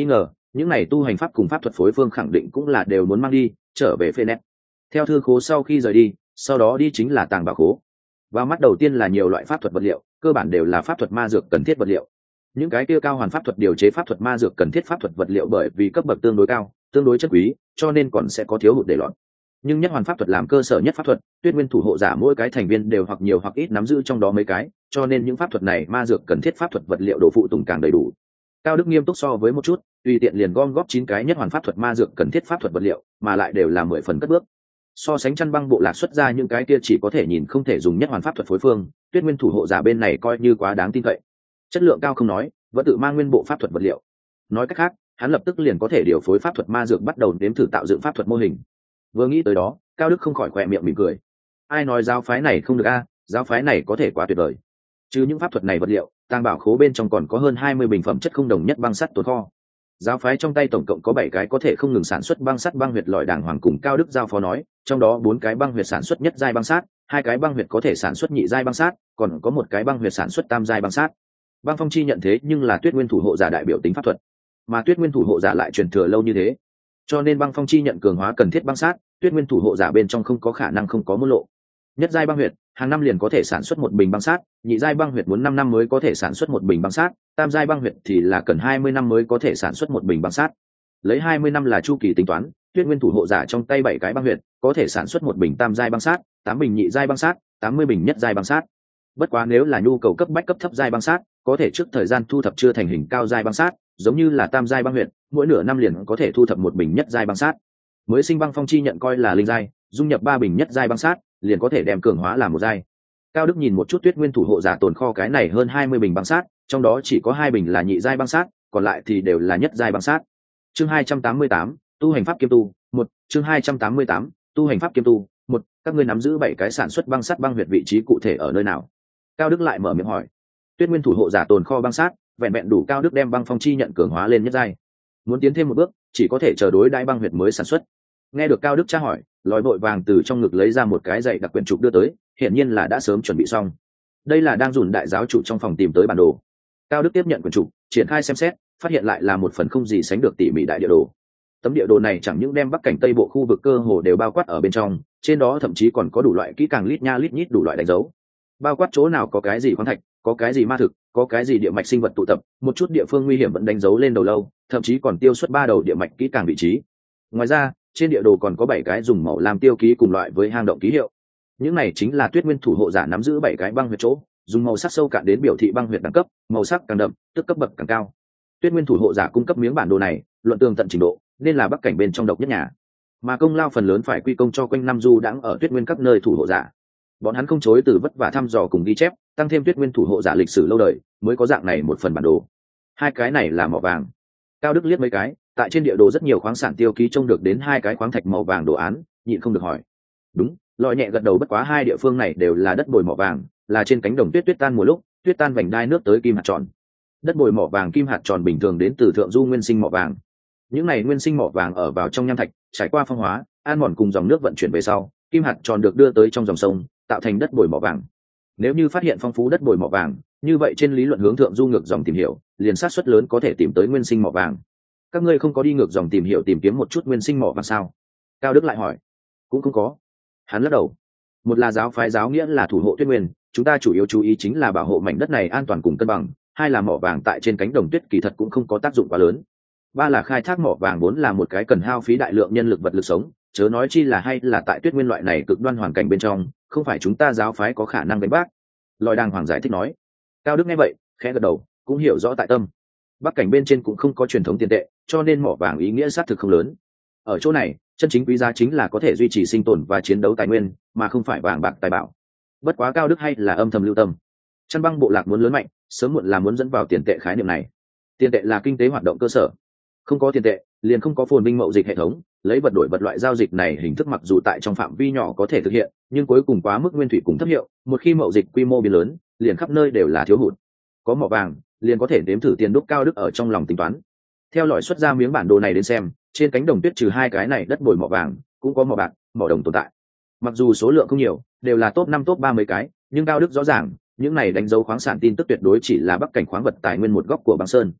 A: những này tu hành pháp cùng pháp thuật phối phương khẳng định cũng là đều muốn mang đi trở về phê nét. Theo thư khố sau khi rời đi, sau đó đi chính là tàng bảo khố. Vào mắt đầu tiên là nhiều loại pháp thuật vật liệu, cơ bản đều là pháp thuật ma dược cần thiết vật liệu. Những cái kia cao hoàn pháp thuật điều chế pháp thuật ma dược cần thiết pháp thuật vật liệu bởi vì cấp bậc tương đối cao, tương đối chất quý, cho nên còn sẽ có thiếu hụt để lọt. Nhưng nhất hoàn pháp thuật làm cơ sở nhất pháp thuật, Tuyết Nguyên thủ hộ giả mỗi cái thành viên đều hoặc nhiều hoặc ít nắm giữ trong đó mấy cái, cho nên những pháp thuật này ma dược cần thiết pháp thuật vật liệu đồ phụ tùng càng đầy đủ. Cao Đức nghiêm túc so với một chút, tùy tiện liền gom góp 9 cái nhất hoàn pháp thuật ma dược cần thiết pháp thuật vật liệu, mà lại đều là 10 phần cất bước. So sánh Chăn Băng bộ lạc xuất ra những cái kia chỉ có thể nhìn không thể dùng nhất hoàn pháp thuật phối phương, Tuyết Nguyên thủ hộ giả bên này coi như quá đáng tin cậy. Chất lượng cao không nói, vẫn tự mang nguyên bộ pháp thuật vật liệu. Nói cách khác, hắn lập tức liền có thể điều phối pháp thuật ma dược bắt đầu nếm thử tạo dựng pháp thuật mô hình. Vừa nghĩ tới đó, Cao Đức không khỏi khỏe miệng mỉm cười. Ai nói giáo phái này không được a, giáo phái này có thể quá tuyệt vời. Chứ những pháp thuật này vật liệu, tàng bảo khố bên trong còn có hơn 20 bình phẩm chất không đồng nhất băng sắt tồn kho. Giáo phái trong tay tổng cộng có 7 cái có thể không ngừng sản xuất băng sắt băng huyệt lòi đàng hoàng, cùng Cao Đức giao phó nói, trong đó 4 cái băng huyệt sản xuất nhất giai băng sắt, 2 cái băng huyệt có thể sản xuất nhị giai băng sắt, còn có 1 cái băng huyệt sản xuất tam giai băng sắt. Băng phong chi nhận thế nhưng là Tuyết Nguyên thủ hộ giả đại biểu tính pháp thuật, mà Tuyết Nguyên thủ hộ giả lại truyền thừa lâu như thế, cho nên băng phong chi nhận cường hóa cần thiết băng sắt, Tuyết Nguyên thủ hộ giả bên trong không có khả năng không có môn lộ. Nhất giai băng huyệt, hàng năm liền có thể sản xuất 1 bình băng sắt, nhị giai băng huyệt muốn 5 năm mới có thể sản xuất 1 bình băng sắt, tam giai băng huyệt thì là cần 20 năm mới có thể sản xuất 1 bình băng sắt. Lấy 20 năm là chu kỳ tính toán, Tuyết Nguyên thủ hộ giả trong tay 7 cái băng huyệt, có thể sản xuất 1 bình tam giai băng sắt, 8 bình nhị giai băng sắt, 80 bình nhất giai băng sắt. Bất quá nếu là nhu cầu cấp bách cấp thấp giai băng sắt, có thể trước thời gian thu thập chưa thành hình cao giai băng sắt, giống như là tam giai băng huyệt, mỗi nửa năm liền có thể thu thập 1 bình nhất giai băng sắt. Mới sinh băng phong chi nhận coi là linh giai, dung nhập 3 bình nhất giai băng sắt, liền có thể đem cường hóa làm 1 giai. Cao Đức nhìn một chút Tuyết Nguyên thủ hộ giả tồn kho cái này hơn 20 bình băng sắt, trong đó chỉ có 2 bình là nhị giai băng sắt, còn lại thì đều là nhất giai băng sắt. Chương 288, tu hành pháp kiêm tu, 1, chương 288, tu hành pháp kiêm tu, 1, các ngươi nắm giữ 7 cái sản xuất băng sắt băng huyệt vị trí cụ thể ở nơi nào? Cao Đức lại mở miệng hỏi. Tuyết Nguyên thủ hộ giả tồn kho băng sắt, vẹn vẹn đủ Cao Đức đem băng phong chi nhận cường hóa lên nhất giai. Muốn tiến thêm một bước, chỉ có thể chờ đối đãi băng huyệt mới sản xuất. Nghe được Cao Đức tra hỏi, lòi vội vàng từ trong ngực lấy ra một cái dạy đặc quyển trục đưa tới, hiển nhiên là đã sớm chuẩn bị xong. Đây là đang dùn đại giáo chủ trong phòng tìm tới bản đồ. Cao Đức tiếp nhận quyển trục, triển khai xem xét, phát hiện lại là một phần không gì sánh được tỉ mỉ đại địa đồ. Tấm địa đồ này chẳng những đem Bắc cảnh Tây bộ khu vực cơ hồ đều bao quát ở bên trong, trên đó thậm chí còn có đủ loại kỹ càng lít nha lít nhít đủ loại đánh dấu. Bao quát chỗ nào có cái gì khoáng thạch, có cái gì ma thực, có cái gì địa mạch sinh vật tụ tập, một chút địa phương nguy hiểm vẫn đánh dấu lên đầu lâu, thậm chí còn tiêu xuất 3 đầu địa mạch kỹ càng vị trí. Ngoài ra, trên địa đồ còn có 7 cái dùng màu làm tiêu ký cùng loại với hang động ký hiệu. Những này chính là Tuyết Nguyên thủ hộ giả nắm giữ 7 cái băng huyệt chỗ, dùng màu sắc sâu cạn đến biểu thị băng huyệt đẳng cấp, màu sắc càng đậm, tức cấp bậc càng cao. Tuyết Nguyên thủ hộ giả cung cấp miếng bản đồ này, luận tường tận trình độ, nên là Bắc cảnh bên trong độc nhất nhà. Mà công lao phần lớn phải quy công cho quanh năm du đãng ở Tuyết Nguyên các nơi thủ hộ giả. Bọn hắn không chối từ vất vả thăm dò cùng ghi chép, tăng thêm Tuyết Nguyên thủ hộ giả lịch sử lâu đời, mới có dạng này một phần bản đồ. 2 cái này là mỏ vàng. Cao Đức liếc mấy cái, tại trên địa đồ rất nhiều khoáng sản tiêu ký trông được đến 2 cái khoáng thạch màu vàng đồ án, nhịn không được hỏi. Đúng, lọi nhẹ gật đầu, bất quá 2 địa phương này đều là đất bồi mỏ vàng, là trên cánh đồng tuyết tuyết tan mùa lúc, tuyết tan vành đai nước tới kim hạt tròn. Đất bồi mỏ vàng kim hạt tròn bình thường đến từ thượng du nguyên sinh mỏ vàng. Những này nguyên sinh mỏ vàng ở vào trong nham thạch, trải qua phong hóa, an mòn cùng dòng nước vận chuyển về sau, kim hạt tròn được đưa tới trong dòng sông, tạo thành đất bồi mỏ vàng. Nếu như phát hiện phong phú đất bồi mỏ vàng, như vậy trên lý luận hướng thượng du ngược dòng tìm hiểu, liền xác suất lớn có thể tìm tới nguyên sinh mỏ vàng. Các ngươi không có đi ngược dòng tìm hiểu tìm kiếm một chút nguyên sinh mỏ vàng sao? Cao Đức lại hỏi. Cũng không có. Hắn lắc đầu. Một là giáo phái giáo nghĩa là thủ hộ Tuyết Nguyên, chúng ta chủ yếu chú ý chính là bảo hộ mảnh đất này an toàn cùng cân bằng. 2 là mỏ vàng tại trên cánh đồng tuyết kỳ thật cũng không có tác dụng quá lớn. 3 là khai thác mỏ vàng vốn là một cái cần hao phí đại lượng nhân lực vật lực sống, chớ nói chi là hay là tại Tuyết Nguyên loại này cực đoan hoàn cảnh bên trong, không phải chúng ta giáo phái có khả năng đánh bác. Lòi đàng hoàng giải thích nói. Cao Đức nghe vậy, khẽ gật đầu, cũng hiểu rõ tại tâm. Bắc cảnh bên trên cũng không có truyền thống tiền tệ, cho nên mỏ vàng ý nghĩa xác thực không lớn. Ở chỗ này, chân chính quý giá chính là có thể duy trì sinh tồn và chiến đấu tài nguyên, mà không phải vàng bạc tài bảo. Bất quá Cao Đức hay là âm thầm lưu tâm. Chăn Băng bộ lạc muốn lớn mạnh, sớm muộn là muốn dẫn vào tiền tệ khái niệm này. Tiền tệ là kinh tế hoạt động cơ sở. Không có tiền tệ, liền không có phồn vinh mậu dịch hệ thống, lấy vật đổi vật loại giao dịch này hình thức mặc dù tại trong phạm vi nhỏ có thể thực hiện, nhưng cuối cùng quá mức nguyên thủy cùng thấp hiệu, một khi mậu dịch quy mô biến lớn, liền khắp nơi đều là thiếu hụt. Có mỏ vàng, liền có thể đếm thử tiền đúc. Cao Đức ở trong lòng tính toán. Theo lọi xuất ra miếng bản đồ này đến xem, trên cánh đồng tuyết trừ 2 cái này đất bồi mỏ vàng, cũng có mỏ bạc, mỏ đồng tồn tại. Mặc dù số lượng không nhiều, đều là top 5 top 3 mấy cái, nhưng Cao Đức rõ ràng, những này đánh dấu khoáng sản tin tức tuyệt đối chỉ là Bắc cảnh khoáng vật tài nguyên một góc của băng sơn.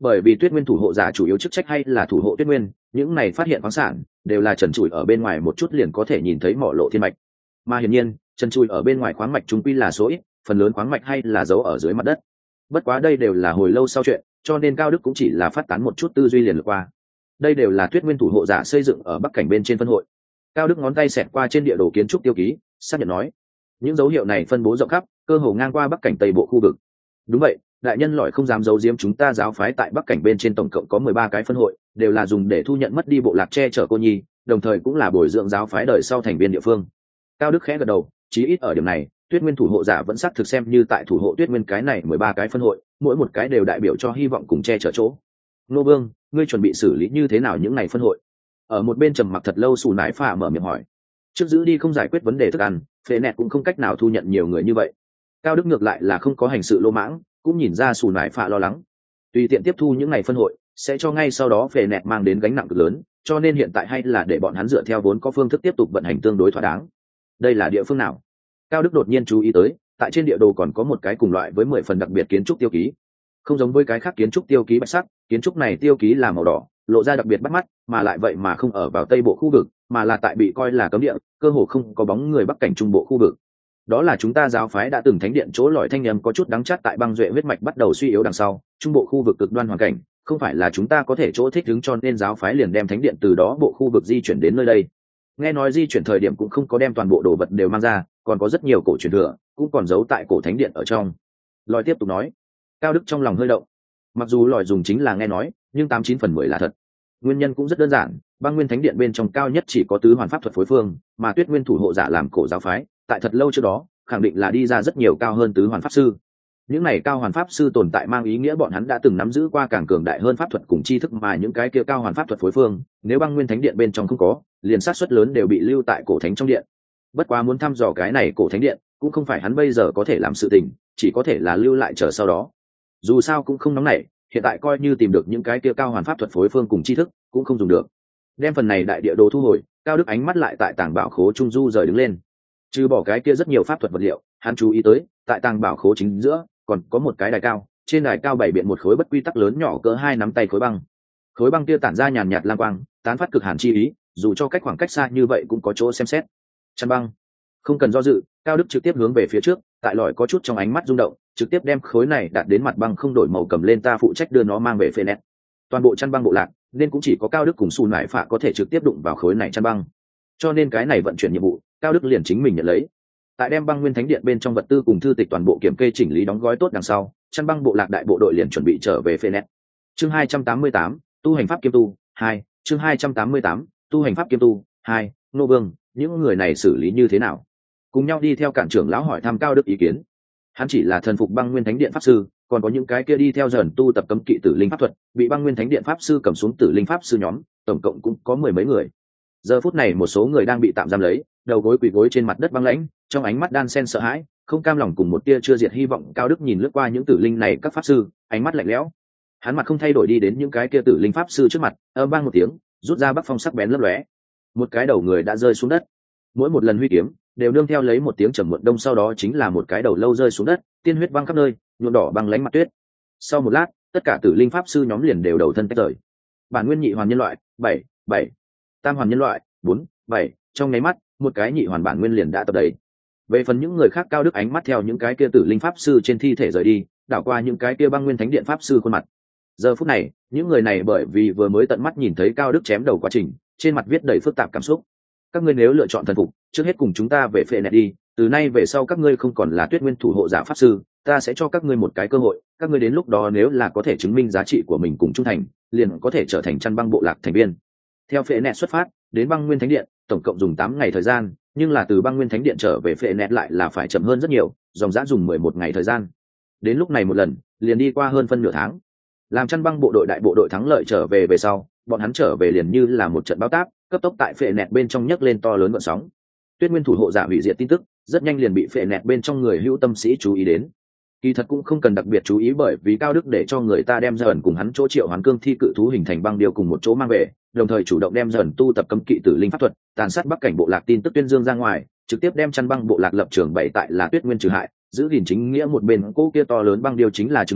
A: bởi vì tuyết nguyên thủ hộ giả chủ yếu chức trách hay là thủ hộ tuyết nguyên, những này phát hiện khoáng sản đều là trần trụi ở bên ngoài một chút liền có thể nhìn thấy mỏ lộ thiên mạch, mà hiển nhiên trần trụi ở bên ngoài khoáng mạch chúng quy là số ít, phần lớn khoáng mạch hay là giấu ở dưới mặt đất. Bất quá đây đều là hồi lâu sau chuyện, cho nên Cao Đức cũng chỉ là phát tán một chút tư duy liền lướt qua. Đây đều là tuyết nguyên thủ hộ giả xây dựng ở bắc cảnh bên trên phân hội. Cao Đức ngón tay xẹt qua trên địa đồ kiến trúc tiêu ký, xác nhận nói: những dấu hiệu này phân bố rộng khắp, cơ hồ ngang qua bắc cảnh tây bộ khu vực. Đúng vậy, đại nhân lỏi không dám giấu giếm chúng ta, giáo phái tại bắc cảnh bên trên tổng cộng có 13 cái phân hội, đều là dùng để thu nhận mất đi bộ lạc che chở cô nhi, đồng thời cũng là bồi dưỡng giáo phái đời sau thành viên địa phương. Cao Đức khẽ gật đầu, chí ít ở điểm này tuyết nguyên thủ hộ giả vẫn xác thực xem như tại thủ hộ tuyết nguyên cái này 13 cái phân hội, mỗi một cái đều đại biểu cho hy vọng cùng che chở chỗ. Nô Vương, ngươi chuẩn bị xử lý như thế nào những này phân hội? Ở một bên trầm mặc thật lâu Sù Nải Phạ mở miệng hỏi. Trước giữ đi không giải quyết vấn đề thức ăn, phệ nẹt cũng không cách nào thu nhận nhiều người như vậy. Cao Đức ngược lại là không có hành sự lô mãng, cũng nhìn ra Sù Nải Phạ lo lắng. Tùy tiện tiếp thu những ngày phân hội sẽ cho ngay sau đó phệ nẹt mang đến gánh nặng cực lớn, cho nên hiện tại hay là để bọn hắn dựa theo vốn có phương thức tiếp tục vận hành tương đối thỏa đáng. Đây là địa phương nào? Cao Đức đột nhiên chú ý tới, tại trên địa đồ còn có một cái cùng loại với 10 phần đặc biệt kiến trúc tiêu ký. Không giống với cái khác kiến trúc tiêu ký bạch sắc, kiến trúc này tiêu ký là màu đỏ, lộ ra đặc biệt bắt mắt, mà lại vậy mà không ở vào tây bộ khu vực, mà là tại bị coi là cấm địa, cơ hồ không có bóng người bắc cảnh trung bộ khu vực. Đó là chúng ta giáo phái đã từng thánh điện chỗ lọi thanh âm có chút đắng chát, tại băng duệ huyết mạch bắt đầu suy yếu đằng sau, trung bộ khu vực cực đoan hoàn cảnh, không phải là chúng ta có thể chỗ thích ứng, cho nên giáo phái liền đem thánh điện từ đó bộ khu vực di chuyển đến nơi đây. Nghe nói di chuyển thời điểm cũng không có đem toàn bộ đồ vật đều mang ra, còn có rất nhiều cổ truyền thừa cũng còn giấu tại cổ thánh điện ở trong. Lòi tiếp tục nói. Cao Đức trong lòng hơi động, mặc dù lòi dùng chính là nghe nói, nhưng 89/10 là thật. Nguyên nhân cũng rất đơn giản, băng nguyên thánh điện bên trong cao nhất chỉ có tứ hoàn pháp thuật phối phương, mà tuyết nguyên thủ hộ giả làm cổ giáo phái tại thật lâu trước đó khẳng định là đi ra rất nhiều cao hơn tứ hoàn pháp sư. Những này cao hoàn pháp sư tồn tại mang ý nghĩa bọn hắn đã từng nắm giữ qua càng cường đại hơn pháp thuật cùng tri thức, mà những cái kia cao hoàn pháp thuật phối phương nếu băng nguyên thánh điện bên trong không có, liền sát suất lớn đều bị lưu tại cổ thánh trong điện. Bất quá muốn thăm dò cái này cổ thánh điện cũng không phải hắn bây giờ có thể làm sự tình, chỉ có thể là lưu lại chờ sau đó. Dù sao cũng không nóng nảy, hiện tại coi như tìm được những cái kia cao hoàn pháp thuật phối phương cùng tri thức cũng không dùng được. Đem phần này đại địa đồ thu hồi, Cao Đức ánh mắt lại tại tàng bảo khố trung du rời đứng lên. Trừ bỏ cái kia rất nhiều pháp thuật vật liệu, hắn chú ý tới tại tàng bảo khố chính giữa còn có một cái đài cao, trên đài cao bày biện một khối bất quy tắc lớn nhỏ cỡ 2 nắm tay khối băng. Khối băng kia tản ra nhàn nhạt lam quang, tán phát cực hàn chi ý, dù cho cách khoảng cách xa như vậy cũng có chỗ xem xét. Chăn băng. Không cần do dự, Cao Đức trực tiếp hướng về phía trước, tại lỏi có chút trong ánh mắt rung động, trực tiếp đem khối này đặt đến mặt băng không đổi màu cầm lên, ta phụ trách đưa nó mang về phê nét. Toàn bộ chăn băng bộ lạc nên cũng chỉ có Cao Đức cùng Sù Nải Phạ có thể trực tiếp đụng vào khối này chăn băng, cho nên cái này vận chuyển nhiệm vụ Cao Đức liền chính mình nhận lấy. Tại đem băng nguyên thánh điện bên trong vật tư cùng thư tịch toàn bộ kiểm kê chỉnh lý đóng gói tốt đằng sau, chăn băng bộ lạc đại bộ đội liền chuẩn bị trở về phê nét. Chương 288, tu hành pháp kiêm tu 2. Chương 288, tu hành pháp kiêm tu 2. Nô Vương, những người này xử lý như thế nào? Cùng nhau đi theo cản trưởng lão hỏi thăm Cao Đức ý kiến. Hắn chỉ là thần phục băng nguyên thánh điện pháp sư, còn có những cái kia đi theo dần tu tập cấm kỵ tử linh pháp thuật bị băng nguyên thánh điện pháp sư cầm xuống tử linh pháp sư nhóm, tổng cộng cũng có 10 mấy người. Giờ phút này một số người đang bị tạm giam lấy, đầu gối quỳ gối trên mặt đất băng lãnh, trong ánh mắt đan xen sợ hãi, không cam lòng cùng một tia chưa diệt hy vọng. Cao Đức nhìn lướt qua những tử linh này các pháp sư, ánh mắt lạnh lẽo. Hắn mặt không thay đổi đi đến những cái kia tử linh pháp sư trước mặt, âm vang một tiếng, rút ra bắc phong sắc bén lấp lóe. Một cái đầu người đã rơi xuống đất. Mỗi một lần huy kiếm đều nương theo lấy một tiếng trầm muộn đông, sau đó chính là một cái đầu lâu rơi xuống đất, tiên huyết văng khắp nơi, nhuộm đỏ băng lãnh mặt tuyết. Sau một lát, tất cả tử linh pháp sư nhóm liền đều đầu thân tách rời. Bản nguyên nhị hoàn nhân loại 7, tam hoàn nhân loại 4, 7, trong nháy mắt một cái nhị hoàn bản nguyên liền đã tập đầy. Về phần những người khác, Cao Đức ánh mắt theo những cái kia tử linh pháp sư trên thi thể rời đi, đảo qua những cái kia băng nguyên thánh điện pháp sư khuôn mặt. Giờ phút này những người này bởi vì vừa mới tận mắt nhìn thấy Cao Đức chém đầu quá trình, trên mặt viết đầy phức tạp cảm xúc. Các ngươi nếu lựa chọn thần phục, trước hết cùng chúng ta về phệ nẹt đi, từ nay về sau các ngươi không còn là tuyết nguyên thủ hộ giả pháp sư, ta sẽ cho các ngươi một cái cơ hội, các ngươi đến lúc đó nếu là có thể chứng minh giá trị của mình cùng trung thành, liền có thể trở thành chăn băng bộ lạc thành viên. Theo phệ nẹt xuất phát đến băng nguyên thánh điện tổng cộng dùng 8 ngày thời gian, nhưng là từ băng nguyên thánh điện trở về phệ nẹt lại là phải chậm hơn rất nhiều, dòng dã dùng 11 ngày thời gian. Đến lúc này một lần liền đi qua hơn phân nửa tháng. Làm chăn băng bộ đội đại bộ đội thắng lợi trở về về sau, bọn hắn trở về liền như là một trận bão táp, cấp tốc tại phệ nẹt bên trong nhấc lên to lớn gợn sóng. Tuyết nguyên thủ hộ giả hủy diệt tin tức rất nhanh liền bị phệ nẹt bên trong người hữu tâm sĩ chú ý đến. Kỳ thật cũng không cần đặc biệt chú ý, bởi vì Cao Đức để cho người ta đem dần cùng hắn chỗ triệu hoán cương thi cự thú hình thành băng điều cùng một chỗ mang về, đồng thời chủ động đem dần tu tập cấm kỵ tử linh pháp thuật tàn sát bắc cảnh bộ lạc tin tức tuyên dương ra ngoài, trực tiếp đem chăn băng bộ lạc lập trường bày tại là Tuyết nguyên trừ hại, giữ gìn chính nghĩa một bên. Cô kia to lớn băng điều chính là chứng cứ,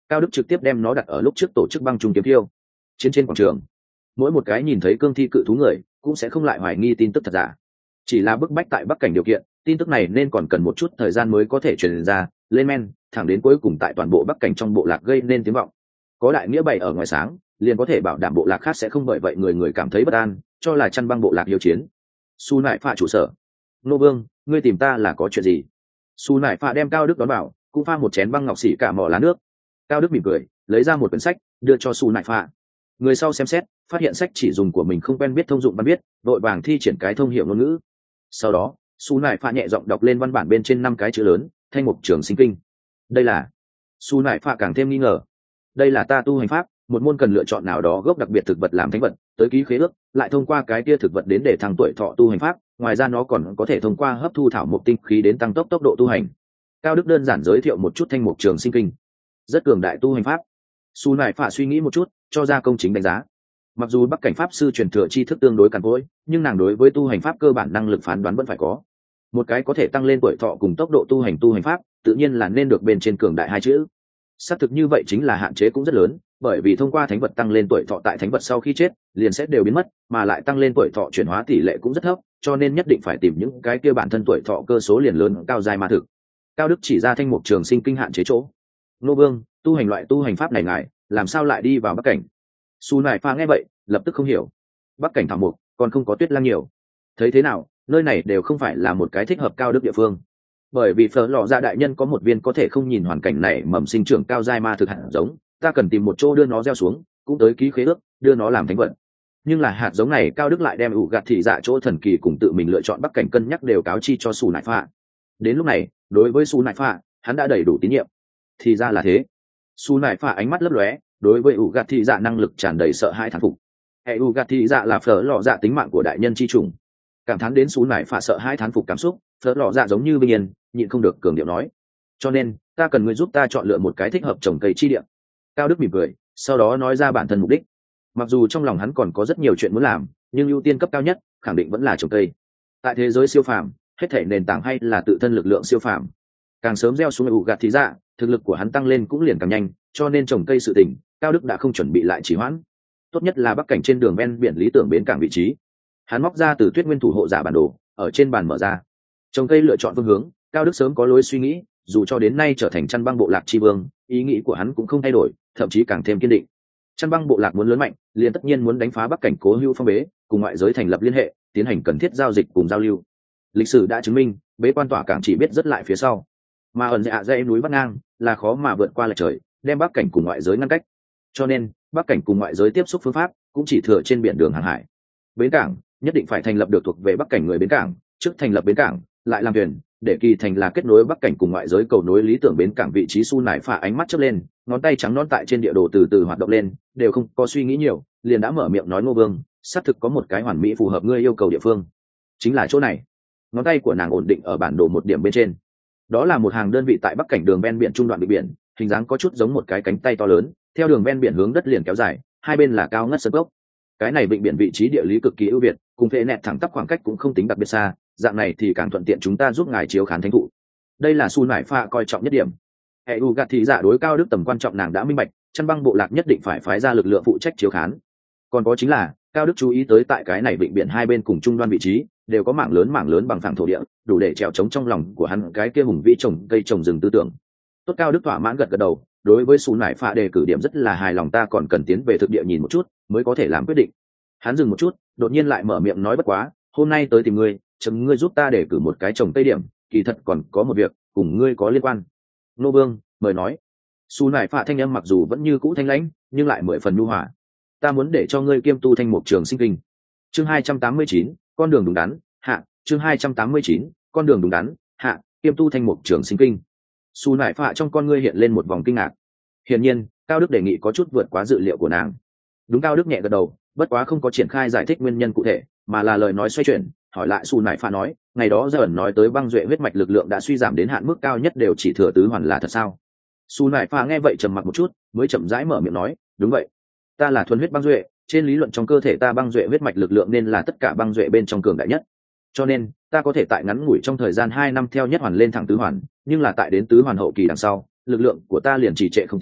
A: Cao Đức trực tiếp đem nó đặt ở lúc trước tổ chức băng trung kiếm thiêu chiến trên quảng trường. Mỗi một cái nhìn thấy cương thi cự thú người cũng sẽ không lại hoài nghi tin tức thật giả, chỉ là bức bách tại bắc cảnh điều kiện, tin tức này nên còn cần một chút thời gian mới có thể truyền ra lên men, thẳng đến cuối cùng tại toàn bộ bắc cảnh trong bộ lạc gây nên tiếng vọng. Có đại nghĩa bày ở ngoài sáng, liền có thể bảo đảm bộ lạc khác sẽ không bởi vậy người người cảm thấy bất an, cho là chăn băng bộ lạc hiếu chiến. Su nại phạ trụ sở. Nô vương, ngươi tìm ta là có chuyện gì? Su nại phạ đem Cao Đức đón vào, cũng pha một chén băng ngọc xỉ cả mỏ lá nước. Cao Đức mỉm cười, lấy ra một quyển sách đưa cho Su nại phạ. Người sau xem xét, phát hiện sách chỉ dùng của mình không quen biết thông dụng văn viết, đội vàng thi triển cái thông hiểu ngôn ngữ. Sau đó Su nại phạ nhẹ giọng đọc lên văn bản bên trên 5 cái chữ lớn: Thanh Mục Trường Sinh Kinh. Đây là... Su nại phạ càng thêm nghi ngờ. Đây là ta tu hành pháp, một môn cần lựa chọn nào đó gốc đặc biệt thực vật làm thánh vật, tới ký khế ước, lại thông qua cái kia thực vật đến để thăng tuổi thọ tu hành pháp, ngoài ra nó còn có thể thông qua hấp thu thảo mộc tinh khí đến tăng tốc độ tu hành. Cao Đức đơn giản giới thiệu một chút Thanh Mục Trường Sinh Kinh. Rất cường đại tu hành pháp. Su nại phạ suy nghĩ một chút, cho ra công chính đánh giá. Mặc dù bắc cảnh pháp sư truyền thừa tri thức tương đối cằn cỗi, nhưng nàng đối với tu hành pháp cơ bản năng lực phán đoán vẫn phải có. Một cái có thể tăng lên tuổi thọ cùng tốc độ tu hành pháp, tự nhiên là nên được bên trên cường đại 2 chữ. Xác thực như vậy chính là hạn chế cũng rất lớn, bởi vì thông qua thánh vật tăng lên tuổi thọ tại thánh vật sau khi chết liền sẽ đều biến mất, mà lại tăng lên tuổi thọ chuyển hóa tỷ lệ cũng rất thấp, cho nên nhất định phải tìm những cái kia bản thân tuổi thọ cơ số liền lớn cao dài ma thực. Cao Đức chỉ ra Thanh Mục Trường Sinh Kinh hạn chế chỗ. Nô vương, tu hành loại tu hành pháp này ngài làm sao lại đi vào bắc cảnh? Su nại pha nghe vậy lập tức không hiểu. Bắc cảnh thảo mục còn không có tuyết lang nhiều, thấy thế nào nơi này đều không phải là một cái thích hợp Cao Đức địa phương. Bởi vì Phở Lọ Dạ đại nhân có một viên có thể không nhìn hoàn cảnh này mầm sinh trưởng cao giai ma thực hạt giống, ta cần tìm một chỗ đưa nó gieo xuống, cũng tới ký khế ước đưa nó làm thánh vật. Nhưng là hạt giống này Cao Đức lại đem ủ gạt thị dạ chỗ thần kỳ cùng tự mình lựa chọn bắc cảnh cân nhắc đều cáo chi cho Su nại pha. Đến lúc này đối với Su nại pha hắn đã đầy đủ tín nhiệm. Thì ra là thế. Su nại pha ánh mắt lấp lóe, đối với ủ gạt thị dạ năng lực tràn đầy sợ hãi thán phục. Hệ ủ gạt thị dạ là Phở Lọ Dạ tính mạng của đại nhân chi trùng. Cảm thán đến Su nại pha sợ hãi thán phục cảm xúc, Phở Lọ Dạ giống như bình yên nhịn không được cường điệu nói, cho nên ta cần ngươi giúp ta chọn lựa một cái thích hợp trồng cây chi địa. Cao Đức mỉm cười, sau đó nói ra bản thân mục đích. Mặc dù trong lòng hắn còn có rất nhiều chuyện muốn làm, nhưng ưu tiên cấp cao nhất khẳng định vẫn là trồng cây. Tại thế giới siêu phàm, hết thể nền tảng hay là tự thân lực lượng siêu phàm. Càng sớm gieo xuống ủ gạt thì dạ, thực lực của hắn tăng lên cũng liền càng nhanh, cho nên trồng cây sự tình, Cao Đức đã không chuẩn bị lại trì hoãn. Tốt nhất là bắc cảnh trên đường ven biển lý tưởng bến cảng vị trí. Hắn móc ra từ Tuyết Nguyên thủ hộ giả bản đồ, ở trên bàn mở ra. Trồng cây lựa chọn phương hướng, Cao Đức sớm có lối suy nghĩ, dù cho đến nay trở thành chăn băng bộ lạc tri vương, ý nghĩ của hắn cũng không thay đổi, thậm chí càng thêm kiên định. Chăn băng bộ lạc muốn lớn mạnh, liền tất nhiên muốn đánh phá bắc cảnh cố hữu phong bế, cùng ngoại giới thành lập liên hệ, tiến hành cần thiết giao dịch cùng giao lưu. Lịch sử đã chứng minh, bế quan tỏa cảng chỉ biết rất lại phía sau, mà ẩn dạ dãy núi bắc ngang là khó mà vượt qua lệch trời, đem bắc cảnh cùng ngoại giới ngăn cách. Cho nên bắc cảnh cùng ngoại giới tiếp xúc phương pháp cũng chỉ thừa trên biển đường hàng hải. Bến cảng nhất định phải thành lập được thuộc về bắc cảnh người bến cảng, trước thành lập bến cảng lại làm thuyền, để kỳ thành là kết nối bắc cảnh cùng ngoại giới cầu nối lý tưởng bến cảng vị trí. Su nại phả ánh mắt chớp lên, ngón tay trắng nón tại trên địa đồ từ từ hoạt động lên, đều không có suy nghĩ nhiều liền đã mở miệng nói, Ngô Vương, xác thực có một cái hoàn mỹ phù hợp ngươi yêu cầu địa phương, chính là chỗ này. Ngón tay của nàng ổn định ở bản đồ một điểm bên trên, đó là một hàng đơn vị tại bắc cảnh đường ven biển trung đoạn biển biển, hình dáng có chút giống một cái cánh tay to lớn, theo đường ven biển hướng đất liền kéo dài, hai bên là cao ngất sơn cốc. Cái này vịnh biển vị trí địa lý cực kỳ ưu việt, cùng phệ nẹt thẳng tắp khoảng cách cũng không tính đặc biệt xa, dạng này thì càng thuận tiện chúng ta giúp ngài chiếu khán thánh thụ. Đây là Su nại pha coi trọng nhất điểm. Hệ u gạt thị dạ đối Cao Đức tầm quan trọng nàng đã minh bạch, chăn băng bộ lạc nhất định phải phái ra lực lượng phụ trách chiếu khán. Còn có chính là Cao Đức chú ý tới tại cái này vịnh biển hai bên cùng trung đoan vị trí đều có mảng lớn bằng phẳng thổ địa, đủ để trèo trống trong lòng của hắn cái kia hùng vĩ trồng cây trồng rừng tư tưởng. Tốt. Cao Đức thỏa mãn gật gật đầu, đối với Su nại pha đề cử điểm rất là hài lòng, ta còn cần tiến về thực địa nhìn một chút mới có thể làm quyết định. Hắn dừng một chút, đột nhiên lại mở miệng nói, bất quá hôm nay tới tìm ngươi, chấm ngươi giúp ta để cử một cái trồng cây điểm, kỳ thật còn có một việc cùng ngươi có liên quan. Nô Vương mời nói. Su nại phạ thanh âm mặc dù vẫn như cũ thanh lãnh, nhưng lại 10 phần nhu hòa. Ta muốn để cho ngươi kiêm tu Thanh Mục Trường Sinh Kinh. Chương 289, con đường đúng đắn hạ. Chương 289, con đường đúng đắn hạ, kiêm tu Thanh Mục Trường Sinh Kinh. Su nại phạ trong con ngươi hiện lên một vòng kinh ngạc. Hiển nhiên Cao Đức đề nghị có chút vượt quá dự liệu của nàng. Đúng. Cao Đức nhẹ gật đầu, bất quá không có triển khai giải thích nguyên nhân cụ thể, mà là lời nói xoay chuyển, hỏi lại Su nại phạ nói, ngày đó giờ ẩn nói tới băng duệ huyết mạch lực lượng đã suy giảm đến hạn mức cao nhất đều chỉ thừa tứ hoàn là thật sao? Su nại phạ nghe vậy trầm mặc một chút, mới chậm rãi mở miệng nói, đúng vậy, ta là thuần huyết băng duệ, trên lý luận trong cơ thể ta băng duệ huyết mạch lực lượng nên là tất cả băng duệ bên trong cường đại nhất, cho nên ta có thể tại ngắn ngủi trong thời gian 2 năm theo nhất hoàn lên thẳng tứ hoàn, nhưng là tại đến tứ hoàn hậu kỳ đằng sau, lực lượng của ta liền trì trệ không tiến,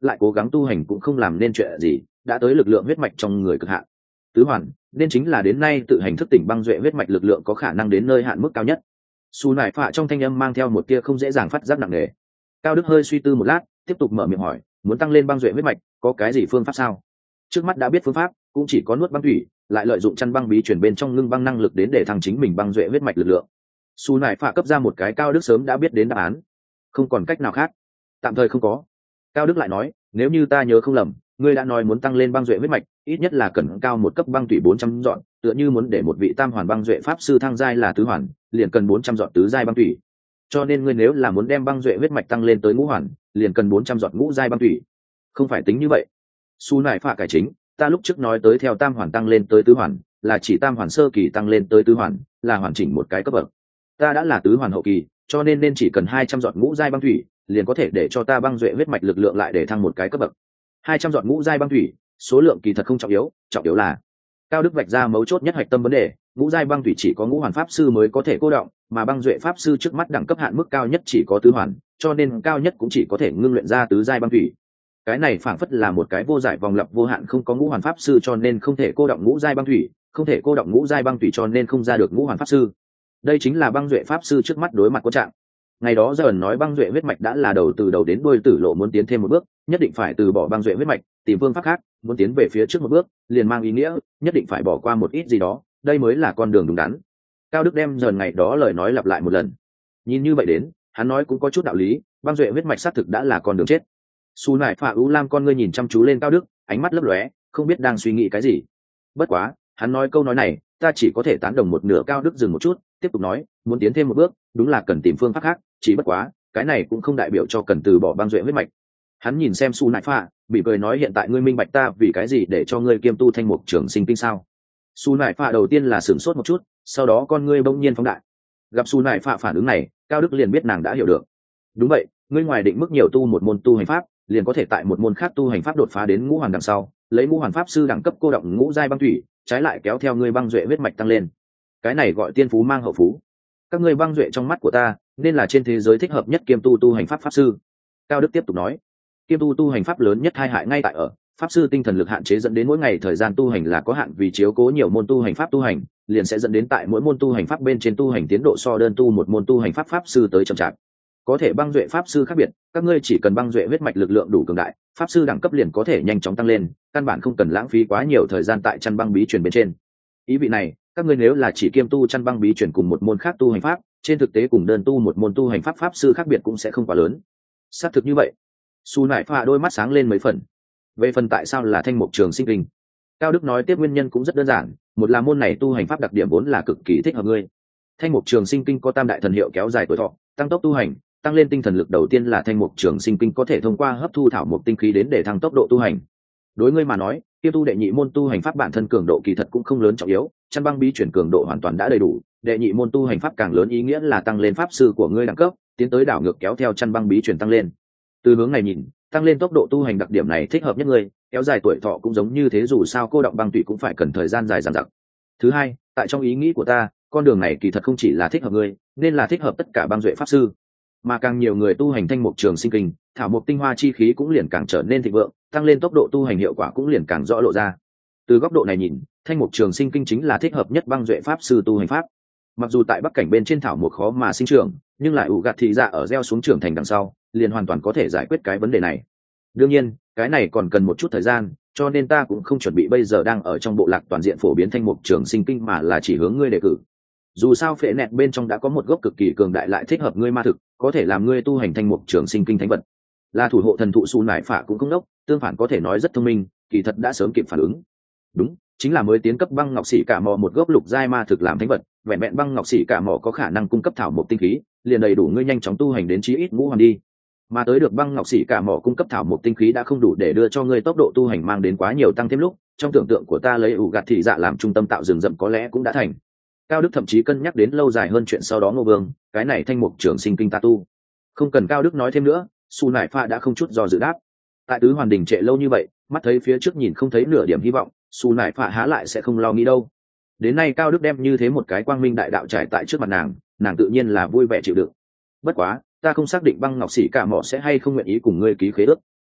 A: lại cố gắng tu hành cũng không làm nên chuyện gì, đã tới lực lượng huyết mạch trong người cực hạn. Tứ hoàn nên chính là đến nay tự hành thức tỉnh băng duệ huyết mạch lực lượng có khả năng đến nơi hạn mức cao nhất. Su nải phạ trong thanh âm mang theo một tia không dễ dàng phát giác nặng nề. Cao Đức hơi suy tư một lát, tiếp tục mở miệng hỏi, muốn tăng lên băng duệ huyết mạch có cái gì phương pháp sao? Trước mắt đã biết phương pháp, cũng chỉ có nuốt băng thủy, lại lợi dụng chăn băng bí truyền bên trong ngưng băng năng lực đến để thăng chính mình băng duệ huyết mạch lực lượng. Su nải phạ cấp ra một cái Cao Đức sớm đã biết đến đáp án. Không còn cách nào khác, tạm thời không có. Cao Đức lại nói, nếu như ta nhớ không lầm, ngươi đã nói muốn tăng lên băng duệ huyết mạch, ít nhất là cần cao một cấp băng thủy 400 dọn, tựa như muốn để một vị tam hoàn băng duệ pháp sư thăng giai là tứ hoàn, liền cần 400 dọn tứ giai băng thủy. Cho nên ngươi nếu là muốn đem băng duệ huyết mạch tăng lên tới ngũ hoàn, liền cần 400 dọn ngũ giai băng thủy. Không phải tính như vậy. Su nải phạ cải chính, ta lúc trước nói tới theo tam hoàn tăng lên tới tứ hoàn, là chỉ tam hoàn sơ kỳ tăng lên tới tứ hoàn, là hoàn chỉnh một cái cấp bậc. Ta đã là tứ hoàn hậu kỳ, cho nên chỉ cần 200 dọn ngũ giai băng thủy, liền có thể để cho ta băng duệ huyết mạch lực lượng lại để thăng một cái cấp bậc. 200 dọn ngũ giai băng thủy, số lượng kỳ thật không trọng yếu là Cao Đức vạch ra mấu chốt nhất hạch tâm vấn đề, ngũ giai băng thủy chỉ có ngũ hoàn pháp sư mới có thể cô động, mà băng duệ pháp sư trước mắt đẳng cấp hạn mức cao nhất chỉ có tứ hoàn, cho nên cao nhất cũng chỉ có thể ngưng luyện ra tứ giai băng thủy. Cái này phảng phất là một cái vô giải vòng lặp vô hạn, không có ngũ hoàn pháp sư cho nên không thể cô động ngũ giai băng thủy, không thể cô động ngũ giai băng thủy cho nên không ra được ngũ hoàn pháp sư. Đây chính là băng duệ pháp sư trước mắt đối mặt có trạng. Ngày đó giờ nói băng duệ huyết mạch đã là đầu từ đầu đến đuôi tử lộ, muốn tiến thêm một bước, nhất định phải từ bỏ băng duệ huyết mạch, tìm phương pháp khác, muốn tiến về phía trước một bước, liền mang ý nghĩa nhất định phải bỏ qua một ít gì đó, đây mới là con đường đúng đắn. Cao Đức đem dần ngày đó lời nói lặp lại một lần. Nhìn như vậy đến, hắn nói cũng có chút đạo lý, băng duệ huyết mạch xác thực đã là con đường chết. Su nải phạ ưu lam con ngươi nhìn chăm chú lên Cao Đức, ánh mắt lấp lóe, không biết đang suy nghĩ cái gì. Bất quá, hắn nói câu nói này, ta chỉ có thể tán đồng một nửa. Cao Đức dừng một chút, tiếp tục nói, muốn tiến thêm một bước, đúng là cần tìm phương pháp khác, chỉ bất quá, cái này cũng không đại biểu cho cần từ bỏ băng duệ huyết mạch. Hắn nhìn xem Su nải phạ, bị cười nói, hiện tại ngươi minh bạch ta vì cái gì để cho ngươi kiêm tu thanh mục trường sinh kinh sao? Su nải phạ đầu tiên là sửng sốt một chút, sau đó con ngươi bỗng nhiên phóng đại. Gặp Su nải phạ phản ứng này, Cao Đức liền biết nàng đã hiểu được. Đúng vậy, ngươi ngoài định mức nhiều tu một môn tu hành pháp, liền có thể tại một môn khác tu hành pháp đột phá đến ngũ hoàn đằng sau, lấy ngũ hoàn pháp sư đẳng cấp cô động ngũ giai băng thủy, trái lại kéo theo ngươi băng duệ huyết mạch tăng lên. Cái này gọi tiên phú mang hậu phú. Các ngươi băng duệ trong mắt của ta, nên là trên thế giới thích hợp nhất kiêm tu hành pháp pháp sư. Cao Đức tiếp tục nói, kiêm tu hành pháp lớn nhất tai hại ngay tại ở pháp sư tinh thần lực hạn chế, dẫn đến mỗi ngày thời gian tu hành là có hạn, vì chiếu cố nhiều môn tu hành pháp tu hành, liền sẽ dẫn đến tại mỗi môn tu hành pháp bên trên tu hành tiến độ so đơn tu một môn tu hành pháp pháp sư tới chậm chạp. Có thể băng duệ pháp sư khác biệt, các ngươi chỉ cần băng duệ huyết mạch lực lượng đủ cường đại, pháp sư đẳng cấp liền có thể nhanh chóng tăng lên, căn bản không cần lãng phí quá nhiều thời gian tại chăn băng bí truyền bên trên. Ý vị này, các ngươi nếu là chỉ kiêm tu chăn băng bí truyền cùng một môn khác tu hành pháp, trên thực tế cùng đơn tu một môn tu hành pháp pháp sư khác biệt cũng sẽ không quá lớn. Xác thực như vậy. Su nải phạ đôi mắt sáng lên mấy phần. Về phần tại sao là thanh mục trường sinh kinh, Cao Đức nói tiếp nguyên nhân cũng rất đơn giản, một là môn này tu hành pháp đặc điểm vốn là cực kỳ thích hợp ngươi. Thanh mục trường sinh kinh có tam đại thần hiệu kéo dài tuổi thọ, tăng tốc tu hành, tăng lên tinh thần lực. Đầu tiên là thanh mục trường sinh kinh có thể thông qua hấp thu thảo mục tinh khí đến để thăng tốc độ tu hành. Đối ngươi mà nói, tiếp tu đệ nhị môn tu hành pháp bản thân cường độ kỳ thật cũng không lớn trọng yếu, chăn băng bí chuyển cường độ hoàn toàn đã đầy đủ, đệ nhị môn tu hành pháp càng lớn ý nghĩa là tăng lên pháp sư của ngươi đẳng cấp, tiến tới đảo ngược kéo theo chăn băng bí chuyển tăng lên. Từ hướng này nhìn, tăng lên tốc độ tu hành đặc điểm này thích hợp nhất ngươi, kéo dài tuổi thọ cũng giống như thế, dù sao cô động băng tụy cũng phải cần thời gian dài dằng dặc. Thứ hai, tại trong ý nghĩ của ta, con đường này kỳ thật không chỉ là thích hợp ngươi, nên là thích hợp tất cả băng duệ pháp sư. Mà càng nhiều người tu hành thanh mục trường sinh kinh, thảo mục tinh hoa chi khí cũng liền càng trở nên thịnh vượng, tăng lên tốc độ tu hành hiệu quả cũng liền càng rõ lộ ra. Từ góc độ này nhìn, thanh mục trường sinh kinh chính là thích hợp nhất băng duệ pháp sư tu hành pháp. Mặc dù tại bắc cảnh bên trên thảo mục khó mà sinh trưởng, nhưng lại ủ gạt thị dạ ở gieo xuống trưởng thành đằng sau, liền hoàn toàn có thể giải quyết cái vấn đề này. Đương nhiên, cái này còn cần một chút thời gian, cho nên ta cũng không chuẩn bị bây giờ đang ở trong bộ lạc toàn diện phổ biến thanh mục trường sinh kinh, mà là chỉ hướng ngươi đề cử. Dù sao phệ nẹt bên trong đã có một gốc cực kỳ cường đại lại thích hợp ngươi ma thực, có thể làm ngươi tu hành thanh mục trường sinh kinh thánh vật. Là thủ hộ thần thụ Su nải phạ cũng không đốc, tương phản có thể nói rất thông minh, kỳ thật đã sớm kịp phản ứng. Đúng, chính là mới tiến cấp băng ngọc sĩ cả mò một gốc lục giai ma thực làm thánh vật, vẹn vẹn băng ngọc sĩ cả mò có khả năng cung cấp thảo mục tinh khí, liền đầy đủ ngươi nhanh chóng tu hành đến chí ít ngũ hoàn đi. Mà tới được băng ngọc sĩ cả mỏ cung cấp thảo mục tinh khí đã không đủ để đưa cho ngươi tốc độ tu hành mang đến quá nhiều tăng thêm, lúc trong tưởng tượng của ta lấy ủ gạt thị dạ làm trung tâm tạo rừng rậm có lẽ cũng đã thành. Cao Đức thậm chí cân nhắc đến lâu dài hơn chuyện sau đó. Ngô Vương, cái này thanh mục trường sinh kinh ta tu. Không cần Cao Đức nói thêm nữa, Su nải phạ đã không chút do dự đáp. Tại tứ hoàn đình trệ lâu như vậy, mắt thấy phía trước nhìn không thấy nửa điểm hy vọng, Su nải phạ há lại sẽ không lo nghĩ đâu. Đến nay Cao Đức đem như thế một cái quang minh đại đạo trải tại trước mặt nàng, nàng tự nhiên là vui vẻ chịu đựng. Bất quá, ta không xác định băng ngọc sĩ cả mỏ sẽ hay không nguyện ý cùng ngươi ký khế ước.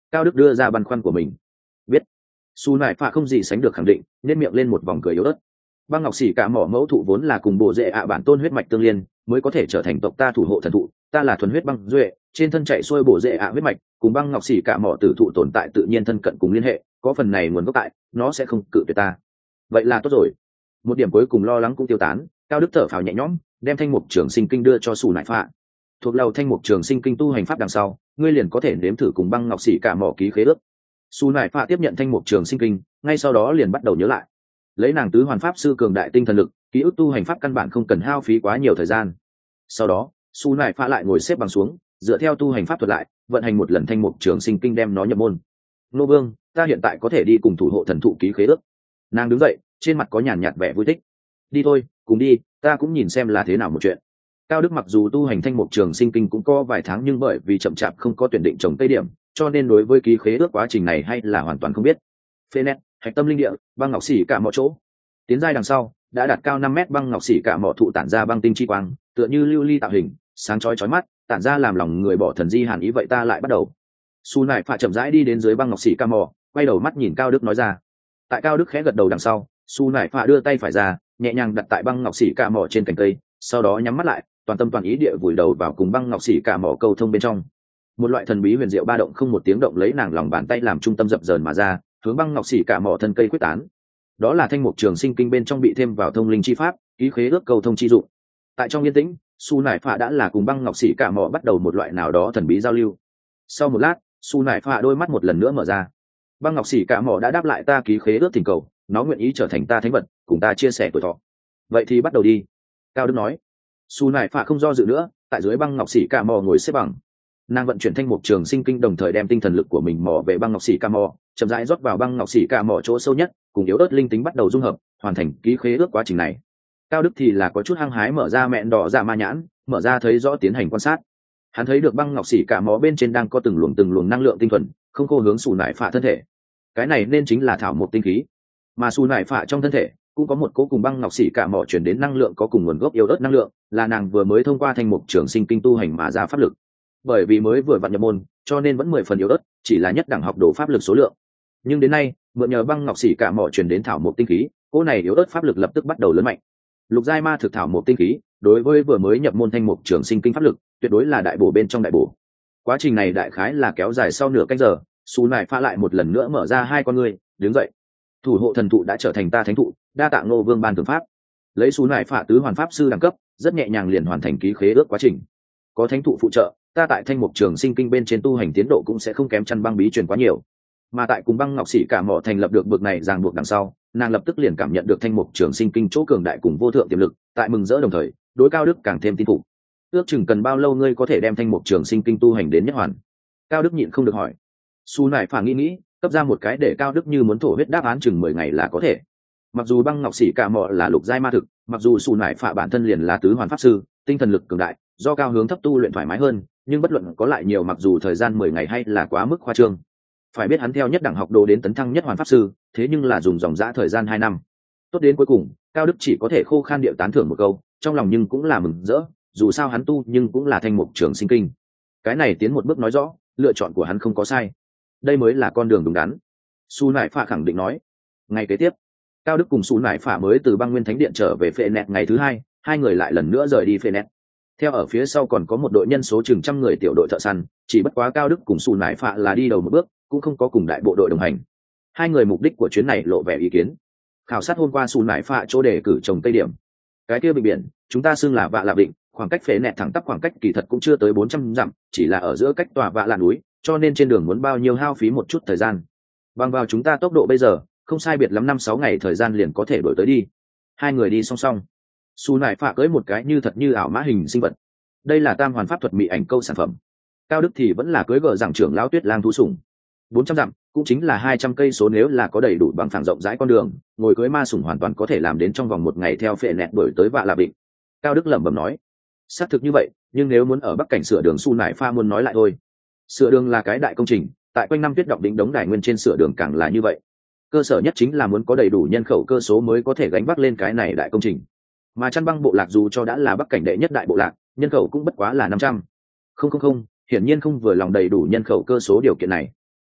A: Cao Đức đưa ra băn khoăn của mình. Biết. Su nải phạ không gì sánh được khẳng định, nên miệng lên một vòng cười yếu ớt. Băng ngọc xỉ cả mỏ mẫu thụ vốn là cùng bộ rễ ạ bản tôn huyết mạch tương liên, mới có thể trở thành tộc ta thủ hộ thần thụ. Ta là thuần huyết băng duệ, trên thân chạy xuôi bộ rễ ạ huyết mạch, cùng băng ngọc xỉ cả mỏ tử thụ tồn tại tự nhiên thân cận cùng liên hệ, có phần này nguồn gốc tại, nó sẽ không cự tuyệt ta. Vậy là tốt rồi. Một điểm cuối cùng lo lắng cũng tiêu tán, Cao Đức thở phào nhẹ nhõm, đem thanh mục trường sinh kinh đưa cho Su nải phạ. Thuộc lầu thanh mục trường sinh kinh tu hành pháp đằng sau, ngươi liền có thể nếm thử cùng băng ngọc xỉ cả mỏ ký khế ước. Su nải phạ tiếp nhận thanh mục trường sinh kinh, ngay sau đó liền bắt đầu nhớ lại. Lấy nàng tứ hoàn pháp sư cường đại tinh thần lực, ký ức tu hành pháp căn bản không cần hao phí quá nhiều thời gian. Sau đó Su nải phạ lại ngồi xếp bằng xuống, dựa theo tu hành pháp thuật lại vận hành một lần thanh mục trường sinh kinh đem nó nhập môn. Nô vương, ta hiện tại có thể đi cùng thủ hộ thần thụ ký khế ước. Nàng đứng dậy, trên mặt có nhàn nhạt vẻ vui thích. Đi thôi, cùng đi, ta cũng nhìn xem là thế nào một chuyện. Cao Đức mặc dù tu hành thanh mục trường sinh kinh cũng có vài tháng, nhưng bởi vì chậm chạp không có tuyển định trồng cây điểm, cho nên đối với ký khế ước quá trình này hay là hoàn toàn không biết. Phê nét, hạch tâm linh địa, băng ngọc xỉ cả mọi chỗ. Tiến giai đằng sau, đã đạt cao 5 mét băng ngọc xỉ cả mỏ thụ tản ra băng tinh chi quang, tựa như lưu ly tạo hình, sáng chói chói mắt, tản ra làm lòng người bỏ thần di hàn ý. Vậy ta lại bắt đầu. Su nải phạ chậm rãi đi đến dưới băng ngọc xỉ cả mỏ, quay đầu mắt nhìn Cao Đức nói ra. Tại Cao Đức khẽ gật đầu đằng sau, Su nải phạ đưa tay phải ra, nhẹ nhàng đặt tại băng ngọc xỉ cả mỏ trên cành cây, sau đó nhắm mắt lại, toàn tâm toàn ý địa vùi đầu vào cùng băng ngọc xỉ cả mỏ câu thông bên trong. Một loại thần bí huyền diệu ba động không một tiếng động lấy nàng lòng bàn tay làm trung tâm dập dờn mà ra, hướng băng ngọc xỉ cả mỏ thân cây quyết tán. Đó là thanh mục trường sinh kinh bên trong bị thêm vào thông linh chi pháp, ký khế ước câu thông chi dụng. Tại trong yên tĩnh, Su nải phạ đã là cùng băng ngọc xỉ cả mỏ bắt đầu một loại nào đó thần bí giao lưu. Sau một lát, Su nải phạ đôi mắt một lần nữa mở ra. Băng ngọc xỉ cả mỏ đã đáp lại ta ký khế ước thỉnh cầu, nó nguyện ý trở thành ta thánh vật, cùng ta chia sẻ tuổi thọ. Vậy thì bắt đầu đi. Cao Đức nói. Su nải phạ không do dự nữa, tại dưới băng ngọc xỉ cả mỏ ngồi xếp bằng. Nàng vận chuyển thanh mục trường sinh kinh, đồng thời đem tinh thần lực của mình mò về băng ngọc xỉ cả mỏ, chậm rãi rót vào băng ngọc xỉ cả mỏ chỗ sâu nhất, cùng yếu ớt linh tính bắt đầu dung hợp, hoàn thành ký khế ước quá trình này. Cao Đức thì là có chút hăng hái mở ra mẹn đỏ dạ ma nhãn, mở ra thấy rõ tiến hành quan sát. Hắn thấy được băng ngọc xỉ cả mỏ bên trên đang có từng luồng năng lượng tinh thuần, không khô hướng Su nải phạ thân thể. Cái này nên chính là thảo mộc tinh khí, mà Su nải phạ trong thân thể cũng có một cố cùng băng ngọc xỉ cả mỏ chuyển đến năng lượng có cùng nguồn gốc yếu ớt năng lượng, là nàng vừa mới thông qua thanh mục trường sinh kinh tu hành mà ra pháp lực. Bởi vì mới vừa vặn nhập môn, cho nên vẫn 10 phần yếu ớt, chỉ là nhất đẳng học đồ pháp lực số lượng. Nhưng đến nay, mượn nhờ băng ngọc xỉ cả mỏ chuyển đến thảo mộc tinh khí, cỗ này yếu ớt pháp lực lập tức bắt đầu lớn mạnh. Lục giai ma thực thảo mộc tinh khí, đối với vừa mới nhập môn thanh mục trường sinh kinh pháp lực, tuyệt đối là đại bổ bên trong đại bổ. Quá trình này đại khái là kéo dài sau nửa canh giờ, Su nải phạ lại một lần nữa mở ra hai con ngươi, đứng dậy. Thủ hộ thần thụ đã trở thành ta thánh thụ, đa tạ Ngô vương ban thượng pháp. Lấy Su nải phạ tứ hoàn pháp sư đẳng cấp, rất nhẹ nhàng liền hoàn thành ký khế ước quá trình. Có thánh thụ phụ trợ, ta tại thanh mục trường sinh kinh bên trên tu hành tiến độ cũng sẽ không kém chăn băng bí truyền quá nhiều. Mà tại cùng băng ngọc xỉ cả mỏ thành lập được bực này ràng buộc đằng sau, nàng lập tức liền cảm nhận được thanh mục trường sinh kinh chỗ cường đại cùng vô thượng tiềm lực, tại mừng rỡ đồng thời, đối Cao Đức càng thêm tin phục. Ước chừng cần bao lâu ngươi có thể đem thanh mục trường sinh kinh tu hành đến nhất hoàn? Cao Đức nhịn không được hỏi. Su nải phả nghĩ, cấp ra một cái để Cao Đức như muốn thổ huyết đáp án chừng 10 ngày là có thể. Mặc dù băng ngọc xỉ cả mỏ là lục giai ma thực, mặc dù Su nải phả bản thân liền là tứ hoàn pháp sư, tinh thần lực cường đại, do cao hướng thấp tu luyện thoải mái hơn, nhưng bất luận có lại nhiều, mặc dù thời gian 10 ngày hay là quá mức khoa trương. Phải biết hắn theo nhất đẳng học đồ đến tấn thăng nhất hoàn pháp sư, thế nhưng là dùng dòng dã thời gian 2 năm. Tốt đến cuối cùng, Cao Đức chỉ có thể khô khan điệu tán thưởng một câu, trong lòng nhưng cũng là mừng rỡ, dù sao hắn tu nhưng cũng là thanh mục trường sinh kinh. Cái này tiến một bước nói rõ, lựa chọn của hắn không có sai. Đây mới là con đường đúng đắn. Su nải phạ khẳng định nói. Ngày kế tiếp, Cao Đức cùng Su nải phạ mới từ băng nguyên thánh điện trở về Phệ Nẹt ngày thứ hai, hai người lại lần nữa rời đi Phệ Nẹt. Theo ở phía sau còn có một đội nhân số chừng 100 người tiểu đội thợ săn, chỉ bất quá Cao Đức cùng Su nải phạ là đi đầu một bước, cũng không có cùng đại bộ đội đồng hành. Hai người mục đích của chuyến này lộ vẻ ý kiến. Khảo sát hôm qua Su nải phạ chỗ đề cử trồng cây điểm. Cái kia bình biển, chúng ta xưng là Vạ Lạ Vịnh, khoảng cách Phệ Nẹt thẳng tắp khoảng cách kỳ thật cũng chưa tới 400 dặm, chỉ là ở giữa cách tòa Vạ Lạ núi, cho nên trên đường muốn bao nhiêu hao phí một chút thời gian. Bằng vào chúng ta tốc độ bây giờ, không sai biệt lắm 5-6 ngày thời gian liền có thể đổi tới đi. Hai người đi song song. Su nải phạ cưỡi một cái như thật như ảo mã hình sinh vật. Đây là tam hoàn pháp thuật mị ảnh câu sản phẩm. Cao Đức thì vẫn là cưỡi gờ giảng trưởng lão Tuyết Lang thú sủng. 400 dặm cũng chính là 200 cây số, nếu là có đầy đủ bằng phẳng rộng rãi con đường, ngồi cưỡi ma sủng hoàn toàn có thể làm đến trong vòng 1 ngày theo Phệ Nẹt đổi tới Vạ Lạ Vịnh. Cao Đức lẩm bẩm nói. Xác thực như vậy, nhưng nếu muốn ở bắc cảnh sửa đường, Su nải phạ muốn nói lại thôi. Sửa đường là cái đại công trình, tại quanh năm tuyết động đỉnh đống đài nguyên trên sửa đường càng là như vậy. Cơ sở nhất chính là muốn có đầy đủ nhân khẩu cơ số mới có thể gánh vác lên cái này đại công trình. Mà Chăn Băng bộ lạc dù cho đã là bắc cảnh đệ nhất đại bộ lạc, nhân khẩu cũng bất quá là 500. Không, hiển nhiên không vừa lòng đầy đủ nhân khẩu cơ số điều kiện này.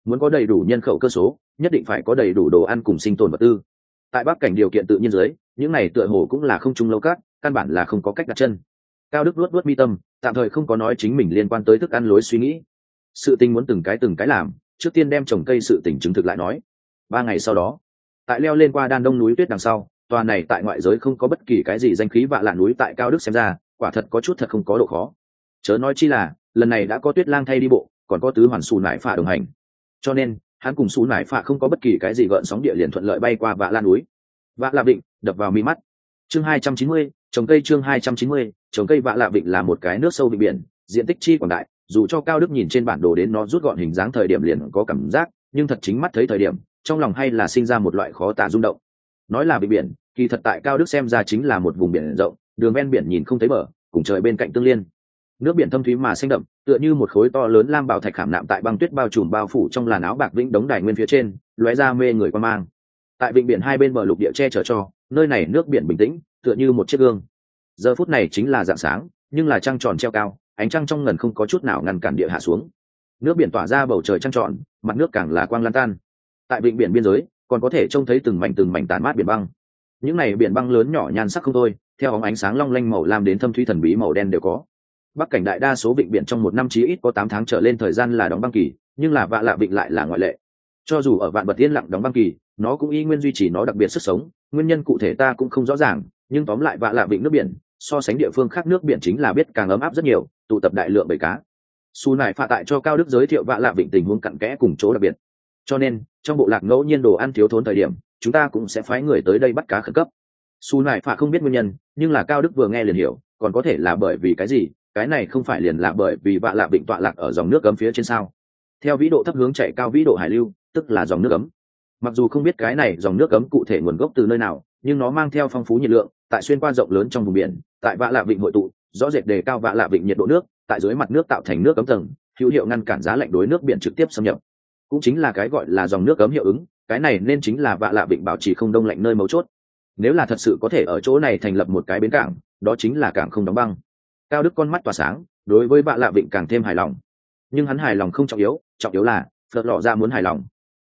A: muốn có đầy đủ nhân khẩu cơ số nhất định phải có đầy đủ đồ ăn cùng sinh tồn vật tư. Tại bắc cảnh điều kiện tự nhiên dưới, những này tựa hồ cũng là không trung lâu cát, căn bản là không có cách đặt chân. Cao Đức luốt mi tâm, tạm thời không có nói chính mình liên quan tới thức ăn lối suy nghĩ. Sự tình muốn từng cái làm, trước tiên đem trồng cây sự tình chứng thực lại nói. 3 ngày sau đó, tại leo lên qua đan đông núi tuyết đằng sau, tòa này tại ngoại giới không có bất kỳ cái gì danh khí vạ lạ núi tại Cao Đức xem ra, quả thật có chút thật không có độ khó. Chớ nói chi là, lần này đã có Tuyết Lang thay đi bộ, còn có tứ hoàn Sù Nải Phạ đồng hành. Cho nên, hắn cùng Sù Nải Phạ không có bất kỳ cái gì gợn sóng địa liền thuận lợi bay qua vạ lạ núi. Vạ lạ vịnh đập vào mi mắt. Chương 290, trồng cây chương 290, trồng cây vạ lạ vịnh là một cái nước sâu vịnh biển, diện tích chi quảng đại, dù cho Cao Đức nhìn trên bản đồ đến nó rút gọn hình dáng thời điểm liền có cảm giác, nhưng thật chính mắt thấy thời điểm, trong lòng hay là sinh ra một loại khó tả rung động. Nói là vịnh biển, kỳ thật tại Cao Đức xem ra chính là một vùng biển rộng, đường ven biển nhìn không thấy bờ, cùng trời bên cạnh tương liên. Nước biển thâm thúy mà xanh đậm, tựa như một khối to lớn lam bảo thạch khảm nạm tại băng tuyết bao trùm bao phủ trong làn áo bạc vĩnh đống đài nguyên phía trên, lóe ra mê người quan mang. Tại vịnh biển hai bên bờ lục địa che chở cho, nơi này nước biển bình tĩnh, tựa như một chiếc gương. Giờ phút này chính là rạng sáng, nhưng là trăng tròn treo cao, ánh trăng trong ngần không có chút nào ngăn cản địa hạ xuống. Nước biển tỏa ra bầu trời trăng tròn, mặt nước càng là quang lan tan. Tại vịnh biển biên giới, còn có thể trông thấy từng mảnh tản mát biển băng. Những này biển băng lớn nhỏ nhan sắc không thôi, theo bóng ánh sáng long lanh màu lam đến thâm thúy thần bí màu đen đều có. Bắc cảnh đại đa số vịnh biển trong một năm chí ít có 8 tháng trở lên thời gian là đóng băng kỳ, nhưng là vạ lạ vịnh lại là ngoại lệ. Cho dù ở vạn bật yên lặng đóng băng kỳ, nó cũng y nguyên duy trì nó đặc biệt sức sống, nguyên nhân cụ thể ta cũng không rõ ràng, nhưng tóm lại vạ lạ vịnh nước biển so sánh địa phương khác nước biển chính là biết càng ấm áp rất nhiều, tụ tập đại lượng bầy cá. Su Nải Phạ tại cho Cao Đức giới thiệu vạ lạ vịnh tình huống cặn kẽ cùng chỗ đặc biệt. Cho nên, trong bộ lạc ngẫu nhiên đồ ăn thiếu thốn thời điểm, chúng ta cũng sẽ phái người tới đây bắt cá khẩn cấp. Su Nải Phạ không biết nguyên nhân, nhưng là Cao Đức vừa nghe liền hiểu, còn có thể là bởi vì cái gì, cái này không phải liền là bởi vì vạ lạ vịnh tọa lạc ở dòng nước cấm phía trên sao? Theo vĩ độ thấp hướng chạy cao vĩ độ hải lưu, tức là dòng nước cấm. Mặc dù không biết cái này dòng nước cấm cụ thể nguồn gốc từ nơi nào, nhưng nó mang theo phong phú nhiệt lượng, tại xuyên qua rộng lớn trong vùng biển, tại vạ lạ vịnh hội tụ, rõ rệt đề cao vạ lạ vịnh nhiệt độ nước, tại dưới mặt nước tạo thành nước cấm tầng, hữu hiệu ngăn cản giá lạnh đối nước biển trực tiếp xâm nhập. Cũng chính là cái gọi là dòng nước cấm hiệu ứng, cái này nên chính là vạ lạ vịnh bảo trì không đông lạnh nơi mấu chốt. Nếu là thật sự có thể ở chỗ này thành lập một cái bến cảng, đó chính là cảng không đóng băng. Cao Đức con mắt tỏa sáng, đối với vạ lạ vịnh càng thêm hài lòng. Nhưng hắn hài lòng không trọng yếu là Phật Lọ Ra muốn hài lòng.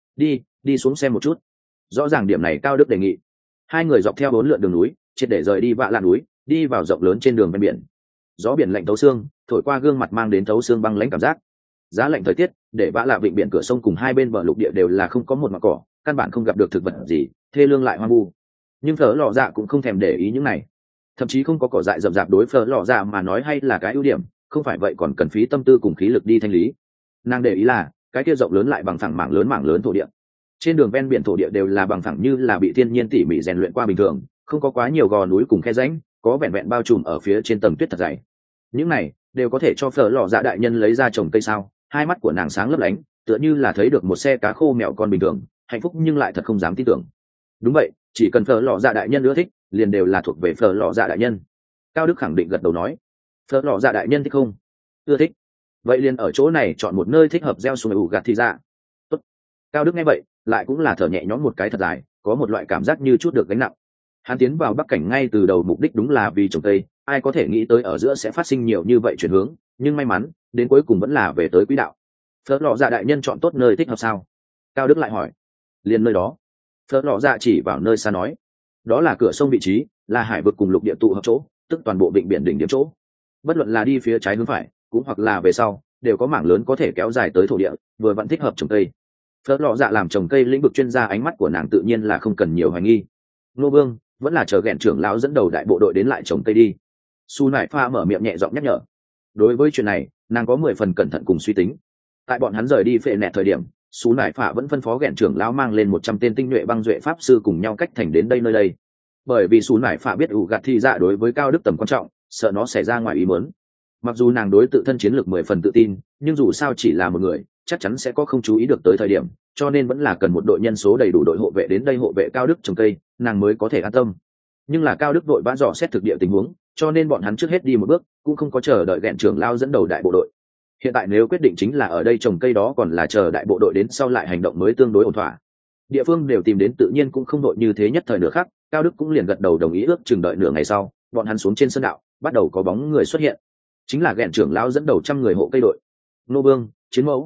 A: Đi xuống xem một chút. Rõ ràng điểm này Cao Đức đề nghị. Hai người dọc theo 4 lượn đường núi, triệt để rời đi vạ lạ núi, đi vào rộng lớn trên đường ven biển. Gió biển lạnh thấu xương, thổi qua gương mặt mang đến thấu xương băng lãnh cảm giác. Giá lạnh thời tiết, để vạ lạ vịnh biển cửa sông cùng hai bên bờ lục địa đều là không có một mảng cỏ, căn bản không gặp được thực vật gì, thê lương lại hoang vu. Nhưng Phở Lọ Dạ cũng không thèm để ý những này, thậm chí không có cỏ dại rậm rạp đối Phở Lọ Dạ mà nói hay là cái ưu điểm, không phải vậy còn cần phí tâm tư cùng khí lực đi thanh lý. Nàng để ý là cái kia rộng lớn lại bằng phẳng mảng lớn thổ địa. Trên đường ven biển thổ địa đều là bằng phẳng như là bị thiên nhiên tỉ mỉ rèn luyện qua bình thường, không có quá nhiều gò núi cùng khe rãnh, có vẹn vẹn bao trùm ở phía trên tầng tuyết thật dày. Những này đều có thể cho Phở Lọ Dạ đại nhân lấy ra trồng cây sao? Hai mắt của nàng sáng lấp lánh, tựa như là thấy được một xe cá khô mèo con bình thường, hạnh phúc nhưng lại thật không dám tin tưởng. Đúng vậy, chỉ cần Phở Lọ Dạ đại nhân ưa thích, liền đều là thuộc về Phở Lọ Dạ đại nhân. Cao Đức khẳng định gật đầu nói. Phở Lọ Dạ đại nhân thích không? Ưa thích. Vậy liền ở chỗ này chọn một nơi thích hợp gieo xuống ủ gạt thì ra. Tốt. Cao Đức nghe vậy, lại cũng là thở nhẹ nhõm một cái thật dài, có một loại cảm giác như chút được gánh nặng. Hắn tiến vào Bắc cảnh ngay từ đầu mục đích đúng là vì trồng cây, ai có thể nghĩ tới ở giữa sẽ phát sinh nhiều như vậy chuyển hướng, nhưng may mắn, đến cuối cùng vẫn là về tới quỹ đạo. Phở Lọ Dạ đại nhân chọn tốt nơi thích hợp sao? Cao Đức lại hỏi. Liền nơi đó. Phở Lọ Dạ chỉ vào nơi xa nói. Đó là cửa sông vị trí, là hải vực cùng lục địa tụ hợp chỗ, tức toàn bộ vịnh biển đỉnh điểm chỗ. Bất luận là đi phía trái hướng phải, cũng hoặc là về sau, đều có mảng lớn có thể kéo dài tới thổ địa, vừa vẫn thích hợp trồng cây. Phở Lọ Dạ làm trồng cây lĩnh vực chuyên gia, ánh mắt của nàng tự nhiên là không cần nhiều hoài nghi. Nô Vương, vẫn là chờ ghẹn trưởng lão dẫn đầu đại bộ đội đến lại trồng cây đi. Su Nải Pha mở miệng nhẹ giọng nhắc nhở. Đối với chuyện này, nàng có 10 phần cẩn thận cùng suy tính. Tại bọn hắn rời đi phệ nẹt thời điểm, Su Nải Phạ vẫn phân phó ghẹn trưởng lão mang lên 100 tên tinh nhuệ băng duệ pháp sư cùng nhau cách thành đến đây nơi đây. Bởi vì Su Nải Phạ biết ủ gạt thi dạ đối với Cao Đức tầm quan trọng, sợ nó xảy ra ngoài ý muốn. Mặc dù nàng đối tự thân chiến lược 10 phần tự tin, nhưng dù sao chỉ là một người, chắc chắn sẽ có không chú ý được tới thời điểm, cho nên vẫn là cần một đội nhân số đầy đủ đội hộ vệ đến đây hộ vệ Cao Đức trồng cây, nàng mới có thể an tâm. Nhưng là Cao Đức vội vã dò xét thực địa tình huống, cho nên bọn hắn trước hết đi một bước, cũng không có chờ đợi ghẹn trưởng lão dẫn đầu đại bộ đội. Hiện tại nếu quyết định chính là ở đây trồng cây, đó còn là chờ đại bộ đội đến sau lại hành động mới tương đối ổn thỏa. Địa phương đều tìm đến tự nhiên cũng không đội như thế nhất thời nửa khắc, Cao Đức cũng liền gật đầu đồng ý, ước chừng đợi nửa ngày sau, bọn hắn xuống trên sân đạo, bắt đầu có bóng người xuất hiện. Chính là ghẹn trưởng lão dẫn đầu 100 người hộ cây đội. Nô Vương, chiến mẫu.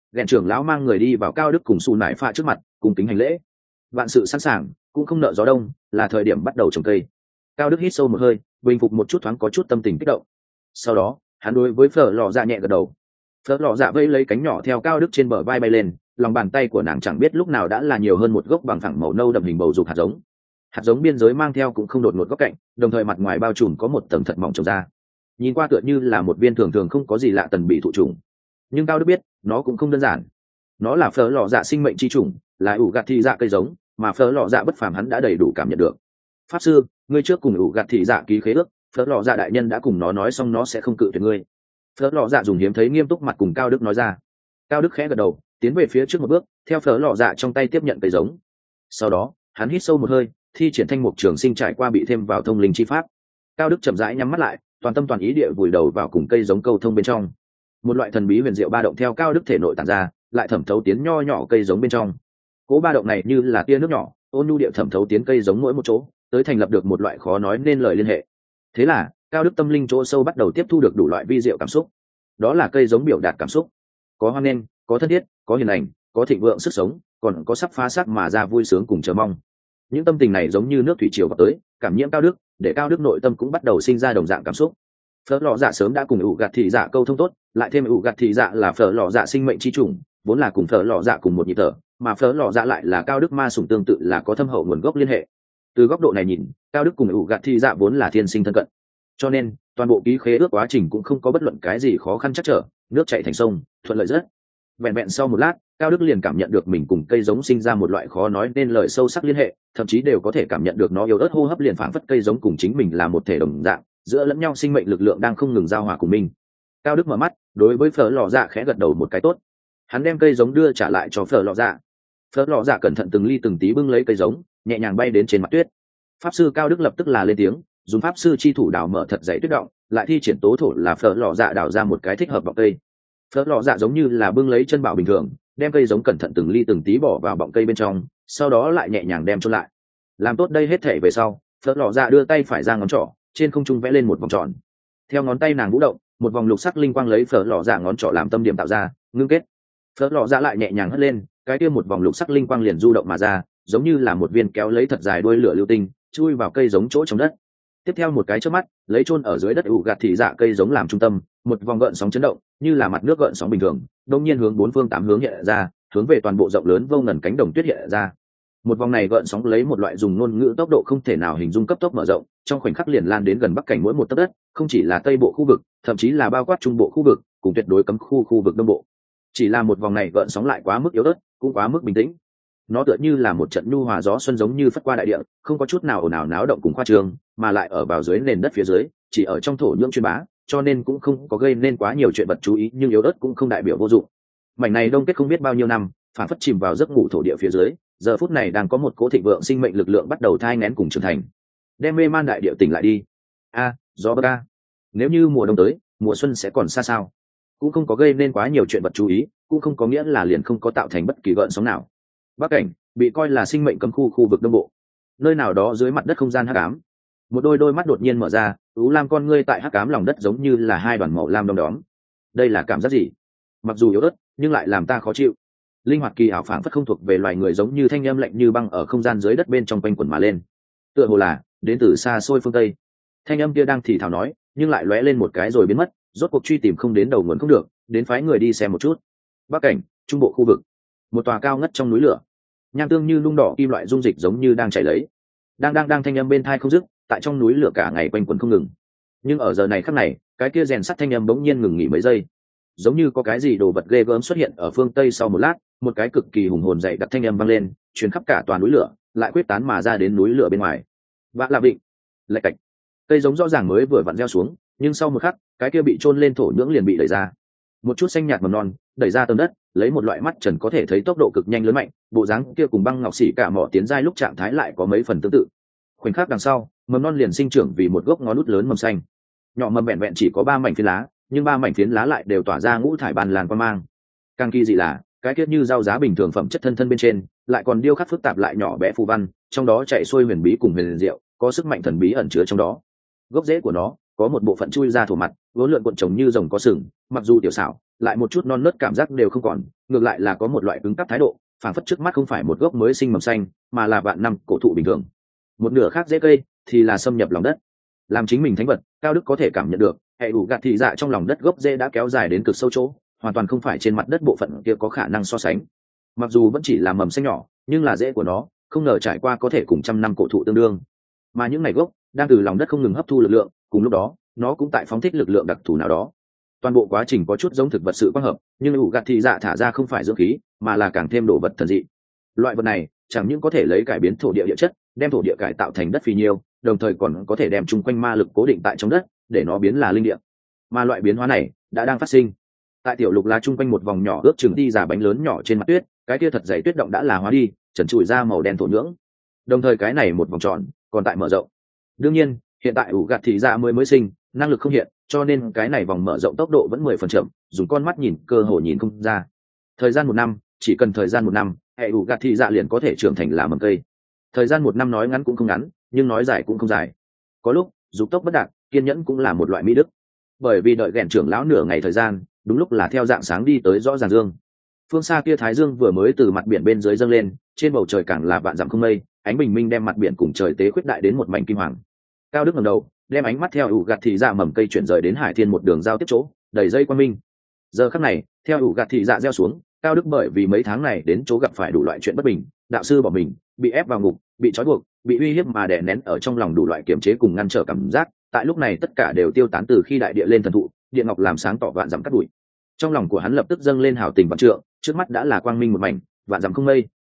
A: Ghẹn trưởng lão mang người đi vào Cao Đức cùng Su Nải Pha trước mặt cùng kính hành lễ. Vạn sự sẵn sàng, cũng không nợ gió đông, là thời điểm bắt đầu trồng cây. Cao Đức hít sâu một hơi, bình phục một chút, thoáng có chút tâm tình kích động. Sau đó hắn đối với Phở Lọ Dạ nhẹ gật đầu. Phở Lọ Dạ vẫy lấy cánh nhỏ theo Cao Đức trên bờ vai bay lên, lòng bàn tay của nàng chẳng biết lúc nào đã là nhiều hơn một gốc bằng phẳng màu nâu đậm hình bầu dục hạt giống. Hạt giống biên giới mang theo cũng không đột ngột góc cạnh, đồng thời mặt ngoài bao trùm có một tầng thật mỏng trồng ra, nhìn qua tựa như là một viên thường thường không có gì lạ tần bị thụ trùng. Nhưng Cao Đức biết nó cũng không đơn giản, nó là Phở Lọ Dạ sinh mệnh chi trùng, là ủ gạt thị dạ cây giống mà Phở Lọ Dạ bất phàm hắn đã đầy đủ cảm nhận được. Pháp sư, ngươi trước cùng ủ gạt thị dạ ký khế ước, Phở Lọ Dạ đại nhân đã cùng nó nói xong, nó sẽ không cự tuyệt ngươi. Phở Lọ Dạ dùng hiếm thấy nghiêm túc mặt cùng Cao Đức nói ra. Cao Đức khẽ gật đầu, tiến về phía trước một bước, theo Phở Lọ Dạ trong tay tiếp nhận cây giống. Sau đó hắn hít sâu một hơi, thi triển thanh mục trường sinh trải qua bị thêm vào thông linh chi pháp. Cao Đức chậm rãi nhắm mắt lại, toàn tâm toàn ý địa vùi đầu vào cùng cây giống câu thông bên trong. Một loại thần bí huyền diệu ba động theo Cao Đức thể nội tản ra, lại thẩm thấu tiến nho nhỏ cây giống bên trong. Cố ba động này như là tia nước nhỏ, ôn nhu địa thẩm thấu tiến cây giống mỗi một chỗ, tới thành lập được một loại khó nói nên lời liên hệ. Thế là Cao Đức tâm linh chỗ sâu bắt đầu tiếp thu được đủ loại vi diệu cảm xúc. Đó là cây giống biểu đạt cảm xúc, có hoan nghênh, có thân thiết, có hiền lành, có thịnh vượng sức sống, còn có sắp phá xác mà ra vui sướng cùng chờ mong. Những tâm tình này giống như nước thủy triều vào tới, cảm nhiễm Cao Đức, để Cao Đức nội tâm cũng bắt đầu sinh ra đồng dạng cảm xúc. Phở Lọ Dạ sớm đã cùng ủ gạt thị dạ câu thông tốt, lại thêm ủ gạt thị dạ là Phở Lọ Dạ sinh mệnh chi chủng, vốn là cùng Phở Lọ Dạ cùng một nhịp thở, mà Phở Lọ Dạ lại là Cao Đức ma sủng tương tự, là có thâm hậu nguồn gốc liên hệ. Từ góc độ này nhìn, Cao Đức cùng ủ gạt thị dạ vốn là thiên sinh thân cận, cho nên toàn bộ ký khế ước quá trình cũng không có bất luận cái gì khó khăn chắc trở, nước chảy thành sông, thuận lợi rất. Vẹn vẹn sau một lát, Cao Đức liền cảm nhận được mình cùng cây giống sinh ra một loại khó nói nên lời sâu sắc liên hệ, thậm chí đều có thể cảm nhận được nó yếu ớt hô hấp liền phảng phất cây giống cùng chính mình là một thể đồng dạng, giữa lẫn nhau sinh mệnh lực lượng đang không ngừng giao hòa cùng mình. Cao Đức mở mắt, đối với Phở Lọ Dạ khẽ gật đầu một cái tốt. Hắn đem cây giống đưa trả lại cho Phở Lọ Dạ. Phở Lọ Dạ cẩn thận từng ly từng tí bưng lấy cây giống, nhẹ nhàng bay đến trên mặt tuyết. Pháp sư Cao Đức lập tức là lên tiếng, dùng pháp sư chi thủ đào mở thật dày tuyết động, lại thi triển tố thổ là Phở Lọ Dạ đào ra một cái thích hợp bọng cây. Phở Lọ Dạ giống như là bưng lấy chân bảo bình thường, đem cây giống cẩn thận từng ly từng tí bỏ vào bọng cây bên trong, sau đó lại nhẹ nhàng đem chôn lại. Làm tốt đây hết thể về sau, Phở Lọ Dạ đưa tay phải ra ngón trỏ, trên không trung vẽ lên một vòng tròn. Theo ngón tay nàng vũ động, một vòng lục sắc linh quang lấy Phở Lọ Dạ ngón trỏ làm tâm điểm tạo ra, ngưng kết. Phở Lọ Dạ lại nhẹ nhàng hất lên, cái kia một vòng lục sắc linh quang liền du động mà ra, giống như là một viên kéo lấy thật dài đuôi lửa lưu tinh, chui vào cây giống chỗ trong đất. Tiếp theo một cái chớp mắt, lấy chôn ở dưới đất ủ gạt thị dạ cây giống làm trung tâm, một vòng gợn sóng chấn động, như là mặt nước gợn sóng bình thường, đột nhiên hướng bốn phương tám hướng hiện ra, hướng về toàn bộ rộng lớn vô ngần cánh đồng tuyết hiện ra. Một vòng này gợn sóng lấy một loại dùng ngôn ngữ tốc độ không thể nào hình dung cấp tốc mở rộng, trong khoảnh khắc liền lan đến gần bắc cảnh mỗi một tấc đất, không chỉ là tây bộ khu vực, thậm chí là bao quát trung bộ khu vực, cùng tuyệt đối cấm khu vực đông bộ. Chỉ là một vòng này gợn sóng lại quá mức yếu ớt, cũng quá mức bình tĩnh. Nó tựa như là một trận nhu hòa gió xuân giống như phất qua đại địa, không có chút nào ồn ào náo động cùng khoa trương, mà lại ở vào dưới nền đất phía dưới, chỉ ở trong thổ nhưỡng chuyên bá, cho nên cũng không có gây nên quá nhiều chuyện vật chú ý, nhưng yếu ớt cũng không đại biểu vô dụng. Mảnh này đông kết không biết bao nhiêu năm, phản phất chìm vào giấc ngủ thổ địa phía dưới, giờ phút này đang có một cỗ thịnh vượng sinh mệnh lực lượng bắt đầu thai nghén cùng trưởng thành, đem mê man đại địa tỉnh lại đi. Gió bờ ca, nếu như mùa đông tới, mùa xuân sẽ còn xa sao? Cũng không có gây nên quá nhiều chuyện vật chú ý, cũng không có nghĩa là liền không có tạo thành bất kỳ gợn sóng nào. Bắc cảnh bị coi là sinh mệnh cấm khu vực đông bộ, nơi nào đó dưới mặt đất không gian hắc ám, một đôi mắt đột nhiên mở ra, ú lam con ngươi tại hắc ám lòng đất giống như là hai đoàn màu lam đom đóm. Đây là cảm giác gì? Mặc dù yếu ớt, nhưng lại làm ta khó chịu. Linh hoạt kỳ ảo phảng phất không thuộc về loài người, giống như thanh âm lạnh như băng ở không gian dưới đất bên trong quanh quẩn mà lên. Tựa hồ là đến từ xa xôi phương tây. Thanh âm kia đang thì thào nói, nhưng lại lóe lên một cái rồi biến mất, rốt cuộc truy tìm không đến đầu nguồn không được, đến phái người đi xem một chút. Bắc cảnh, trung bộ khu vực, một tòa cao ngất trong núi lửa, nham tương như nung đỏ kim loại dung dịch giống như đang chảy lấy, đang thanh âm bên thai không dứt, tại trong núi lửa cả ngày quanh quẩn không ngừng. Nhưng ở giờ này khắc này, cái kia rèn sắt thanh âm bỗng nhiên ngừng nghỉ mấy giây, giống như có cái gì đồ vật ghê gớm xuất hiện ở phương tây. Sau một lát, một cái cực kỳ hùng hồn dậy đặc thanh âm vang lên, truyền khắp cả toàn núi lửa, lại quyết tán mà ra đến núi lửa bên ngoài. Vạ là vịnh, lạch cạch. Cây giống rõ ràng mới vừa vặn gieo xuống, nhưng sau một khắc, cái kia bị chôn lên thổ nhưỡng liền bị đẩy ra. Một chút xanh nhạt mầm non đẩy ra tầng đất, lấy một loại mắt trần có thể thấy tốc độ cực nhanh lớn mạnh, bộ dáng kia cùng băng ngọc xỉ cả mỏ tiến giai lúc trạng thái lại có mấy phần tương tự. Khoảnh khắc đằng sau, mầm non liền sinh trưởng vì một gốc ngón út lớn mầm xanh. Nhỏ mầm vẹn vẹn chỉ có 3 mảnh phiến lá, nhưng 3 mảnh phiến lá lại đều tỏa ra ngũ thải ban lan quang mang. Càng kỳ dị là, cái kia như dao giá bình thường phẩm chất thân bên trên, lại còn điêu khắc phức tạp lại nhỏ bé phù văn, trong đó chạy xuôi huyền bí cùng huyền diệu, có sức mạnh thần bí ẩn chứa trong đó. Gốc rễ của nó có một bộ phận chui ra thổ mặt, vốn lượn cuộn trồng như rồng có sừng, mặc dù tiểu xảo, lại một chút non nớt cảm giác đều không còn, ngược lại là có một loại cứng cáp thái độ, phảng phất trước mắt không phải một gốc mới sinh mầm xanh, mà là vạn năm cổ thụ bình thường. Một nửa khác rễ cây thì là xâm nhập lòng đất, làm chính mình thánh vật. Cao Đức có thể cảm nhận được, hệ đủ gạt thị dạ trong lòng đất gốc rễ đã kéo dài đến cực sâu chỗ, hoàn toàn không phải trên mặt đất bộ phận kia có khả năng so sánh. Mặc dù vẫn chỉ là mầm xanh nhỏ, nhưng là rễ của nó không ngờ trải qua có thể cùng trăm năm cổ thụ tương đương, mà những ngày gốc đang từ lòng đất không ngừng hấp thu lực lượng, cùng lúc đó nó cũng tại phóng thích lực lượng đặc thù nào đó. Toàn bộ quá trình có chút giống thực vật sự quang hợp, nhưng ủ gạt thị dạ thả ra không phải dưỡng khí, mà là càng thêm đồ vật thần dị. Loại vật này chẳng những có thể lấy cải biến thổ địa địa chất, đem thổ địa cải tạo thành đất phì nhiêu, đồng thời còn có thể đem chung quanh ma lực cố định tại trong đất, để nó biến là linh địa. Mà loại biến hóa này đã đang phát sinh tại tiểu lục lá chung quanh một vòng nhỏ ước chừng đi giả bánh lớn nhỏ trên mặt tuyết, cái kia thật dày tuyết động đã là hóa đi, trần trụi ra màu đen thổ nhưỡng. Đồng thời cái này một vòng tròn còn tại mở rộng. Đương nhiên hiện tại ủ gạt thị dạ mới sinh, năng lực không hiện, cho nên cái này vòng mở rộng tốc độ vẫn 10% chậm, dùng con mắt nhìn cơ hồ nhìn không ra. Thời gian 1 năm, chỉ cần thời gian 1 năm, hệ ủ gạt thị dạ liền có thể trưởng thành là mầm cây. Thời gian 1 năm nói ngắn cũng không ngắn, nhưng nói dài cũng không dài. Có lúc dục tốc bất đạt, kiên nhẫn cũng là một loại mỹ đức. Bởi vì đợi ghẹn trưởng lão nửa ngày thời gian, đúng lúc là theo dạng sáng đi tới rõ ràng dương. Phương xa kia thái dương vừa mới từ mặt biển bên dưới dâng lên, trên bầu trời càng là vạn dặm không mây, ánh bình minh đem mặt biển cùng trời tế khuyết đại đến một mảnh kim hoàng. Cao Đức ngẩng đầu, đem ánh mắt theo ủ gạt thị dạ mầm cây chuyển rời đến hải thiên một đường giao tiếp chỗ đầy dây quan minh. Giờ khắc này theo ủ gạt thị dạ gieo xuống, Cao Đức bởi vì mấy tháng này đến chỗ gặp phải đủ loại chuyện bất bình, đạo sư bỏ mình, bị ép vào ngục, bị trói buộc, bị uy hiếp mà đè nén ở trong lòng đủ loại kiềm chế cùng ngăn trở cảm giác, tại lúc này tất cả đều tiêu tán từ khi đại địa lên thần thụ, điện ngọc làm sáng tỏ vạn dặm cắt đuổi. Trong lòng của hắn lập tức dâng lên hào tình vạn trượng, trước mắt đã là quang minh một mảnh, vạn dặm không mây.